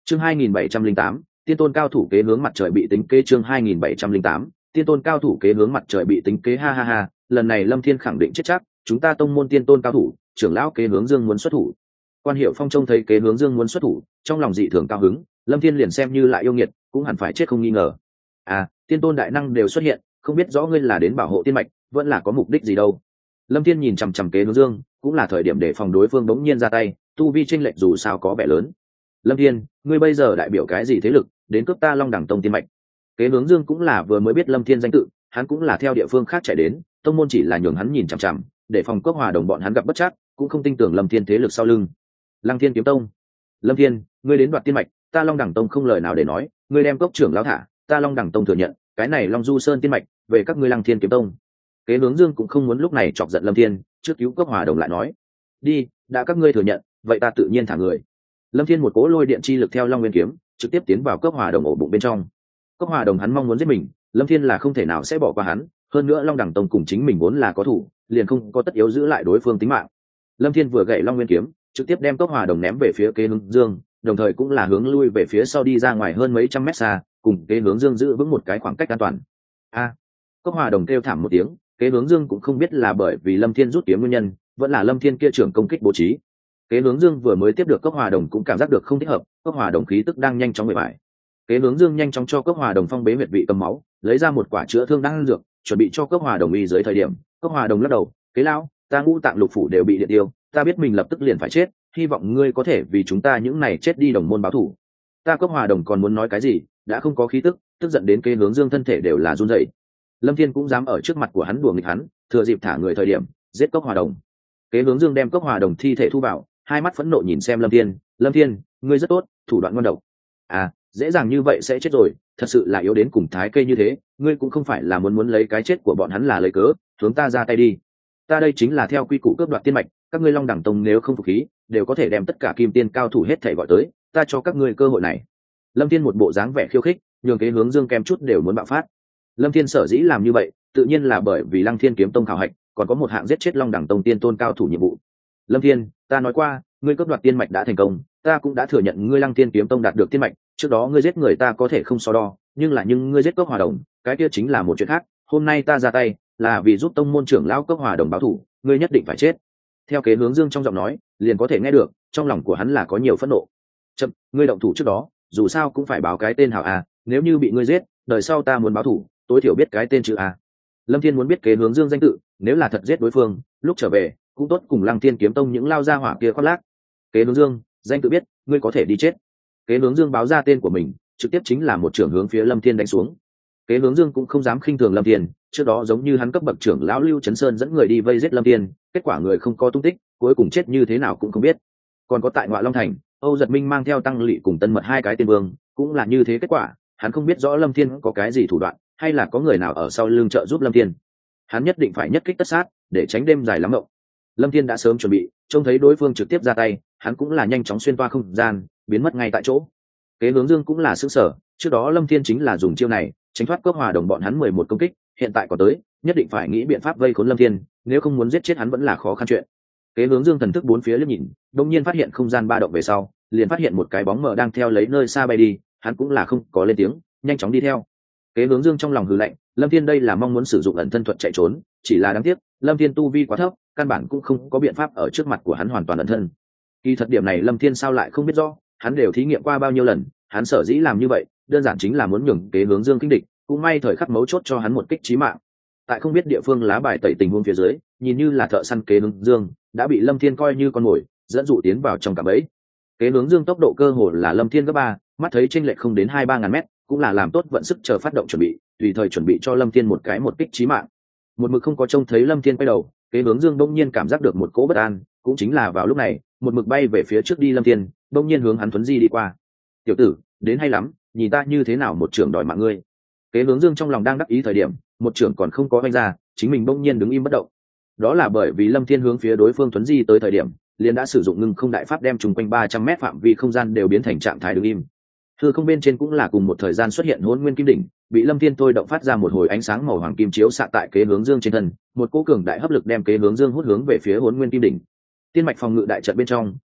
chương 2708, tiên tôn cao thủ kế hướng mặt trời bị tính kế. Chương 2708, tiên tôn cao thủ kế hướng mặt trời bị tính kế. Ha ha ha, lần này Lâm Thiên khẳng định chết chắc, chúng ta tông môn tiên tôn cao thủ, trưởng lão kế hướng dương muốn xuất thủ. Quan Hiệu Phong trông thấy kế hướng dương muốn xuất thủ, trong lòng dị thường cao hứng, Lâm Thiên liền xem như lại yêu nghiệt, cũng hẳn phải chết không nghi ngờ. À, tiên tôn đại năng đều xuất hiện, không biết rõ ngươi là đến bảo hộ tiên mạch, vẫn là có mục đích gì đâu. Lâm Thiên nhìn chằm chằm kế hướng dương, cũng là thời điểm để phòng đối phương bỗng nhiên ra tay, tu vi chênh lệch dù sao có vẻ lớn. Lâm Thiên, ngươi bây giờ đại biểu cái gì thế lực, đến cướp ta Long Đẳng Tông tiên mạch? Kế hướng dương cũng là vừa mới biết Lâm Thiên danh tự, hắn cũng là theo địa phương khác chạy đến, tông môn chỉ là nhường hắn nhìn chằm chằm, để phòng cốc hòa đồng bọn hắn gặp bất trắc, cũng không tin tưởng Lâm Thiên thế lực sau lưng. Lăng Thiên kiếm tông. Lâm Thiên, ngươi đến đoạt tiên mạch, ta Long Đẳng Tông không lời nào để nói, ngươi đem cốc trưởng lão thả, ta Long Đẳng Tông thừa nhận, cái này Long Du Sơn tiên mạch, về các ngươi Lăng Thiên kiếm tông. Kế hướng dương cũng không muốn lúc này chọc giận Lâm Thiên, trước cứu cốc hòa đồng lại nói, đi, đã các ngươi thừa nhận, vậy ta tự nhiên thả người. Lâm Thiên một cỗ lôi điện chi lực theo Long Nguyên kiếm, trực tiếp tiến vào cốc hòa đồng ổ bụng bên trong. Cốc hòa đồng hắn mong muốn giết mình, Lâm Thiên là không thể nào sẽ bỏ qua hắn, hơn nữa Long Đẳng Tông cùng chính mình vốn là có thủ, liền không có tất yếu giữ lại đối phương tính mạng. Lâm Thiên vừa gậy Long Nguyên kiếm, trực tiếp đem cốc hòa đồng ném về phía kế hướng dương, đồng thời cũng là hướng lui về phía sau đi ra ngoài hơn mấy trăm mét xa, cùng kế hướng dương giữ vững một cái khoảng cách an toàn. A! Cốc hòa đồng kêu thảm một tiếng, kế hướng dương cũng không biết là bởi vì Lâm Thiên rút kiếm nguyên nhân, vẫn là Lâm Thiên kia trưởng công kích bố trí. Kế hướng dương vừa mới tiếp được cốc hòa đồng cũng cảm giác được không thích hợp, cốc hòa đồng khí tức đang nhanh chóng bề bại. Kế hướng dương nhanh chóng cho cốc hòa đồng phong bế huyệt vị cầm máu, lấy ra một quả chữa thương đang dược, chuẩn bị cho cốc hòa đồng y dưới thời điểm, cốc hòa đồng lắc đầu, kế lão, ta ngũ tạng lục phủ đều bị điện tiêu, ta biết mình lập tức liền phải chết, hy vọng ngươi có thể vì chúng ta những này chết đi đồng môn báo thù. Ta cốc hòa đồng còn muốn nói cái gì, đã không có khí tức, tức giận đến kế hướng dương thân thể đều là run rẩy. Lâm Thiên cũng dám ở trước mặt của hắn đùa nghịch hắn, thừa dịp thả người thời điểm giết cốc hòa đồng. Kế hướng dương đem cốc hòa đồng thi thể thu vào, hai mắt phẫn nộ nhìn xem Lâm Thiên, Lâm Thiên, ngươi rất tốt, thủ đoạn ngon độc. À, dễ dàng như vậy sẽ chết rồi, thật sự là yếu đến cùng thái cây như thế, ngươi cũng không phải là muốn lấy cái chết của bọn hắn là lấy cớ, hướng ta ra tay đi. Ta đây chính là theo quy củ cướp đoạt tiên mạch, các ngươi Long Đẳng Tông nếu không phục khí, đều có thể đem tất cả kim tiên cao thủ hết thảy gọi tới, ta cho các ngươi cơ hội này. Lâm Thiên một bộ dáng vẻ khiêu khích, nhường kế hướng dương kem chút đều muốn bạo phát. Lâm Thiên sở dĩ làm như vậy, tự nhiên là bởi vì Lăng Thiên kiếm tông khảo hạch, còn có một hạng giết chết Long Đẳng Tông tiên tôn cao thủ nhiệm vụ. Lâm Thiên, ta nói qua, ngươi cướp đoạt tiên mạch đã thành công, ta cũng đã thừa nhận ngươi Lăng Thiên kiếm tông đạt được tiên mạch, trước đó ngươi giết người ta có thể không so đo, nhưng ngươi giết cốc hòa đồng, cái kia chính là một chuyện khác, hôm nay ta ra tay, là vì giúp tông môn trưởng lão cốc hòa đồng báo thù, ngươi nhất định phải chết. Theo kế hướng dương trong giọng nói, liền có thể nghe được, trong lòng của hắn là có nhiều phẫn nộ. Chậm, ngươi động thủ trước đó, dù sao cũng phải báo cái tên hảo a, nếu như bị ngươi giết, đời sau ta muốn báo thù, tối thiểu biết cái tên chữ a. Lâm Thiên muốn biết kế hướng dương danh tự, nếu là thật giết đối phương, lúc trở về, cũng tốt cùng Lăng Thiên kiếm tông những lao ra hỏa kia khoác lác. Kế hướng dương, danh tự biết, ngươi có thể đi chết. Kế hướng dương báo ra tên của mình, trực tiếp chính là một trưởng hướng phía Lâm Thiên đánh xuống. Kế hướng dương cũng không dám khinh thường Lâm Thiên, trước đó giống như hắn cấp bậc trưởng lão Lưu Chấn Sơn dẫn người đi vây giết Lâm Thiên, kết quả người không có tung tích, cuối cùng chết như thế nào cũng không biết. Còn có tại Ngọa Long Thành, Âu Giật Minh mang theo Tăng Lị cùng Tân Mật hai cái tiên vương, cũng là như thế kết quả, hắn không biết rõ Lâm Thiên có cái gì thủ đoạn, hay là có người nào ở sau lưng trợ giúp Lâm Thiên. Hắn nhất định phải nhất kích tất sát, để tránh đêm dài lắm mộng. Lâm Thiên đã sớm chuẩn bị, trông thấy đối phương trực tiếp ra tay, hắn cũng là nhanh chóng xuyên qua không gian, biến mất ngay tại chỗ. Kế hướng dương cũng là sửng sở, trước đó Lâm Thiên chính là dùng chiêu này tránh thoát cốc hòa đồng bọn hắn 11 công kích, hiện tại có tới, nhất định phải nghĩ biện pháp vây khốn Lâm Thiên, nếu không muốn giết chết hắn vẫn là khó khăn chuyện. Kế hướng dương thần thức bốn phía liếc nhìn, đột nhiên phát hiện không gian ba động về sau, liền phát hiện một cái bóng mờ đang theo lấy nơi xa bay đi, hắn cũng là không có lên tiếng, nhanh chóng đi theo. Kế hướng dương trong lòng hừ lạnh, Lâm Thiên đây là mong muốn sử dụng ẩn thân thuật chạy trốn, chỉ là đáng tiếc, Lâm Thiên tu vi quá thấp, căn bản cũng không có biện pháp ở trước mặt của hắn hoàn toàn ẩn thân. Kỳ thật điểm này Lâm Thiên sao lại không biết rõ, hắn đều thí nghiệm qua bao nhiêu lần, hắn sở dĩ làm như vậy, đơn giản chính là muốn nhường kế hướng dương kinh địch, cũng may thời khắc mấu chốt cho hắn một kích chí mạng. Tại không biết địa phương lá bài tẩy tình huống phía dưới, nhìn như là thợ săn kế hướng dương đã bị Lâm Thiên coi như con mồi, dẫn dụ tiến vào trong cạm bẫy. Kế hướng dương tốc độ cơ hồ là Lâm Thiên gấp 3, mắt thấy chênh lệch không đến 2-3 ngàn mét, cũng là làm tốt vận sức chờ phát động chuẩn bị, tùy thời chuẩn bị cho Lâm Thiên một kích chí mạng. Một mực không có trông thấy Lâm Thiên quay đầu, kế hướng dương đông nhiên cảm giác được một cỗ bất an, cũng chính là vào lúc này, một mực bay về phía trước đi Lâm Thiên, đông nhiên hướng hắn thuấn di đi qua. Tiểu tử, đến hay lắm, nhìn ta như thế nào một trưởng đòi mạng ngươi. Kế hướng dương trong lòng đang đắc ý thời điểm, một trưởng còn không có vung ra, chính mình đông nhiên đứng im bất động. Đó là bởi vì Lâm Thiên hướng phía đối phương thuấn di tới thời điểm, liền đã sử dụng ngưng không đại pháp đem trùng quanh 300 mét phạm vi không gian đều biến thành trạng thái đứng im. Hư không bên trên cũng là cùng một thời gian xuất hiện Hỗn Nguyên Kim Đỉnh, bị Lâm Thiên thôi động phát ra một hồi ánh sáng màu hoàng kim chiếu xạ tại kế hướng dương trên thân, một cỗ cường đại hấp lực đem kế hướng dương hút hướng về phía Hỗn Nguyên Kim Đỉnh. Tiên mạch phòng ngự đại trận bên trong,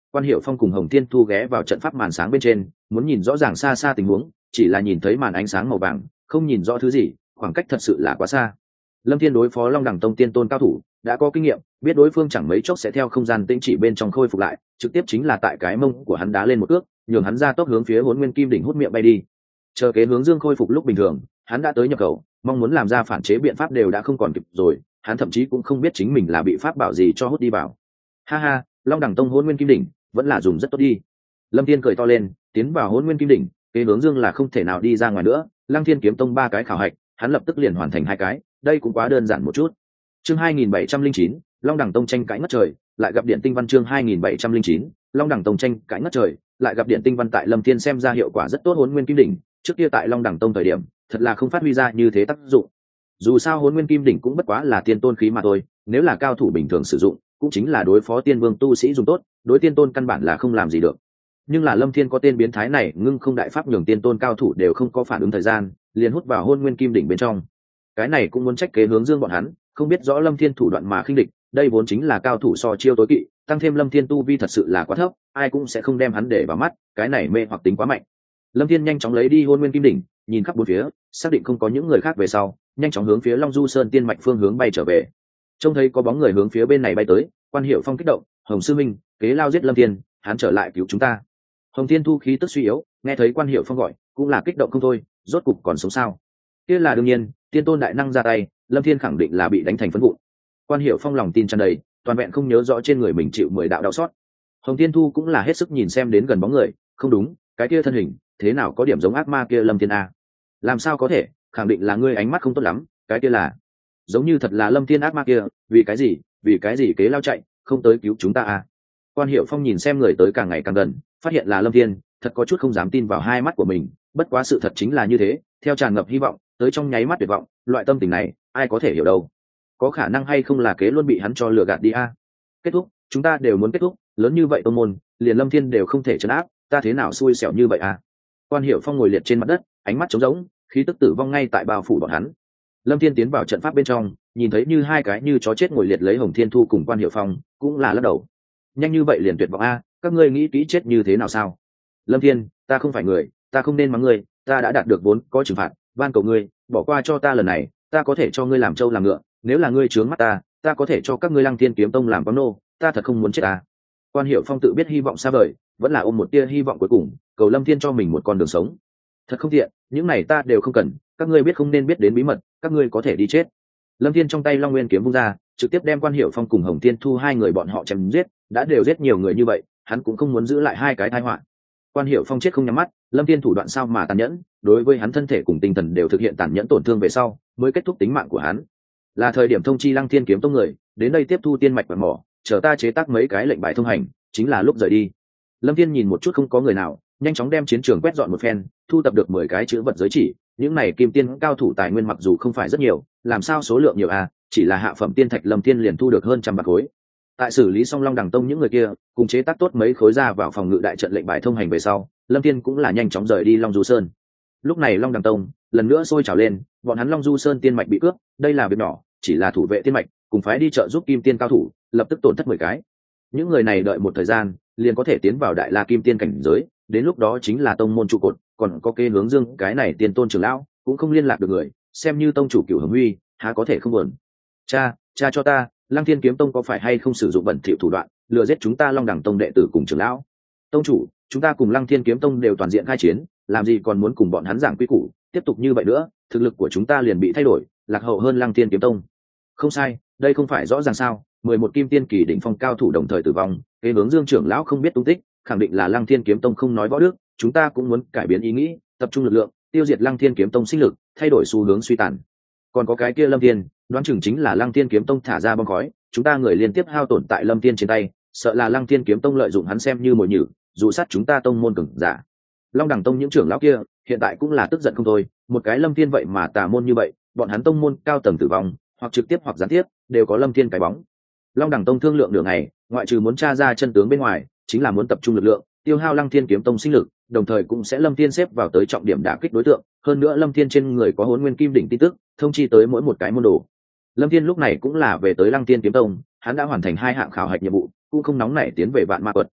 Quan Hiểu Phong cùng Hồng Thiên Thu ghé vào trận pháp màn sáng bên trên, muốn nhìn rõ ràng xa xa tình huống, chỉ là nhìn thấy màn ánh sáng màu vàng, không nhìn rõ thứ gì, khoảng cách thật sự là quá xa. Lâm Thiên đối phó Long Đẳng Tông tiên tôn cao thủ, đã có kinh nghiệm, biết đối phương chẳng mấy chốc sẽ theo không gian tĩnh chỉ bên trong khôi phục lại, trực tiếp chính là tại cái mông của hắn đá lên một cước, nhường hắn ra tốc hướng phía Hỗn Nguyên Kim đỉnh hút miệng bay đi. Chờ kế hướng dương khôi phục lúc bình thường, hắn đã tới nhập khẩu, mong muốn làm ra phản chế biện pháp đều đã không còn kịp rồi, hắn thậm chí cũng không biết chính mình là bị pháp bảo gì cho hút đi vào. Ha ha, Long Đẳng Tông Hỗn Nguyên Kim đỉnh vẫn là dùng rất tốt đi. Lâm Thiên cười to lên, tiến vào Hỗn Nguyên Kim đỉnh, kế hướng dương là không thể nào đi ra ngoài nữa. Lăng Thiên kiếm tông 3 cái khảo hạch, hắn lập tức liền hoàn thành 2 cái, đây cũng quá đơn giản một chút. Chương 2709, Long Đẳng Tông tranh cãi ngất trời, lại gặp điện tinh văn. Chương 2709, Long Đẳng Tông tranh cãi ngất trời, lại gặp điện tinh văn. Tại Lâm Thiên xem ra hiệu quả rất tốt Hỗn Nguyên Kim đỉnh, trước kia tại Long Đẳng Tông thời điểm, thật là không phát huy ra như thế tác dụng. Dù sao Hỗn Nguyên Kim đỉnh cũng bất quá là tiên tôn khí mà thôi, nếu là cao thủ bình thường sử dụng, cũng chính là đối phó tiên vương tu sĩ dùng tốt, đối tiên tôn căn bản là không làm gì được. Nhưng là Lâm Thiên có tên biến thái này, ngưng không đại pháp nhường tiên tôn cao thủ đều không có phản ứng thời gian, liền hút vào Hỗn Nguyên Kim đỉnh bên trong. Cái này cũng muốn trách kế hướng dương bọn hắn, không biết rõ Lâm Thiên thủ đoạn mà khinh địch, đây vốn chính là cao thủ so chiêu tối kỵ, tăng thêm Lâm Thiên tu vi thật sự là quá thấp, ai cũng sẽ không đem hắn để vào mắt, cái này mê hoặc tính quá mạnh. Lâm Thiên nhanh chóng lấy đi Hỗn Nguyên Kim đỉnh, nhìn khắp bốn phía, xác định không có những người khác về sau, nhanh chóng hướng phía Long Du Sơn tiên mạch phương hướng bay trở về. Trông thấy có bóng người hướng phía bên này bay tới, Quan Hiểu Phong kích động, Hồng sư minh, kế lao giết Lâm Thiên, hắn trở lại cứu chúng ta. Hồng Thiên Thu khí tức suy yếu, nghe thấy Quan Hiểu Phong gọi, cũng là kích động không thôi, rốt cục còn sống sao? Kia là đương nhiên, tiên tôn đại năng ra tay, Lâm Thiên khẳng định là bị đánh thành phấn vụn. Quan Hiểu Phong lòng tin tràn đầy, toàn vẹn không nhớ rõ trên người mình chịu 10 đạo đau sót. Hồng Thiên Thu cũng là hết sức nhìn xem đến gần bóng người, không đúng, cái kia thân hình, thế nào có điểm giống ác ma kia Lâm Thiên a? Làm sao có thể, khẳng định là ngươi ánh mắt không tốt lắm, cái kia là giống như thật là Lâm Thiên ác ma kia, vì cái gì kế lao chạy, không tới cứu chúng ta a? Quan Hiểu Phong nhìn xem người tới càng ngày càng gần, phát hiện là Lâm Thiên, thật có chút không dám tin vào hai mắt của mình, bất quá sự thật chính là như thế, theo tràn ngập hy vọng, tới trong nháy mắt tuyệt vọng, loại tâm tình này, ai có thể hiểu đâu? Có khả năng hay không là kế luôn bị hắn cho lừa gạt đi a? Kết thúc, chúng ta đều muốn kết thúc, lớn như vậy tông môn, liền Lâm Thiên đều không thể trấn áp, ta thế nào xui xẻo như vậy a? Quan Hiểu Phong ngồi liệt trên mặt đất, ánh mắt trống rỗng, khí tức tử vong ngay tại bao phủ bọn hắn. Lâm Thiên tiến vào trận pháp bên trong, nhìn thấy như hai cái như chó chết ngồi liệt lấy Hồng Thiên Thu cùng Quan Hiểu Phong, cũng là lắc đầu. Nhanh như vậy liền tuyệt vọng a, các ngươi nghĩ kỹ chết như thế nào sao? Lâm Thiên, ta không phải người, ta không nên mắng ngươi, ta đã đạt được vốn có trừng phạt, van cầu ngươi, bỏ qua cho ta lần này, ta có thể cho ngươi làm trâu làm ngựa, nếu là ngươi trướng mắt ta có thể cho các ngươi Lăng Thiên kiếm tông làm con nô, ta thật không muốn chết ta. Quan Hiểu Phong tự biết hy vọng xa vời, vẫn là ôm một tia hy vọng cuối cùng, cầu Lâm Thiên cho mình một con đường sống. Thật không tiện, những này ta đều không cần, các ngươi biết không nên biết đến bí mật, các ngươi có thể đi chết. Lâm Thiên trong tay Long Nguyên kiếm vung ra, trực tiếp đem Quan Hiểu Phong cùng Hồng Thiên Thu hai người bọn họ chém giết, đã đều giết nhiều người như vậy, hắn cũng không muốn giữ lại hai cái tai họa. Quan Hiểu Phong chết không nhắm mắt, Lâm Thiên thủ đoạn sao mà tàn nhẫn, đối với hắn thân thể cùng tinh thần đều thực hiện tàn nhẫn tổn thương về sau, mới kết thúc tính mạng của hắn. Là thời điểm thông chi Lăng Thiên kiếm tông người, đến đây tiếp thu tiên mạch và mỏ, chờ ta chế tác mấy cái lệnh bài thông hành, chính là lúc rời đi. Lâm Thiên nhìn một chút không có người nào, nhanh chóng đem chiến trường quét dọn một phen, thu tập được 10 cái chữ vật giới chỉ, những này kim tiên cao thủ tài nguyên mặc dù không phải rất nhiều, làm sao số lượng nhiều à, chỉ là hạ phẩm tiên thạch Lâm Thiên liền thu được hơn 100 bạc khối. Tại xử lý xong Long Đẳng Tông những người kia, cùng chế tác tốt mấy khối ra vào phòng ngự đại trận lệnh bài thông hành về sau, Lâm Thiên cũng là nhanh chóng rời đi Long Du Sơn. Lúc này Long Đẳng Tông lần nữa sôi trào lên, bọn hắn Long Du Sơn tiên mạch bị cướp, đây là việc nhỏ, chỉ là thủ vệ tiên mạch, cùng phái đi trợ giúp kim tiên cao thủ, lập tức tổn thất 10 cái. Những người này đợi một thời gian, liền có thể tiến vào đại la kim tiên cảnh giới, đến lúc đó chính là tông môn trụ cột, còn có kế hướng dương cái này tiên tôn trưởng lão, cũng không liên lạc được người, xem như tông chủ Cửu Hồng Huy, há có thể không buồn. Cha cho ta, Lăng Thiên kiếm tông có phải hay không sử dụng bẩn thỉu thủ đoạn, lừa giết chúng ta Long Đẳng Tông đệ tử cùng trưởng lão? Tông chủ, chúng ta cùng Lăng Thiên kiếm tông đều toàn diện khai chiến, làm gì còn muốn cùng bọn hắn giảng quy củ, tiếp tục như vậy nữa, thực lực của chúng ta liền bị thay đổi, lạc hậu hơn Lăng Thiên kiếm tông. Không sai, đây không phải rõ ràng sao? 11 kim tiên kỳ đỉnh phong cao thủ đồng thời tử vong, kế hướng dương trưởng lão không biết tung tích, khẳng định là Lăng Thiên kiếm tông không nói võ đức, chúng ta cũng muốn cải biến ý nghĩ, tập trung lực lượng, tiêu diệt Lăng Thiên kiếm tông sinh lực, thay đổi xu hướng suy tàn. Còn có cái kia Lâm Thiên, đoán chừng chính là Lăng Thiên kiếm tông thả ra bom khói, chúng ta người liên tiếp hao tổn tại Lâm Thiên trên tay, sợ là Lăng Thiên kiếm tông lợi dụng hắn xem như mồi nhử, dụ sát chúng ta tông môn cường giả. Long Đẳng Tông những trưởng lão kia hiện tại cũng là tức giận không thôi, một cái Lâm Thiên vậy mà tà môn như vậy, bọn hắn tông môn cao tầng tử vong, hoặc trực tiếp hoặc gián tiếp, đều có Lâm Thiên cái bóng. Long Đẳng Tông thương lượng nửa ngày, ngoại trừ muốn tra ra chân tướng bên ngoài, chính là muốn tập trung lực lượng, tiêu hao Lăng Thiên kiếm tông sinh lực, đồng thời cũng sẽ Lâm Thiên xếp vào tới trọng điểm đả kích đối tượng, hơn nữa Lâm Thiên trên người có Hỗn Nguyên Kim đỉnh tin tức, thông chi tới mỗi một cái môn đồ. Lâm Thiên lúc này cũng là về tới Lăng Thiên kiếm tông, hắn đã hoàn thành 2 hạng khảo hạch nhiệm vụ, cũng không nóng nảy tiến về Vạn Ma Quật.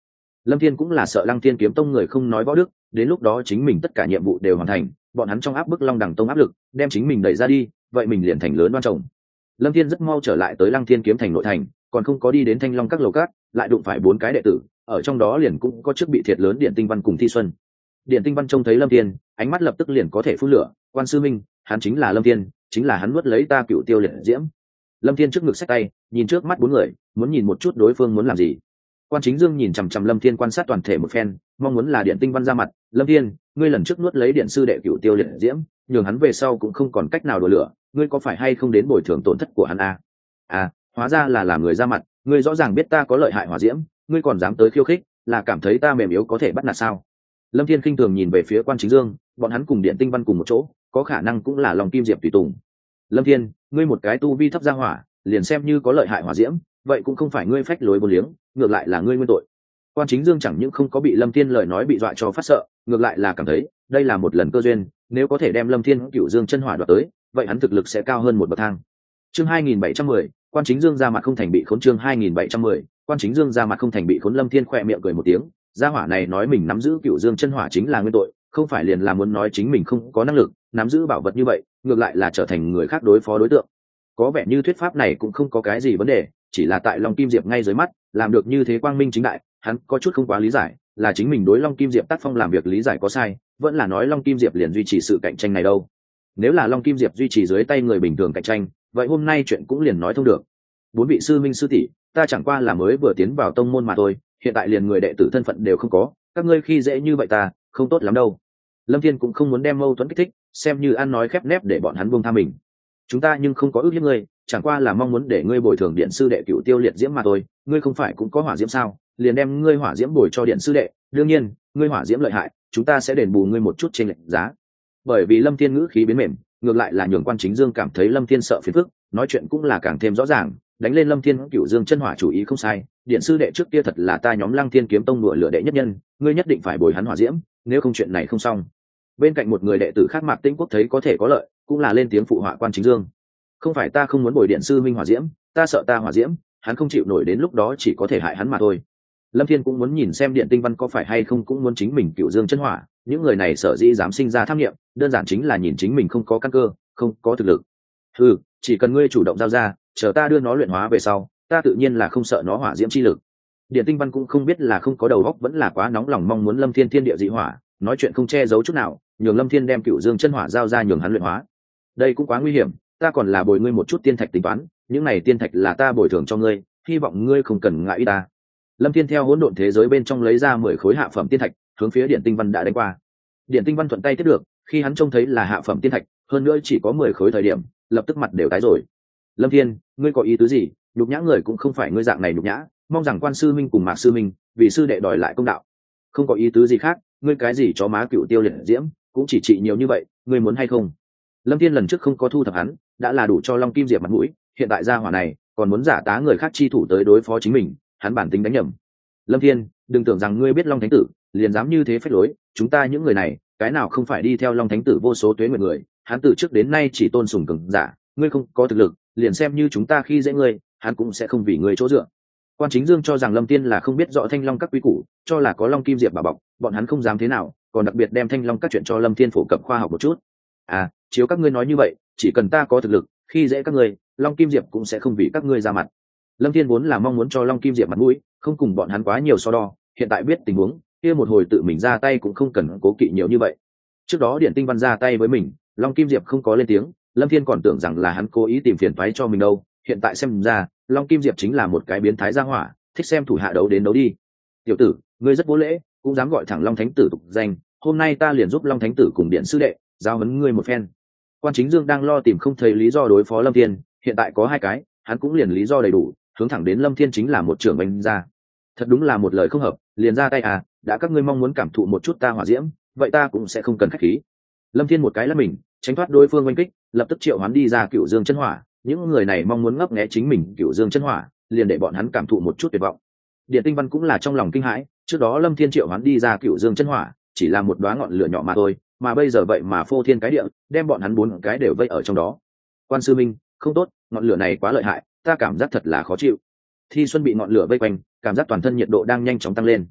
Lâm Thiên cũng là sợ Lăng Thiên kiếm tông người không nói võ đức, đến lúc đó chính mình tất cả nhiệm vụ đều hoàn thành, bọn hắn trong áp bức Long Đằng tông áp lực, đem chính mình đẩy ra đi, vậy mình liền thành lớn đoan chồng. Lâm Thiên rất mau trở lại tới Lăng Thiên kiếm thành nội thành, còn không có đi đến Thanh Long các lầu cát, lại đụng phải 4 cái đệ tử, ở trong đó liền cũng có chức bị thiệt lớn Điện Tinh Văn cùng Thi Xuân. Điện Tinh Văn trông thấy Lâm Thiên, ánh mắt lập tức liền có thể phun lửa, "Quan sư minh, hắn chính là Lâm Thiên, chính là hắn nuốt lấy ta Cựu Tiêu Liệt Diễm." Lâm Thiên trước ngực xách tay, nhìn trước mắt 4 người, muốn nhìn một chút đối phương muốn làm gì. Quan Chính Dương nhìn chằm chằm Lâm Thiên quan sát toàn thể một phen, mong muốn là Điện Tinh Văn ra mặt, "Lâm Thiên, ngươi lần trước nuốt lấy điện sư đệ Cựu Tiêu Liệt Diễm, nhường hắn về sau cũng không còn cách nào đổ lửa, ngươi có phải hay không đến bồi thường tổn thất của hắn à?" "À, hóa ra là làm người ra mặt, ngươi rõ ràng biết ta có lợi hại hỏa diễm, ngươi còn dám tới khiêu khích, là cảm thấy ta mềm yếu có thể bắt nạt sao?" Lâm Thiên khinh thường nhìn về phía Quan Chính Dương, bọn hắn cùng Điện Tinh Văn cùng một chỗ, có khả năng cũng là Long Kim Diệp tùy tùng. "Lâm Thiên, ngươi một cái tu vi thấp ra hỏa, liền xem như có lợi hại hỏa diễm, vậy cũng không phải ngươi phách lối vô liếng, ngược lại là ngươi nguyên tội." Quan Chính Dương chẳng những không có bị Lâm Thiên lời nói bị dọa cho phát sợ, ngược lại là cảm thấy đây là một lần cơ duyên, nếu có thể đem Lâm Thiên Cựu Dương chân hỏa đoạt tới, vậy hắn thực lực sẽ cao hơn một bậc thang. Chương 2710, Quan Chính Dương ra mặt không thành bị khốn. Chương 2710, Quan Chính Dương ra mặt không thành bị khốn. Lâm Thiên khẽ miệng cười một tiếng, gia hỏa này nói mình nắm giữ Cựu Dương chân hỏa chính là nguyên tội, không phải liền là muốn nói chính mình không có năng lực nắm giữ bảo vật như vậy, ngược lại là trở thành người khác đối phó đối tượng. Có vẻ như thuyết pháp này cũng không có cái gì vấn đề, chỉ là tại Long Kim Diệp ngay dưới mắt làm được như thế quang minh chính đại, hắn có chút không quá lý giải, là chính mình đối Long Kim Diệp tác phong làm việc lý giải có sai, vẫn là nói Long Kim Diệp liền duy trì sự cạnh tranh này đâu. Nếu là Long Kim Diệp duy trì dưới tay người bình thường cạnh tranh, vậy hôm nay chuyện cũng liền nói thông được. 4 vị sư minh sư tỷ, ta chẳng qua là mới vừa tiến vào tông môn mà thôi, hiện tại liền người đệ tử thân phận đều không có, các ngươi khi dễ như vậy ta không tốt lắm đâu. Lâm Thiên cũng không muốn đem mâu thuẫn kích thích, xem như ăn nói khép nép để bọn hắn buông tha mình. "Chúng ta nhưng không có ước hiếp ngươi, chẳng qua là mong muốn để ngươi bồi thường điện sư đệ Cựu Tiêu Liệt Diễm mà thôi, ngươi không phải cũng có hỏa diễm sao, liền đem ngươi hỏa diễm bồi cho điện sư đệ, đương nhiên ngươi hỏa diễm lợi hại, chúng ta sẽ đền bù ngươi một chút trên lệch giá." Bởi vì Lâm Thiên ngữ khí biến mềm, ngược lại là nhường Quan Chính Dương cảm thấy Lâm Thiên sợ phiền phức, nói chuyện cũng là càng thêm rõ ràng, đánh lên Lâm Thiên Cựu Dương chân hỏa chủ ý không sai, điện sư đệ trước kia thật là ta nhóm Lăng Thiên kiếm tông đùa lửa đệ nhất nhân, ngươi nhất định phải bồi hắn hỏa diễm, nếu không chuyện này không xong. Bên cạnh một người đệ tử khác Mạc Tĩnh Quốc thấy có thể có lợi, cũng là lên tiếng phụ họa Quan Chính Dương. "Không phải ta không muốn bồi điện sư minh hỏa diễm, ta sợ ta hỏa diễm hắn không chịu nổi, đến lúc đó chỉ có thể hại hắn mà thôi." Lâm Thiên cũng muốn nhìn xem Điện Tinh Văn có phải hay không cũng muốn chính mình Cựu Dương chân hỏa, những người này sở dĩ dám sinh ra tham nghiệm, đơn giản chính là nhìn chính mình không có căn cơ, không có thực lực. "Ừ, chỉ cần ngươi chủ động giao ra, chờ ta đưa nó luyện hóa về sau, ta tự nhiên là không sợ nó hỏa diễm chi lực." Điện Tinh Văn cũng không biết là không có đầu óc vẫn là quá nóng lòng mong muốn Lâm Thiên thiên địa dị hỏa, nói chuyện không che giấu chút nào, nhường Lâm Thiên đem Cựu Dương chân hỏa giao ra nhường hắn luyện hóa. "Đây cũng quá nguy hiểm, ta còn là bồi ngươi một chút tiên thạch tính toán, những này tiên thạch là ta bồi thường cho ngươi, hy vọng ngươi không cần ngại ý ta." Lâm Thiên theo hỗn độn thế giới bên trong lấy ra 10 khối hạ phẩm tiên thạch, hướng phía Điện Tinh Văn đã đánh qua. Điện Tinh Văn thuận tay tiếp được, khi hắn trông thấy là hạ phẩm tiên thạch, hơn nữa chỉ có 10 khối thời điểm, lập tức mặt đều tái rồi. "Lâm Thiên, ngươi có ý tứ gì? Nhục nhã người cũng không phải ngươi dạng này nhục nhã, mong rằng Quan sư minh cùng Mạc sư minh vì sư đệ đòi lại công đạo." "Không có ý tứ gì khác, ngươi cái gì chó má Cựu Tiêu Liệt Diễm, cũng chỉ trị nhiều như vậy, ngươi muốn hay không?" Lâm Thiên lần trước không có thu thập hắn, đã là đủ cho Long Kim Diệp mặt mũi, hiện tại ra hỏa này còn muốn giả tá người khác chi thủ tới đối phó chính mình, hắn bản tính đánh nhầm. "Lâm Thiên, đừng tưởng rằng ngươi biết Long Thánh Tử liền dám như thế phách lối, chúng ta những người này cái nào không phải đi theo Long Thánh Tử vô số tuế nguyện người, hắn từ trước đến nay chỉ tôn sùng cường giả, ngươi không có thực lực, liền xem như chúng ta khi dễ ngươi, hắn cũng sẽ không vì ngươi chỗ dựa." Quan Chính Dương cho rằng Lâm Thiên là không biết rõ Thanh Long các quý củ, cho là có Long Kim Diệp bảo bọc, bọn hắn không dám thế nào, còn đặc biệt đem Thanh Long các chuyện cho Lâm Thiên phổ cập khoa học một chút. "À, chiếu các ngươi nói như vậy, chỉ cần ta có thực lực, khi dễ các ngươi, Long Kim Diệp cũng sẽ không vì các ngươi ra mặt." Lâm Thiên vốn là mong muốn cho Long Kim Diệp mặt mũi, không cùng bọn hắn quá nhiều so đo, hiện tại biết tình huống, kia một hồi tự mình ra tay cũng không cần cố kỵ nhiều như vậy. Trước đó Điện Tinh Văn ra tay với mình, Long Kim Diệp không có lên tiếng, Lâm Thiên còn tưởng rằng là hắn cố ý tìm phiền toái cho mình đâu, hiện tại xem ra, Long Kim Diệp chính là một cái biến thái gia hỏa, thích xem thủ hạ đấu đến đấu đi. "Tiểu tử, ngươi rất vô lễ, cũng dám gọi thẳng Long Thánh Tử tục danh, hôm nay ta liền giúp Long Thánh Tử cùng Điện sư đệ giao huấn ngươi một phen." Quan Chính Dương đang lo tìm không thấy lý do đối phó Lâm Thiên, hiện tại có 2 cái, hắn cũng liền lý do đầy đủ, hướng thẳng đến Lâm Thiên chính là một trưởng bánh ra. Thật đúng là một lời không hợp, liền ra tay à, đã các ngươi mong muốn cảm thụ một chút ta hỏa diễm, vậy ta cũng sẽ không cần khách khí. Lâm Thiên một cái là mình, tránh thoát đối phương oanh kích, lập tức triệu hắn đi ra Cựu Dương chân hỏa, những người này mong muốn ngấp nghé chính mình Cựu Dương chân hỏa, liền để bọn hắn cảm thụ một chút tuyệt vọng. Điện Tinh Văn cũng là trong lòng kinh hãi, trước đó Lâm Thiên triệu hắn đi ra Cựu Dương chân hỏa, chỉ là một đóa ngọn lửa nhỏ mà thôi, mà bây giờ vậy mà phô thiên cái địa, đem bọn hắn 4 cái đều vây ở trong đó. "Quan sư minh, không tốt, ngọn lửa này quá lợi hại, ta cảm giác thật là khó chịu." Thi Xuân bị ngọn lửa vây quanh, cảm giác toàn thân nhiệt độ đang nhanh chóng tăng lên.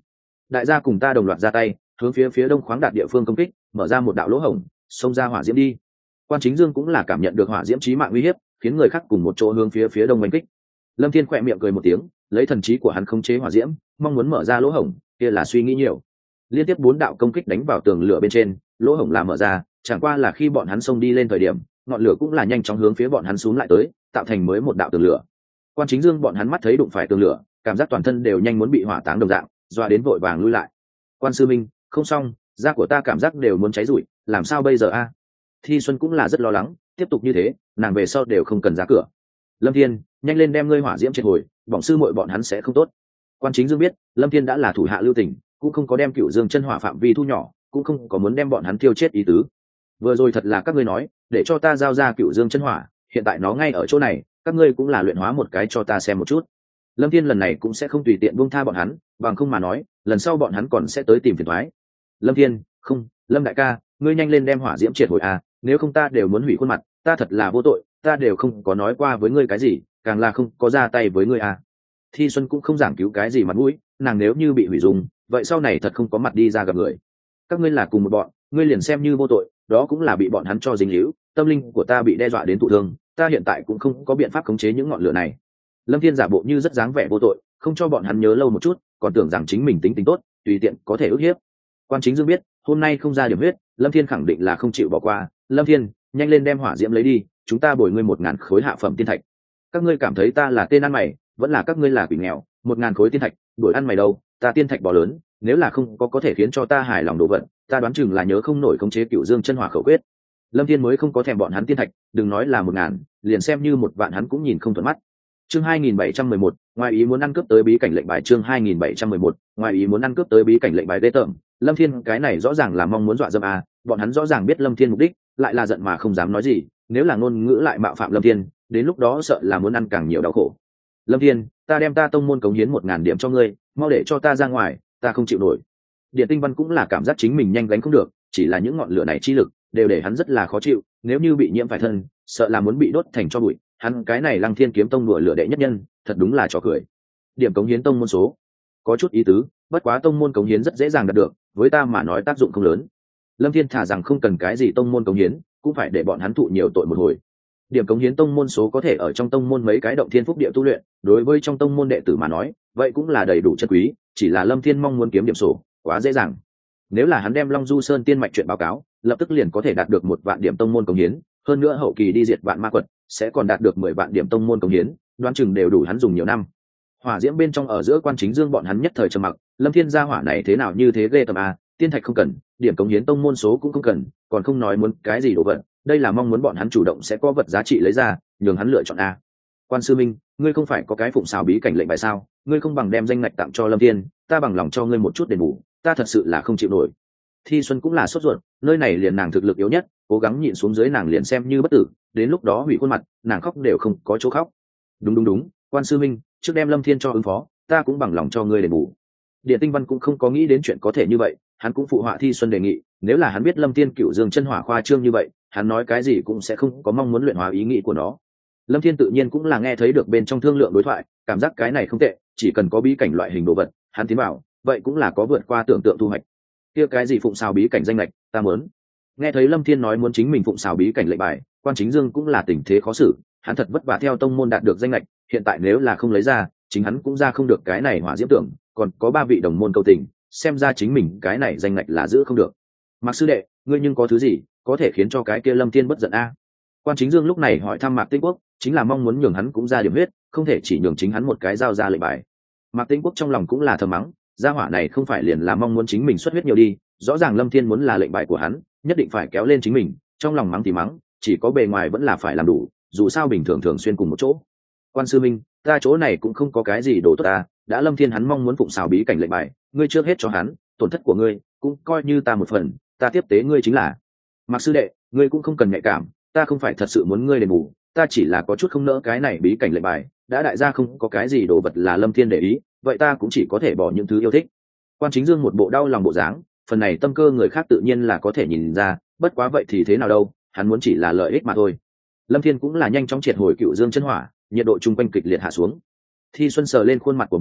đại gia cùng ta đồng loạt ra tay, hướng phía đông khoáng đạt địa phương công kích, mở ra một đạo lỗ hổng, xông ra hỏa diễm đi. Quan Chính Dương cũng là cảm nhận được hỏa diễm chí mạng uy hiếp, khiến người khác cùng một chỗ hướng phía đông đánh kích. Lâm Thiên khẽ miệng cười một tiếng, lấy thần trí của hắn khống chế hỏa diễm, mong muốn mở ra lỗ hổng, kia là suy nghĩ nhiều. Liên tiếp 4 đạo công kích đánh vào tường lửa bên trên, lỗ hổng là mở ra, chẳng qua là khi bọn hắn xông đi lên thời điểm, ngọn lửa cũng là nhanh chóng hướng phía bọn hắn xuống lại tới, tạo thành mới một đạo tường lửa. Quan Chính Dương bọn hắn mắt thấy đụng phải tường lửa, cảm giác toàn thân đều nhanh muốn bị hỏa táng đồng dạng, doa đến vội vàng lui lại. Quan sư minh, không xong, da của ta cảm giác đều muốn cháy rụi, làm sao bây giờ a? Thi Xuân cũng là rất lo lắng, tiếp tục như thế, nàng về sau đều không cần ra cửa. Lâm Thiên, nhanh lên đem ngươi hỏa diễm triệt hồi, bỏng sư muội bọn hắn sẽ không tốt. Quan Chính Dương biết, Lâm Thiên đã là thủ hạ lưu tình, cũng không có đem Cửu Dương chân hỏa phạm vi thu nhỏ, cũng không có muốn đem bọn hắn tiêu chết ý tứ. Vừa rồi thật là các ngươi nói, để cho ta giao ra Cửu Dương chân hỏa, hiện tại nó ngay ở chỗ này, các ngươi cũng là luyện hóa một cái cho ta xem một chút. Lâm Thiên lần này cũng sẽ không tùy tiện buông tha bọn hắn, bằng không mà nói, lần sau bọn hắn còn sẽ tới tìm phiền toái. Lâm Thiên, không, Lâm đại ca, ngươi nhanh lên đem hỏa diễm triệt hồi à, nếu không ta đều muốn hủy khuôn mặt, ta thật là vô tội, ta đều không có nói qua với ngươi cái gì, càng là không có ra tay với ngươi à. Thi Xuân cũng không giảng cứu cái gì mặt mũi, nàng nếu như bị hủy dùng, vậy sau này thật không có mặt đi ra gặp người. Các ngươi là cùng một bọn, ngươi liền xem như vô tội, đó cũng là bị bọn hắn cho dính líu, tâm linh của ta bị đe dọa đến thụ thương, ta hiện tại cũng không có biện pháp khống chế những ngọn lửa này. Lâm Thiên giả bộ như rất dáng vẻ vô tội, không cho bọn hắn nhớ lâu một chút, còn tưởng rằng chính mình tính tốt, tùy tiện có thể ức hiếp. Quan Chính Dương biết, hôm nay không ra điểm huyết, Lâm Thiên khẳng định là không chịu bỏ qua. Lâm Thiên, nhanh lên đem hỏa diễm lấy đi, chúng ta bồi ngươi 1000 khối hạ phẩm tiên thạch. Các ngươi cảm thấy ta là tên ăn mày, vẫn là các ngươi là quỷ nghèo? 1000 khối tiên thạch, đổi ăn mày đâu? Ta tiên thạch bò lớn, nếu là không có thể khiến cho ta hài lòng đồ vật, ta đoán chừng là nhớ không nổi khống chế Cửu Dương chân hỏa khẩu quyết. Lâm Thiên mới không có thèm bọn hắn tiên thạch, đừng nói là 1000, liền xem như 1 vạn hắn cũng nhìn không thuận mắt. Chương 2711, ngoài ý muốn ăn cướp tới bí cảnh lệnh bài. Chương 2711, ngoài ý muốn ăn cướp tới bí cảnh lệnh bài. Ghê tởm, Lâm Thiên cái này rõ ràng là mong muốn dọa dẫm à, bọn hắn rõ ràng biết Lâm Thiên mục đích, lại là giận mà không dám nói gì, nếu là ngôn ngữ lại mạo phạm Lâm Thiên, đến lúc đó sợ là muốn ăn càng nhiều đau khổ. Lâm Thiên, ta đem ta tông môn cống hiến 1000 điểm cho ngươi, mau để cho ta ra ngoài, ta không chịu nổi. Điện Tinh Văn cũng là cảm giác chính mình nhanh gánh không được, chỉ là những ngọn lửa này chi lực đều để hắn rất là khó chịu, nếu như bị nhiễm phải thân, sợ là muốn bị đốt thành tro bụi. Hắn cái này Lăng Thiên kiếm tông đùa lửa đệ nhất nhân, thật đúng là trò cười. Điểm cống hiến tông môn số có chút ý tứ, bất quá tông môn cống hiến rất dễ dàng đạt được, với ta mà nói tác dụng không lớn. Lâm Thiên thả rằng không cần cái gì tông môn cống hiến, cũng phải để bọn hắn thụ nhiều tội một hồi. Điểm cống hiến tông môn số có thể ở trong tông môn mấy cái động thiên phúc địa tu luyện, đối với trong tông môn đệ tử mà nói, vậy cũng là đầy đủ chân quý, chỉ là Lâm Thiên mong muốn kiếm điểm sổ, quá dễ dàng. Nếu là hắn đem Long Du Sơn tiên mạch chuyện báo cáo, lập tức liền có thể đạt được 1 vạn điểm tông môn cống hiến, hơn nữa hậu kỳ đi diệt vạn ma quật, sẽ còn đạt được 10 vạn điểm tông môn cống hiến, đoán chừng đều đủ hắn dùng nhiều năm. Hỏa diễm bên trong ở giữa Quan Chính Dương bọn hắn nhất thời trầm mặc, Lâm Thiên gia hỏa này thế nào như thế ghê tởm à, tiên thạch không cần, điểm cống hiến tông môn số cũng không cần, còn không nói muốn cái gì đồ vật, đây là mong muốn bọn hắn chủ động sẽ có vật giá trị lấy ra, nhường hắn lựa chọn a. Quan sư minh, ngươi không phải có cái phụng xào bí cảnh lệnh bài sao, ngươi không bằng đem danh ngạch tặng cho Lâm Thiên, ta bằng lòng cho ngươi một chút đền bù, ta thật sự là không chịu nổi. Thi Xuân cũng là sốt ruột, nơi này liền nàng thực lực yếu nhất, cố gắng nhịn xuống dưới nàng liền xem như bất tử, đến lúc đó hủy khuôn mặt, nàng khóc đều không có chỗ khóc. Đúng, Quan sư minh, trước đem Lâm Thiên cho ứng phó, ta cũng bằng lòng cho ngươi đền bù. Điện Tinh Văn cũng không có nghĩ đến chuyện có thể như vậy, hắn cũng phụ họa Thi Xuân đề nghị, nếu là hắn biết Lâm Thiên Cửu Dương chân hỏa khoa trương như vậy, hắn nói cái gì cũng sẽ không có mong muốn luyện hóa ý nghĩ của nó. Lâm Thiên tự nhiên cũng là nghe thấy được bên trong thương lượng đối thoại, cảm giác cái này không tệ, chỉ cần có bí cảnh loại hình đồ vật, hắn tiến vào, vậy cũng là có vượt qua tưởng tượng thu hoạch. Kia cái gì phụng xào bí cảnh danh lệch, ta muốn. Nghe thấy Lâm Thiên nói muốn chính mình phụng xào bí cảnh lệnh bài, Quan Chính Dương cũng là tình thế khó xử, hắn thật vất vả theo tông môn đạt được danh lệch, hiện tại nếu là không lấy ra, chính hắn cũng ra không được cái này hỏa diễm tưởng, còn có 3 vị đồng môn cầu tình, xem ra chính mình cái này danh lệch là giữ không được. Mạc sư đệ, ngươi nhưng có thứ gì có thể khiến cho cái kia Lâm Thiên bất giận a? Quan Chính Dương lúc này hỏi thăm Mạc Tĩnh Quốc, chính là mong muốn nhường hắn cũng ra điểm huyết, không thể chỉ nhường chính hắn một cái giao ra lệnh bài. Mạc Tĩnh Quốc trong lòng cũng là thầm mắng, gia hỏa này không phải liền là mong muốn chính mình xuất huyết nhiều đi, rõ ràng Lâm Thiên muốn là lệnh bài của hắn, nhất định phải kéo lên chính mình, trong lòng mắng thì mắng, chỉ có bề ngoài vẫn là phải làm đủ, dù sao bình thường thường xuyên cùng một chỗ. Quan sư minh, ta chỗ này cũng không có cái gì đồ tốt ta, đã Lâm Thiên hắn mong muốn phụng xào bí cảnh lệnh bài, ngươi trước hết cho hắn, tổn thất của ngươi cũng coi như ta một phần, ta tiếp tế ngươi chính là. Mạc sư đệ, ngươi cũng không cần nhạy cảm, ta không phải thật sự muốn ngươi đền bù, ta chỉ là có chút không nỡ cái này bí cảnh lệnh bài, đã đại gia không có cái gì đồ vật là Lâm Thiên để ý, vậy ta cũng chỉ có thể bỏ những thứ yêu thích. Quan Chính Dương một bộ đau lòng bộ dáng, phần này tâm cơ người khác tự nhiên là có thể nhìn ra, bất quá vậy thì thế nào đâu, hắn muốn chỉ là lợi ích mà thôi. Lâm Thiên cũng là nhanh chóng triệt hồi Cửu Dương chân hỏa, nhiệt độ chung quanh kịch liệt hạ xuống. Thi Xuân sờ lên khuôn mặt của mình,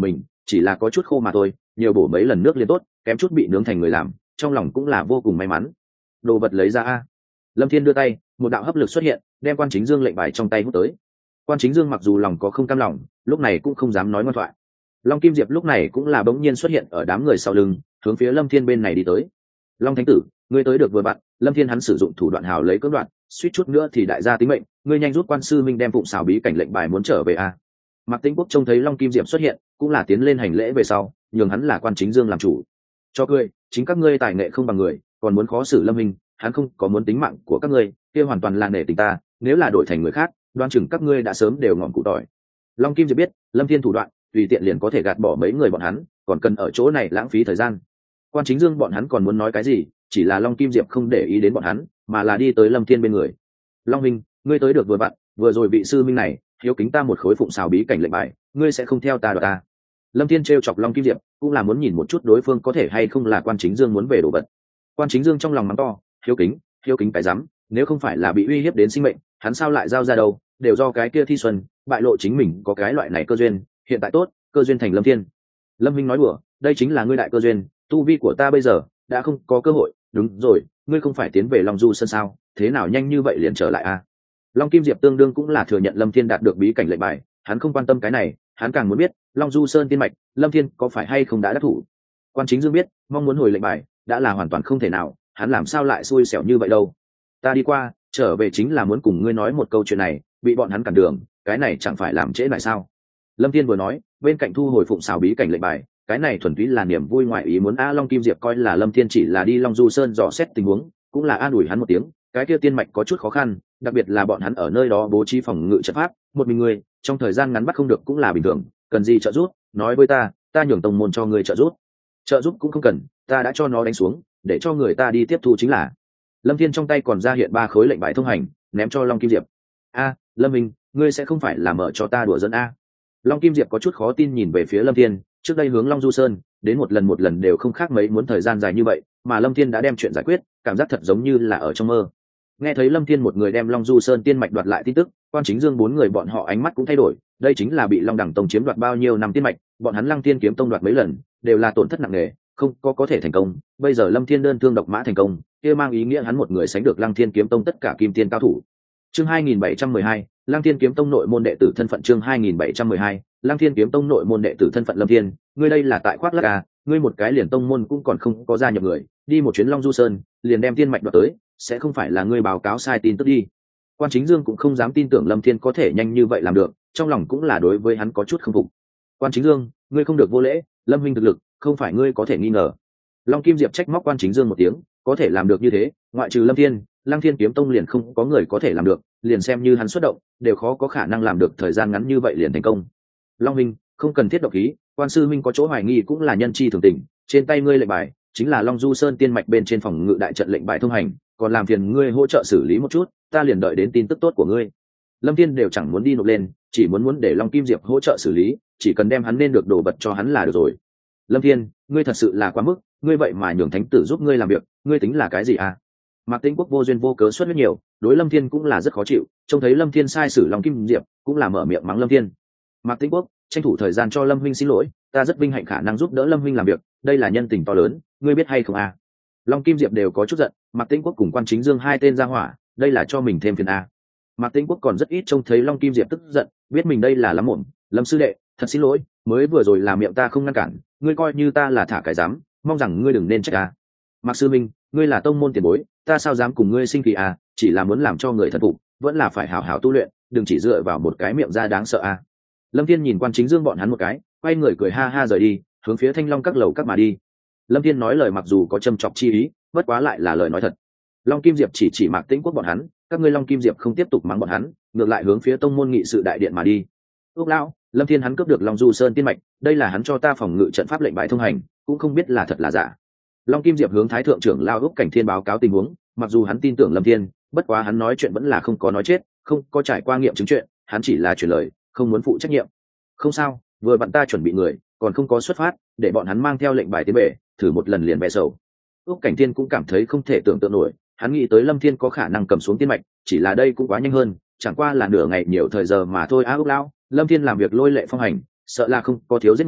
chỉ là có chút khô mà thôi, nhiều bổ mấy lần nước liền tốt, kém chút bị nướng thành người làm, trong lòng cũng là vô cùng may mắn. Đồ vật lấy ra a. Lâm Thiên đưa tay, một đạo hấp lực xuất hiện, đem Quan Chính Dương lệnh bài trong tay hút tới. Quan Chính Dương mặc dù lòng có không cam lòng, lúc này cũng không dám nói ngoan thoại. Long Kim Diệp lúc này cũng là bỗng nhiên xuất hiện ở đám người sau lưng, hướng phía Lâm Thiên bên này đi tới. Long Thánh tử, ngươi tới được vừa vặn. Lâm Thiên hắn sử dụng thủ đoạn hào lấy cưỡng đoạt, suýt chút nữa thì đại gia tính mệnh, ngươi nhanh rút Quan sư minh đem phụng xào bí cảnh lệnh bài muốn trở về a. Mạc Tĩnh Quốc trông thấy Long Kim Diệp xuất hiện, cũng là tiến lên hành lễ về sau, nhường hắn là Quan Chính Dương làm chủ. Cho cười, chính các ngươi tài nghệ không bằng người, còn muốn khó xử Lâm Minh, hắn không có muốn tính mạng của các ngươi, kia hoàn toàn là nể tình ta, nếu là đổi thành người khác, đoan chừng các ngươi đã sớm đều ngọn cụ tỏi. Long Kim Diệp biết, Lâm Thiên thủ đoạn, tùy tiện liền có thể gạt bỏ mấy người bọn hắn, còn cần ở chỗ này lãng phí thời gian. Quan Chính Dương bọn hắn còn muốn nói cái gì, chỉ là Long Kim Diệp không để ý đến bọn hắn, mà là đi tới Lâm Thiên bên người. Long Minh, ngươi tới được vừa vặn, vừa rồi vị sư minh này hiếu kính ta một khối phụng xào bí cảnh lệnh bài, ngươi sẽ không theo ta đoạt ta. Lâm Thiên trêu chọc Long Kim Diệp, cũng là muốn nhìn một chút đối phương có thể hay không là Quan Chính Dương muốn về đồ vật. Quan Chính Dương trong lòng mắng to, hiếu kính cái rắm, nếu không phải là bị uy hiếp đến sinh mệnh, hắn sao lại giao ra đâu, đều do cái kia Thi Xuân bại lộ chính mình có cái loại này cơ duyên, hiện tại tốt, cơ duyên thành Lâm Thiên. Lâm Minh nói đùa, đây chính là ngươi đại cơ duyên, tu vi của ta bây giờ đã không có cơ hội, đúng rồi, ngươi không phải tiến về Long Du Sơn sao, thế nào nhanh như vậy liền trở lại a? Long Kim Diệp tương đương cũng là thừa nhận Lâm Thiên đạt được bí cảnh lệnh bài, hắn không quan tâm cái này, hắn càng muốn biết, Long Du Sơn tiên mạch, Lâm Thiên có phải hay không đã đắc thủ. Quan Chính Dương biết, mong muốn hồi lệnh bài, đã là hoàn toàn không thể nào, hắn làm sao lại xui xẻo như vậy đâu. Ta đi qua, trở về chính là muốn cùng ngươi nói một câu chuyện này, bị bọn hắn cản đường, cái này chẳng phải làm trễ lại sao? Lâm Thiên vừa nói, bên cạnh thu hồi phụng xào bí cảnh lệnh bài, cái này thuần túy là niềm vui ngoại ý muốn. Long Kim Diệp coi là Lâm Thiên chỉ là đi Long Du Sơn dò xét tình huống, cũng là an ủi hắn một tiếng, cái kia tiên mạch có chút khó khăn, đặc biệt là bọn hắn ở nơi đó bố trí phòng ngự trận pháp, một mình người trong thời gian ngắn bắt không được cũng là bình thường, cần gì trợ giúp, nói với ta nhường tông môn cho người trợ giúp. Trợ giúp cũng không cần, ta đã cho nó đánh xuống, để cho người ta đi tiếp thu chính là. Lâm Thiên trong tay còn ra hiện 3 khối lệnh bài thông hành, ném cho Long Kim Diệp. Lâm Minh, ngươi sẽ không phải là mở cho ta đùa dẫn a? Long Kim Diệp có chút khó tin nhìn về phía Lâm Thiên, trước đây hướng Long Du Sơn đến một lần đều không khác mấy muốn thời gian dài như vậy, mà Lâm Thiên đã đem chuyện giải quyết, cảm giác thật giống như là ở trong mơ. Nghe thấy Lâm Thiên một người đem Long Du Sơn tiên mạch đoạt lại tin tức, Quan Chính Dương 4 người bọn họ ánh mắt cũng thay đổi, đây chính là bị Long Đẳng Tông chiếm đoạt bao nhiêu năm tiên mạch, bọn hắn Lăng Thiên Kiếm Tông đoạt mấy lần, đều là tổn thất nặng nề, không có thể thành công, bây giờ Lâm Thiên đơn thương độc mã thành công, kia mang ý nghĩa hắn một người sánh được Lăng Thiên Kiếm Tông tất cả kim tiên cao thủ. Chương 2712, Lăng Thiên Kiếm Tông nội môn đệ tử thân phận. Chương 2712, Lăng Thiên Kiếm Tông nội môn đệ tử thân phận. Lâm Thiên, ngươi đây là tại khoác lác à, ngươi một cái liền tông môn cũng còn không có gia nhập người, đi một chuyến Long Du Sơn, liền đem tiên mạch đoạt tới, sẽ không phải là ngươi báo cáo sai tin tức đi. Quan Chính Dương cũng không dám tin tưởng Lâm Thiên có thể nhanh như vậy làm được, trong lòng cũng là đối với hắn có chút không phục. Quan Chính Dương, ngươi không được vô lễ, Lâm huynh thực lực không phải ngươi có thể nghi ngờ. Long Kim Diệp trách móc Quan Chính Dương một tiếng, có thể làm được như thế, ngoại trừ Lâm Thiên, Lăng Thiên Kiếm Tông liền không có người có thể làm được, liền xem như hắn xuất động, đều khó có khả năng làm được thời gian ngắn như vậy liền thành công. Long huynh, không cần thiết độc khí, Quan sư huynh có chỗ hoài nghi cũng là nhân chi thường tình, trên tay ngươi lệnh bài chính là Long Du Sơn tiên mạch bên trên phòng ngự đại trận lệnh bài thông hành, còn làm phiền ngươi hỗ trợ xử lý một chút, ta liền đợi đến tin tức tốt của ngươi. Lâm Thiên đều chẳng muốn đi nộp lên, chỉ muốn để Long Kim Diệp hỗ trợ xử lý, chỉ cần đem hắn nên được đồ vật cho hắn là được rồi. Lâm Thiên, ngươi thật sự là quá mức, ngươi vậy mà nhường thánh tử giúp ngươi làm việc, ngươi tính là cái gì à? Mạc Tĩnh Quốc vô duyên vô cớ xuất huyết nhiều, đối Lâm Thiên cũng là rất khó chịu, trông thấy Lâm Thiên sai sử Long Kim Diệp, cũng là mở miệng mắng Lâm Thiên. Mạc Tĩnh Quốc, tranh thủ thời gian cho Lâm huynh xin lỗi, ta rất vinh hạnh khả năng giúp đỡ Lâm huynh làm việc, đây là nhân tình to lớn, ngươi biết hay không à? Long Kim Diệp đều có chút giận, Mạc Tĩnh Quốc cùng Quan Chính Dương hai tên ra hỏa, đây là cho mình thêm phiền à? Mạc Tĩnh Quốc còn rất ít trông thấy Long Kim Diệp tức giận, biết mình đây là lắm muộn, Lâm sư đệ, thật xin lỗi, mới vừa rồi là miệng ta không ngăn cản, ngươi coi như ta là thả cái dám, mong rằng ngươi đừng nên trách ta. Mạc sư minh, ngươi là tông môn tiền bối, ta sao dám cùng ngươi sinh khí à, chỉ là muốn làm cho người thần phục, vẫn là phải hảo hảo tu luyện, đừng chỉ dựa vào một cái miệng ra đáng sợ à. Lâm Thiên nhìn Quan Chính Dương bọn hắn một cái, quay người cười ha ha rời đi, hướng phía Thanh Long các lầu các mà đi. Lâm Thiên nói lời mặc dù có châm chọc chi ý, bất quá lại là lời nói thật. Long Kim Diệp chỉ Mạc Tĩnh Quốc bọn hắn, các ngươi Long Kim Diệp không tiếp tục mắng bọn hắn, ngược lại hướng phía tông môn nghị sự đại điện mà đi. Úc lão, Lâm Thiên hắn cướp được Long Du Sơn tiên mạch, đây là hắn cho ta phòng ngự trận pháp lệnh bài thông hành, cũng không biết là thật là giả. Long Kim Diệp hướng Thái thượng trưởng lao Úc Cảnh Thiên báo cáo tình huống, mặc dù hắn tin tưởng Lâm Thiên, bất quá hắn nói chuyện vẫn là không có nói chết, không có trải qua nghiệm chứng chuyện, hắn chỉ là truyền lời, không muốn phụ trách nhiệm. Không sao, vừa bạn ta chuẩn bị người, còn không có xuất phát, để bọn hắn mang theo lệnh bài tiến về, thử một lần liền bẻ sầu. Úc Cảnh Thiên cũng cảm thấy không thể tưởng tượng nổi, hắn nghĩ tới Lâm Thiên có khả năng cầm xuống tiên mạch, chỉ là đây cũng quá nhanh hơn, chẳng qua là nửa ngày nhiều thời giờ mà thôi. Úc lão, Lâm Thiên làm việc lôi lệ phong hành, sợ là không có thiếu giết người,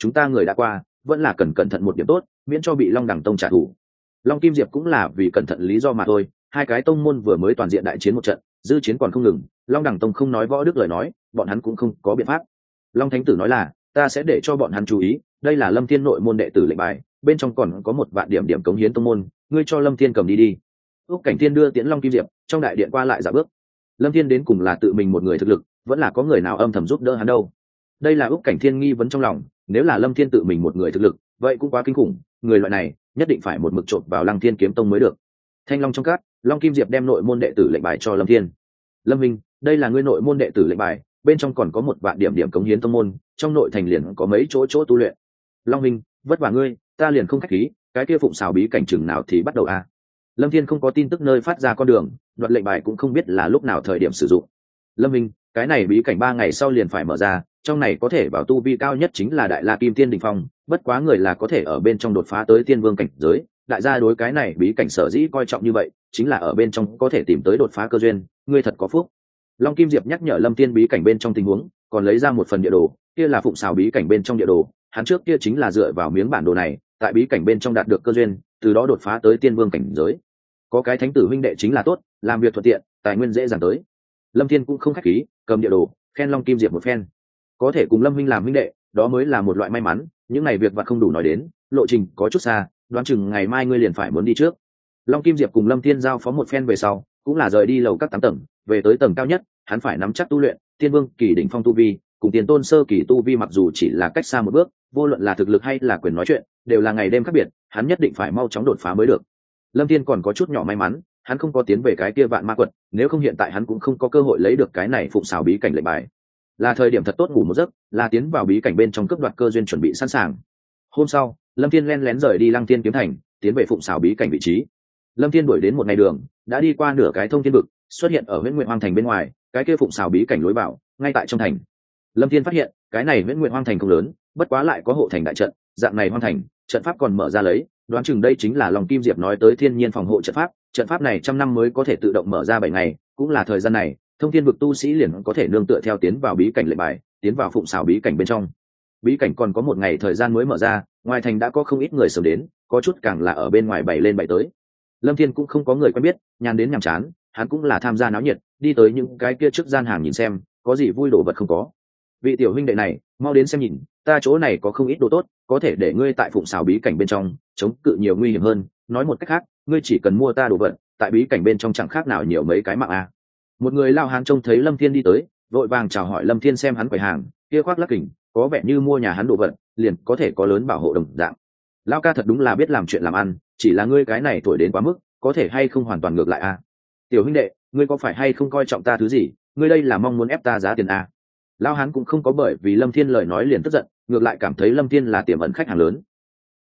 chúng ta người đã qua vẫn là cần cẩn thận một điểm tốt, miễn cho bị Long Đằng tông trả thù. Long Kim Diệp cũng là vì cẩn thận lý do mà thôi, hai cái tông môn vừa mới toàn diện đại chiến một trận, dư chiến còn không ngừng, Long Đằng tông không nói võ đức lời nói, bọn hắn cũng không có biện pháp. Long Thánh Tử nói là, ta sẽ để cho bọn hắn chú ý, đây là Lâm Thiên nội môn đệ tử lệnh bài, bên trong còn có 1 vạn điểm cống hiến tông môn, ngươi cho Lâm Thiên cầm đi đi. Úc Cảnh Thiên đưa tiễn Long Kim Diệp, trong đại điện qua lại dạo bước. Lâm Thiên đến cùng là tự mình một người thực lực, vẫn là có người nào âm thầm giúp đỡ hắn đâu? Đây là Úc Cảnh Thiên nghi vấn trong lòng, nếu là Lâm Thiên tự mình một người thực lực, vậy cũng quá kinh khủng, người loại này nhất định phải một mực trộn vào Lăng Thiên kiếm tông mới được. Thanh Long trong cát, Long Kim Diệp đem nội môn đệ tử lệnh bài cho Lâm Thiên. Lâm Minh, đây là ngươi nội môn đệ tử lệnh bài, bên trong còn có 1 vạn điểm cống hiến tông môn, trong nội thành liền có mấy chỗ tu luyện. Long Minh, vất vả ngươi, ta liền không khách khí, cái kia phụng xào bí cảnh chừng nào thì bắt đầu a. Lâm Thiên không có tin tức nơi phát ra con đường, đoạt lệnh bài cũng không biết là lúc nào thời điểm sử dụng. Lâm Minh, cái này bí cảnh 3 ngày sau liền phải mở ra, trong này có thể bảo tu vi cao nhất chính là Đại La Kim Tiên đỉnh phong, bất quá người là có thể ở bên trong đột phá tới tiên vương cảnh giới. Đại gia đối cái này bí cảnh sở dĩ coi trọng như vậy, chính là ở bên trong có thể tìm tới đột phá cơ duyên, ngươi thật có phúc. Long Kim Diệp nhắc nhở Lâm Thiên bí cảnh bên trong tình huống, còn lấy ra một phần địa đồ, kia là phụng xào bí cảnh bên trong địa đồ, hắn trước kia chính là dựa vào miếng bản đồ này, tại bí cảnh bên trong đạt được cơ duyên, từ đó đột phá tới tiên vương cảnh giới. Có cái thánh tử huynh đệ chính là tốt, làm việc thuận tiện, tài nguyên dễ dàng tới. Lâm Thiên cũng không khách khí, cầm địa đồ, khen Long Kim Diệp một phen. Có thể cùng Lâm huynh làm huynh đệ, đó mới là một loại may mắn, những này việc vặt không đủ nói đến, lộ trình có chút xa, đoán chừng ngày mai ngươi liền phải muốn đi trước. Long Kim Diệp cùng Lâm Thiên giao phó một phen về sau, cũng là rời đi lầu các 8 tầng, về tới tầng cao nhất, hắn phải nắm chắc tu luyện, tiên vương kỳ đỉnh phong tu vi, cùng tiền tôn sơ kỳ tu vi mặc dù chỉ là cách xa một bước, vô luận là thực lực hay là quyền nói chuyện, đều là ngày đêm khác biệt, hắn nhất định phải mau chóng đột phá mới được. Lâm Thiên còn có chút nhỏ may mắn, hắn không có tiến về cái kia vạn ma quật, nếu không hiện tại hắn cũng không có cơ hội lấy được cái này phụng xào bí cảnh lệnh bài. Là thời điểm thật tốt ngủ một giấc, là tiến vào bí cảnh bên trong cướp đoạt cơ duyên chuẩn bị sẵn sàng. Hôm sau, Lâm Thiên len lén rời đi Lăng Thiên kiếm thành, tiến về phụng xào bí cảnh vị trí. Lâm Thiên đuổi đến một ngày đường, đã đi qua nửa cái thông thiên vực, xuất hiện ở Huyễn Nguyệt Hoang thành bên ngoài, cái kia phụng xào bí cảnh lối vào, ngay tại trong thành. Lâm Thiên phát hiện, cái này Huyễn Nguyệt Hoang thành không lớn, bất quá lại có hộ thành đại trận, dạng này hoang thành, trận pháp còn mở ra lấy, đoán chừng đây chính là Long Kim Diệp nói tới thiên nhiên phòng hộ trận pháp này 100 năm mới có thể tự động mở ra 7 ngày, cũng là thời gian này, thông thiên vực tu sĩ liền có thể nương tựa theo tiến vào bí cảnh lệnh bài, tiến vào phụng xào bí cảnh bên trong. Bí cảnh còn có 1 ngày thời gian mới mở ra, ngoài thành đã có không ít người sớm đến, có chút càng là ở bên ngoài bày lên bày tới. Lâm Thiên cũng không có người quen biết, nhàn đến nhàm chán, hắn cũng là tham gia náo nhiệt, đi tới những cái kia trước gian hàng nhìn xem, có gì vui đồ vật không có. Vị tiểu huynh đệ này, mau đến xem nhìn, ta chỗ này có không ít đồ tốt, có thể để ngươi tại phụng xào bí cảnh bên trong chống cự nhiều nguy hiểm hơn, nói một cách khác, ngươi chỉ cần mua ta đồ vật, tại bí cảnh bên trong chẳng khác nào nhiều mấy cái mạng a. Một người lao hán trông thấy Lâm Thiên đi tới, vội vàng chào hỏi Lâm Thiên xem hắn quầy hàng, kia khoác lác kỉnh, có vẻ như mua nhà hắn đồ vật, liền có thể có lớn bảo hộ đồng dạng. Lao ca thật đúng là biết làm chuyện làm ăn, chỉ là ngươi cái này tuổi đến quá mức, có thể hay không hoàn toàn ngược lại a. Tiểu huynh đệ, ngươi có phải hay không coi trọng ta thứ gì, ngươi đây là mong muốn ép ta giá tiền a. Lao hán cũng không có bởi vì Lâm Thiên lời nói liền tức giận, ngược lại cảm thấy Lâm Thiên là tiềm ẩn khách hàng lớn.